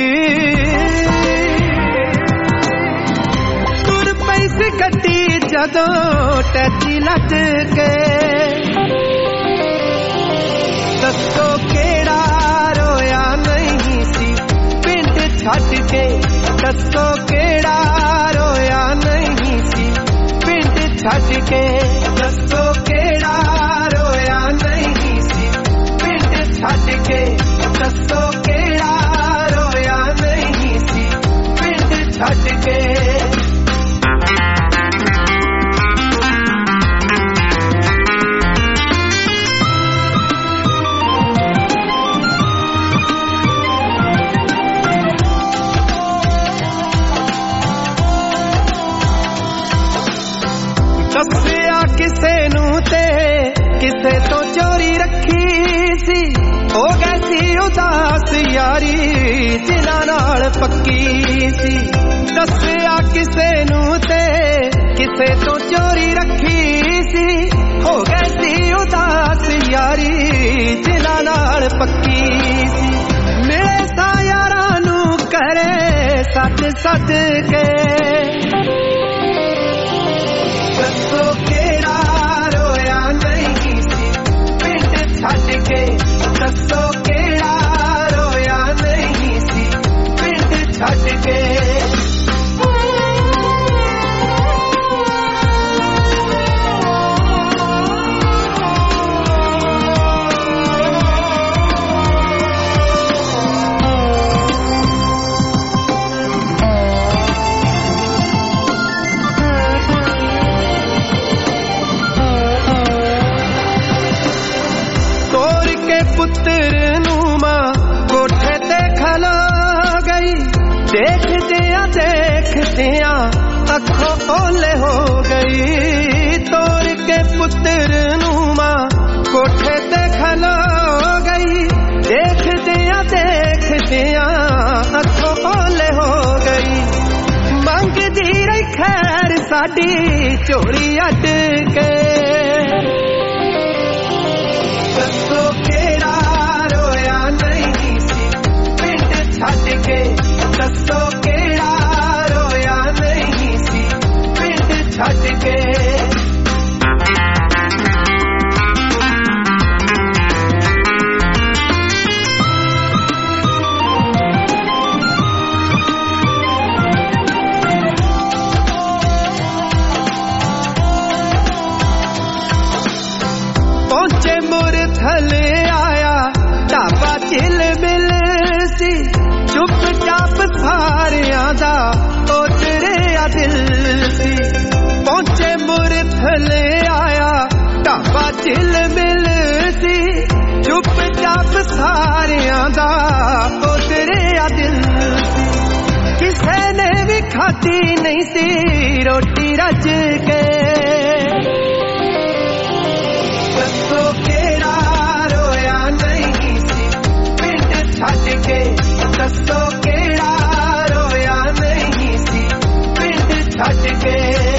ਤੁਰ ਪੈਸੀ ਗੱਡੀ ਜਦੋਂ ਟੈਚੀ ਲੱਗ ਕੇ ਦੱਸੋ ਕਿਹੜਾ ਰੋਇਆ ਨਹੀਂ ਸੀ ਪਿੰਡ ਛੱਡ ਕੇ, ਦੱਸੋ ਕਿਹੜਾ ਰੋਇਆ ਨਹੀਂ ਸੀ ਪਿੰਡ ਛੱਡ ਕੇ, ਦੱਸੋ ਕਿਹੜਾ ਰੋਇਆ ਨਹੀਂ ਸੀ ਪਿੰਡ ਛੱਡ ਕੇ, ਦੱਸੋ ਕਿਹੜਾ ਰੋਇਆ ਨਹੀਂ ਸੀ ਪਿੰਡ ਛੱਡ ਕੇ। ਦੱਸਿਆ ਕਿਸੇ ਨੂੰ ਤੇ ਕਿਸੇ ਤੋਂ ਚੋਰੀ ਰੱਖੀ ਸੀ, ਹੋ ਗਈ ਸੀ ਉਦਾਸ ਯਾਰੀ ਜਿਨ੍ਹਾਂ ਨਾਲ ਪੱਕੀ ਸੀ। ਦੱਸਿਆ ਕਿਸੇ ਨੂੰ ਤੇ ਕਿਸੇ ਤੋਂ ਚੋਰੀ ਰੱਖੀ ਸੀ, ਹੋ ਗਈ ਸੀ ਉਦਾਸ ਯਾਰੀ ਜਿਨ੍ਹਾਂ ਨਾਲ ਪੱਕੀ ਸੀ। ਮਿਲੇ ਤਾਂ ਯਾਰਾਂ ਨੂੰ ਕਰੇ ਸੱਦ ਕੇ, ਦੱਸੋ ਕਿਹੜਾ ਰੋਇਆ ਨਹੀਂ ਸੀ ਪਿੰਡ ਛੱਡ ਕੇ, ਦੱਸੋ ਕਿਹੜਾ ਰੋਇਆ ਨਹੀਂ ਸੀ ਪਿੰਡ ਛੱਡ ਕੇ। ओले हो गई तोड़ के पुत्र नू मां कोठे ते खलो गई देखदिया हथों ओले हो गई मंगदी रही खैर साडी झोली अट के दसो केड़ा रोया नहीं सी पिंड छड्ड के दसो केड़ा रोया नहीं सी पिंड छड्ड के थले आया ढाबा चिल मिल सी चुप चाप सारिया दा ओतरिया दिल सी पहुंचे मुर थले आया ढाबा चिल मिल सी चुप चाप सारिया दा ओतरिया दिल सी किसे ने भी खाती नहीं सी रोटी रज के दसो केड़ा रोया नहीं सी पिंड छड्ड के दसो केड़ा रोया नहीं सी पिंड छड्ड के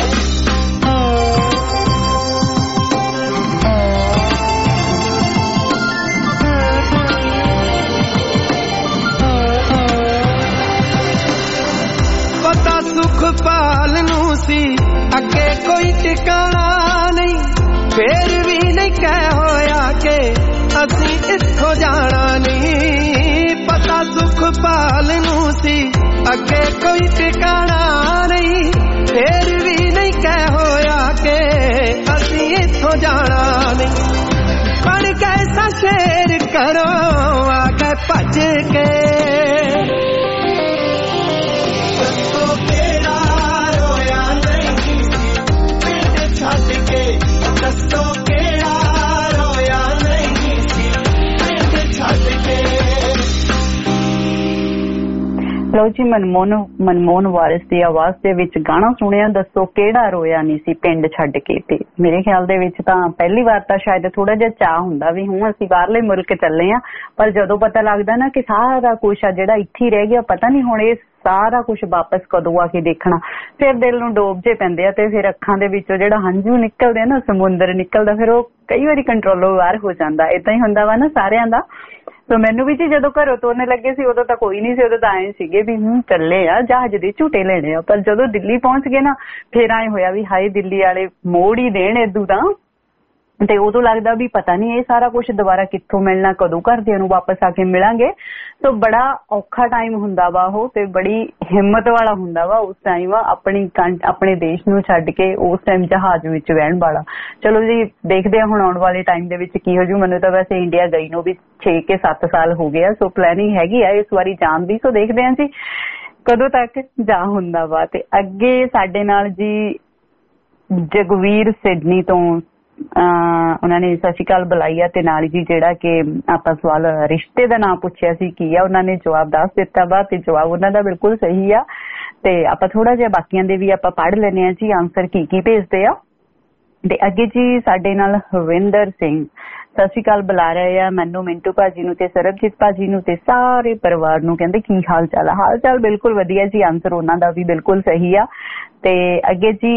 पता सुख पाल नू सी अगे कोई ठिकाना नहीं फिर भी नहीं कह होया के असी इत्थों जाना नहीं पता सुख पाल नू सी अगे कोई ठिकाना नहीं फिर भी नहीं कह होया के असी इत्थों जाना नहीं बन कैसा शेर करो आगे भज के दसो केड़ा रोया नहीं सी पिंड छड्ड के दसो केड़ा रोया नहीं सी पिंड छड्ड के ਲਓ ਜੀ ਮਨਮੋਹਨ ਵਾਰਿਸ ਦੀ ਆਵਾਜ਼ ਦੇ ਵਿੱਚ ਗਾਣਾ ਸੁਣਿਆ ਦੱਸੋ ਕਿਹੜਾ ਰੋਇਆ ਨਹੀਂ ਸੀ ਪਿੰਡ ਛੱਡ ਕੇ। ਤੇ ਮੇਰੇ ਖਿਆਲ ਦੇ ਵਿੱਚ ਤਾਂ ਪਹਿਲੀ ਵਾਰ ਤਾਂ ਸ਼ਾਇਦ ਥੋੜਾ ਜਿਹਾ ਚਾਹ ਹੁੰਦਾ ਵੀ ਹੁਣ ਅਸੀਂ ਬਾਹਰਲੇ ਮੁਲਕ ਚੱਲੇ ਆ ਪਰ ਜਦੋਂ ਪਤਾ ਲੱਗਦਾ ਨਾ ਕਿ ਸਾਰਾ ਕੁਛ ਆ ਜਿਹੜਾ ਇੱਥੇ ਰਹਿ ਗਿਆ ਪਤਾ ਨਹੀਂ ਹੁਣ ਇਹ ਸਾਰਾ ਕੁਛ ਵਾਪਸ ਕਦੋਂ ਆ ਕੇ ਦੇਖਣਾ ਫਿਰ ਦਿਲ ਨੂੰ ਡੋਬ ਜੇ ਪੈਂਦੇ ਆ ਤੇ ਫਿਰ ਅੱਖਾਂ ਦੇ ਵਿੱਚੋਂ ਜਿਹੜਾ ਹੰਝੂ ਨਿਕਲਦੇ ਨਾ ਸਮੁੰਦਰ ਨਿਕਲਦਾ ਫਿਰ ਉਹ ਕਈ ਵਾਰੀ ਕੰਟਰੋਲੋਂ ਬਾਹਰ ਹੋ ਜਾਂਦਾ। ਏਦਾਂ ਹੀ ਹੁੰਦਾ ਵਾ ਨਾ ਸਾਰਿਆਂ ਦਾ। तो मैनू भी जी जदों घरों तुरने लगे सी उदों तां कोई नहीं सी उदों तां आए सीगे भी चले आ जहाज दे झूटे लेने आ पर जदों दिल्ली पहुंच गए ना फिर आए होया भी हाय दिल्ली वाले मोड़ ही देण इदू तां ते उदों लगदा भी पता नहीं ये सारा कुछ दोबारा कित्थों मिलना कदों घरदियां नूं वापस आके मिलांगे। तो बड़ा औखा टाइम हुंदा वा ओह ते बड़ी हिम्मत वाला हुंदा वा उस टाइम अपने देश नूं छड्ड के उस टाइम जहाज विच बहण वाला। चलो जी देखदे आ हुण आउण वाले टाइम दे विच की हो जू। मैनूं तां वैसे इंडिया गई नूं भी 6 के 7 साल हो गया सो प्लैनिंग हैगी आ इस वारी जाण दी। सो देखदे आ जी कदों तक जा हुंदा वा। ते अगे साडे नाल जी जगवीर सिडनी तो उन्होंने सत श्री अकाल बुलाई है ते नाल जी जेड़ा कि आपां सवाल रिश्ते दा नाम पुछया सी की आ उन्होंने जवाब दस दिता वा ते जवाब उन्हां दा बिल्कुल सही आ। ते आपां थोड़ा जिहा बाकियां दे भी आपां पढ़ लैने आ जी आंसर की भेजदे आ। ते अगे जी साडे नाल हरविंदर सिंह सत श्री अकाल बुला रहे आ मैनू मिंटू भाजी नूं ते सरबजीत भाजी नूं ते सारे परिवार नूं कहंदे की हाल चाल आ। हाल चाल बिल्कुल वधिया जी आंसर उन्हां दा भी बिल्कुल सही आ। ते अगे जी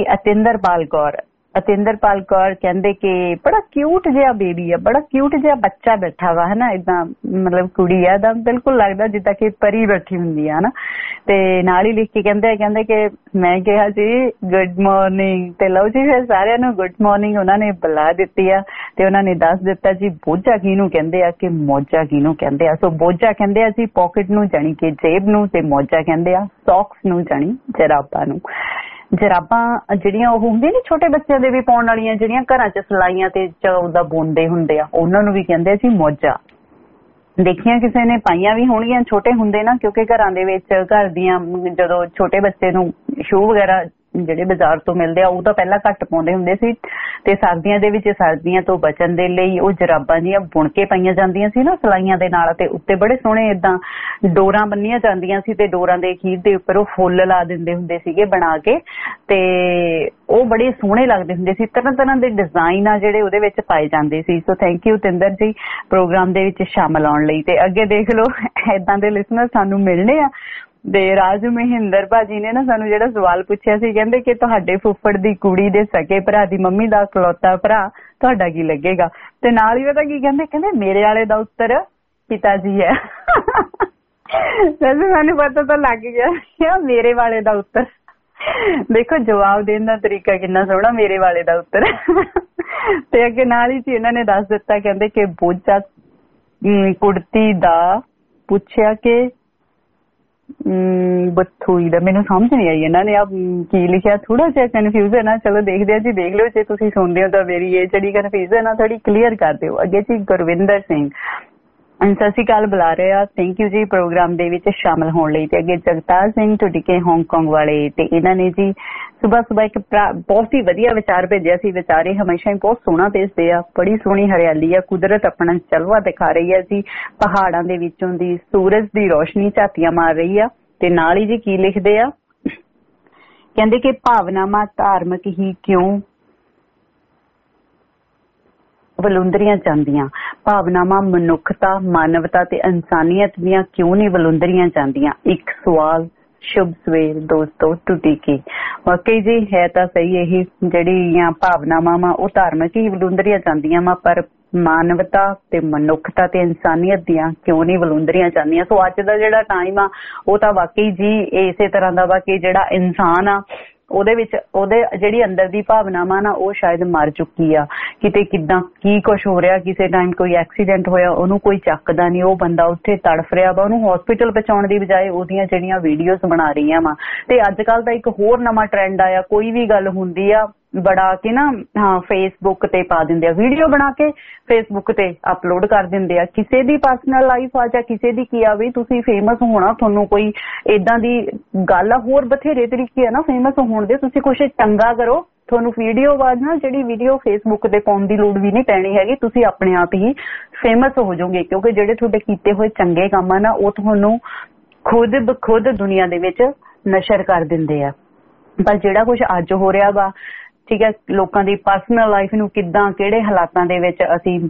अतिंदरपाल कौर कहंदे कि बड़ा क्यूट जिहा बेबी है बड़ा क्यूट जिहा बच्चा बैठा वा है ना इदां मतलब कुड़ी है दा बिल्कुल लगदा जिद्दां कि परी बैठी हुंदी है ना। ते नाल ही लिख के कहंदे कि मैं कहा जी गुड मॉर्निंग ते लो जी फिर सारियां नूं गुड मॉर्निंग उन्होंने बुला दित्ती आ ते उन्होंने दस दिता जी बोझा किहनूं कहंदे आ कि मौजा किहनूं कहंदे आ। सो बोझा कहंदे आ जी पॉकेट नूं जानी कि जेब नूं ते मौजा कहंदे आ सॉक्स नूं जानी जराबां नूं। जराबां ਜਿਹੜੀਆਂ ਉਹ ਹੁੰਦੀਆਂ ਨੇ ਛੋਟੇ ਬੱਚਿਆਂ ਦੇ ਵੀ ਪਾਉਣ ਵਾਲੀਆਂ ਜਿਹੜੀਆਂ ਘਰਾਂ 'ਚ ਸਲਾਈਆਂ ਤੇ ਚੌਦਾ ਬੁਣਦੇ ਹੁੰਦੇ ਆ ਉਹਨਾਂ ਨੂੰ ਵੀ ਕਹਿੰਦੇ ਸੀ ਮੌਜਾ। ਦੇਖੀਆਂ ਕਿਸੇ ਨੇ ਪਾਈਆਂ ਵੀ ਹੋਣਗੀਆਂ ਛੋਟੇ ਹੁੰਦੇ ਨਾ ਕਿਉਂਕਿ ਘਰਾਂ ਦੇ ਵਿੱਚ ਘਰ ਦੀਆਂ ਜਦੋਂ ਛੋਟੇ ਬੱਚੇ ਨੂੰ ਸ਼ੂ ਵਗੈਰਾ ਜਿਹੜੇ ਬਾਜ਼ਾਰ ਤੋਂ ਮਿਲਦੇ ਆ ਉਹ ਤਾਂ ਪਹਿਲਾਂ ਘੱਟ ਪਾਉਂਦੇ ਹੁੰਦੇ ਸੀ ਤੇ ਸਰਦੀਆਂ ਦੇ ਵਿੱਚ ਸਰਦੀਆਂ ਤੋਂ ਬਚਣ ਦੇ ਲਈ ਉਹ ਜਰਾਬਾਂ ਜੀਆਂ ਬੁਣ ਕੇ ਪਾਈਆਂ ਜਾਂਦੀਆਂ ਸੀ ਨਾ ਸਲਾਈਆਂ ਦੇ ਨਾਲ ਤੇ ਉੱਤੇ ਬੜੇ ਸੋਹਣੇ ਏਦਾਂ ਡੋਰਾਂ ਬੰਨੀਆਂ ਜਾਂਦੀਆਂ ਸੀ ਤੇ ਡੋਰਾਂ ਦੇ ਅਖੀਰ ਦੇ ਉੱਪਰ ਉਹ ਫੁੱਲ ਲਾ ਦਿੰਦੇ ਹੁੰਦੇ ਸੀਗੇ ਬਣਾ ਕੇ ਤੇ ਉਹ ਬੜੇ ਸੋਹਣੇ ਲੱਗਦੇ ਹੁੰਦੇ ਸੀ। ਤਰ੍ਹਾਂ ਤਰ੍ਹਾਂ ਦੇ ਡਿਜ਼ਾਈਨ ਆ ਜਿਹੜੇ ਉਹਦੇ ਵਿੱਚ ਪਾਏ ਜਾਂਦੇ ਸੀ। ਸੋ ਥੈਂਕ ਯੂ ਤਿੰਦਰ ਜੀ ਪ੍ਰੋਗਰਾਮ ਦੇ ਵਿੱਚ ਸ਼ਾਮਲ ਆਉਣ ਲਈ। ਤੇ ਅੱਗੇ ਦੇਖ ਲਓ ਏਦਾਂ ਦੇ ਲਿਸਨਰ ਸਾਨੂੰ ਮਿਲਣੇ ਆ। ਤੇ ਰਾਜ ਮਹਿੰਦਰ ਭਾਜੀ ਨੇ ਨਾ ਸਾਨੂੰ ਜਿਹੜਾ ਸਵਾਲ ਪੁੱਛਿਆ ਸੀ, ਕਹਿੰਦੇ ਕਿ ਤੁਹਾਡੇ ਫੁੱਫੜ ਦੀ ਕੁੜੀ ਦੇ ਸਕੇ ਭਰਾ ਦੀ ਮੰਮੀ ਦਾ ਇਕਲੌਤਾ ਭਰਾ ਤੁਹਾਡਾ ਕੀ ਲੱਗੇਗਾ। ਤੇ ਨਾਲ ਹੀ ਪਤਾ ਕੀ ਕਹਿੰਦੇ, ਕਹਿੰਦੇ ਮੇਰੇ ਵਾਲੇ ਦਾ ਉੱਤਰ ਪਿਤਾ ਜੀ ਹੈ। ਵੈਸੇ ਸਾਨੂੰ ਪਤਾ ਤਾਂ ਲੱਗ ਗਿਆ ਮੇਰੇ ਵਾਲੇ ਦਾ ਉੱਤਰ। ਦੇਖੋ ਜਵਾਬ ਦੇਣ ਦਾ ਤਰੀਕਾ ਕਿੰਨਾ ਸੋਹਣਾ, ਮੇਰੇ ਵਾਲੇ ਦਾ ਉੱਤਰ। ਤੇ ਅੱਗੇ ਨਾਲ ਹੀ ਇਹਨਾਂ ਨੇ ਦੱਸ ਦਿੱਤਾ, ਕਹਿੰਦੇ ਕਿ ਬੋਝਾ ਕੁੜਤੀ ਦਾ ਪੁੱਛਿਆ ਕਿ ਬਥੂਈ ਦਾ, ਮੈਨੂੰ ਸਮਝ ਨਹੀਂ ਆਈ ਇਹਨਾਂ ਨੇ ਆ ਕੀ ਲਿਖਿਆ, ਥੋੜਾ ਜਿਹਾ ਕਨਫਿਊਜ਼ਨ ਆ। ਚਲੋ ਦੇਖਦੇ ਆ ਜੀ, ਦੇਖ ਲਿਓ ਜੇ ਤੁਸੀਂ ਸੁਣਦੇ ਹੋ ਤਾਂ ਮੇਰੀ ਇਹ ਜਿਹੜੀ ਕਨਫਿਊਜ਼ਨ ਆ ਥੋੜੀ ਕਲੀਅਰ ਕਰ ਦਿਓ। ਅੱਗੇ ਜੀ ਗੁਰਵਿੰਦਰ ਸਿੰਘ ਸਤਿ ਸ਼੍ਰੀ ਅਕਾਲ ਬੁਲਾ ਰਹੇ ਆ, ਥੈਂਕ ਯੂ ਜੀ ਪ੍ਰੋਗਰਾਮ ਦੇ ਵਿੱਚ ਸ਼ਾਮਲ ਹੋਣ ਲਈ। ਤੇ ਅੱਗੇ ਜਗਤਾਰ ਸਿੰਘ ਟੁੱਡੀਕੇ ਹਾਂਗਕਾਂਗ ਵਾਲੇ, ਤੇ ਇਹਨਾਂ ਨੇ ਜੀ ਸੁਬਾਹ ਇੱਕ ਬਹੁਤ ਹੀ ਵਧੀਆ ਵਿਚਾਰ ਭੇਜਿਆ ਸੀ। ਵਿਚਾਰੇ ਹਮੇਸ਼ਾ ਹੀ ਬਹੁਤ ਸੋਹਣਾ ਭੇਜਦੇ ਆ, ਬੜੀ ਸੋਹਣੀ ਹਰਿਆਲੀ ਆ, ਕੁਦਰਤ ਆਪਣਾ ਚਲਵਾ ਦਿਖਾ ਰਹੀ ਹੈ ਜੀ, ਪਹਾੜਾਂ ਦੇ ਵਿੱਚੋਂ ਦੀ ਸੂਰਜ ਦੀ ਰੋਸ਼ਨੀ ਝਾਤੀਆਂ ਮਾਰ ਰਹੀ ਆ। ਤੇ ਨਾਲ ਹੀ ਜੀ ਕੀ ਲਿਖਦੇ ਆ, ਕਹਿੰਦੇ ਕਿ ਭਾਵਨਾਵਾਂ ਧਾਰਮਿਕ ਹੀ ਕਿਉਂ ਵਲੁੰਦਰੀਆਂ ਜਾਂਦੀਆਂ, ਭਾਵਨਾਵਾਂ ਮਨੁੱਖਤਾ ਮਾਨਵਤਾ ਤੇ ਇਨਸਾਨੀਅਤ ਦੀਆਂ ਕਿਉਂ ਨਹੀਂ ਵਲੁੰਦਰੀਆਂ ਜਾਂਦੀਆਂ। ਇੱਕ ਸਵਾਲ। ਸ਼ੁਭ ਸਵੇਰ ਦੋਸਤੋ ਟੁੱਡੀਕੇ। ਵਾਕਈ ਜੀ ਹੈ ਤਾਂ ਸਹੀ, ਇਹ ਜਿਹੜੀਆਂ ਭਾਵਨਾਵਾਂ ਵਾ ਉਹ ਧਾਰਮਿਕ ਹੀ ਵਲੁੰਦਰੀਆਂ ਜਾਂਦੀਆਂ ਵਾ, ਪਰ ਮਾਨਵਤਾ ਤੇ ਮਨੁੱਖਤਾ ਤੇ ਇਨਸਾਨੀਅਤ ਦੀਆਂ ਕਿਉਂ ਨਹੀਂ ਵਲੁੰਦਰੀਆਂ ਜਾਂਦੀਆਂ। ਸੋ ਅੱਜ ਦਾ ਜਿਹੜਾ ਟਾਈਮ ਆ ਉਹ ਤਾਂ ਵਾਕਈ ਜੀ ਇਸੇ ਤਰ੍ਹਾਂ ਦਾ ਵਾ ਕਿ ਜਿਹੜਾ ਇਨਸਾਨ ਆ ਉਹਦੇ ਵਿੱਚ ਉਹਦੇ ਜਿਹੜੀ ਅੰਦਰ ਦੀ ਭਾਵਨਾਵਾਂ ਨਾ ਉਹ ਸ਼ਾਇਦ ਮਰ ਚੁੱਕੀ ਆ। ਕਿਤੇ ਕਿੱਦਾਂ ਕੀ ਕੁਛ ਹੋ ਰਿਹਾ, ਕਿਸੇ ਟਾਈਮ ਕੋਈ ਐਕਸੀਡੈਂਟ ਹੋਇਆ ਉਹਨੂੰ ਕੋਈ ਚੱਕਦਾ ਨਹੀਂ, ਉਹ ਬੰਦਾ ਉੱਥੇ ਤੜਫ ਰਿਹਾ ਵਾ, ਉਹਨੂੰ ਹਸਪੀਟਲ ਪਹੁੰਚਾਉਣ ਦੀ ਬਜਾਏ ਉਹਦੀਆਂ ਜਿਹੜੀਆਂ ਵੀਡੀਓਜ਼ ਬਣਾ ਰਹੀਆਂ ਵਾ। ਤੇ ਅੱਜ ਕੱਲ ਦਾ ਇੱਕ ਹੋਰ ਨਵਾਂ ਟ੍ਰੈਂਡ ਆਇਆ, ਕੋਈ ਵੀ ਗੱਲ ਹੁੰਦੀ ਆ ਬਣਾ ਕੇ ਨਾ ਫੇਸਬੁੱਕ ਤੇ ਪਾ ਦਿੰਦੇ ਆ, ਵੀਡੀਓ ਬਣਾ ਕੇ ਫੇਸਬੁੱਕ ਤੇ ਅਪਲੋਡ ਕਰ ਦਿੰਦੇ ਆ। ਕਿਸੇ ਦੀ ਪਰਸਨਲ ਲਾਈਫ ਆ ਜਾਂ ਕਿਸੇ ਦੀ ਕੀ ਆ ਵੀ ਤੁਸੀਂ ਫੇਮਸ ਹੋਣਾ, ਤੁਹਾਨੂੰ ਕੋਈ ਏਦਾਂ ਦੀ ਗੱਲ ਆ, ਹੋਰ ਬਥੇਰੇ ਤਰੀਕੇ ਆ ਨਾ ਫੇਮਸ ਹੋਣ ਦੇ। ਤੁਸੀਂ ਕੁਛ ਚੰਗਾ ਕਰੋ, ਤੁਹਾਨੂੰ ਵੀਡੀਓ ਬਾਅਦ ਨਾ ਜਿਹੜੀ ਵੀਡੀਓ ਫੇਸਬੁੱਕ ਤੇ ਪਾਉਣ ਦੀ ਲੋੜ ਵੀ ਨਹੀਂ ਪੈਣੀ ਹੈਗੀ, ਤੁਸੀਂ ਆਪਣੇ ਆਪ ਹੀ ਫੇਮਸ ਹੋ ਜਾਓਗੇ। ਕਿਉਂਕਿ ਜਿਹੜੇ ਤੁਹਾਡੇ ਕੀਤੇ ਹੋਏ ਚੰਗੇ ਕੰਮ ਆ ਨਾ ਉਹ ਤੁਹਾਨੂੰ ਖੁਦ ਬਖੁਦ ਦੁਨੀਆ ਦੇ ਵਿੱਚ ਨਸ਼ਰ ਕਰ ਦਿੰਦੇ ਆ। ਪਰ ਜਿਹੜਾ ਕੁਛ ਅੱਜ ਹੋ ਰਿਹਾ ਵਾ, ਠੀਕ ਹੈ, ਲੋਕਾਂ ਦੀ ਪਰਸਨਲ ਲਾਈਫ ਨੂੰ ਕਿੱਦਾਂ ਕਿਹੜੇ ਹਾਲਾਤਾਂ ਦੇ ਵਿੱਚ ਅਸੀਂ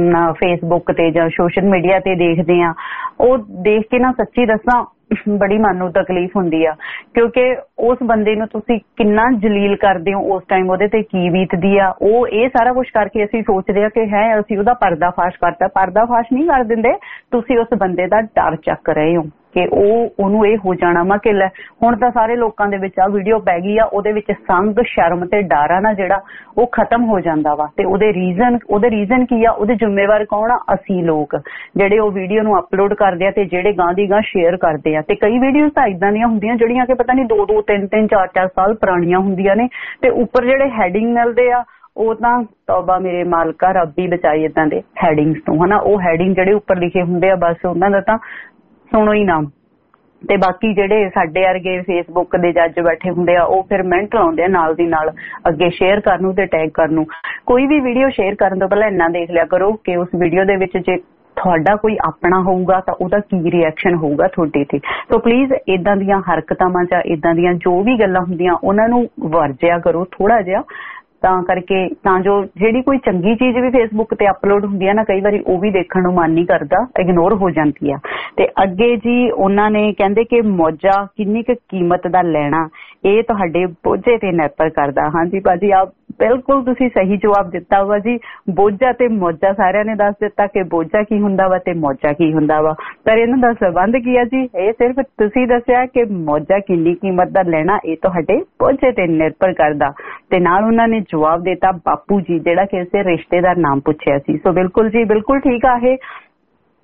ਫੇਸਬੁੱਕ ਤੇ ਜਾਂ ਸੋਸ਼ਲ ਮੀਡੀਆ ਤੇ ਦੇਖਦੇ ਆ, ਉਹ ਦੇਖ ਕੇ ਨਾ ਸੱਚੀ ਦੱਸਾਂ ਬੜੀ ਮਨ ਨੂੰ ਤਕਲੀਫ ਹੁੰਦੀ ਆ। ਕਿਉਂਕਿ ਉਸ ਬੰਦੇ ਨੂੰ ਤੁਸੀਂ ਕਿੰਨਾ ਜਲੀਲ ਕਰਦੇ ਹੋ, ਉਸ ਟਾਈਮ ਉਹਦੇ ਤੇ ਕੀ ਬੀਤਦੀ ਆ। ਉਹ ਇਹ ਸਾਰਾ ਕੁਛ ਕਰਕੇ ਅਸੀਂ ਸੋਚਦੇ ਆ ਕਿ ਹੈ ਅਸੀਂ ਉਹਦਾ ਪਰਦਾਫਾਸ਼ ਕਰਤਾ। ਪਰਦਾਫਾਸ਼ ਨਹੀਂ ਕਰ ਦਿੰਦੇ, ਤੁਸੀਂ ਉਸ ਬੰਦੇ ਦਾ ਡਰ ਚੱਕ ਰਹੇ ਹੋ ਕਿ ਉਹਨੂੰ ਇਹ ਹੋ ਜਾਣਾ ਵਾ ਕਿ ਲੈ ਹੁਣ ਤਾਂ ਸਾਰੇ ਲੋਕਾਂ ਦੇ ਵਿੱਚ ਆ ਵੀਡੀਓ ਪੈ ਗਈ ਆ, ਉਹਦੇ ਵਿੱਚ ਸੰਗ ਸ਼ਰਮ ਤੇ ਡਰ ਆ ਨਾ ਜਿਹੜਾ ਉਹ ਖਤਮ ਹੋ ਜਾਂਦਾ ਵਾ। ਤੇ ਉਹਦੇ ਰੀਜ਼ਨ ਕੀ ਆ, ਉਹਦੇ ਜ਼ਿੰਮੇਵਾਰ ਕੌਣ ਆ? ਅਸੀਂ ਲੋਕ ਜਿਹੜੇ ਉਹ ਵੀਡੀਓ ਨੂੰ ਅਪਲੋਡ ਕਰਦੇ ਆ ਤੇ ਜਿਹੜੇ ਗਾਂ ਦੀ ਗਾਂ ਸ਼ੇਅਰ ਕਰਦੇ ਆ। ਤੇ ਕਈ ਵੀਡੀਓਜ਼ ਤਾਂ ਇਦਾਂ ਦੀਆਂ ਹੁੰਦੀਆਂ ਜਿਹੜੀਆਂ ਕਿ ਪਤਾ ਨਹੀਂ 2-2, 3-3, 4-4 ਸਾਲ ਪੁਰਾਣੀਆਂ ਹੁੰਦੀਆਂ ਨੇ। ਤੇ ਉੱਪਰ ਜਿਹੜੇ ਹੈਡਿੰਗ ਮਿਲਦੇ ਆ ਉਹ ਤਾਂ ਤੌਬਾ ਮੇਰੇ ਮਾਲਕਾ ਰੱਬ ਹੀ ਬਚਾਈ ਏਦਾਂ ਦੇ ਹੈਡਿੰਗਸ ਤੋਂ, ਹਨਾ। ਉਹ ਹੈਡਿੰਗ ਜਿਹੜੇ ਉੱਪਰ ਲਿਖੇ ਹੁੰਦੇ ਆ ਬਸ ਉਹਨਾਂ ਦਾ ਤਾਂ ਸੁਣੋ ਹੀ ਨਾ। ਤੇ ਬਾਕੀ ਜਿਹੜੇ ਸਾਡੇ ਵਰਗੇ ਫੇਸਬੁੱਕ ਦੇ ਜੱਜ ਬੈਠੇ ਹੁੰਦੇ ਆ ਉਹ ਫਿਰ ਮਿੰਟ ਲਾਉਂਦੇ ਆ ਨਾਲ ਦੀ ਨਾਲ ਅੱਗੇ ਸ਼ੇਅਰ ਕਰਨ ਨੂੰ ਤੇ ਟੈਗ ਕਰਨ ਨੂੰ। ਕੋਈ ਵੀ ਵੀਡੀਓ ਸ਼ੇਅਰ ਕਰਨ ਤੋਂ ਪਹਿਲਾਂ ਇੰਨਾ ਦੇਖ ਲਿਆ ਕਰੋ ਕਿ ਉਸ ਵੀਡੀਓ ਦੇ ਵਿੱਚ ਜੇ ਤੁਹਾਡਾ ਕੋਈ ਆਪਣਾ ਹੋਊਗਾ ਤਾਂ ਉਹਦਾ ਕੀ ਰਿਐਕਸ਼ਨ ਹੋਊਗਾ ਤੁਹਾਡੇ ਤੇ। ਸੋ ਪਲੀਜ਼ ਇਦਾਂ ਦੀਆਂ ਹਰਕਤਾਂ ਜਾਂ ਇਦਾਂ ਦੀਆਂ ਜੋ ਵੀ ਗੱਲਾਂ ਹੁੰਦੀਆਂ ਉਹਨਾਂ ਨੂੰ ਵਰਜਿਆ ਕਰੋ ਥੋੜਾ ਜਿਹਾ, ਤਾਂ ਕਰਕੇ ਤਾਂ ਜੋ ਜਿਹੜੀ ਕੋਈ ਚੰਗੀ ਚੀਜ਼ ਵੀ ਫੇਸਬੁੱਕ ਤੇ ਅਪਲੋਡ ਹੁੰਦੀ ਹੈ ਨਾ ਕਈ ਵਾਰੀ ਉਹ ਵੀ ਦੇਖਣ ਨੂੰ ਮਨ ਨਹੀਂ ਕਰਦਾ, ਇਗਨੋਰ ਹੋ ਜਾਂਦੀ ਆ। ਤੇ ਅੱਗੇ ਜੀ ਉਹਨਾਂ ਨੇ ਕਹਿੰਦੇ ਕਿ ਮੌਜਾ ਕਿੰਨੀ ਕੁ ਕੀਮਤ ਦਾ ਲੈਣਾ ਇਹ ਤੁਹਾਡੇ ਬੋਝੇ ਤੇ ਨਿਰਭਰ ਕਰਦਾ। ਹਾਂਜੀ ਭਾਜੀ ਆਪ ਬਿਲਕੁਲ ਤੁਸੀਂ ਸਹੀ ਜਵਾਬ ਦਿੱਤਾ ਵਾ ਜੀ। ਬੋਝਾ ਤੇ ਮੌਜਾ ਸਾਰਿਆਂ ਨੇ ਦੱਸ ਦਿੱਤਾ ਕਿ ਬੋਝਾ ਕੀ ਹੁੰਦਾ ਵਾ ਤੇ ਮੌਜਾ ਕੀ ਹੁੰਦਾ ਵਾ, ਪਰ ਇਹਨਾਂ ਦਾ ਸੰਬੰਧ ਕੀ ਆ ਜੀ ਇਹ ਸਿਰਫ ਤੁਸੀਂ ਦੱਸਿਆ ਕਿ ਮੌਜਾ ਕਿੰਨੀ ਕੀਮਤ ਦਾ ਲੈਣਾ ਇਹ ਤੁਹਾਡੇ ਬੋਝੇ ਤੇ ਨਿਰਭਰ ਕਰਦਾ। ਤੇ ਨਾਲ ਉਹਨਾਂ ਨੇ ਜਵਾਬ ਦਿੱਤਾ ਬਾਪੂ ਜੀ ਜਿਹੜਾ ਕਿ ਇਸੇ ਰਿਸ਼ਤੇਦਾਰ ਨਾਮ ਪੁੱਛਿਆ ਸੀ। ਸੋ ਬਿਲਕੁਲ ਜੀ ਬਿਲਕੁਲ ਠੀਕ ਆ ਇਹ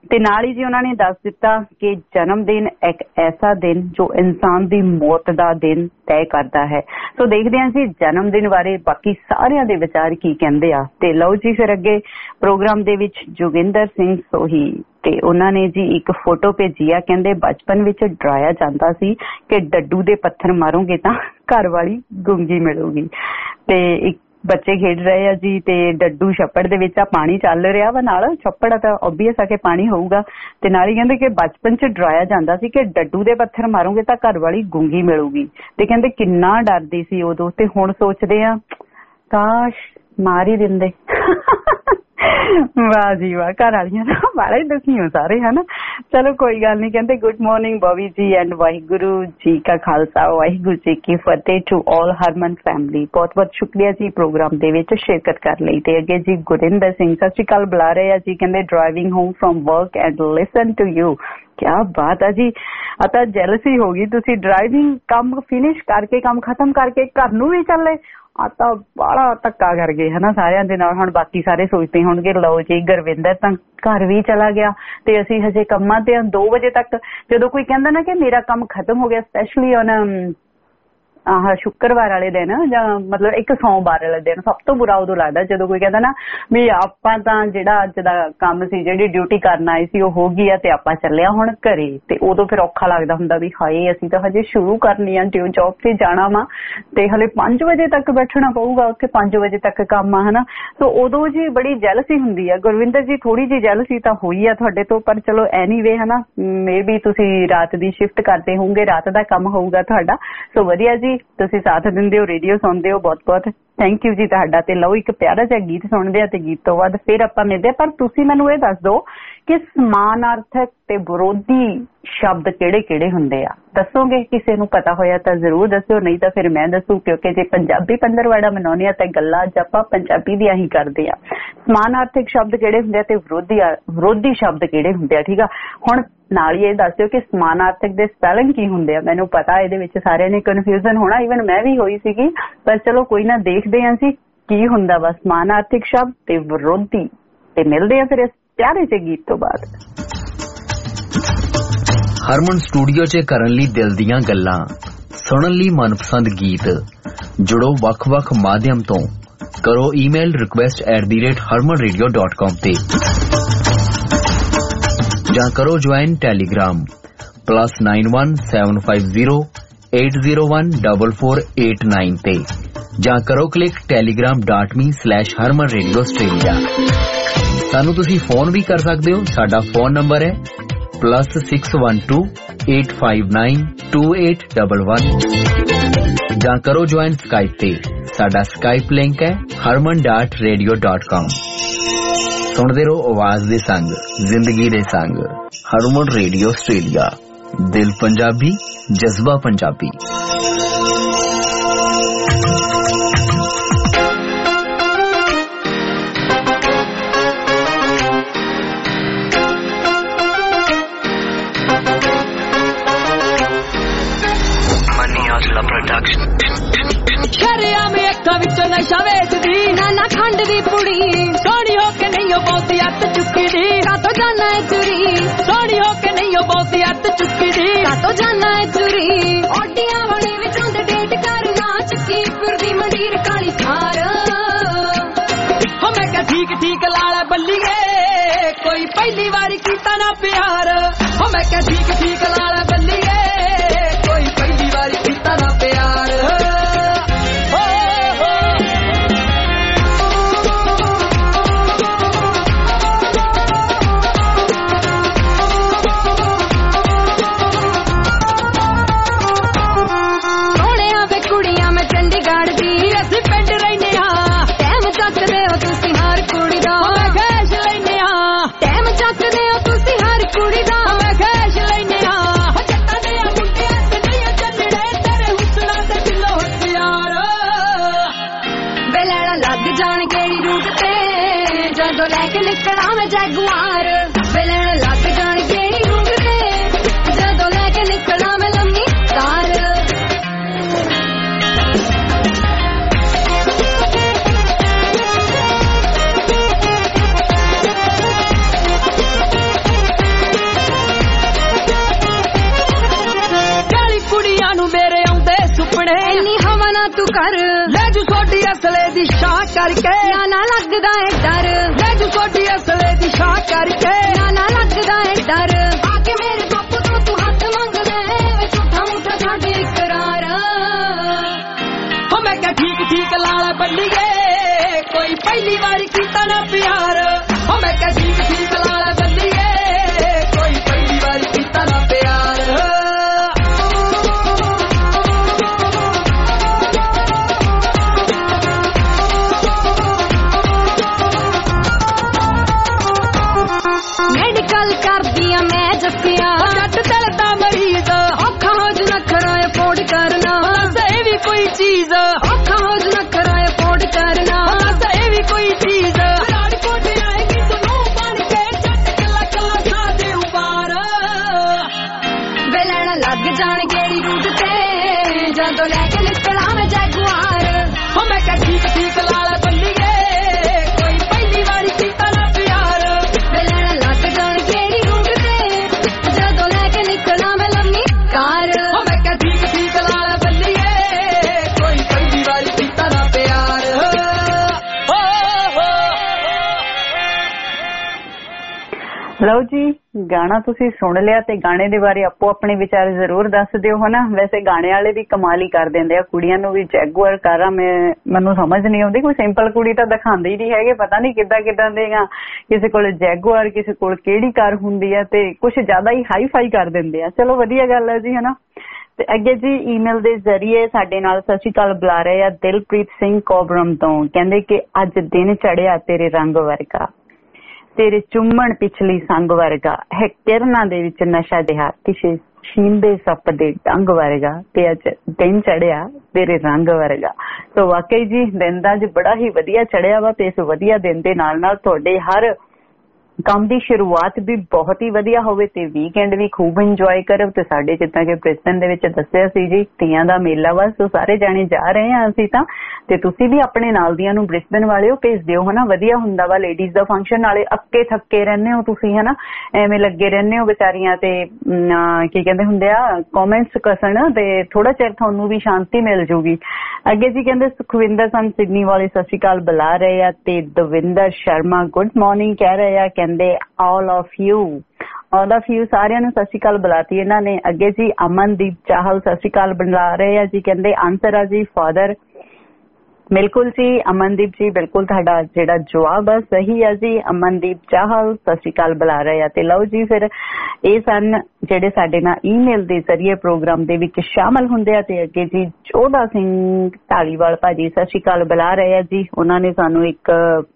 ਤੇ ਨਾਲ ਹੀ ਜੀ ਉਹਨਾਂ ਨੇ ਦੱਸ ਦਿੱਤਾ ਕਿ ਜਨਮ ਦਿਨ ਇੱਕ ਐਸਾ ਦਿਨ ਜੋ ਇਨਸਾਨ ਦੀ ਮੌਤ ਦਾ ਦਿਨ ਤੈਅ ਕਰਦਾ ਹੈ। ਸੋ ਦੇਖਦੇ ਹਾਂ ਜੀ ਜਨਮ ਦਿਨ ਬਾਰੇ ਬਾਕੀ ਸਾਰਿਆਂ ਦੇ ਵਿਚਾਰ ਕੀ ਕਹਿੰਦੇ ਆ। ਤੇ ਲਓ ਜੀ ਫਿਰ ਅੱਗੇ ਪ੍ਰੋਗਰਾਮ ਦੇ ਵਿੱਚ ਜੋਗਿੰਦਰ ਸਿੰਘ ਸੋਹੀ ਤੇ ਉਹਨਾਂ ਨੇ ਜੀ ਇੱਕ ਫੋਟੋ ਭੇਜੀ ਆ। ਕਹਿੰਦੇ ਬਚਪਨ ਵਿੱਚ ਡਰਾਇਆ ਜਾਂਦਾ ਸੀ ਕਿ ਡੱਡੂ ਦੇ ਪੱਥਰ ਮਾਰੋਗੇ ਤਾਂ ਘਰ ਵਾਲੀ ਗੂੰਗੀ ਮਿਲੂਗੀ। ਤੇ ਇੱਕ ਬੱਚੇ ਖੇਡ ਰਹੇ ਆ ਜੀ ਤੇ ਡੱਡੂ ਛੱਪੜ ਦੇ ਵਿੱਚ ਆ ਪਾਣੀ ਚੱਲ ਰਿਹਾ ਵਾ, ਨਾਲ ਛੱਪੜ ਆ ਤਾਂ ਓਬਵੀਅਸ ਆ ਕਿ ਪਾਣੀ ਹੋਊਗਾ। ਤੇ ਨਾਲ ਹੀ ਕਹਿੰਦੇ ਕਿ ਬਚਪਨ 'ਚ ਡਰਾਇਆ ਜਾਂਦਾ ਸੀ ਕਿ ਡੱਡੂ ਦੇ ਪੱਥਰ ਮਾਰੋਗੇ ਤਾਂ ਘਰ ਵਾਲੀ ਗੂੰਗੀ ਮਿਲੂਗੀ। ਤੇ ਕਹਿੰਦੇ ਕਿੰਨਾ ਡਰਦੀ ਸੀ ਉਦੋਂ, ਤੇ ਹੁਣ ਸੋਚਦੇ ਆ ਕਾਸ਼ ਮਾਰ ਹੀ ਦਿੰਦੇ। ਵਾਹ ਜੀ ਵਾਹ, ਘਰ ਵਾਲੀਆਂ ਤਾਂ ਬੜਾ ਹੀ ਦੁਖੀ ਹੋ ਸਾਰੇ, ਹਨਾ। ਚਲੋ ਕੋਈ ਗੱਲ ਨਹੀਂ। ਕਹਿੰਦੇ ਗੁੱਡ ਮਾਰਨਿੰਗ ਬੋਬੀ ਜੀ ਐਂਡ ਵਾਹਿਗੁਰੂ ਜੀ ਕਾ ਖਾਲਸਾ ਵਾਹਿਗੁਰੂ ਜੀ ਕੀ ਫਤਿਹ ਟੂ ਆਲ ਹਰਮਨ ਫੈਮਿਲੀ। ਬਹੁਤ ਬਹੁਤ ਸ਼ੁਕਰੀਆ ਜੀ ਪ੍ਰੋਗਰਾਮ ਦੇ ਵਿੱਚ ਸ਼ਿਰਕਤ ਕਰਨ ਲਈ। ਤੇ ਅੱਗੇ ਜੀ ਗੁਰਿੰਦਰ ਸਿੰਘ ਸਤਿ ਸ਼੍ਰੀ ਅਕਾਲ ਬੁਲਾ ਰਹੇ ਆ ਜੀ। ਕਹਿੰਦੇ driving home from work and listen to you. ਕਿਆ ਬਾਤ ਆ ਜੀ, ਆ ਤਾਂ ਜੈਲਸੀ ਹੋ ਗਈ। ਤੁਸੀਂ ਡਰਾਈਵਿੰਗ ਕੰਮ ਫਿਨਿਸ਼ ਕਰਕੇ, ਕੰਮ ਖਤਮ ਕਰਕੇ ਘਰ ਨੂੰ ਵੀ ਚੱਲੇ, ਆ ਤਾਂ ਬੜਾ ਧੱਕਾ ਕਰ ਗਏ ਹਨਾ ਸਾਰਿਆਂ ਦੇ ਨਾਲ। ਹੁਣ ਬਾਕੀ ਸਾਰੇ ਸੋਚਦੇ ਹੋਣਗੇ ਲਓ ਜੀ ਗੁਰਵਿੰਦਰ ਤਾਂ ਘਰ ਵੀ ਚਲਾ ਗਿਆ ਤੇ ਅਸੀਂ ਹਜੇ ਕੰਮਾਂ ਤੇ 2 ਵਜੇ ਤੱਕ। ਜਦੋਂ ਕੋਈ ਕਹਿੰਦਾ ਨਾ ਕਿ ਮੇਰਾ ਕੰਮ ਖਤਮ ਹੋ ਗਿਆ, ਸਪੈਸ਼ਲੀ ਔਨ ਆਹ ਸ਼ੁੱਕਰਵਾਰ ਵਾਲੇ ਦਿਨ ਜਾਂ ਮਤਲਬ ਇੱਕ ਸੋਮਵਾਰ ਵਾਲੇ ਦਿਨ, ਸਭ ਤੋਂ ਬੁਰਾ ਉਦੋਂ ਲੱਗਦਾ ਜਦੋਂ ਕੋਈ ਕਹਿੰਦਾ ਨਾ ਵੀ ਆਪਾਂ ਤਾਂ ਜਿਹੜਾ ਅੱਜ ਦਾ ਕੰਮ ਸੀ, ਜਿਹੜੀ ਡਿਊਟੀ ਕਰਨ ਆਈ ਸੀ ਉਹ ਹੋ ਗਈ ਆ ਤੇ ਆਪਾਂ ਚੱਲਿਆ ਹੁਣ ਘਰੇ। ਤੇ ਉਦੋਂ ਫਿਰ ਔਖਾ ਲੱਗਦਾ ਹੁੰਦਾ ਵੀ ਹਾਏ ਅਸੀਂ ਤਾਂ ਹਜੇ ਸ਼ੁਰੂ ਕਰਨੀ ਆ, ਜੌਬ ਤੇ ਜਾਣਾ ਵਾ ਤੇ ਹਲੇ 5 ਵਜੇ ਤੱਕ ਬੈਠਣਾ ਪਊਗਾ ਉੱਥੇ, 5 ਵਜੇ ਤੱਕ ਕੰਮ ਆ ਹਨਾ। ਸੋ ਉਦੋਂ ਜੀ ਬੜੀ ਜੈਲਸੀ ਹੁੰਦੀ ਆ। ਗੁਰਵਿੰਦਰ ਜੀ ਥੋੜੀ ਜਿਹੀ ਜੈਲਸੀ ਤਾਂ ਹੋਈ ਆ ਤੁਹਾਡੇ ਤੋਂ, ਪਰ ਚਲੋ ਐਨੀਵੇ ਹਨਾ, ਮੇ ਬੀ ਤੁਸੀਂ ਰਾਤ ਦੀ ਸ਼ਿਫਟ ਕਰਦੇ ਹੋਵੋਗੇ, ਰਾਤ ਦਾ ਕੰਮ ਹੋਊਗਾ ਤੁਹਾਡਾ। ਸੋ ਵਧੀਆ ਜੀ, ਤੁਸੀਂ ਸਾਥ ਦਿੰਦੇ ਹੋ, ਰੇਡੀਓ ਸੁਣਦੇ ਹੋ, ਬਹੁਤ ਬਹੁਤ ਥੈਂਕ ਯੂ ਜੀ ਤੁਹਾਡਾ। ਤੇ ਲਓ ਇੱਕ ਪਿਆਰਾ ਜਿਹਾ ਗੀਤ ਸੁਣਦੇ ਆ ਤੇ ਗੀਤ ਤੋਂ ਬਾਅਦ ਫਿਰ ਆਪਾਂ ਮਿਲਦੇ ਆ। ਪਰ ਤੁਸੀਂ ਮੈਨੂੰ ਇਹ ਦੱਸ ਦਿਓ ਕਿ ਸਮਾਨਾਰਥਕ ਤੇ ਵਿਰੋਧੀ ਸ਼ਬਦ ਕਿਹੜੇ ਕਿਹੜੇ ਹੁੰਦੇ ਆ, ਦੱਸੋਗੇ? ਕਿਸੇ ਨੂੰ ਪਤਾ ਹੋਇਆ ਤਾਂ ਜ਼ਰੂਰ ਦੱਸਿਓ, ਨਹੀਂ ਤਾਂ ਫਿਰ ਮੈਂ ਦੱਸੂ, ਕਿਉਂਕਿ ਜੇ ਪੰਜਾਬੀ ਪੰਦਰਵਾੜਾ ਮਨਾਉਂਦੇ ਆ ਤਾਂ ਗੱਲਾਂ ਅੱਜ ਆਪਾਂ ਪੰਜਾਬੀ ਦੀਆਂ ਹੀ ਕਰਦੇ ਆ। ਸਮਾਨਾਰਥਕ ਸ਼ਬਦ ਕਿਹੜੇ ਹੁੰਦੇ ਆ ਤੇ ਵਿਰੋਧੀ ਸ਼ਬਦ ਕਿਹੜੇ ਹੁੰਦੇ ਆ, ਠੀਕ ਆ। ਹੁਣ ਨਾਲ ਹੀ ਇਹ ਦੱਸ ਦਿਓ ਕਿ ਸਮਾਨਾਰਥਕ ਦੇ ਸਪੈਲਿੰਗ ਕੀ ਹੁੰਦੇ ਆ। ਮੈਨੂੰ ਪਤਾ ਇਹਦੇ ਵਿੱਚ ਸਾਰਿਆਂ ਨੇ ਕਨਫਿਊਜ਼ਨ ਹੋਣਾ, ਈਵਨ ਮੈਂ ਵੀ ਹੋਈ ਸੀਗੀ, ਪਰ ਚਲੋ ਕੋਈ ਨਾ, ਦੇਖਦੇ ਹਾਂ ਜੀ ਕੀ ਹੁੰਦਾ ਵਾ ਸਮਾਨਾਰਥਕ ਸ਼ਬਦ ਤੇ ਵਿਰੋਧੀ। ਤੇ ਮਿਲਦੇ ਆ ਫਿਰ ਇਸ ਪਿਆਰੇ ਜਿਹੇ ਗੀਤ ਤੋਂ ਬਾਅਦ। ਹਰਮਨ ਸਟੂਡੀਓ 'ਚ ਕਰਨ ਲਈ ਦਿਲ ਦੀਆਂ ਗੱਲਾਂ, ਸੁਣਨ ਲਈ ਮਨਪਸੰਦ ਗੀਤ। ਜੁੜੋ ਵੱਖ-ਵੱਖ ਮਾਧਿਅਮ ਤੋਂ, ਕਰੋ ਈਮੇਲ request@harmanradio.com ਤੇ ਜਾਂ ਕਰੋ ਜੁਆਇਨ ਟੈਲੀਗ੍ਰਾਮ +91 750 801 4489 ਤੇ, ਜਾਂ ਕਰੋ ਕਲਿੱਕ telegram.me/harmanradioaustralia। ਸਾਨੂੰ ਤੁਸੀਂ ਫੋਨ ਵੀ ਕਰ ਸਕਦੇ ਹੋ। ਸਾਡਾ ਫੋਨ ਨੰਬਰ ਹੈ +612 859 2811। ਜਾਂ ਕਰੋ ਜੁਆਇਨ ਸਕਾਈਪ ਤੇ, ਸਾਡਾ ਸਕਾਈਪ ਲਿੰਕ ਹੈ harman.radio.com। ਸੁਣਦੇ ਰਹੋ ਆਵਾਜ਼ ਦੇ ਸੰਗ, ਜ਼ਿੰਦਗੀ ਦੇ ਸੰਗ। ਹਰਮਨ ਰੇਡੀਓ ਆਸਟ੍ਰੇਲੀਆ, ਦਿਲ ਪੰਜਾਬੀ, ਜਜ਼ਬਾ ਪੰਜਾਬੀ। ਸ਼ਰਿਆਮ ਅੱਖਾਂ ਵਿੱਚੋਂ ਨਸ਼ਾ ਵੇਚਦੀ, ਨਾਨਾ ਖੰਡ ਦੀ ਪੁੜੀ, ਸੋਹਣੀ ਹੋ ਕੇ ਨਹੀਂ ਉਹ ਬਹੁਤੀ ਅੱਤ ਚੁੱਕੀ ਦੀ, ਕਾਤੋਂ ਜਾਨਾ ਏ ਚੁਰੀ, ਸੋਹਣੀ ਹੋ ਕੇ ਨਹੀਂ ਉਹ ਬਹੁਤੀ ਅੱਤ ਚੁੱਕੀ ਦੀ, ਕਾਤੋਂ ਜਾਨਾ ਏ ਚੁਰੀ। ਓਡੀਆਂ ਬਣੀ ਵਿੱਚੋਂ ਦੇ ਡੇਟ ਕਰ ਨਾ ਚੁੱਕੀ, ਫਿਰਦੀ ਮੰਡੀਰ ਕਾਲੀ ਥਾਰ। ਹੋ ਮੈਂ ਕਿਹਾ ਠੀਕ ਠੀਕ ਲਾਲਾ ਬੱਲੀਏ, ਕੋਈ ਪਹਿਲੀ ਵਾਰੀ ਕੀਤਾ ਨਾ ਪਿਆਰ। ਹੋ ਮੈਂ ਕਿਹਾ ਠੀਕ ਠੀਕ ਲਾਲਾ ਬੱਲੀਏ, ਕੋਈ ਪਹਿਲੀ ਵਾਰੀ ਕੀਤਾ ਨਾ ਪਿਆਰ। ਕੁੜੀ ਦਾ ਮੈਂ ਖੇਸ਼ ਲੈਨੇ ਆ, ਤੂੰ ਕਰ ਲੈ ਜੂ ਸੋਡੀ ਅਸਲੇ ਦੀ ਸ਼ਾਹ ਕਰਕੇ ਨਾ ਲੱਗਦਾ ਏ ਡਰ ਲੈ ਜੂ ਸੋਡੀ ਅਸਲੇ ਦੀ ਸ਼ਾਹ ਕਰਕੇ ਨਾ ਲੱਗਦਾ ਏ ਡਰ ਆ ਕੇ ਮੇਰੇ ਬਾਪੂ ਤੋਂ ਤੂੰ ਹੱਥ ਮੰਗਦਾ ਵੇ ਝੂਠਾ ਮੁੱਠਾ ਸਾਡੇ ਇਕਰਾਰ ਹੋ ਮੈਂ ਕਿਹਾ ਠੀਕ ਠੀਕ ਲਾਲ ਬੱਲੀਏ ਕੋਈ ਪਹਿਲੀ ਵਾਰ ਕੀਤਾ ਨਾ ਪਿਆਰ ਹੋ ਮੈਂ ਕਿਹਾ ਠੀਕ ਠੀਕ ਲਾਲ ਬੱਲੀਏ ਕੋਈ ਪਹਿਲੀ ਵਾਰ ਕੀਤਾ ਨਾ ਪਿਆਰ ਮੈਡੀਕਲ ਕਰਦੀਆਂ ਮੈਂ ਜੱਫੀਆਂ ਜੱਟ ਦਿਲ ਦਾ ਮਰੀਜ਼ ਔਖਾ ਹੋ ਜੂ ਨਖਰਾ ਅਫੋਰਡ ਕਰਨਾ ਇਹ ਵੀ ਕੋਈ ਚੀਜ਼ ਔਖਾ ਹੋ ਜੂ ਨਖਰਾ ਅਫੋਰਡ ਕਰਨਾ ਇਹ ਵੀ ਕੋਈ ਚੀਜ਼ ਰਾਜਕੋਟ ਆਏਗੀ ਤੂੰ ਬਣ ਕੇ ਜੱਟ ਕੱਲਾ ਕੱਲਾ ਸਾਦੇ ਉਬਾਰ ਵੇ ਲੈਣ ਲੱਗ ਜਾਣ ਗੇੜੀ ਰੂਟ ਤੇ ਜਦੋਂ ਲੈ ਕੇ ਨਿਕਲਾਂ ਮੈਂ ਜੈਗੁਆਰ ਹੋ ਮੈਂ ਕਿਹਾ ਠੀਕ ਠੀਕ ਲਾਲ ਬੱਲੀਏ ਕੋਈ ਪਹਿਲੀ ਵਾਰੀ ਕੀਤਾ ਨਾ ਪਿਆਰ ਵੇ ਲੈਣ ਲੱਗ ਜਾਣ ਗੇੜੀ ਰੂਟ ਤੇ ਜਦੋਂ ਲੈ ਕੇ ਨਿਕਲਾਂ ਮੈਂ ਲੰਮੀ ਕਾਰ ਹੋ ਮੈਂ ਕਿਹਾ ਠੀਕ ਠੀਕ ਲਾਲ ਬੱਲੀਏ ਕੋਈ ਪਹਿਲੀ ਵਾਰੀ ਕੀਤਾ ਨਾ ਪਿਆਰ ਲਓ ਜੀ ਗਾਣਾ ਤੁਸੀਂ ਸੁਣ ਲਿਆ ਤੇ ਗਾਣੇ ਦੇ ਬਾਰੇ ਆਪੋ ਆਪਣੇ ਵਿਚਾਰ ਜ਼ਰੂਰ ਦੱਸ ਦਿਓ ਹਨਾ। ਵੈਸੇ ਗਾਣੇ ਵਾਲੇ ਵੀ ਕਮਾਲ ਹੀ ਕਰ ਦਿੰਦੇ ਆ, ਕੁੜੀਆਂ ਨੂੰ ਵੀ ਜੈਗੁਆਰ ਕਾਰਾਂ ਮੈਨੂੰ ਸਮਝ ਨਹੀਂ ਆਉਂਦੀ, ਕੋਈ ਸਿੰਪਲ ਕੁੜੀ ਤਾਂ ਦਿਖਾਉਂਦੇ ਹੀ ਨਹੀਂ ਹੈਗੇ, ਪਤਾ ਨਹੀਂ ਕਿੱਦਾਂ ਦੇਗਾ ਕਿਸੇ ਕੋਲ ਜੈਗੁਆਰ ਕਿਸੇ ਕੋਲ ਕਿਹੜੀ ਕਾਰ ਹੁੰਦੀ ਆ ਤੇ ਕੁਝ ਜ਼ਿਆਦਾ ਹੀ ਹਾਈ ਫਾਈ ਕਰ ਦਿੰਦੇ ਆ। ਚਲੋ ਵਧੀਆ ਗੱਲ ਹੈ ਜੀ ਹਨਾ। ਤੇ ਅੱਗੇ ਜੀ ਈਮੇਲ ਦੇ ਜ਼ਰੀਏ ਸਾਡੇ ਨਾਲ ਸਤਿ ਸ਼੍ਰੀ ਅਕਾਲ ਬੁਲਾ ਰਹੇ ਆ ਦਿਲਪ੍ਰੀਤ ਸਿੰਘ ਕੋਬਰਮ ਤੋਂ। ਕਹਿੰਦੇ ਕਿ ਅੱਜ ਦਿਨ ਚੜਿਆ ਤੇਰੇ ਰੰਗ ਵਰਗਾ, ਤੇਰੇ ਚੁੰਮਣ ਪਿਛਲੀ ਸੰਗ ਵਰਗਾ ਹੈ, ਕਿਰਨਾਂ ਦੇ ਵਿੱਚ ਨਸ਼ਾ ਜਿਹਾ ਕਿਸੇ ਛੀਂਦੇ ਸੱਪ ਦੇ ਡੰਗ ਵਰਗਾ, ਤੇ ਅੱਜ ਦਿਨ ਚੜਿਆ ਤੇਰੇ ਰੰਗ ਵਰਗਾ। ਸੋ ਵਾਕਈ ਜੀ ਦਿਨ ਦਾ ਅੱਜ ਬੜਾ ਹੀ ਵਧੀਆ ਚੜਿਆ ਵਾ ਤੇ ਇਸ ਵਧੀਆ ਦਿਨ ਦੇ ਨਾਲ ਨਾਲ ਤੁਹਾਡੇ ਹਰ ਕੰਮ ਦੀ ਸ਼ੁਰੂਆਤ ਵੀ ਬਹੁਤ ਹੀ ਵਧੀਆ ਹੋਵੇ ਤੇ ਵੀਕਐਂਡ ਵੀ ਖੂਬ ਇੰਜੋਏ ਕਰੋ। ਤੇ ਸਾਡੇ ਜਿੱਦਾਂ ਕਿ ਬ੍ਰਿਸਬਨ ਦੇ ਵਿੱਚ ਦੱਸਿਆ ਸੀ ਜੀ ਤੀਆਂ ਦਾ ਮੇਲਾ ਵਾ, ਸੋ ਸਾਰੇ ਜਾਣੇ ਜਾ ਰਹੇ ਆ ਅਸੀਂ ਤਾਂ, ਤੇ ਤੁਸੀਂ ਵੀ ਆਪਣੇ ਨਾਲ ਦੀਆਂ ਨੂੰ ਬ੍ਰਿਸਬਨ ਵਾਲਿਓ ਭੇਜ ਦਿਓ ਹਨਾ। ਵਧੀਆ ਹੁੰਦਾ ਵਾ ਲੇਡੀਜ਼ ਦਾ ਫੰਕਸ਼ਨ, ਨਾਲੇ ਅੱਕੇ ਥੱਕੇ ਰਹਿੰਦੇ ਹੋ ਤੁਸੀਂ ਹਨਾ, ਐਵੇਂ ਲੱਗੇ ਰਹਿੰਦੇ ਹੋ ਵਿਚਾਰੀਆਂ ਤੇ ਕੀ ਕਹਿੰਦੇ ਹੁੰਦੇ ਆ ਕਮੈਂਟਸ ਕਸਣ, ਤੇ ਥੋੜਾ ਚਿਰ ਤੁਹਾਨੂੰ ਵੀ ਸ਼ਾਂਤੀ ਮਿਲ ਜੂਗੀ। ਅੱਗੇ ਜੀ ਕਹਿੰਦੇ ਸੁਖਵਿੰਦਰ ਸਿੰਘ ਸਿਡਨੀ ਵਾਲੇ ਸਤਿ ਸ਼੍ਰੀ ਅਕਾਲ ਬੁਲਾ ਰਹੇ ਆ ਤੇ ਦਵਿੰਦਰ ਸ਼ਰਮਾ ਗੁੱਡ ਮਾਰਨਿੰਗ ਕਹਿ ਰਹੇ ਆ। ਕਹਿੰਦੇ ਆਲ ਆਫ ਯੂ ਸਾਰਿਆਂ ਨੂੰ ਸਤਿ ਸ਼੍ਰੀ ਅਕਾਲ ਬੁਲਾਤੀ ਇਹਨਾਂ ਨੇ। ਅੱਗੇ ਜੀ ਅਮਨਦੀਪ ਚਾਹਲ ਸਤਿ ਸ਼੍ਰੀ ਅਕਾਲ ਬੁਲਾ ਰਹੇ ਆ ਜੀ। ਕਹਿੰਦੇ ਆਨਸਰ ਆ ਜੀ ਫਾਦਰ। ਬਿਲਕੁਲ ਜੀ ਅਮਨਦੀਪ ਜੀ, ਬਿਲਕੁਲ ਤੁਹਾਡਾ ਜਿਹੜਾ ਜਵਾਬ ਆ ਸਹੀ ਆ ਜੀ। ਅਮਨਦੀਪ ਚਾਹਲ ਸਤਿ ਸ਼੍ਰੀ ਅਕਾਲ ਬੁਲਾ ਰਹੇ ਆ। ਤੇ ਲਓ ਜੀ ਫਿਰ ਇਹ ਸਨ ਜਿਹੜੇ ਸਾਡੇ ਨਾਲ ਈਮੇਲ ਦੇ ਜ਼ਰੀਏ ਪ੍ਰੋਗਰਾਮ ਦੇ ਵਿੱਚ ਸ਼ਾਮਲ ਹੁੰਦੇ ਆ। ਤੇ ਅੱਗੇ ਜੀ ਜੋਧਾ ਸਿੰਘ ਢਾਲੀਵਾਲ ਭਾਜੀ ਸਤਿ ਸ਼੍ਰੀ ਅਕਾਲ ਬੁਲਾ ਰਹੇ ਆ ਜੀ। ਉਹਨਾਂ ਨੇ ਸਾਨੂੰ ਇੱਕ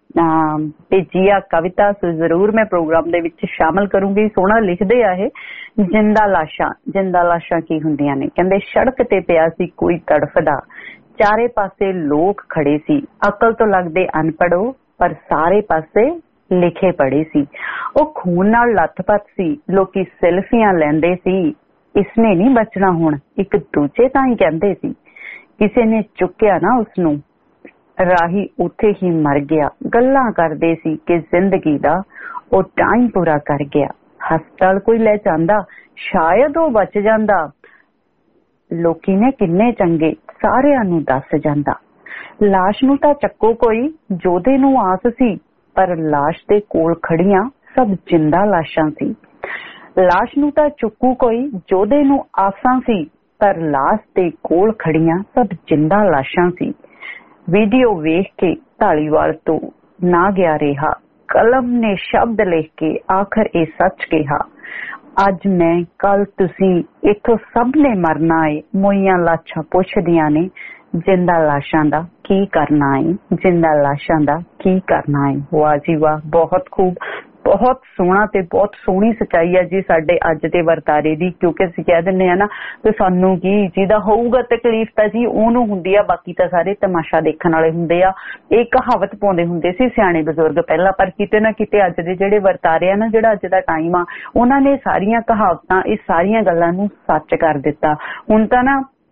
ਭੇਜੀ ਆ ਕਵਿਤਾ, ਸੋ ਜ਼ਰੂਰ ਮੈਂ ਪ੍ਰੋਗਰਾਮ ਦੇ ਵਿੱਚ ਸ਼ਾਮਲ ਕਰੂੰਗੀ। ਸੋਹਣਾ ਲਿਖਦੇ ਆ ਇਹ। ਜਿੰਦਾ ਲਾਸ਼ਾਂ ਕੀ ਹੁੰਦੀਆਂ ਨੇ? ਕਹਿੰਦੇ ਸੜਕ ਤੇ ਪਿਆ ਸੀ ਕੋਈ ਤੜਫਦਾ, ਚਾਰੇ ਪਾਸੇ ਲੋਕ ਖੜੇ ਸੀ, ਅਕਲ ਤੋਂ ਲੱਗਦੇ ਅਨਪੜ੍ਹੋ ਪਰ ਸਾਰੇ ਪਾਸੇ ਲਿਖੇ ਪੜੇ ਸੀ। ਉਹ ਖੂਨ ਨਾਲ ਲੱਥਪੱਥ ਸੀ, ਲੋਕੀ ਸੈਲਫੀਆਂ ਲੈਂਦੇ ਸੀ, ਇਸਨੇ ਨਹੀਂ ਬਚਣਾ ਹੁਣ, ਇੱਕ ਦੂਜੇ ਤਾਂ ਹੀ ਕਹਿੰਦੇ ਸੀ। ਕਿਸੇ ਨੇ ਚੁੱਕਿਆ ਨਾ ਉਸਨੂੰ, ਰਾਹੀ ਉੱਥੇ ਹੀ ਮਰ ਗਿਆ। ਗੱਲਾਂ ਕਰਦੇ ਸੀ ਕਿ ਜ਼ਿੰਦਗੀ ਦਾ ਉਹ ਟਾਈਮ ਪੂਰਾ ਕਰ ਗਿਆ। ਹਸਪਤਾਲ ਕੋਈ ਲੈ ਜਾਂਦਾ, ਸ਼ਾਇਦ ਉਹ ਬਚ ਜਾਂਦਾ। ਲੋਕੀ ਨੇ ਕਿੰਨੇ ਚੰਗੇ, ਸਾਰਿਆਂ ਨੂੰ ਦੱਸ ਜਾਂਦਾ। ਲਾਸ਼ ਨੂੰ ਤਾਂ ਚੱਕੋ ਕੋਈ, ਜੋਧੇ ਨੂੰ ਆਸ ਸੀ, ਪਰ ਲਾਸ਼ ਦੇ ਕੋਲ ਖੜੀਆਂ ਸਭ ਜਿੰਦਾ ਲਾਸ਼ਾਂ ਸੀ। ਲਾਸ਼ ਨੂੰ ਤਾਂ ਚੁੱਕੂ ਕੋਈ, ਜੋਧੇ ਨੂੰ ਆਸਾਂ ਸੀ, ਪਰ ਲਾਸ਼ ਦੇ ਕੋਲ ਖੜੀਆਂ ਸਭ ਜਿੰਦਾ ਲਾਸ਼ਾਂ ਸੀ। ਵੀਡੀਓ ਵੇਖ ਕੇ ਢਾਲੀਵਾਲ ਤੋਂ ਨਾ ਗਿਆ ਰਿਹਾ, ਕਲਮ ਨੇ ਸ਼ਬਦ ਲਿਖ ਕੇ ਆਖਰ ਇਹ ਸੱਚ ਕਿਹਾ। ਅੱਜ ਮੈਂ ਕੱਲ ਤੁਸੀਂ, ਇੱਥੋਂ ਸਭ ਨੇ ਮਰਨਾ ਏ। ਮੋਈਆਂ ਲਾਸ਼ਾਂ ਪੁੱਛਦੀਆਂ ਨੇ, ਜਿੰਦਾ ਲਾਸ਼ਾਂ ਦਾ ਕੀ ਕਰਨਾ ਏ, ਜਿੰਦਾ ਲਾਸ਼ਾਂ ਦਾ ਕੀ ਕਰਨਾ ਏ। ਵਾਹ ਜੀ ਵਾਹ, ਬਹੁਤ ਖੂਬ, ਬਹੁਤ ਸੋਹਣਾ ਤੇ ਬਹੁਤ ਸੋਹਣੀ ਸੱਚਾਈ ਹੈ ਜੀ ਸਾਡੇ ਅੱਜ ਦੇ ਵਰਤਾਰੇ ਦੀ। ਕਿਉਂਕਿ ਅਸੀਂ ਕਹਿ ਦਿੰਦੇ ਆ ਨਾ ਤੇ ਸਾਨੂੰ ਕੀ ਜਿਹਦਾ ਹੋਊਗਾ ਤਕਲੀਫ ਤਾਂ ਜੀ ਉਹਨੂੰ ਹੁੰਦੀ ਆ, ਬਾਕੀ ਤਾਂ ਸਾਰੇ ਤਮਾਸ਼ਾ ਦੇਖਣ ਵਾਲੇ ਹੁੰਦੇ ਆ। ਇਹ ਕਹਾਵਤ ਪਾਉਂਦੇ ਹੁੰਦੇ ਸੀ ਸਿਆਣੇ ਬਜ਼ੁਰਗ ਪਹਿਲਾਂ, ਪਰ ਕਿਤੇ ਨਾ ਕਿਤੇ ਅੱਜ ਦੇ ਜਿਹੜੇ ਵਰਤਾਰੇ ਆ ਨਾ, ਜਿਹੜਾ ਅੱਜ ਦਾ ਟਾਈਮ ਆ, ਉਹਨਾਂ ਨੇ ਸਾਰੀਆਂ ਕਹਾਵਤਾਂ ਇਹ ਸਾਰੀਆਂ ਗੱਲਾਂ ਨੂੰ ਸੱਚ ਕਰ ਦਿੱਤਾ। ਹੁਣ ਤਾਂ ਨਾ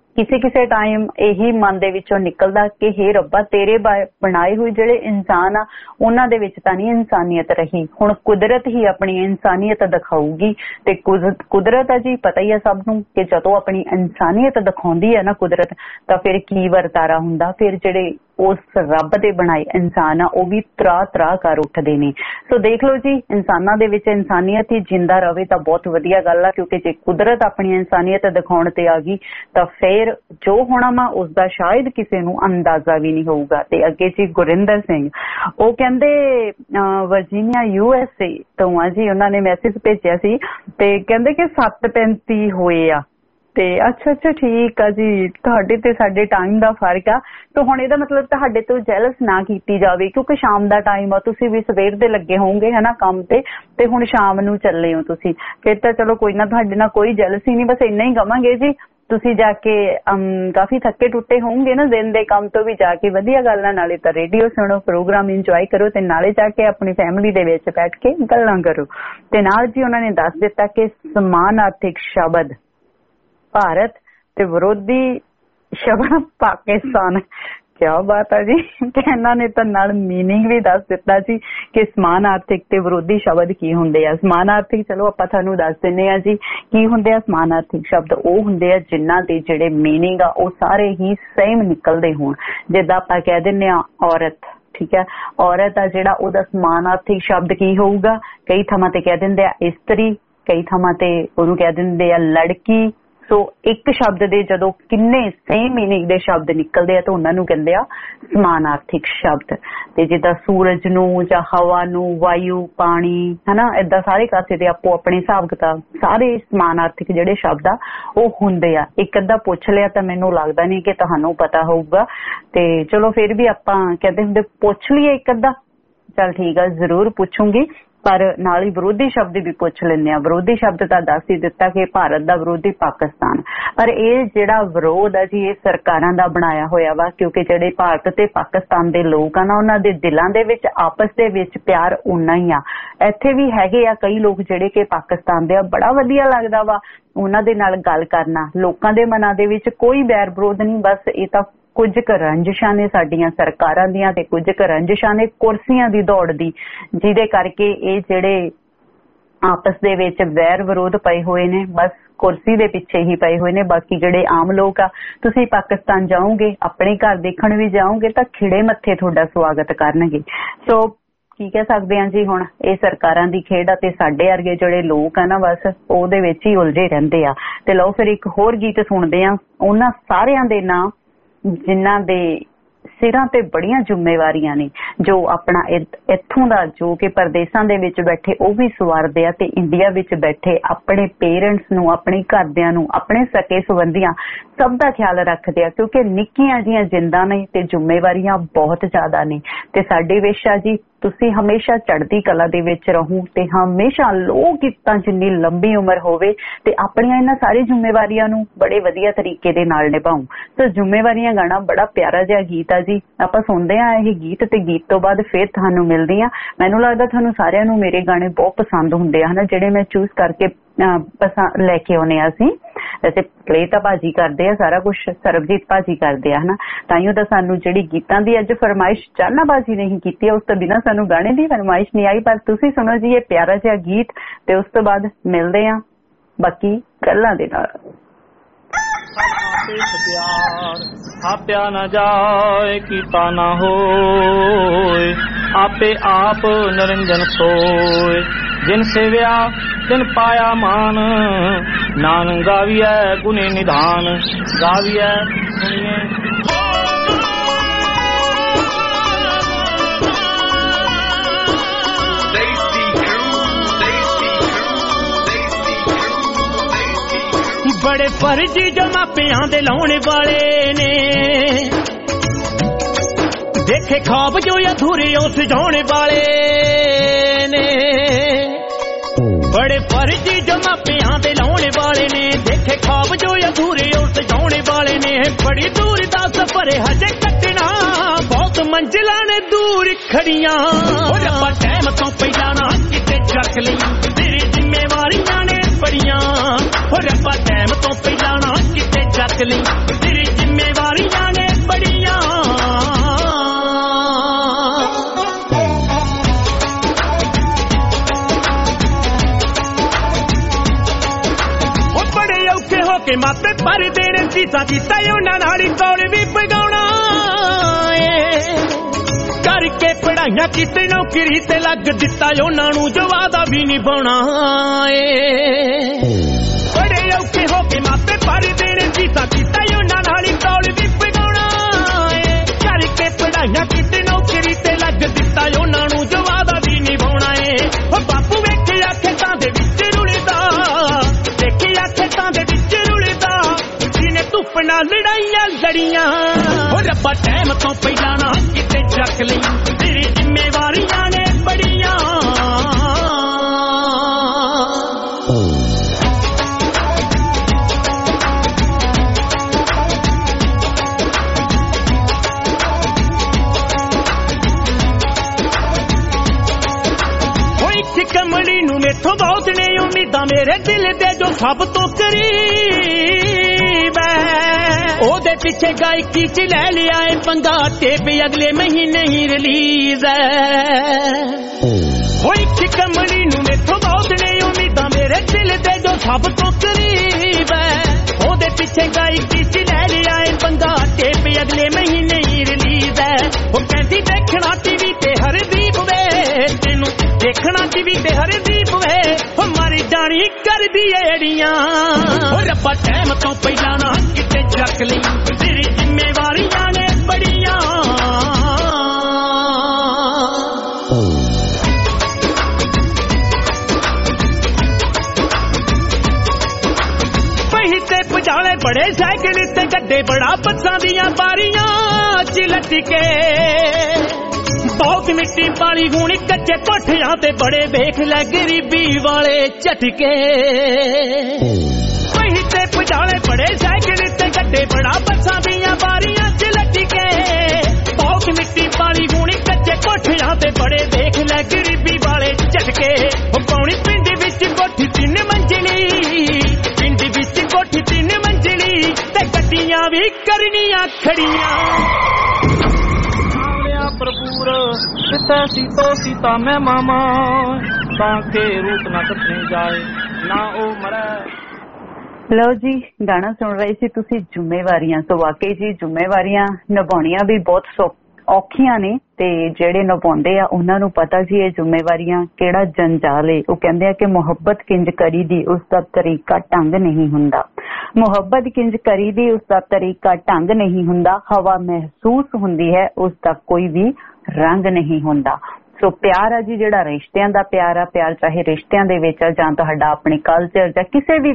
ਕਿਸੇ ਟਾਈਮ ਇਹੀ ਮਨ ਦੇ ਵਿੱਚੋਂ ਨਿਕਲਦਾ ਕਿ ਹੇ ਰੱਬਾ ਤੇਰੇ ਬਣਾਏ ਹੋਏ ਜਿਹੜੇ ਇਨਸਾਨ ਆ ਉਹਨਾਂ ਦੇ ਵਿੱਚ ਤਾਂ ਨਹੀਂ ਇਨਸਾਨੀਅਤ ਰਹੀ, ਹੁਣ ਕੁਦਰਤ ਹੀ ਆਪਣੀ ਇਨਸਾਨੀਅਤ ਦਿਖਾਊਗੀ। ਤੇ ਕੁਦਰਤ ਆ ਜੀ ਪਤਾ ਹੀ ਆ ਸਭ ਨੂੰ ਕਿ ਜਦੋਂ ਆਪਣੀ ਇਨਸਾਨੀਅਤ ਦਿਖਾਉਂਦੀ ਹੈ ਨਾ ਕੁਦਰਤ, ਤਾਂ ਫਿਰ ਕੀ ਵਰਤਾਰਾ ਹੁੰਦਾ, ਫਿਰ ਜਿਹੜੇ ਉਸ ਰੱਬ ਦੇ ਬਣਾਏ ਇਨਸਾਨ ਆ ਉਹ ਵੀ ਤਰਾ ਕਰ ਉੱਠਦੇ ਨੇ। ਸੋ ਦੇਖ ਲਓ ਜੀ, ਇਨਸਾਨਾਂ ਦੇ ਵਿੱਚ ਇਨਸਾਨੀਅਤ ਹੀ ਜਿੰਦਾ ਰਵੇ ਤਾਂ ਬਹੁਤ ਵਧੀਆ ਗੱਲ ਆ, ਕਿਉਂਕਿ ਜੇ ਕੁਦਰਤ ਆਪਣੀ ਇਨਸਾਨੀਅਤ ਦਿਖਾਉਣ ਤੇ ਆ ਗਈ ਤਾਂ ਫਿਰ ਜੋ ਹੋਣਾ ਵਾ ਉਸਦਾ ਸ਼ਾਇਦ ਕਿਸੇ ਨੂੰ ਅੰਦਾਜ਼ਾ ਵੀ ਨਹੀਂ ਹੋਊਗਾ। ਤੇ ਅੱਗੇ ਜੀ ਗੁਰਿੰਦਰ ਸਿੰਘ ਉਹ ਕਹਿੰਦੇ ਵਰਜੀਨੀਆ USA ਤੋਂ ਆ ਜੀ, ਉਹਨਾਂ ਨੇ ਮੈਸੇਜ ਭੇਜਿਆ ਸੀ ਤੇ ਕਹਿੰਦੇ ਕਿ 7:35 ਹੋਏ ਆ। ਤੇ ਅੱਛਾ ਠੀਕ ਆ ਜੀ, ਤੁਹਾਡੇ ਤੇ ਸਾਡੇ ਟਾਈਮ ਦਾ ਫਰਕ ਆ। ਤਾਂ ਹੁਣ ਇਹਦਾ ਮਤਲਬ ਤੁਹਾਡੇ ਤੋਂ ਜੈਲਸ ਨਾ ਕੀਤੀ ਜਾਵੇ, ਕਿਉਂਕਿ ਸ਼ਾਮ ਦਾ ਟਾਈਮ ਆ, ਤੁਸੀਂ ਵੀ ਸਵੇਰ ਦੇ ਲੱਗੇ ਹੋਵੋਗੇ ਹਨਾ ਕੰਮ ਤੇ ਹੁਣ ਸ਼ਾਮ ਨੂੰ ਚੱਲੇ ਹੋ ਤੁਸੀਂ, ਫਿਰ ਤਾਂ ਚਲੋ ਕੋਈ ਨਾ, ਤੁਹਾਡੇ ਨਾਲ ਕੋਈ ਜੈਲਸੀ ਨਹੀਂ, ਬਸ ਇੰਨਾ ਹੀ ਕਵਾਂਗੇ ਜੀ ਤੁਸੀਂ ਜਾ ਕੇ ਕਾਫੀ ਥੱਕੇ ਟੁੱਟੇ ਹੋਣਗੇ ਨਾ ਦਿਨ ਦੇ ਕੰਮ ਤੋਂ, ਵੀ ਜਾ ਕੇ ਵਧੀਆ ਗੱਲ ਆ, ਨਾਲੇ ਤਾਂ ਰੇਡੀਓ ਸੁਣੋ, ਪ੍ਰੋਗਰਾਮ ਇੰਜੋਏ ਕਰੋ ਤੇ ਨਾਲੇ ਜਾ ਕੇ ਆਪਣੀ ਫੈਮਿਲੀ ਦੇ ਵਿੱਚ ਬੈਠ ਕੇ ਗੱਲਾਂ ਕਰੋ। ਤੇ ਨਾਲ ਜੀ ਉਹਨਾਂ ਨੇ ਦੱਸ ਦਿੱਤਾ ਕਿ ਸਮਾਨਾਰਥਿਕ ਸ਼ਬਦ ਭਾਰਤ ਤੇ ਵਿਰੋਧੀ ਸ਼ਬਦ ਪਾਕਿਸਤਾਨ। ਕਿਆ ਬਾਤ ਹੈ ਜੀ, ਤੇ ਇਹਨਾਂ ਨੇ ਤਾਂ ਨਾਲ ਮੀਨਿੰਗ ਵੀ ਦੱਸ ਦਿੱਤਾ ਜੀ ਕਿ ਸਮਾਨਾਰਥਿਕ ਤੇ ਵਿਰੋਧੀ ਸ਼ਬਦ ਕੀ ਹੁੰਦੇ ਆ। ਸਮਾਨਾਰਥਿਕ ਚਲੋ ਆਪਾਂ ਤੁਹਾਨੂੰ ਦੱਸ ਦਿੰਦੇ ਆ ਜੀ ਕੀ ਹੁੰਦੇ ਆ। ਸਮਾਨਾਰਥਿਕ ਸ਼ਬਦ ਉਹ ਹੁੰਦੇ ਆ ਜਿਨ੍ਹਾਂ ਦੇ ਜਿਹੜੇ ਮੀਨਿੰਗ ਆ ਉਹ ਸਾਰੇ ਹੀ ਸੇਮ ਨਿਕਲਦੇ ਹੋਣ। ਜਿੱਦਾਂ ਆਪਾਂ ਕਹਿ ਦਿੰਦੇ ਆ ਔਰਤ, ਠੀਕ ਹੈ, ਔਰਤ ਆ ਜਿਹੜਾ ਉਹਦਾ ਸਮਾਨਾਰਥਿਕ ਸ਼ਬਦ ਕੀ ਹੋਊਗਾ। ਕਈ ਥਾਵਾਂ ਤੇ ਕਹਿ ਦਿੰਦੇ ਆ ਇਸਤਰੀ, ਕਈ ਥਾਵਾਂ ਤੇ ਉਹਨੂੰ ਕਹਿ ਦਿੰਦੇ ਆ ਲੜਕੀ। ਸੋ ਇੱਕ ਸ਼ਬਦ ਦੇ ਜਦੋਂ ਕਿੰਨੇ ਸੇਮ ਮੀਨਿੰਗ ਦੇ ਸ਼ਬਦ ਨਿਕਲਦੇ ਆ ਤਾਂ ਉਹਨਾਂ ਨੂੰ ਕਹਿੰਦੇ ਆ ਸਮਾਨਾਰਥਿਕ ਸ਼ਬਦ। ਤੇ ਜਿੱਦਾਂ ਸੂਰਜ ਨੂੰ ਜਾਂ ਹਵਾ ਨੂੰ, ਵਾਯੂ, ਪਾਣੀ, ਹਨਾ, ਏਦਾਂ ਸਾਰੇ ਕਾਸੇ ਦੇ ਆਪੋ ਆਪਣੇ ਹਿਸਾਬ ਕਿਤਾਬ ਸਾਰੇ ਸਮਾਨਾਰਥਿਕ ਜਿਹੜੇ ਸ਼ਬਦ ਆ ਉਹ ਹੁੰਦੇ ਆ। ਇੱਕ ਅੱਧਾ ਪੁੱਛ ਲਿਆ ਤਾਂ ਮੈਨੂੰ ਲੱਗਦਾ ਨਹੀਂ ਕਿ ਤੁਹਾਨੂੰ ਪਤਾ ਹੋਊਗਾ, ਤੇ ਚਲੋ ਫਿਰ ਵੀ ਆਪਾਂ ਕਹਿੰਦੇ ਹੁੰਦੇ ਪੁੱਛ ਲਈਏ ਇੱਕ ਅੱਧਾ। ਚੱਲ ਠੀਕ ਆ, ਜ਼ਰੂਰ ਪੁੱਛੂੰਗੀ, ਪਰ ਨਾਲ ਹੀ ਵਿਰੋਧੀ ਸ਼ਬਦ ਵੀ ਪੁੱਛ ਲੈਂਦੇ ਆ। ਵਿਰੋਧੀ ਸ਼ਬਦ ਤਾਂ ਦੱਸ ਹੀ ਦਿੱਤਾ ਕਿ ਭਾਰਤ ਦਾ ਵਿਰੋਧੀ ਪਾਕਿਸਤਾਨ, ਪਰ ਇਹ ਜਿਹੜਾ ਵਿਰੋਧ ਆ ਜੀ ਇਹ ਸਰਕਾਰਾਂ ਦਾ ਬਣਾਇਆ ਹੋਇਆ ਵਾ, ਕਿਉਂਕਿ ਜਿਹੜੇ ਭਾਰਤ ਤੇ ਪਾਕਿਸਤਾਨ ਦੇ ਲੋਕ ਆ ਨਾ ਉਹਨਾਂ ਦੇ ਦਿਲਾਂ ਦੇ ਵਿੱਚ ਆਪਸ ਦੇ ਵਿੱਚ ਪਿਆਰ ਉਨਾ ਹੀ ਆ। ਇੱਥੇ ਵੀ ਹੈਗੇ ਆ ਕਈ ਲੋਕ ਜਿਹੜੇ ਕਿ ਪਾਕਿਸਤਾਨ ਦੇ ਆ, ਬੜਾ ਵਧੀਆ ਲੱਗਦਾ ਵਾ ਉਹਨਾਂ ਦੇ ਨਾਲ ਗੱਲ ਕਰਨਾ। ਲੋਕਾਂ ਦੇ ਮਨਾਂ ਦੇ ਵਿੱਚ ਕੋਈ ਵੈਰ ਵਿਰੋਧ ਨਹੀਂ, ਬਸ ਇਹ ਤਾਂ ਕੁਝ ਕੁ ਰੰਜਿਸ਼ਾਂ ਨੇ ਸਾਡੀਆਂ ਸਰਕਾਰਾਂ ਦੀਆਂ ਤੇ ਕੁਝ ਕੁ ਰੰਜਿਸ਼ਾਂ ਨੇ ਕੁਰਸੀਆਂ ਦੀ ਦੌੜ ਦੀ, ਜਿਹਦੇ ਕਰਕੇ ਇਹ ਜਿਹੜੇ ਆਪਸ ਦੇ ਵਿੱਚ ਵੈਰ ਵਿਰੋਧ ਪਏ ਹੋਏ ਨੇ ਬਸ ਕੁਰਸੀ ਦੇ ਪਿੱਛੇ ਹੀ ਪਏ ਹੋਏ ਨੇ। ਬਾਕੀ ਜਿਹੜੇ ਆਮ ਲੋਕ ਆ, ਤੁਸੀਂ ਪਾਕਿਸਤਾਨ ਜਾਓਗੇ, ਆਪਣੇ ਘਰ ਦੇਖਣ ਵੀ ਜਾਓਗੇ ਤਾਂ ਖਿੜੇ ਮੱਥੇ ਤੁਹਾਡਾ ਸਵਾਗਤ ਕਰਨਗੇ। ਸੋ ਕੀ ਕਹਿ ਸਕਦੇ ਆ ਜੀ, ਹੁਣ ਇਹ ਸਰਕਾਰਾਂ ਦੀ ਖੇਡ ਆ ਤੇ ਸਾਡੇ ਵਰਗੇ ਜਿਹੜੇ ਲੋਕ ਆ ਨਾ ਬਸ ਉਹਦੇ ਵਿੱਚ ਹੀ ਉਲਝੇ ਰਹਿੰਦੇ ਆ। ਤੇ ਲਓ ਫਿਰ ਇੱਕ ਹੋਰ ਗੀਤ ਸੁਣਦੇ ਆ ਉਹਨਾਂ ਸਾਰਿਆਂ ਦੇ ਨਾਂ ਜਿਨ੍ਹਾਂ ਦੇ ਸਿਰਾਂ ਤੇ ਬੜੀਆਂ ਜ਼ਿੰਮੇਵਾਰੀਆਂ ਨੇ, ਜੋ ਆਪਣਾ ਇੱਥੋਂ ਦਾ ਜੋ ਕਿ ਪਰਦੇਸਾਂ ਦੇ ਵਿੱਚ ਬੈਠੇ ਉਹ ਵੀ ਸਵਾਰਦੇ ਆ ਤੇ ਇੰਡੀਆ ਵਿੱਚ ਬੈਠੇ ਆਪਣੇ ਪੇਰੈਂਟਸ ਨੂੰ, ਆਪਣੇ ਘਰਦਿਆਂ ਨੂੰ, ਆਪਣੇ ਸਕੇ ਸੰਬੰਧੀਆਂ ਸਭ ਦਾ ਖਿਆਲ ਰੱਖਦੇ ਆ, ਕਿਉਂਕਿ ਨਿੱਕੀਆਂ ਜੀਆਂ ਜਿੰਦਾਂ ਨੇ ਤੇ ਜ਼ਿੰਮੇਵਾਰੀਆਂ ਬਹੁਤ ਜ਼ਿਆਦਾ ਨੇ। ਤੇ ਸਾਡੇ ਵੇਸ਼ਾ ਜੀ ਤੁਸੀਂ ਹਮੇਸ਼ਾ ਚੜ੍ਹਦੀ ਕਲਾ ਦੇ ਵਿੱਚ ਰਹੋ ਤੇ ਹਮੇਸ਼ਾ ਲੋਕ ਗੀਤਾਂ ਜਿੰਨੀ ਲੰਬੀ ਉਮਰ ਹੋਵੇ ਤੇ ਆਪਣੀਆਂ ਇਹਨਾਂ ਸਾਰੀ ਜ਼ਿੰਮੇਵਾਰੀਆਂ ਨੂੰ ਬੜੇ ਵਧੀਆ ਤਰੀਕੇ ਦੇ ਨਾਲ ਨਿਭਾਓ। ਸੋ ਜ਼ਿੰਮੇਵਾਰੀਆਂ ਗਾਣਾ ਬੜਾ ਪਿਆਰਾ ਜਿਹਾ ਗੀਤ ਆ ਜੀ, ਆਪਾਂ ਸੁਣਦੇ ਆ ਇਹ ਗੀਤ ਤੇ ਗੀਤ ਤੋਂ ਬਾਅਦ ਫਿਰ ਤੁਹਾਨੂੰ ਮਿਲਦੀ ਆ। ਮੈਨੂੰ ਲੱਗਦਾ ਤੁਹਾਨੂੰ ਸਾਰਿਆਂ ਨੂੰ ਮੇਰੇ ਗਾਣੇ ਬਹੁਤ ਪਸੰਦ ਹੁੰਦੇ ਆ ਹਨਾ, ਜਿਹੜੇ ਮੈਂ ਚੂਜ਼ ਕਰਕੇ ਲੈ ਕੇ ਆਉਣੇ ਆ। ਅਸੀਂ ਵੈਸੇ ਪਲੇ ਤਾਂ ਭਾਜੀ ਕਰਦੇ ਆ, ਸਾਰਾ ਕੁਛ ਸਰਬਜੀਤ ਭਾਜੀ ਕਰਦੇ ਆ ਹਨਾ, ਤਾਈਓ ਤਾਂ ਸਾਨੂੰ ਜਿਹੜੀ ਗੀਤਾਂ ਦੀ ਅੱਜ ਫਰਮਾਇਸ਼ ਚਾਹਨਾ ਭਾਜੀ ਨਹੀਂ ਕੀਤੀ, ਉਸ ਤੋਂ ਬਿਨਾਂ ਸਾਨੂੰ ਗਾਣੇ ਦੀ ਫਰਮਾਇਸ਼ ਨਹੀਂ ਆਈ। ਪਰ ਤੁਸੀਂ ਸੁਣੋ ਜੀ ਇਹ ਪਿਆਰਾ ਜਿਹਾ ਗੀਤ ਤੇ ਉਸ ਤੋਂ ਬਾਅਦ ਮਿਲਦੇ ਆ ਬਾਕੀ ਗੱਲਾਂ ਦੇ ਨਾਲ। ਆਪਿਆ ਨਾ ਜਾਏ ਕੀਤਾ ਨਾ ਹੋਏ, ਆਪੇ ਆਪ ਨਿਰੰਜਨ ਸੋਏ, ਜਿਨ ਸੇਵਿਆ ਤਿਨ ਪਾਇਆ ਮਾਨ, ਨਾਨਕ ਗਾਵੀਐ ਗੁਣੇ ਨਿਧਾਨ, ਗਾਵੀਐ ਸੁਣੀਏ। ਬੜੇ ਫਰਜ਼ੀ ਜੋ ਮਾਪਿਆਂ ਦੇ ਲਾਉਣ ਵਾਲੇ ਨੇ, ਦੇਖੇ ਖਾਬ ਜੋ ਅਧੂਰੇ ਉਹ ਸਜਾਉਣ ਵਾਲੇ ਨੇ। ਬੜੇ ਫਰਜ਼ੀ ਜੋ ਮਾਪਿਆਂ ਦੇ ਲਾਉਣ ਵਾਲੇ ਨੇ, ਦੇਖੇ ਖਾਬ ਜੋ ਅਧੂਰੇ ਉਹ ਸਜਾਉਣ ਵਾਲੇ ਨੇ। ਬੜੀ ਦੂਰ ਦਾ ਸਫ਼ਰ ਹਜੇ ਕੱਟਣਾ, ਬਹੁਤ ਮੰਜ਼ਿਲਾਂ ਨੇ ਦੂਰ ਖੜੀਆਂ। ਉਹ ਰੱਬਾ ਟਾਈਮ ਤੋਂ ਪਹਿਲਾਂ ਨਾ ਕਿਤੇ ਚੱਕ ਲਈ, ਤੇਰੀ ਜ਼ਿੰਮੇਵਾਰੀਆਂ ਨੇ ਬੜੀਆਂ। ਉਹ ਰੱਬਾ ਟਾਈਮ ਤੋਂ ਪਹਿਲਾਂ ਨਾ ਕਿਤੇ ਚੱਕ ਲਈ। ਕੇ ਮਾਪੇ ਭਰ ਦੇਣ ਚੀਜ਼ਾਂ ਕੀਤਾ ਉਹਨਾਂ ਨਾਲ ਕੋਲ ਵੀ ਪਗਾਉਣਾ ਕਰਕੇ ਪੜਾਈਆਂ ਕੀਤੇ ਨੌਕਰੀ ਤੇ ਲੱਗ ਦਿੱਤਾ ਉਹਨਾਂ ਨੂੰ ਜੋ ਵਾਦਾ ਵੀ ਨਿਭਾਉਣਾ ਬੜੇ ਔਖੇ ਹੋ ਕੇ ਮਾਪੇ ਭਰ ਦੇਣ ਚੀਜ਼ਾਂ ਕੀਤਾ ਉਹਨਾਂ ਨਾਲ ਕੋਲ ਵੀ ਪਗਾਉਣਾ ਕਰਕੇ ਪੜਾਈਆਂ ਕੀਤੇ ਨੌਕਰੀ ਤੇ ਲੱਗ ਦਿੱਤਾ ਉਹਨਾਂ ਨੂੰ ਜੋ ਵਾਦਾ ਵੀ ਨਿਭਾਉਣਾ ਉਹ ਬਾਪੂ ਵੇਖਿਆ ਖੇਤਾਂ ਦੇ ਵਿੱਚ ਰੁਲਦਾ ਦੇਖਿਆ ਖੇਤਾਂ ਦੇ ਵਿੱਚ ਰੁਲਦਾ ਜਿਹਨੇ ਧੁੱਪ ਨਾਲ ਲੜਾਈਆਂ ਲੜੀਆਂ ਉਹ ਰੱਬਾ ਟਾਈਮ ਤੋਂ ਪਹਿਲਾਂ ਨਾ ਕਿਤੇ ਚੱਕ ਲਈ ਤੇਰੀ ਜ਼ਿੰਮੇਵਾਰੀਆਂ ਨੇ ਬੜੀਆਂ ਕਮਲੀ ਨੂੰ ਮੇਥੋਂ ਬਹੁਤ ਨੇ ਉਮੀਦਾਂ ਮੇਰੇ ਦਿਲ ਦੇ ਜੋ ਸਭ ਤੋਂ ਕਰੀਬ ਹੈ ਉਹਦੇ ਪਿੱਛੇ ਗਾਇਕੀ ਚ ਲੈ ਲਿਆ ਏ ਪੰਗਾ ਟੇਪ ਅਗਲੇ ਮਹੀਨੇ ਹੀ ਰਿਲੀਜ਼ ਹੈ ਹੋਈ ਕਮਲੀ ਨੂੰ ਮੇਥੋਂ ਬਹੁਤ ਨੇ ਉਮੀਦਾਂ ਮੇਰੇ ਦਿਲ ਦੇ ਜੋ ਸਭ ਤੋਂ ਕਰੀਬ ਹੈ ਉਹਦੇ ਪਿੱਛੇ ਗਾਇਕੀ ਚ ਲੈ ਲਿਆ ਏ ਪੰਗਾ ਟੇਪ ਅਗਲੇ ਮਹੀਨੇ ਹੀ ਰਿਲੀਜ਼ ਹੈ ਉਹ ਕਹਿੰਦੀ ਦੇਖਣਾ ਟੀਵੀ ਤੇ ਹਰਦੀਪ ਵੇ ਤੈਨੂੰ ਦੇਖਣਾ ਟੀਵੀ ਤੇ ਹਰਦੀਪ ਵੇ ਉਹ ਮਾਰੀ ਜਾਣੀ ਕਰਦੀ ਏੜੀਆਂ ਉਹ ਰੱਬਾ ਟਾਈਮ ਤੋਂ ਪਹਿਲਾਂ ਨਾ ਕਿਤੇ ਚੱਕ ਲਈ ਤੇਰੀ ਜ਼ਿੰਮੇਵਾਰੀਆਂ ਨੇ ਬੜੀਆਂ ਪਹੀ ਤੇ ਪਜਾਲੇ ਬੜੇ ਸਾਈਕਲ ਤੇ ਗੱਡੇ ਬੜਾ ਬੱਸਾਂ ਦੀਆਂ ਬਾਰੀਆਂ ਚ ਲਟਕੇ ਬਹੁਤ ਮਿੱਟੀ ਪਾਲੀ ਹੁਣ ਕੱਚੇ ਕੋਠਿਆਂ ਤੇ ਬੜੇ ਵੇਖ ਲੈ ਗਰੀਬੀ ਵਾਲੇ ਝਟਕੇ ਪਹੀ ਤੇ ਪਜਾਲੇ ਬੜੇ ਸਾਈਕਲ ਤੇ ਗੱਡੇ ਬੜਾ ਬੱਸਾਂ ਦੀਆਂ ਬਾਰੀਆਂ ਚ ਲਟਕੇ ਬਹੁਤ ਮਿੱਟੀ ਪਾਲੀ ਹੁਣ ਕੱਚੇ ਕੋਠਿਆਂ ਤੇ ਬੜੇ ਵੇਖ ਲੈ ਗਰੀਬੀ ਵਾਲੇ ਝਟਕੇ ਉਹ ਪੌਣੀ ਪਿੰਡ ਵਿੱਚ ਕੋਠੀ 3 ਮੰਜ਼ਲੀ ਪਿੰਡ ਵਿੱਚ ਕੋਠੀ 3 ਮੰਜ਼ਲੀ ਤੇ ਗੱਡੀਆਂ ਵੀ ਕਰਨੀਆਂ ਖੜੀਆਂ ਭਰਪੂਰ ਜਿੱਥੇ ਸੀਤੋ ਸੀਤਾ ਮੈਂ ਮਾਮਾ ਤਾਂ ਕੇ ਰੂਪ ਨਾ ਕੱਟਣੇ ਜਾਏ ਨਾ ਉਹ ਮਰੇ। ਲਓ ਜੀ ਗਾਣਾ ਸੁਣ ਰਹੇ ਸੀ ਤੁਸੀਂ ਜ਼ਿੰਮੇਵਾਰੀਆਂ ਤੋਂ। ਵਾਕਈ ਜੀ ਜ਼ਿੰਮੇਵਾਰੀਆਂ ਨਿਭਾਉਣੀਆਂ ਵੀ ਬਹੁਤ ਔਖੀਆਂ ਨੇ ਤੇ ਜਿਹੜੇ ਨਿਭਾਉਂਦੇ ਆ ਉਹਨਾਂ ਨੂੰ ਪਤਾ ਜੀ ਇਹ ਜ਼ਿੰਮੇਵਾਰੀਆਂ ਕਿਹੜਾ ਜੰਜਾਲ ਏ। ਉਹ ਕਹਿੰਦੇ ਆ ਕਿ ਮੁਹੱਬਤ ਕਿੰਜ ਕਰੀ ਦੀ ਉਸ ਦਾ ਤਰੀਕਾ ਢੰਗ ਨਹੀਂ ਹੁੰਦਾ। ਮੁਹੱਬਤ ਕਿੰਜ ਕਰੀ ਦੀ ਉਸ ਦਾ ਤਰੀਕਾ ਢੰਗ ਨਹੀਂ ਹੁੰਦਾ। ਹਵਾ ਮਹਿਸੂਸ ਹੁੰਦੀ ਹੈ ਉਸ ਦਾ ਕੋਈ ਵੀ ਰੰਗ ਨਹੀਂ ਹੁੰਦਾ। ਸੋ ਪਿਆਰ ਆ ਜੀ ਜਿਹੜਾ ਰਿਸ਼ਤਿਆਂ ਦਾ ਪਿਆਰ ਆ, ਪਿਆਰ ਚਾਹੇ ਰਿਸ਼ਤਿਆਂ ਦੇ ਵਿੱਚ ਆ ਜਾਂ ਤੁਹਾਡਾ ਆਪਣੇ ਕਲਚਰ ਜਾਂ ਕਿਸੇ ਵੀ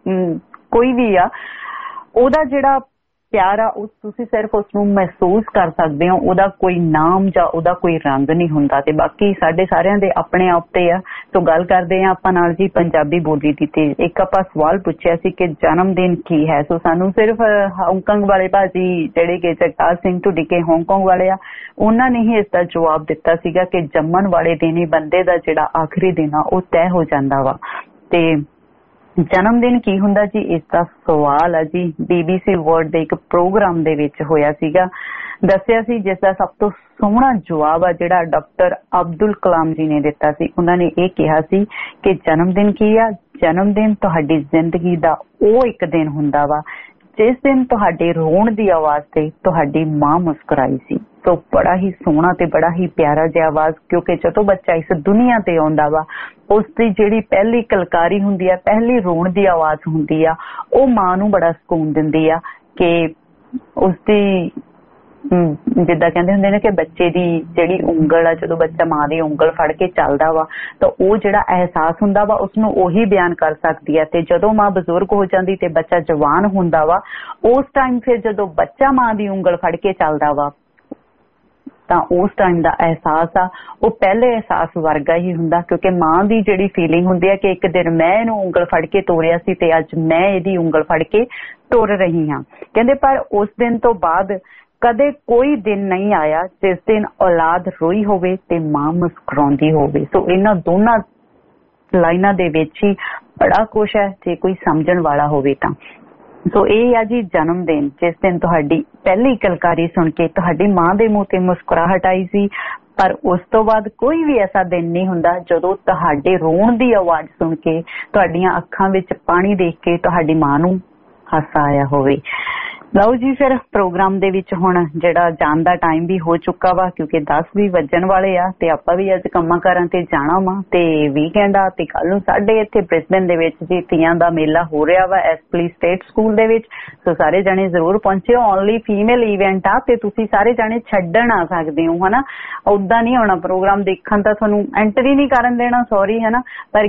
ਕੋਈ ਵੀ ਆ, ਉਹਦਾ ਜਿਹੜਾ ਪਿਆਰ ਆ ਉਸ ਤੁਸੀਂ ਸਿਰਫ ਉਸ ਨੂੰ ਮਹਿਸੂਸ ਕਰ ਸਕਦੇ ਹੋ। ਉਹਦਾ ਕੋਈ ਨਾਮ ਜਾਂ ਉਹਦਾ ਕੋਈ ਰੰਗ ਨਹੀਂ ਹੁੰਦਾ। ਤੇ ਬਾਕੀ ਸਾਡੇ ਸਾਰਿਆਂ ਦੇ ਆਪਣੇ ਆਪ ਤੇ ਆ। ਸੋ ਗੱਲ ਕਰਦੇ ਆ ਆਪਾਂ ਨਾਲ ਜੀ ਪੰਜਾਬੀ ਬੋਲੀ ਦੀ। ਤੇ ਇੱਕ ਆਪਾਂ ਸਵਾਲ ਪੁੱਛਿਆ ਸੀ ਕਿ ਜਨਮ ਦਿਨ ਕੀ ਹੈ। ਸੋ ਸਾਨੂੰ ਸਿਰਫ ਹਾਂਗਕਾਂਗ ਵਾਲੇ ਭਾਜੀ ਜਿਹੜੇ ਕਿ ਜਗਤਾਰ ਸਿੰਘ ਢੁੱਡੀਕੇ ਹਾਂਗਕਾਂਗ ਵਾਲੇ ਆ, ਉਹਨਾਂ ਨੇ ਹੀ ਇਸ ਦਾ ਜਵਾਬ ਦਿੱਤਾ ਸੀਗਾ ਕਿ ਜੰਮਣ ਵਾਲੇ ਦਿਨ ਹੀ ਬੰਦੇ ਦਾ ਜਿਹੜਾ ਆਖਰੀ ਦਿਨ ਆ ਉਹ ਤੈਅ ਹੋ ਜਾਂਦਾ ਵਾ। ਤੇ ਜਨਮ ਦਿਨ ਕੀ ਹੁੰਦਾ ਜੀ, ਇਸ ਦਾ ਸਵਾਲ ਆ ਜੀ BBC ਵਰਲਡ ਦੇ ਇੱਕ ਪ੍ਰੋਗਰਾਮ ਦੇ ਵਿੱਚ ਹੋਇਆ ਸੀਗਾ, ਦੱਸਿਆ ਸੀ, ਜਿਸ ਦਾ ਸਭ ਤੋਂ ਸੋਹਣਾ ਜਵਾਬ ਆ ਜਿਹੜਾ ਡਾਕਟਰ ਅਬਦੁਲ ਕਲਾਮ ਜੀ ਨੇ ਦਿੱਤਾ ਸੀ। ਉਹਨਾਂ ਨੇ ਇਹ ਕਿਹਾ ਸੀ ਕਿ ਜਨਮ ਦਿਨ ਕੀ ਆ, ਜਨਮ ਦਿਨ ਤੁਹਾਡੀ ਜ਼ਿੰਦਗੀ ਦਾ ਉਹ ਇੱਕ ਦਿਨ ਹੁੰਦਾ ਵਾ ਜਿਸ ਦਿਨ ਤੁਹਾਡੇ ਰੋਣ ਦੀ ਆਵਾਜ਼ ਤੇ ਤੁਹਾਡੀ ਮਾਂ ਮੁਸਕਰਾਈ ਸੀ। ਸੋ ਬੜਾ ਹੀ ਸੋਹਣਾ ਤੇ ਬੜਾ ਹੀ ਪਿਆਰਾ ਜਿਹਾ ਆਵਾਜ਼, ਕਿਉਂਕਿ ਜਦੋਂ ਬੱਚਾ ਇਸ ਦੁਨੀਆ ਤੇ ਆਉਂਦਾ ਵਾ ਉਸ ਦੀ ਜਿਹੜੀ ਪਹਿਲੀ ਕਲਕਾਰੀ ਹੁੰਦੀ ਆ, ਪਹਿਲੀ ਰੋਣ ਦੀ ਆਵਾਜ਼ ਹੁੰਦੀ ਆ, ਉਹ ਮਾਂ ਨੂੰ ਬੜਾ ਸਕੂਨ ਦਿੰਦੀ ਆ ਕਿ ਉਸਦੀ ਜਿੱਦਾਂ ਕਹਿੰਦੇ ਹੁੰਦੇ ਨੇ ਕਿ ਬੱਚੇ ਦੀ ਜਿਹੜੀ ਉਂਗਲ ਆ, ਜਦੋਂ ਬੱਚਾ ਮਾਂ ਦੀ ਉਂਗਲ ਫੜ ਕੇ ਚੱਲਦਾ ਵਾ ਤਾਂ ਉਹ ਜਿਹੜਾ ਅਹਿਸਾਸ ਹੁੰਦਾ ਵਾ ਉਸਨੂੰ ਉਹੀ ਬਿਆਨ ਕਰ ਸਕਦੀ ਹੈ। ਤੇ ਜਦੋਂ ਮਾਂ ਬਜ਼ੁਰਗ ਹੋ ਜਾਂਦੀ ਤੇ ਬੱਚਾ ਜਵਾਨ ਹੁੰਦਾ ਵਾ, ਉਸ ਟਾਈਮ ਫਿਰ ਜਦੋਂ ਬੱਚਾ ਮਾਂ ਦੀ ਉਂਗਲ ਫੜ ਕੇ ਚੱਲਦਾ ਵਾ ਤਾਂ ਉਸ ਟਾਈਮ ਦਾ ਅਹਿਸਾਸ ਆ ਉਹ ਪਹਿਲੇ ਅਹਿਸਾਸ ਵਰਗਾ ਹੀ ਹੁੰਦਾ, ਕਿਉਂਕਿ ਮਾਂ ਦੀ ਜਿਹੜੀ ਫੀਲਿੰਗ ਹੁੰਦੀ ਹੈ ਕਿ ਇੱਕ ਦਿਨ ਮੈਂ ਇਹਨੂੰ ਉਂਗਲ ਫੜ ਕੇ ਤੋਰਿਆ ਸੀ ਤੇ ਅੱਜ ਮੈਂ ਇਹਦੀ ਉਂਗਲ ਫੜ ਕੇ ਤੁਰ ਰਹੀ ਹਾਂ। ਕਹਿੰਦੇ ਪਰ ਉਸ ਦਿਨ ਤੋਂ ਬਾਅਦ ਕਦੇ ਕੋਈ ਦਿਨ ਨਹੀਂ ਆਇਆ ਜਿਸ ਦਿਨ ਔਲਾਦ ਰੋਈ ਹੋਵੇ ਤੇ ਮਾਂ ਮੁਸਕਰਾਉਂਦੀ ਹੋਵੇ। ਸੋ ਇਹਨਾਂ ਦੋਨਾਂ ਲਾਈਨਾਂ ਦੇ ਵਿੱਚ ਹੀ ਬੜਾ ਕੁਛ ਹੈ ਜੇ ਕੋਈ ਸਮਝਣ ਵਾਲਾ ਹੋਵੇ ਤਾਂ। ਸੋ ਇਹ ਆ ਜੀ ਜਨਮ ਦਿਨ, ਜਿਸ ਦਿਨ ਤੁਹਾਡੀ ਪਹਿਲੀ ਕਲਕਾਰੀ ਸੁਣ ਕੇ ਤੁਹਾਡੀ ਮਾਂ ਦੇ ਮੂੰਹ ਤੇ ਮੁਸਕਰਾਹਟ ਆਈ ਸੀ। ਪਰ ਉਸ ਤੋਂ ਬਾਅਦ ਕੋਈ ਵੀ ਐਸਾ ਦਿਨ ਨਹੀਂ ਹੁੰਦਾ ਜਦੋਂ ਤੁਹਾਡੇ ਰੋਣ ਦੀ ਆਵਾਜ਼ ਸੁਣ ਕੇ, ਤੁਹਾਡੀਆਂ ਅੱਖਾਂ ਵਿੱਚ ਪਾਣੀ ਦੇਖ ਕੇ ਤੁਹਾਡੀ ਮਾਂ ਨੂੰ ਹਾਸਾ ਆਇਆ ਹੋਵੇ। ਲਓ ਜੀ, ਫਿਰ ਪ੍ਰੋਗਰਾਮ ਦੇ ਵਿੱਚ ਹੁਣ ਜਿਹੜਾ ਜਾਣ ਦਾ ਟਾਈਮ ਵੀ ਹੋ ਚੁੱਕਾ ਵਾ, ਕਿਉਂਕਿ 10 ਵੀ ਵੱਜਣ ਵਾਲੇ ਆ ਤੇ ਆਪਾਂ ਵੀ ਅੱਜ ਕੰਮਾਂ ਕਾਰਾਂ ਤੇ ਜਾਣਾ ਵਾ ਤੇ ਵੀਕਐਂਡ ਆ। ਤੇ ਕੱਲ ਨੂੰ ਸਾਡੇ ਇੱਥੇ ਬ੍ਰਿਸਬਨ ਦੇ ਵਿੱਚ ਜੀ ਤੀਆਂ ਦਾ ਮੇਲਾ ਹੋ ਰਿਹਾ ਵਾ ਐਸਪਲੀ ਸਟੇਟ ਸਕੂਲ ਦੇ ਵਿੱਚ। ਸੋ ਸਾਰੇ ਜਾਣੇ ਜ਼ਰੂਰ ਪਹੁੰਚਿਓ। ਓਨਲੀ ਫੀਮੇਲ ਇਵੈਂਟ ਆ ਤੇ ਤੁਸੀਂ ਸਾਰੇ ਜਾਣੇ ਛੱਡਣ ਆ ਸਕਦੇ ਹੋ ਹਨਾ। ਉਦਾਂ ਨਹੀਂ ਆਉਣਾ ਪ੍ਰੋਗਰਾਮ ਦੇਖਣ, ਤਾਂ ਤੁਹਾਨੂੰ ਐਂਟਰੀ ਨਹੀਂ ਕਰਨ ਦੇਣਾ, ਸੌਰੀ ਹਨਾ। ਪਰ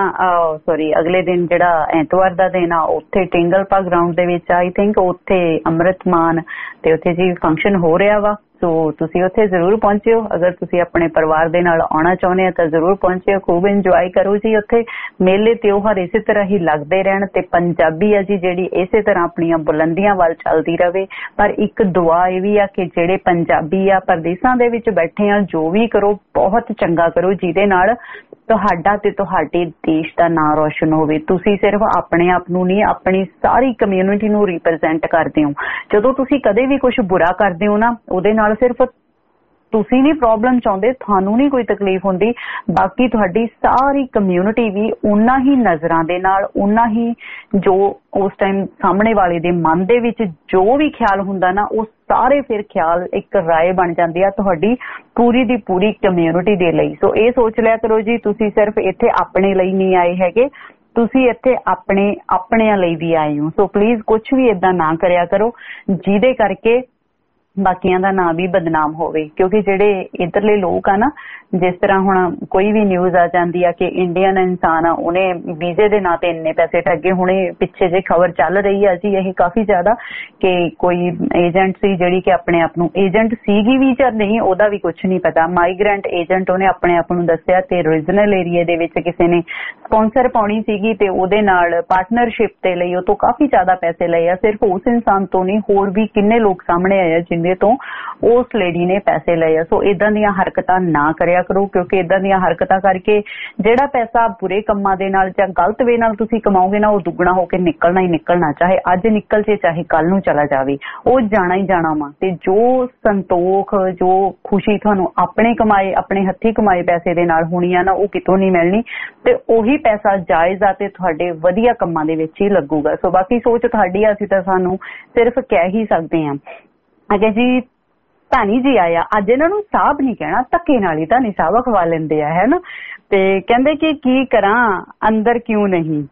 ਅਗਲੇ ਦਿਨ ਜਿਹੜਾ ਐਤਵਾਰ ਦਾ ਦਿਨ ਆ ਉੱਥੇ ਟਿੰਗਲਪਾ ਗਰਾਊਂਡ ਦੇ ਵਿੱਚ ਆਈ ਥਿੰਕ ਉੱਥੇ ਅੰਮ੍ਰਿਤ ਮਾਨ ਤੇ ਉੱਥੇ ਜੀ ਫੰਕਸ਼ਨ ਹੋ ਰਿਹਾ ਵਾ। ਸੋ ਤੁਸੀਂ ਉੱਥੇ ਜ਼ਰੂਰ ਪਹੁੰਚਿਓ। ਅਗਰ ਤੁਸੀਂ ਆਪਣੇ ਪਰਿਵਾਰ ਦੇ ਨਾਲ ਆਉਣਾ ਚਾਹੁੰਦੇ ਆ ਤਾਂ ਜ਼ਰੂਰ ਪਹੁੰਚਿਓ। ਖੂਬ ਇੰਜੋਏ ਕਰੋ ਜੀ। ਉੱਥੇ ਮੇਲੇ ਤਿਉਹਾਰ ਇਸੇ ਤਰ੍ਹਾਂ ਹੀ ਲੱਗਦੇ ਰਹਿਣ ਤੇ ਪੰਜਾਬੀ ਆ ਜੀ ਜਿਹੜੀ ਇਸੇ ਤਰ੍ਹਾਂ ਆਪਣੀਆਂ ਬੁਲੰਦੀਆਂ ਵੱਲ ਚੱਲਦੀ ਰਵੇ। ਪਰ ਇੱਕ ਦੁਆ ਇਹ ਵੀ ਆ ਕਿ ਜਿਹੜੇ ਪੰਜਾਬੀ ਆ ਪਰਦੇਸਾਂ ਦੇ ਵਿੱਚ ਬੈਠੇ ਆ, ਜੋ ਵੀ ਕਰੋ ਬਹੁਤ ਚੰਗਾ ਕਰੋ ਜਿਹਦੇ ਨਾਲ ਤੁਹਾਡਾ ਤੇ ਤੁਹਾਡੇ ਦੇਸ਼ ਦਾ ਨਾਂ ਰੋਸ਼ਨ ਹੋਵੇ। ਤੁਸੀਂ ਸਿਰਫ ਆਪਣੇ ਆਪ ਨੂੰ ਨਹੀਂ, ਆਪਣੀ ਸਾਰੀ ਕਮਿਊਨਿਟੀ ਨੂੰ ਰਿਪਰੈਜ਼ੈਂਟ ਕਰਦੇ ਹੋ। ਜਦੋਂ ਤੁਸੀਂ ਕਦੇ ਵੀ ਕੁਝ ਬੁਰਾ ਕਰਦੇ ਹੋ ਨਾ, ਉਹਦੇ ਨਾਲ ਸਿਰਫ ਤੁਸੀਂ ਨਹੀਂ ਪ੍ਰੋਬਲਮ ਚਾਹੁੰਦੇ, ਤੁਹਾਨੂੰ ਨਹੀਂ ਕੋਈ ਤਕਲੀਫ ਹੁੰਦੀ, ਬਾਕੀ ਤੁਹਾਡੀ ਸਾਰੀ ਕਮਿਊਨਿਟੀ ਵੀ ਉਨਾ ਹੀ ਨਜ਼ਰਾਂ ਦੇ ਨਾਲ, ਉਨਾ ਹੀ ਜੋ ਉਸ ਟਾਈਮ ਸਾਹਮਣੇ ਵਾਲੇ ਦੇ ਮਨ ਦੇ ਵਿੱਚ ਜੋ ਵੀ ਖਿਆਲ ਹੁੰਦਾ ਨਾ, ਉਹ ਸਾਰੇ ਫਿਰ ਖਿਆਲ ਇੱਕ ਰਾਏ ਬਣ ਜਾਂਦੇ ਆ ਤੁਹਾਡੀ ਪੂਰੀ ਦੀ ਪੂਰੀ ਕਮਿਊਨਿਟੀ ਦੇ ਲਈ। ਸੋ ਇਹ ਸੋਚ ਲਿਆ ਕਰੋ ਜੀ, ਤੁਸੀਂ ਸਿਰਫ ਇੱਥੇ ਆਪਣੇ ਲਈ ਨਹੀਂ ਆਏ ਹੈਗੇ, ਤੁਸੀਂ ਇੱਥੇ ਆਪਣਿਆਂ ਲਈ ਵੀ ਆਏ ਹੋ। ਸੋ ਪਲੀਜ਼ ਕੁਝ ਵੀ ਏਦਾਂ ਨਾ ਕਰਿਆ ਕਰੋ ਜਿਹਦੇ ਕਰਕੇ ਬਾਕੀਆਂ ਦਾ ਨਾਂ ਵੀ ਬਦਨਾਮ ਹੋਵੇ। ਕਿਉਂਕਿ ਜਿਹੜੇ ਇੱਧਰਲੇ ਲੋਕ ਆ ਨਾ, ਜਿਸ ਤਰ੍ਹਾਂ ਹੁਣ ਕੋਈ ਵੀ ਨਿਊਜ਼ ਆ ਜਾਂਦੀ ਆ ਕਿ ਇੰਡੀਅਨ ਇਨਸਾਨ ਆ ਉਹਨੇ ਵੀਜ਼ੇ ਦੇ ਨਾਂ ਤੇ ਇੰਨੇ ਪੈਸੇ ਠੱਗੇ। ਹੁਣੇ ਪਿੱਛੇ ਜੇ ਖਬਰ ਚੱਲ ਰਹੀ ਆ ਜੀ ਇਹ ਕਾਫੀ ਜ਼ਿਆਦਾ ਕਿ ਕੋਈ ਏਜੰਟ ਸੀ ਜਿਹੜੀ ਕਿ ਆਪਣੇ ਆਪ ਨੂੰ ਏਜੰਟ ਸੀਗੀ ਵੀ ਜਾਂ ਨਹੀਂ ਉਹਦਾ ਵੀ ਕੁਝ ਨਹੀਂ ਪਤਾ, ਮਾਈਗ੍ਰੈਂਟ ਏਜੰਟ ਉਹਨੇ ਆਪਣੇ ਆਪ ਨੂੰ ਦੱਸਿਆ ਤੇ ਰੀਜਨਲ ਏਰੀਆ ਦੇ ਵਿੱਚ ਕਿਸੇ ਨੇ ਸਪਾਂਸਰ ਪਾਉਣੀ ਸੀਗੀ ਤੇ ਉਹਦੇ ਨਾਲ ਪਾਰਟਨਰਸ਼ਿਪ ਦੇ ਲਈ ਉਹ ਤੋਂ ਕਾਫੀ ਜ਼ਿਆਦਾ ਪੈਸੇ ਲਏ ਆ। ਸਿਰਫ ਉਸ ਇਨਸਾਨ ਤੋਂ ਨਹੀਂ, ਹੋਰ ਵੀ ਕਿੰਨੇ ਲੋਕ ਸਾਹਮਣੇ ਆਏ ਆ ਜਿਨ੍ਹਾਂ ਤੋਂ ਉਸ ਲੇਡੀ ਨੇ ਪੈਸੇ ਲਏ ਆ। ਸੋ ਇਦਾਂ ਦੀਆਂ ਹਰਕਤਾਂ ਨਾ ਕਰਿਆ ਕਰੋ, ਕਿਉਂਕਿ ਇਦਾਂ ਦੀਆਂ ਹਰਕਤਾਂ ਕਰਕੇ ਜਿਹੜਾ ਪੈਸਾ ਬੁਰੇ ਕੰਮਾਂ ਦੇ ਨਾਲ ਜਾਂ ਗਲਤ ਵੇ ਨਾਲ ਤੁਸੀਂ ਕਮਾਓਗੇ ਨਾ, ਉਹ ਦੁੱਗਣਾ ਹੋ ਕੇ ਨਿਕਲਣਾ ਹੀ ਨਿਕਲਣਾ। ਚਾਹੇ ਅੱਜ ਨਿਕਲ ਜੇ ਚਾਹੇ ਕੱਲ ਨੂੰ ਚਲਾ ਜਾਵੇ, ਉਹ ਜਾਣਾ ਹੀ ਜਾਣਾ ਵਾ। ਤੇ ਜੋ ਸੰਤੋਖ, ਜੋ ਖੁਸ਼ੀ ਤੁਹਾਨੂੰ ਆਪਣੇ ਕਮਾਏ, ਆਪਣੇ ਹੱਥੀਂ ਕਮਾਏ ਪੈਸੇ ਦੇ ਨਾਲ ਹੋਣੀ ਆ ਨਾ, ਉਹ ਕਿਤੋਂ ਨਹੀਂ ਮਿਲਣੀ। ਤੇ ਉਹੀ ਪੈਸਾ ਜਾਇਜ਼ ਆ ਤੇ ਤੁਹਾਡੇ ਵਧੀਆ ਕੰਮਾਂ ਦੇ ਵਿੱਚ ਹੀ ਲੱਗੂਗਾ। ਸੋ ਬਾਕੀ ਸੋਚ ਤੁਹਾਡੀ ਆ, ਅਸੀਂ ਤਾਂ ਸਾਨੂੰ ਸਿਰਫ ਕਹਿ ਹੀ ਸਕਦੇ ਹਾਂ। ਅਗੇ ਜੀ ਧਾਨੀ ਜੀ ਆਇਆ, ਅੱਜ ਇਹਨਾਂ ਨੂੰ ਸਾਹਿਬ ਨਹੀਂ ਕਹਿਣਾ, ਧੱਕੇ ਨਾਲ ਹੀ ਧਾਨੀ ਸਾਹਿਬ ਖਵਾ ਲੈਂਦੇ ਆ ਹੈ ਨਾ। ਤੇ ਕਹਿੰਦੇ ਕਿ ਕੀ ਕਰਾਂ ਅੰਦਰ ਕਿਉਂ ਨਹੀਂ,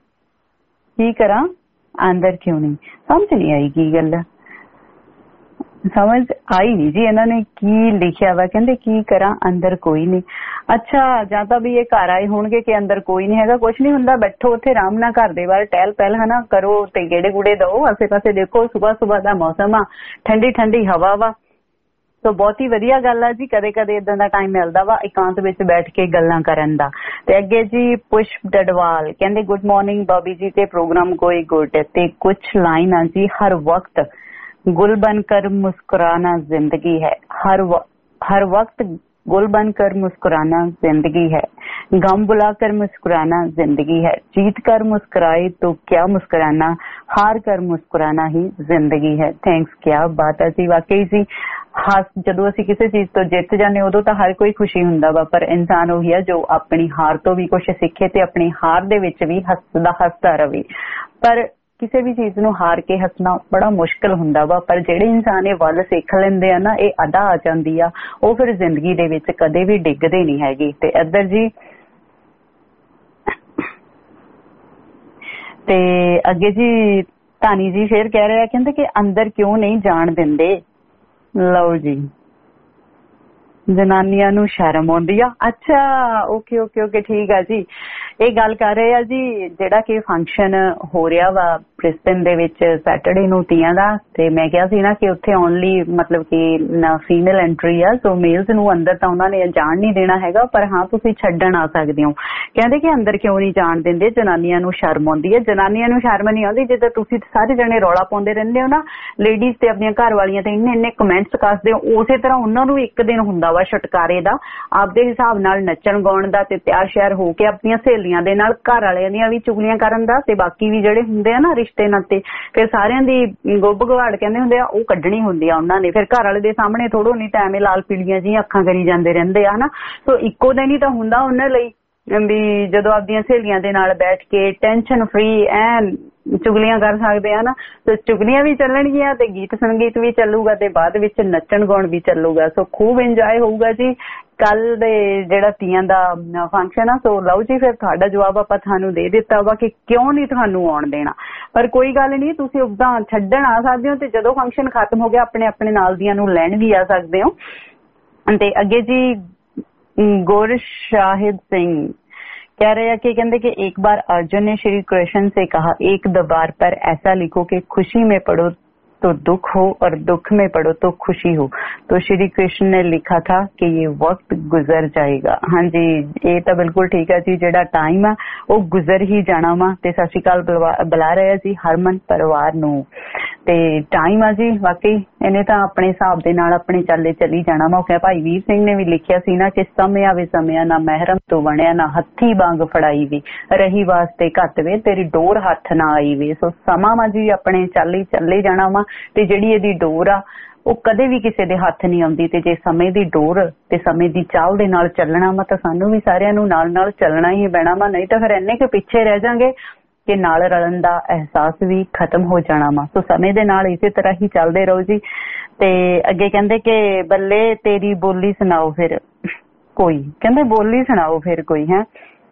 ਕੀ ਕਰਾਂ ਅੰਦਰ ਕਿਉਂ ਨਹੀਂ। ਸਮਝ ਨਹੀਂ ਆਈ ਕੀ ਗੱਲ, ਸਮਝ ਆਈ ਨਹੀਂ ਜੀ ਇਹਨਾਂ ਨੇ ਕੀ ਲਿਖਿਆ ਵਾ। ਕਹਿੰਦੇ ਕੀ ਕਰਾਂ ਅੰਦਰ ਕੋਈ ਨਹੀਂ। ਅੱਛਾ, ਜਾਂ ਤਾਂ ਵੀ ਇਹ ਘਰ ਆਏ ਹੋਣਗੇ ਕਿ ਅੰਦਰ ਕੋਈ ਨਹੀਂ ਹੈਗਾ। ਕੁਛ ਨਹੀਂ ਹੁੰਦਾ, ਬੈਠੋ ਉੱਥੇ ਆਰਾਮ ਨਾਲ ਘਰ ਦੇ ਬਾਹਰ ਟਹਿਲ ਪਹਿਲ ਹਨਾ ਕਰੋ ਤੇ ਗੇੜੇ ਗੁੜੇ ਦਓ, ਆਸੇ ਪਾਸੇ ਦੇਖੋ। ਸੁਬਾਹ ਦਾ ਮੌਸਮ ਆ, ਠੰਡੀ ਠੰਡੀ ਹਵਾ ਵਾ। ਸੋ ਬਹੁਤ ਹੀ ਵਧੀਆ ਗੱਲ ਆ ਜੀ, ਕਦੇ ਕਦੇ ਇਦਾਂ ਦਾ ਟਾਈਮ ਮਿਲਦਾ ਵਾ ਇਕਾਂਤ ਵਿੱਚ ਬੈਠ ਕੇ ਗੱਲਾਂ ਕਰਨ ਦਾ। ਤੇ ਅੱਗੇ ਜੀ ਪੁਸ਼ਪ ਡਡਵਾਲ ਕਹਿੰਦੇ ਗੁੱਡ ਮਾਰਨਿੰਗ ਬॉबी जी ਤੇ ਪ੍ਰੋਗਰਾਮ ਕੋਈ ਗੁੱਡ। ਤੇ ਕੁਛ ਲਾਈਨ ਆ ਜੀ, ਹਰ ਵਕਤ गुल बनकर मुस्कुराना जिंदगी है, हर वक्त गुल बनकर मुस्कुराना जिंदगी है, गम बुलाकर मुस्कुराना जिंदगी है, जीत कर मुस्कुराए तो क्या मुस्कुराना, हार कर मुस्कुराना ही जिंदगी है। थैंक्स, क्या बात है जी। वाकई जी ਜਦੋਂ ਅਸੀਂ ਕਿਸੇ ਚੀਜ਼ ਤੋਂ ਜਿੱਤ ਜਾਂਦੇ ਉਦੋਂ ਤਾਂ ਹਰ ਕੋਈ ਖੁਸ਼ੀ ਹੁੰਦਾ ਵਾ, ਪਰ ਇਨਸਾਨ ਉਹੀ ਆ ਜੋ ਆਪਣੀ ਹਾਰ ਤੋਂ ਵੀ ਕੁਛ ਸਿੱਖੇ ਤੇ ਆਪਣੀ ਹਾਰ ਦੇ ਵਿੱਚ ਵੀ ਹੱਸਦਾ ਰਵੇ। ਪਰ ਕਿਸੇ ਵੀ ਚੀਜ਼ ਨੂੰ ਹਾਰ ਕੇ ਹੱਸਣਾ ਬੜਾ ਮੁਸ਼ਕਿਲ ਹੁੰਦਾ ਵਾ, ਪਰ ਜਿਹੜੇ ਇਨਸਾਨ ਇਹ ਵੱਲ ਸਿੱਖ ਲੈਂਦੇ ਆ ਨਾ, ਇਹ ਅਦਾ ਆ ਜਾਂਦੀ ਆ, ਉਹ ਫਿਰ ਜ਼ਿੰਦਗੀ ਦੇ ਵਿੱਚ ਕਦੇ ਵੀ ਡਿੱਗਦੇ ਨਹੀਂ ਹੈਗੇ। ਤੇ ਇੱਧਰ ਜੀ ਤੇ ਅੱਗੇ ਜੀ ਧਾਨੀ ਜੀ ਫੇਰ ਕਹਿ ਰਹੇ ਆ, ਕਹਿੰਦੇ ਕਿ ਅੰਦਰ ਕਿਉਂ ਨਹੀਂ ਜਾਣ ਦਿੰਦੇ। ਲਓ ਜੀ, ਜਨਾਨੀਆਂ ਨੂੰ ਸ਼ਰਮ ਆਉਂਦੀ ਆ। ਅੱਛਾ, ਓਕੇ ਠੀਕ ਆ ਜੀ। ਇਹ ਗੱਲ ਕਰ ਰਹੇ ਆ ਜੀ ਜਿਹੜਾ ਕਿ ਫੰਕਸ਼ਨ ਹੋ ਰਿਹਾ ਵਾ ਬ੍ਰਿਸਬਨ ਦੇ ਵਿੱਚ ਸੈਟਰਡੇ ਨੂੰ ਤੀਆਂ ਦਾ। ਤੇ ਮੈਂ ਕਿਹਾ ਸੀ ਨਾ ਕਿ ਉੱਥੇ ਓਨਲੀ ਮਤਲਬ ਕਿ ਫੀਮੇਲ ਐਂਟਰੀ ਆ, ਸੋ ਮੇਲਸ ਨੂੰ ਅੰਦਰ ਤਾਂ ਉਹਨਾਂ ਨੇ ਜਾਣ ਨਹੀਂ ਦੇਣਾ ਹੈਗਾ, ਪਰ ਹਾਂ ਤੁਸੀਂ ਛੱਡਣ ਆ ਸਕਦੇ ਹੋ। ਕਹਿੰਦੇ ਕਿ ਅੰਦਰ ਕਿਉਂ ਨਹੀਂ ਜਾਣ ਦਿੰਦੇ, ਜਨਾਨੀਆਂ ਨੂੰ ਸ਼ਰਮ ਆਉਂਦੀ ਹੈ। ਜਨਾਨੀਆਂ ਨੂੰ ਸ਼ਰਮ ਨਹੀਂ ਆਉਂਦੀ ਜਦੋਂ ਤੁਸੀਂ ਸਾਰੇ ਜਣੇ ਰੌਲਾ ਪਾਉਂਦੇ ਰਹਿੰਦੇ ਹੋ ਨਾ ਲੇਡੀਜ਼ ਤੇ ਆਪਣੀਆਂ ਘਰ ਵਾਲੀਆਂ ਤੇ ਇੰਨੇ ਕਮੈਂਟਸ ਕੱਸਦੇ ਹੋ, ਉਸੇ ਤਰ੍ਹਾਂ ਉਹਨਾਂ ਨੂੰ ਇੱਕ ਦਿਨ ਹੁੰਦਾ ਵਾ ਛੁਟਕਾਰੇ ਦਾ, ਆਪਦੇ ਹਿਸਾਬ ਨਾਲ ਨੱਚਣ ਗਾਉਣ ਦਾ ਤੇ ਤਿਆਰ ਸ਼ਿਆਰ ਹੋ ਕੇ ਆਪਣੀਆਂ ਸਹੇਲੀਆਂ ਦੇ ਨਾਲ ਘਰ ਵਾਲਿਆਂ ਦੀਆਂ ਵੀ ਚੁਗਲੀਆਂ ਕਰਨ ਦਾ ਤੇ ਬਾਕੀ ਵੀ ਜਿਹੜੇ ਹੁੰਦੇ ਆ ਨਾ ਰਿਸ਼ਤੇ ਨਾਤੇ, ਫਿਰ ਸਾਰਿਆਂ ਦੀ ਗੁੱਬ ਗਵਾੜ ਕਹਿੰਦੇ ਹੁੰਦੇ ਆ, ਉਹ ਕੱਢਣੀ ਹੁੰਦੀ ਆ ਉਹਨਾਂ ਨੇ। ਫਿਰ ਘਰ ਵਾਲੇ ਦੇ ਸਾਹਮਣੇ ਥੋੜੋ ਨਹੀਂ ਤਾਂ ਐਵੇਂ ਲਾਲ ਪੀਲੀਆਂ ਜਿਹੀਆਂ ਅੱਖਾਂ ਕਰੀ ਜਾਂਦੇ ਰਹਿੰਦੇ ਆ ਹਨਾ। ਸੋ ਇੱਕੋ ਦਿਨ ਹੀ ਤਾਂ ਹੁੰਦਾ ਉਹਨਾਂ ਲਈ ਵੀ ਜਦੋਂ ਆਪਦੀਆਂ ਸਹੇਲੀਆਂ ਦੇ ਨਾਲ ਬੈਠ ਕੇ ਟੈਨਸ਼ਨ ਫਰੀ ਐਨ ਚੁਗਲੀਆਂ ਕਰ ਸਕਦੇ ਆ ਨਾ, ਤੇ ਚੁਗਲੀਆਂ ਵੀ ਚੱਲਣਗੀਆਂ ਤੇ ਗੀਤ ਸੰਗੀਤ ਵੀ ਚੱਲੂਗਾ ਤੇ ਬਾਅਦ ਵਿੱਚ ਨੱਚਣ ਗਾਉਣ ਵੀ ਚੱਲੂਗਾ। ਸੋ ਖੂਬ ਇੰਜੋਏ ਹੋਊਗਾ ਜੀ ਕੱਲ ਦੇ ਜਿਹੜਾ ਤੀਆਂ ਦਾ ਫੰਕਸ਼ਨ ਆ। ਸੋ ਲਓ ਜੀ ਫਿਰ ਤੁਹਾਡਾ ਜਵਾਬ ਆਪਾਂ ਤੁਹਾਨੂੰ ਦੇ ਦਿੱਤਾ ਵਾ ਕਿ ਕਿਉਂ ਨਹੀਂ ਤੁਹਾਨੂੰ ਆਉਣ ਦੇਣਾ, ਪਰ ਕੋਈ ਗੱਲ ਨਹੀਂ, ਤੁਸੀਂ ਉਦਾਂ ਛੱਡਣ ਆ ਸਕਦੇ ਹੋ ਤੇ ਜਦੋਂ ਫੰਕਸ਼ਨ ਖਤਮ ਹੋ ਗਿਆ ਆਪਣੇ ਆਪਣੇ ਨਾਲ ਦੀਆਂ ਨੂੰ ਲੈਣ ਵੀ ਆ ਸਕਦੇ ਹੋ। ਤੇ ਅੱਗੇ ਜੀ गुरशाहिद सिंह कह रहे हैं कि कहते कि एक बार अर्जुन ने श्री कृष्ण से कहा, एक दीवार पर ऐसा लिखो कि खुशी में पढ़ो तो दुख हो और दुख में पढ़ो तो खुशी हो। तो श्री कृष्ण ने लिखा था कि ये वक्त गुजर जाएगा। हाँ जी, ये तो बिल्कुल ठीक है जी, जेड़ा टाइम है वो गुजर ही जाना वा। ते सत श्री अकाल बुला रहे जी हरमन परिवार नू। ते टाइम है जी वाकई इन्हें तो अपने हिसाब दे नाल अपने चाले चली जाना वा। क्या भाई वीर सिंह ने भी लिखिया सी ना कि समय आवे समय ना महरम तो बनया ना हथी बांग फड़ाई वी, रही वास्ते घट वे तेरी डोर हथ ना आई वे। सो समा वा जी अपने चाले चले जाना वा ਤੇ ਜਿਹੜੀ ਇਹਦੀ ਡੋਰ ਆ ਉਹ ਕਦੇ ਵੀ ਕਿਸੇ ਦੇ ਹੱਥ ਨਹੀਂ ਆਉਂਦੀ। ਤੇ ਜੇ ਸਮੇਂ ਦੀ ਡੋਰ ਤੇ ਸਮੇਂ ਦੀ ਚਾਲ ਦੇ ਨਾਲ ਚੱਲਣਾ ਵਾ ਤਾਂ ਸਾਨੂੰ ਵੀ ਸਾਰਿਆਂ ਨੂੰ ਨਾਲ ਨਾਲ ਚੱਲਣਾ ਹੀ ਪੈਣਾ ਵਾ, ਨਹੀਂ ਤਾਂ ਫਿਰ ਇੰਨੇ ਕਿ ਪਿੱਛੇ ਰਹਿ ਜਾਾਂਗੇ ਕਿ ਨਾਲ ਰਲਣ ਦਾ ਅਹਿਸਾਸ ਵੀ ਖਤਮ ਹੋ ਜਾਣਾ ਵਾ। ਸੋ ਸਮੇਂ ਦੇ ਨਾਲ ਇਸੇ ਤਰ੍ਹਾਂ ਹੀ ਚੱਲਦੇ ਰਹੋ ਜੀ। ਤੇ ਅੱਗੇ ਕਹਿੰਦੇ ਕਿ ਬੱਲੇ ਤੇਰੀ ਬੋਲੀ ਸੁਣਾਓ ਫਿਰ ਕੋਈ, ਕਹਿੰਦੇ ਬੋਲੀ ਸੁਣਾਓ ਫਿਰ ਕੋਈ। ਹੈ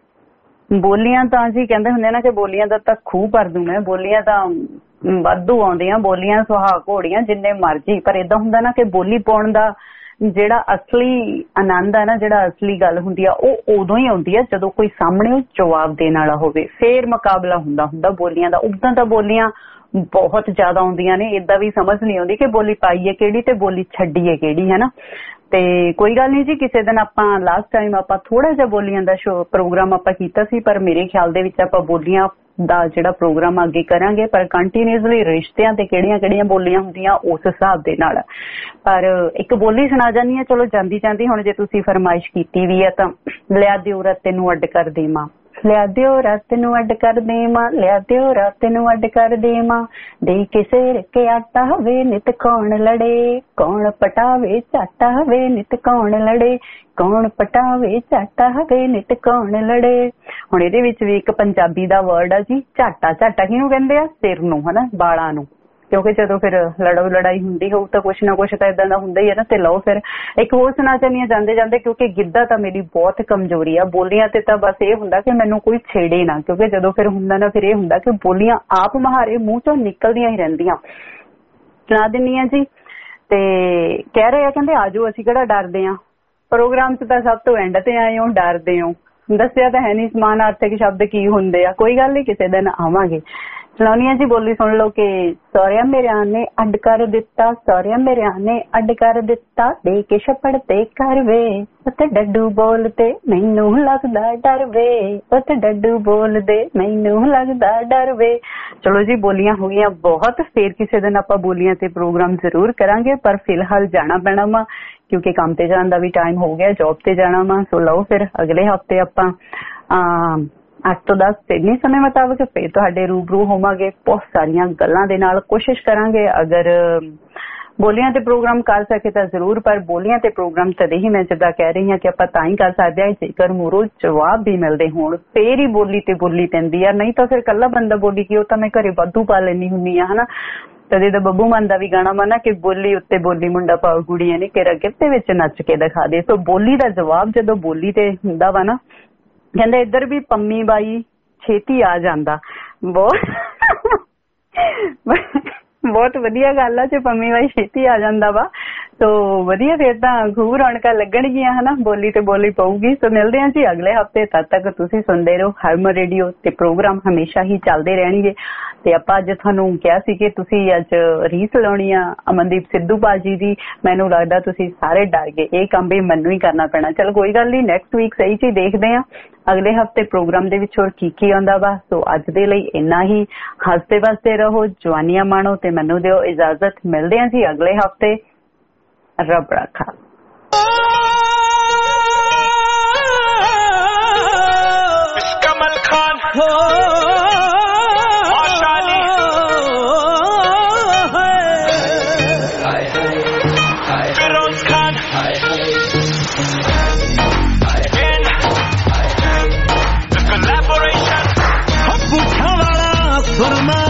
ਬੋਲੀਆਂ ਤਾਂ ਜੀ ਕਹਿੰਦੇ ਹੁੰਦੇ ਨਾ ਕਿ ਬੋਲੀਆਂ ਦਾ ਤਾਂ ਖੂਹ ਭਰ ਦੂੰ ਮੈਂ, ਬੋਲੀਆਂ ਤਾਂ ਵਾਧੂ ਆਉਂਦੀਆਂ, ਬੋਲੀਆਂ ਸੁਹਾਗ ਘੋੜੀਆਂ ਜਿੰਨੇ ਮਰਜੀ। ਪਰ ਏਦਾਂ ਹੁੰਦਾ ਨਾ ਕਿ ਬੋਲੀ ਪਾਉਣ ਦਾ ਜਿਹੜਾ ਅਸਲੀ ਆਨੰਦ ਆ ਨਾ, ਜਿਹੜਾ ਅਸਲੀ ਗੱਲ ਹੁੰਦੀ ਆ ਉਹ ਉਦੋਂ ਹੀ ਆਉਂਦੀ ਆ ਜਦੋਂ ਕੋਈ ਸਾਹਮਣੇ ਜਵਾਬ ਦੇਣ ਵਾਲਾ ਹੋਵੇ, ਫੇਰ ਮੁਕਾਬਲਾ ਹੁੰਦਾ ਬੋਲੀਆਂ ਦਾ। ਉਦਾਂ ਤਾਂ ਬੋਲੀਆਂ ਬਹੁਤ ਜ਼ਿਆਦਾ ਆਉਂਦੀਆਂ ਨੇ, ਏਦਾਂ ਵੀ ਸਮਝ ਨਹੀਂ ਆਉਂਦੀ ਕਿ ਬੋਲੀ ਪਾਈਏ ਕਿਹੜੀ ਤੇ ਬੋਲੀ ਛੱਡੀਏ ਕਿਹੜੀ, ਹੈ ਨਾ। ਤੇ ਕੋਈ ਗੱਲ ਨਹੀਂ ਜੀ, ਕਿਸੇ ਦਿਨ ਆਪਾਂ ਲਾਸਟ ਟਾਈਮ ਆਪਾਂ ਥੋੜਾ ਜਿਹਾ ਬੋਲੀਆਂ ਦਾ ਪ੍ਰੋਗਰਾਮ ਆਪਾਂ ਕੀਤਾ ਸੀ, ਪਰ ਮੇਰੇ ਖਿਆਲ ਦੇ ਵਿੱਚ ਆਪਾਂ ਬੋਲੀਆਂ ਦਾ ਜਿਹੜਾ ਪ੍ਰੋਗਰਾਮ ਅੱਗੇ ਕਰਾਂਗੇ, ਪਰ ਕੰਟੀਨਿਊਸਲੀ ਰਿਸ਼ਤਿਆਂ ਤੇ ਕਿਹੜੀਆਂ ਬੋਲੀਆਂ ਹੁੰਦੀਆਂ ਉਸ ਹਿਸਾਬ ਦੇ ਨਾਲ। ਪਰ ਇੱਕ ਬੋਲੀ ਸੁਣਾ ਜਾਂਦੀ ਆ, ਚਲੋ ਜਾਂਦੀ ਜਾਂਦੀ ਹੁਣ ਜੇ ਤੁਸੀਂ ਫਰਮਾਇਸ਼ ਕੀਤੀ ਵੀ ਆ ਤਾਂ ਲਿਆ ਦਿਓ ਰਾਤ ਤੈਨੂੰ ਅੱਡ ਕਰ ਦੇਵਾਂ, ਲਿਆ ਦਿਓ ਰਾਤ ਨੂੰ ਅੱਡ ਕਰ ਦੇਵਾਂ, ਲਿਆ ਦਿਓ ਰਾਤ ਨੂੰ ਅੱਡ ਕਰ ਦੇਵਾਂ, ਦੇ ਕੇ ਸਿਰ ਕੇ ਆਟਾ ਹੋਵੇ ਨਿਤ ਕੌਣ ਲੜੇ, ਕੌਣ ਪਟਾਵੇ ਝਾਟਾ ਹੋਵੇ ਨਿਤ ਕੌਣ ਲੜੇ, ਕੌਣ ਪਟਾਵੇ ਝਾਟਾ ਹੋਵੇ ਨਿਤ ਕੌਣ ਲੜੇ। ਹੁਣ ਇਹਦੇ ਵਿੱਚ ਵੀ ਇੱਕ ਪੰਜਾਬੀ ਦਾ ਵਰਡ ਆ ਜੀ ਝਾਟਾ। ਝਾਟਾ ਕਿਹਨੂੰ ਕਹਿੰਦੇ ਆ? ਸਿਰ ਨੂੰ, ਹਨਾ, ਬਾਲਾਂ ਨੂੰ, ਕਿਉਂਕਿ ਜਦੋਂ ਫਿਰ ਲੜਾਈ ਹੁੰਦੀ ਹੋਊ ਤਾਂ ਕੁਛ ਨਾ ਕੁਛ ਤਾਂ ਏਦਾਂ ਦਾ ਹੁੰਦਾ ਹੀ ਹੈ ਨਾ। ਤੇ ਲਓ ਫਿਰ ਇੱਕ ਹੋਰ ਸੁਣਾ ਚਾਹੁੰਦੀ ਹਾਂ ਜਾਂਦੇ ਜਾਂਦੇ, ਕਿਉਂਕਿ ਗਿੱਧਾ ਤਾਂ ਮੇਰੀ ਬਹੁਤ ਕਮਜ਼ੋਰੀ ਆ, ਬੋਲੀਆਂ ਤੇ ਤਾਂ ਬਸ ਇਹ ਹੁੰਦਾ ਕਿ ਮੈਨੂੰ ਕੋਈ ਛੇੜੇ ਨਾ, ਕਿਉਂਕਿ ਜਦੋਂ ਫਿਰ ਹੁੰਦਾ ਨਾ ਫਿਰ ਇਹ ਹੁੰਦਾ ਕਿ ਬੋਲੀਆਂ ਆਪ ਮਹਾਰੇ ਮੂੰਹ ਚੋਂ ਨਿਕਲਦੀਆਂ ਹੀ ਰਹਿੰਦੀਆਂ। ਸੁਣਾ ਦਿੰਨੀ ਆ ਜੀ। ਤੇ ਕਹਿ ਰਹੇ ਆ ਕਹਿੰਦੇ ਆਜੋ ਅਸੀਂ ਕਿਹੜਾ ਡਰਦੇ ਆ, ਪ੍ਰੋਗਰਾਮ 'ਚ ਤਾਂ ਸਭ ਤੋਂ ਐਂਡ ਤੇ ਆਏ ਹੋ, ਡਰਦੇ ਹੋ, ਦੱਸਿਆ ਤਾਂ ਹੈ ਨਹੀਂ ਸਮਾਨਾਰਥਕ ਸ਼ਬਦ ਕੀ ਹੁੰਦੇ ਆ। ਕੋਈ ਗੱਲ ਨਹੀਂ, ਕਿਸੇ ਦਿਨ ਆਵਾਂਗੇ। ਸੁਣਾਉਣੀ ਜੀ ਬੋਲੀ ਸੁਣ ਲਓ ਕਿ ਸਹੁਰਿਆਂ ਮੇਰਿਆਂ ਨੇ ਅੱਡ ਕਰ ਦਿੱਤਾ, ਸਹੁਰਿਆਂ ਮੇਰਿਆਂ ਨੇ ਅੱਡ ਕਰ ਦਿੱਤਾ, ਦੇ ਕੇ ਛੱਪੜ ਤੇ ਕਰ ਵੇ, ਉੱਥੇ ਡੱਡੂ ਬੋਲਦੇ ਮੈਨੂੰ ਲੱਗਦਾ ਡਰ ਵੇ, ਉੱਥੇ ਡੱਡੂ ਬੋਲਦੇ ਮੈਨੂੰ ਲੱਗਦਾ ਡਰ ਵੇ। ਚਲੋ ਜੀ ਬੋਲੀਆਂ ਹੋ ਗਈਆਂ ਬਹੁਤ, ਫੇਰ ਕਿਸੇ ਦਿਨ ਆਪਾਂ ਬੋਲੀਆਂ ਤੇ ਪ੍ਰੋਗਰਾਮ ਜ਼ਰੂਰ ਕਰਾਂਗੇ, ਪਰ ਫਿਲਹਾਲ ਜਾਣਾ ਪੈਣਾ ਵਾ ਕਿਉਂਕਿ ਕੰਮ ਤੇ ਜਾਣ ਦਾ ਵੀ ਟਾਈਮ ਹੋ ਗਿਆ, ਜੌਬ ਤੇ ਜਾਣਾ ਵਾ। ਸੋ ਲਓ ਫਿਰ ਅਗਲੇ ਹਫ਼ਤੇ ਆਪਾਂ 8 ਤੋਂ 10 ਸਿਡਨੀ ਸਮੇਂ ਮੁਤਾਬਕ ਫੇਰ ਤੁਹਾਡੇ ਰੂਬਰੂ ਹੋਵਾਂਗੇ ਬਹੁਤ ਸਾਰੀਆਂ ਗੱਲਾਂ ਦੇ ਨਾਲ। ਕੋਸ਼ਿਸ਼ ਕਰਾਂਗੇ ਅਗਰ ਬੋਲੀਆਂ ਤੇ ਪ੍ਰੋਗਰਾਮ ਕਰ ਸਕੇ ਤਾਂ ਜ਼ਰੂਰ, ਪਰ ਬੋਲੀਆਂ ਤੇ ਪ੍ਰੋਗਰਾਮ ਤਦੇ ਹੀ ਮੈਂ ਜਿੱਦਾਂ ਕਹਿ ਰਹੀ ਹਾਂ ਕਿ ਆਪਾਂ ਤਾਂ ਹੀ ਕਰ ਸਕਦੇ ਹਾਂ ਜੇਕਰ ਮੂਹਰੋਂ ਜਵਾਬ ਵੀ ਮਿਲਦੇ ਹੋਣ, ਫੇਰ ਹੀ ਬੋਲੀ ਤੇ ਬੋਲੀ ਪੈਂਦੀ ਆ। ਨਹੀਂ ਤਾਂ ਫਿਰ ਇਕੱਲਾ ਬੰਦਾ ਬੋਲੀ ਕੀ, ਉਹ ਤਾਂ ਮੈਂ ਘਰੇ ਵਾਧੂ ਪਾ ਲੈਂਦੀ ਹੁੰਦੀ ਆ, ਹਨਾ। ਤਦੇ ਤਾਂ ਬੱਬੂ ਮਾਨ ਦਾ ਵੀ ਗਾਣਾ ਵਾ ਨਾ ਕਿ ਬੋਲੀ ਉੱਤੇ ਬੋਲੀ ਮੁੰਡਾ ਪਾਉ ਕੁੜੀਆਂ ਨੇ ਕਿਹੜਾ ਕਿਤੇ ਵਿੱਚ ਨੱਚ ਕੇ ਦਿਖਾ ਦੇ। ਸੋ ਬੋਲੀ ਦਾ ਜਵਾਬ ਜਦੋਂ ਬੋਲੀ ਤੇ ਹੁੰਦਾ ਵਾ ਨਾ, ਕਹਿੰਦੇ ਇੱਧਰ ਵੀ ਪੰਮੀ ਬਾਈ ਛੇਤੀ ਆ ਜਾਂਦਾ। ਬਹੁਤ ਵਧੀਆ ਗੱਲ ਆ ਜੇ ਪੰਮੀ ਬਾਈ ਛੇਤੀ ਆ ਜਾਂਦਾ ਵਾ। ਸੋ ਵਧੀਆ, ਫੇਰ ਤਾਂ ਖੂਬ ਰੌਣਕਾਂ ਲੱਗਣਗੀਆਂ, ਹਨਾ, ਬੋਲੀ ਤੇ ਬੋਲੀ ਪਊਗੀ। ਸੋ ਮਿਲਦੇ ਹਾਂ ਜੀ ਅਗਲੇ ਹਫ਼ਤੇ, ਤਦ ਤੱਕ ਤੁਸੀਂ ਸੁਣਦੇ ਰਹੋ ਹਰਮਨ ਰੇਡੀਓ ਤੇ ਪ੍ਰੋਗਰਾਮ ਹਮੇਸ਼ਾ ਹੀ ਚੱਲਦੇ ਰਹਿਣਗੇ। ਤੇ ਆਪਾਂ ਅੱਜ ਤੁਹਾਨੂੰ ਕਿਹਾ ਸੀ ਕਿ ਤੁਸੀਂ ਅੱਜ ਰੀਸ ਲਾਉਣੀ ਆ ਅਮਨਦੀਪ ਸਿੱਧੂ ਬਾਜੀ ਦੀ, ਮੈਨੂੰ ਲੱਗਦਾ ਤੁਸੀਂ ਸਾਰੇ ਡਰ ਗਏ, ਇਹ ਕੰਮ ਵੀ ਮੈਨੂੰ ਹੀ ਕਰਨਾ ਪੈਣਾ। ਚਲ ਕੋਈ ਗੱਲ ਨਹੀਂ, ਨੈਕਸਟ ਵੀਕ ਸਹੀ ਚ ਦੇਖਦੇ ਆ ਅਗਲੇ ਹਫ਼ਤੇ ਪ੍ਰੋਗਰਾਮ ਦੇ ਵਿੱਚ ਹੋਰ ਕੀ ਆਉਂਦਾ ਵਾ। ਸੋ ਅੱਜ ਦੇ ਲਈ ਇੰਨਾ ਹੀ। ਹੱਸਦੇ ਵਸਦੇ ਰਹੋ, ਜਵਾਨੀਆਂ ਮਾਣੋ ਤੇ ਮੈਨੂੰ ਦਿਓ ਇਜਾਜ਼ਤ। ਮਿਲਦੇ ਹਾਂ ਜੀ ਅਗਲੇ ਹਫ਼ਤੇ। ਰੱਬ ਰਾਖਾ। कमल खान फिरोज खान the collaboration। पुठा वाला ਸੁਰਮਾ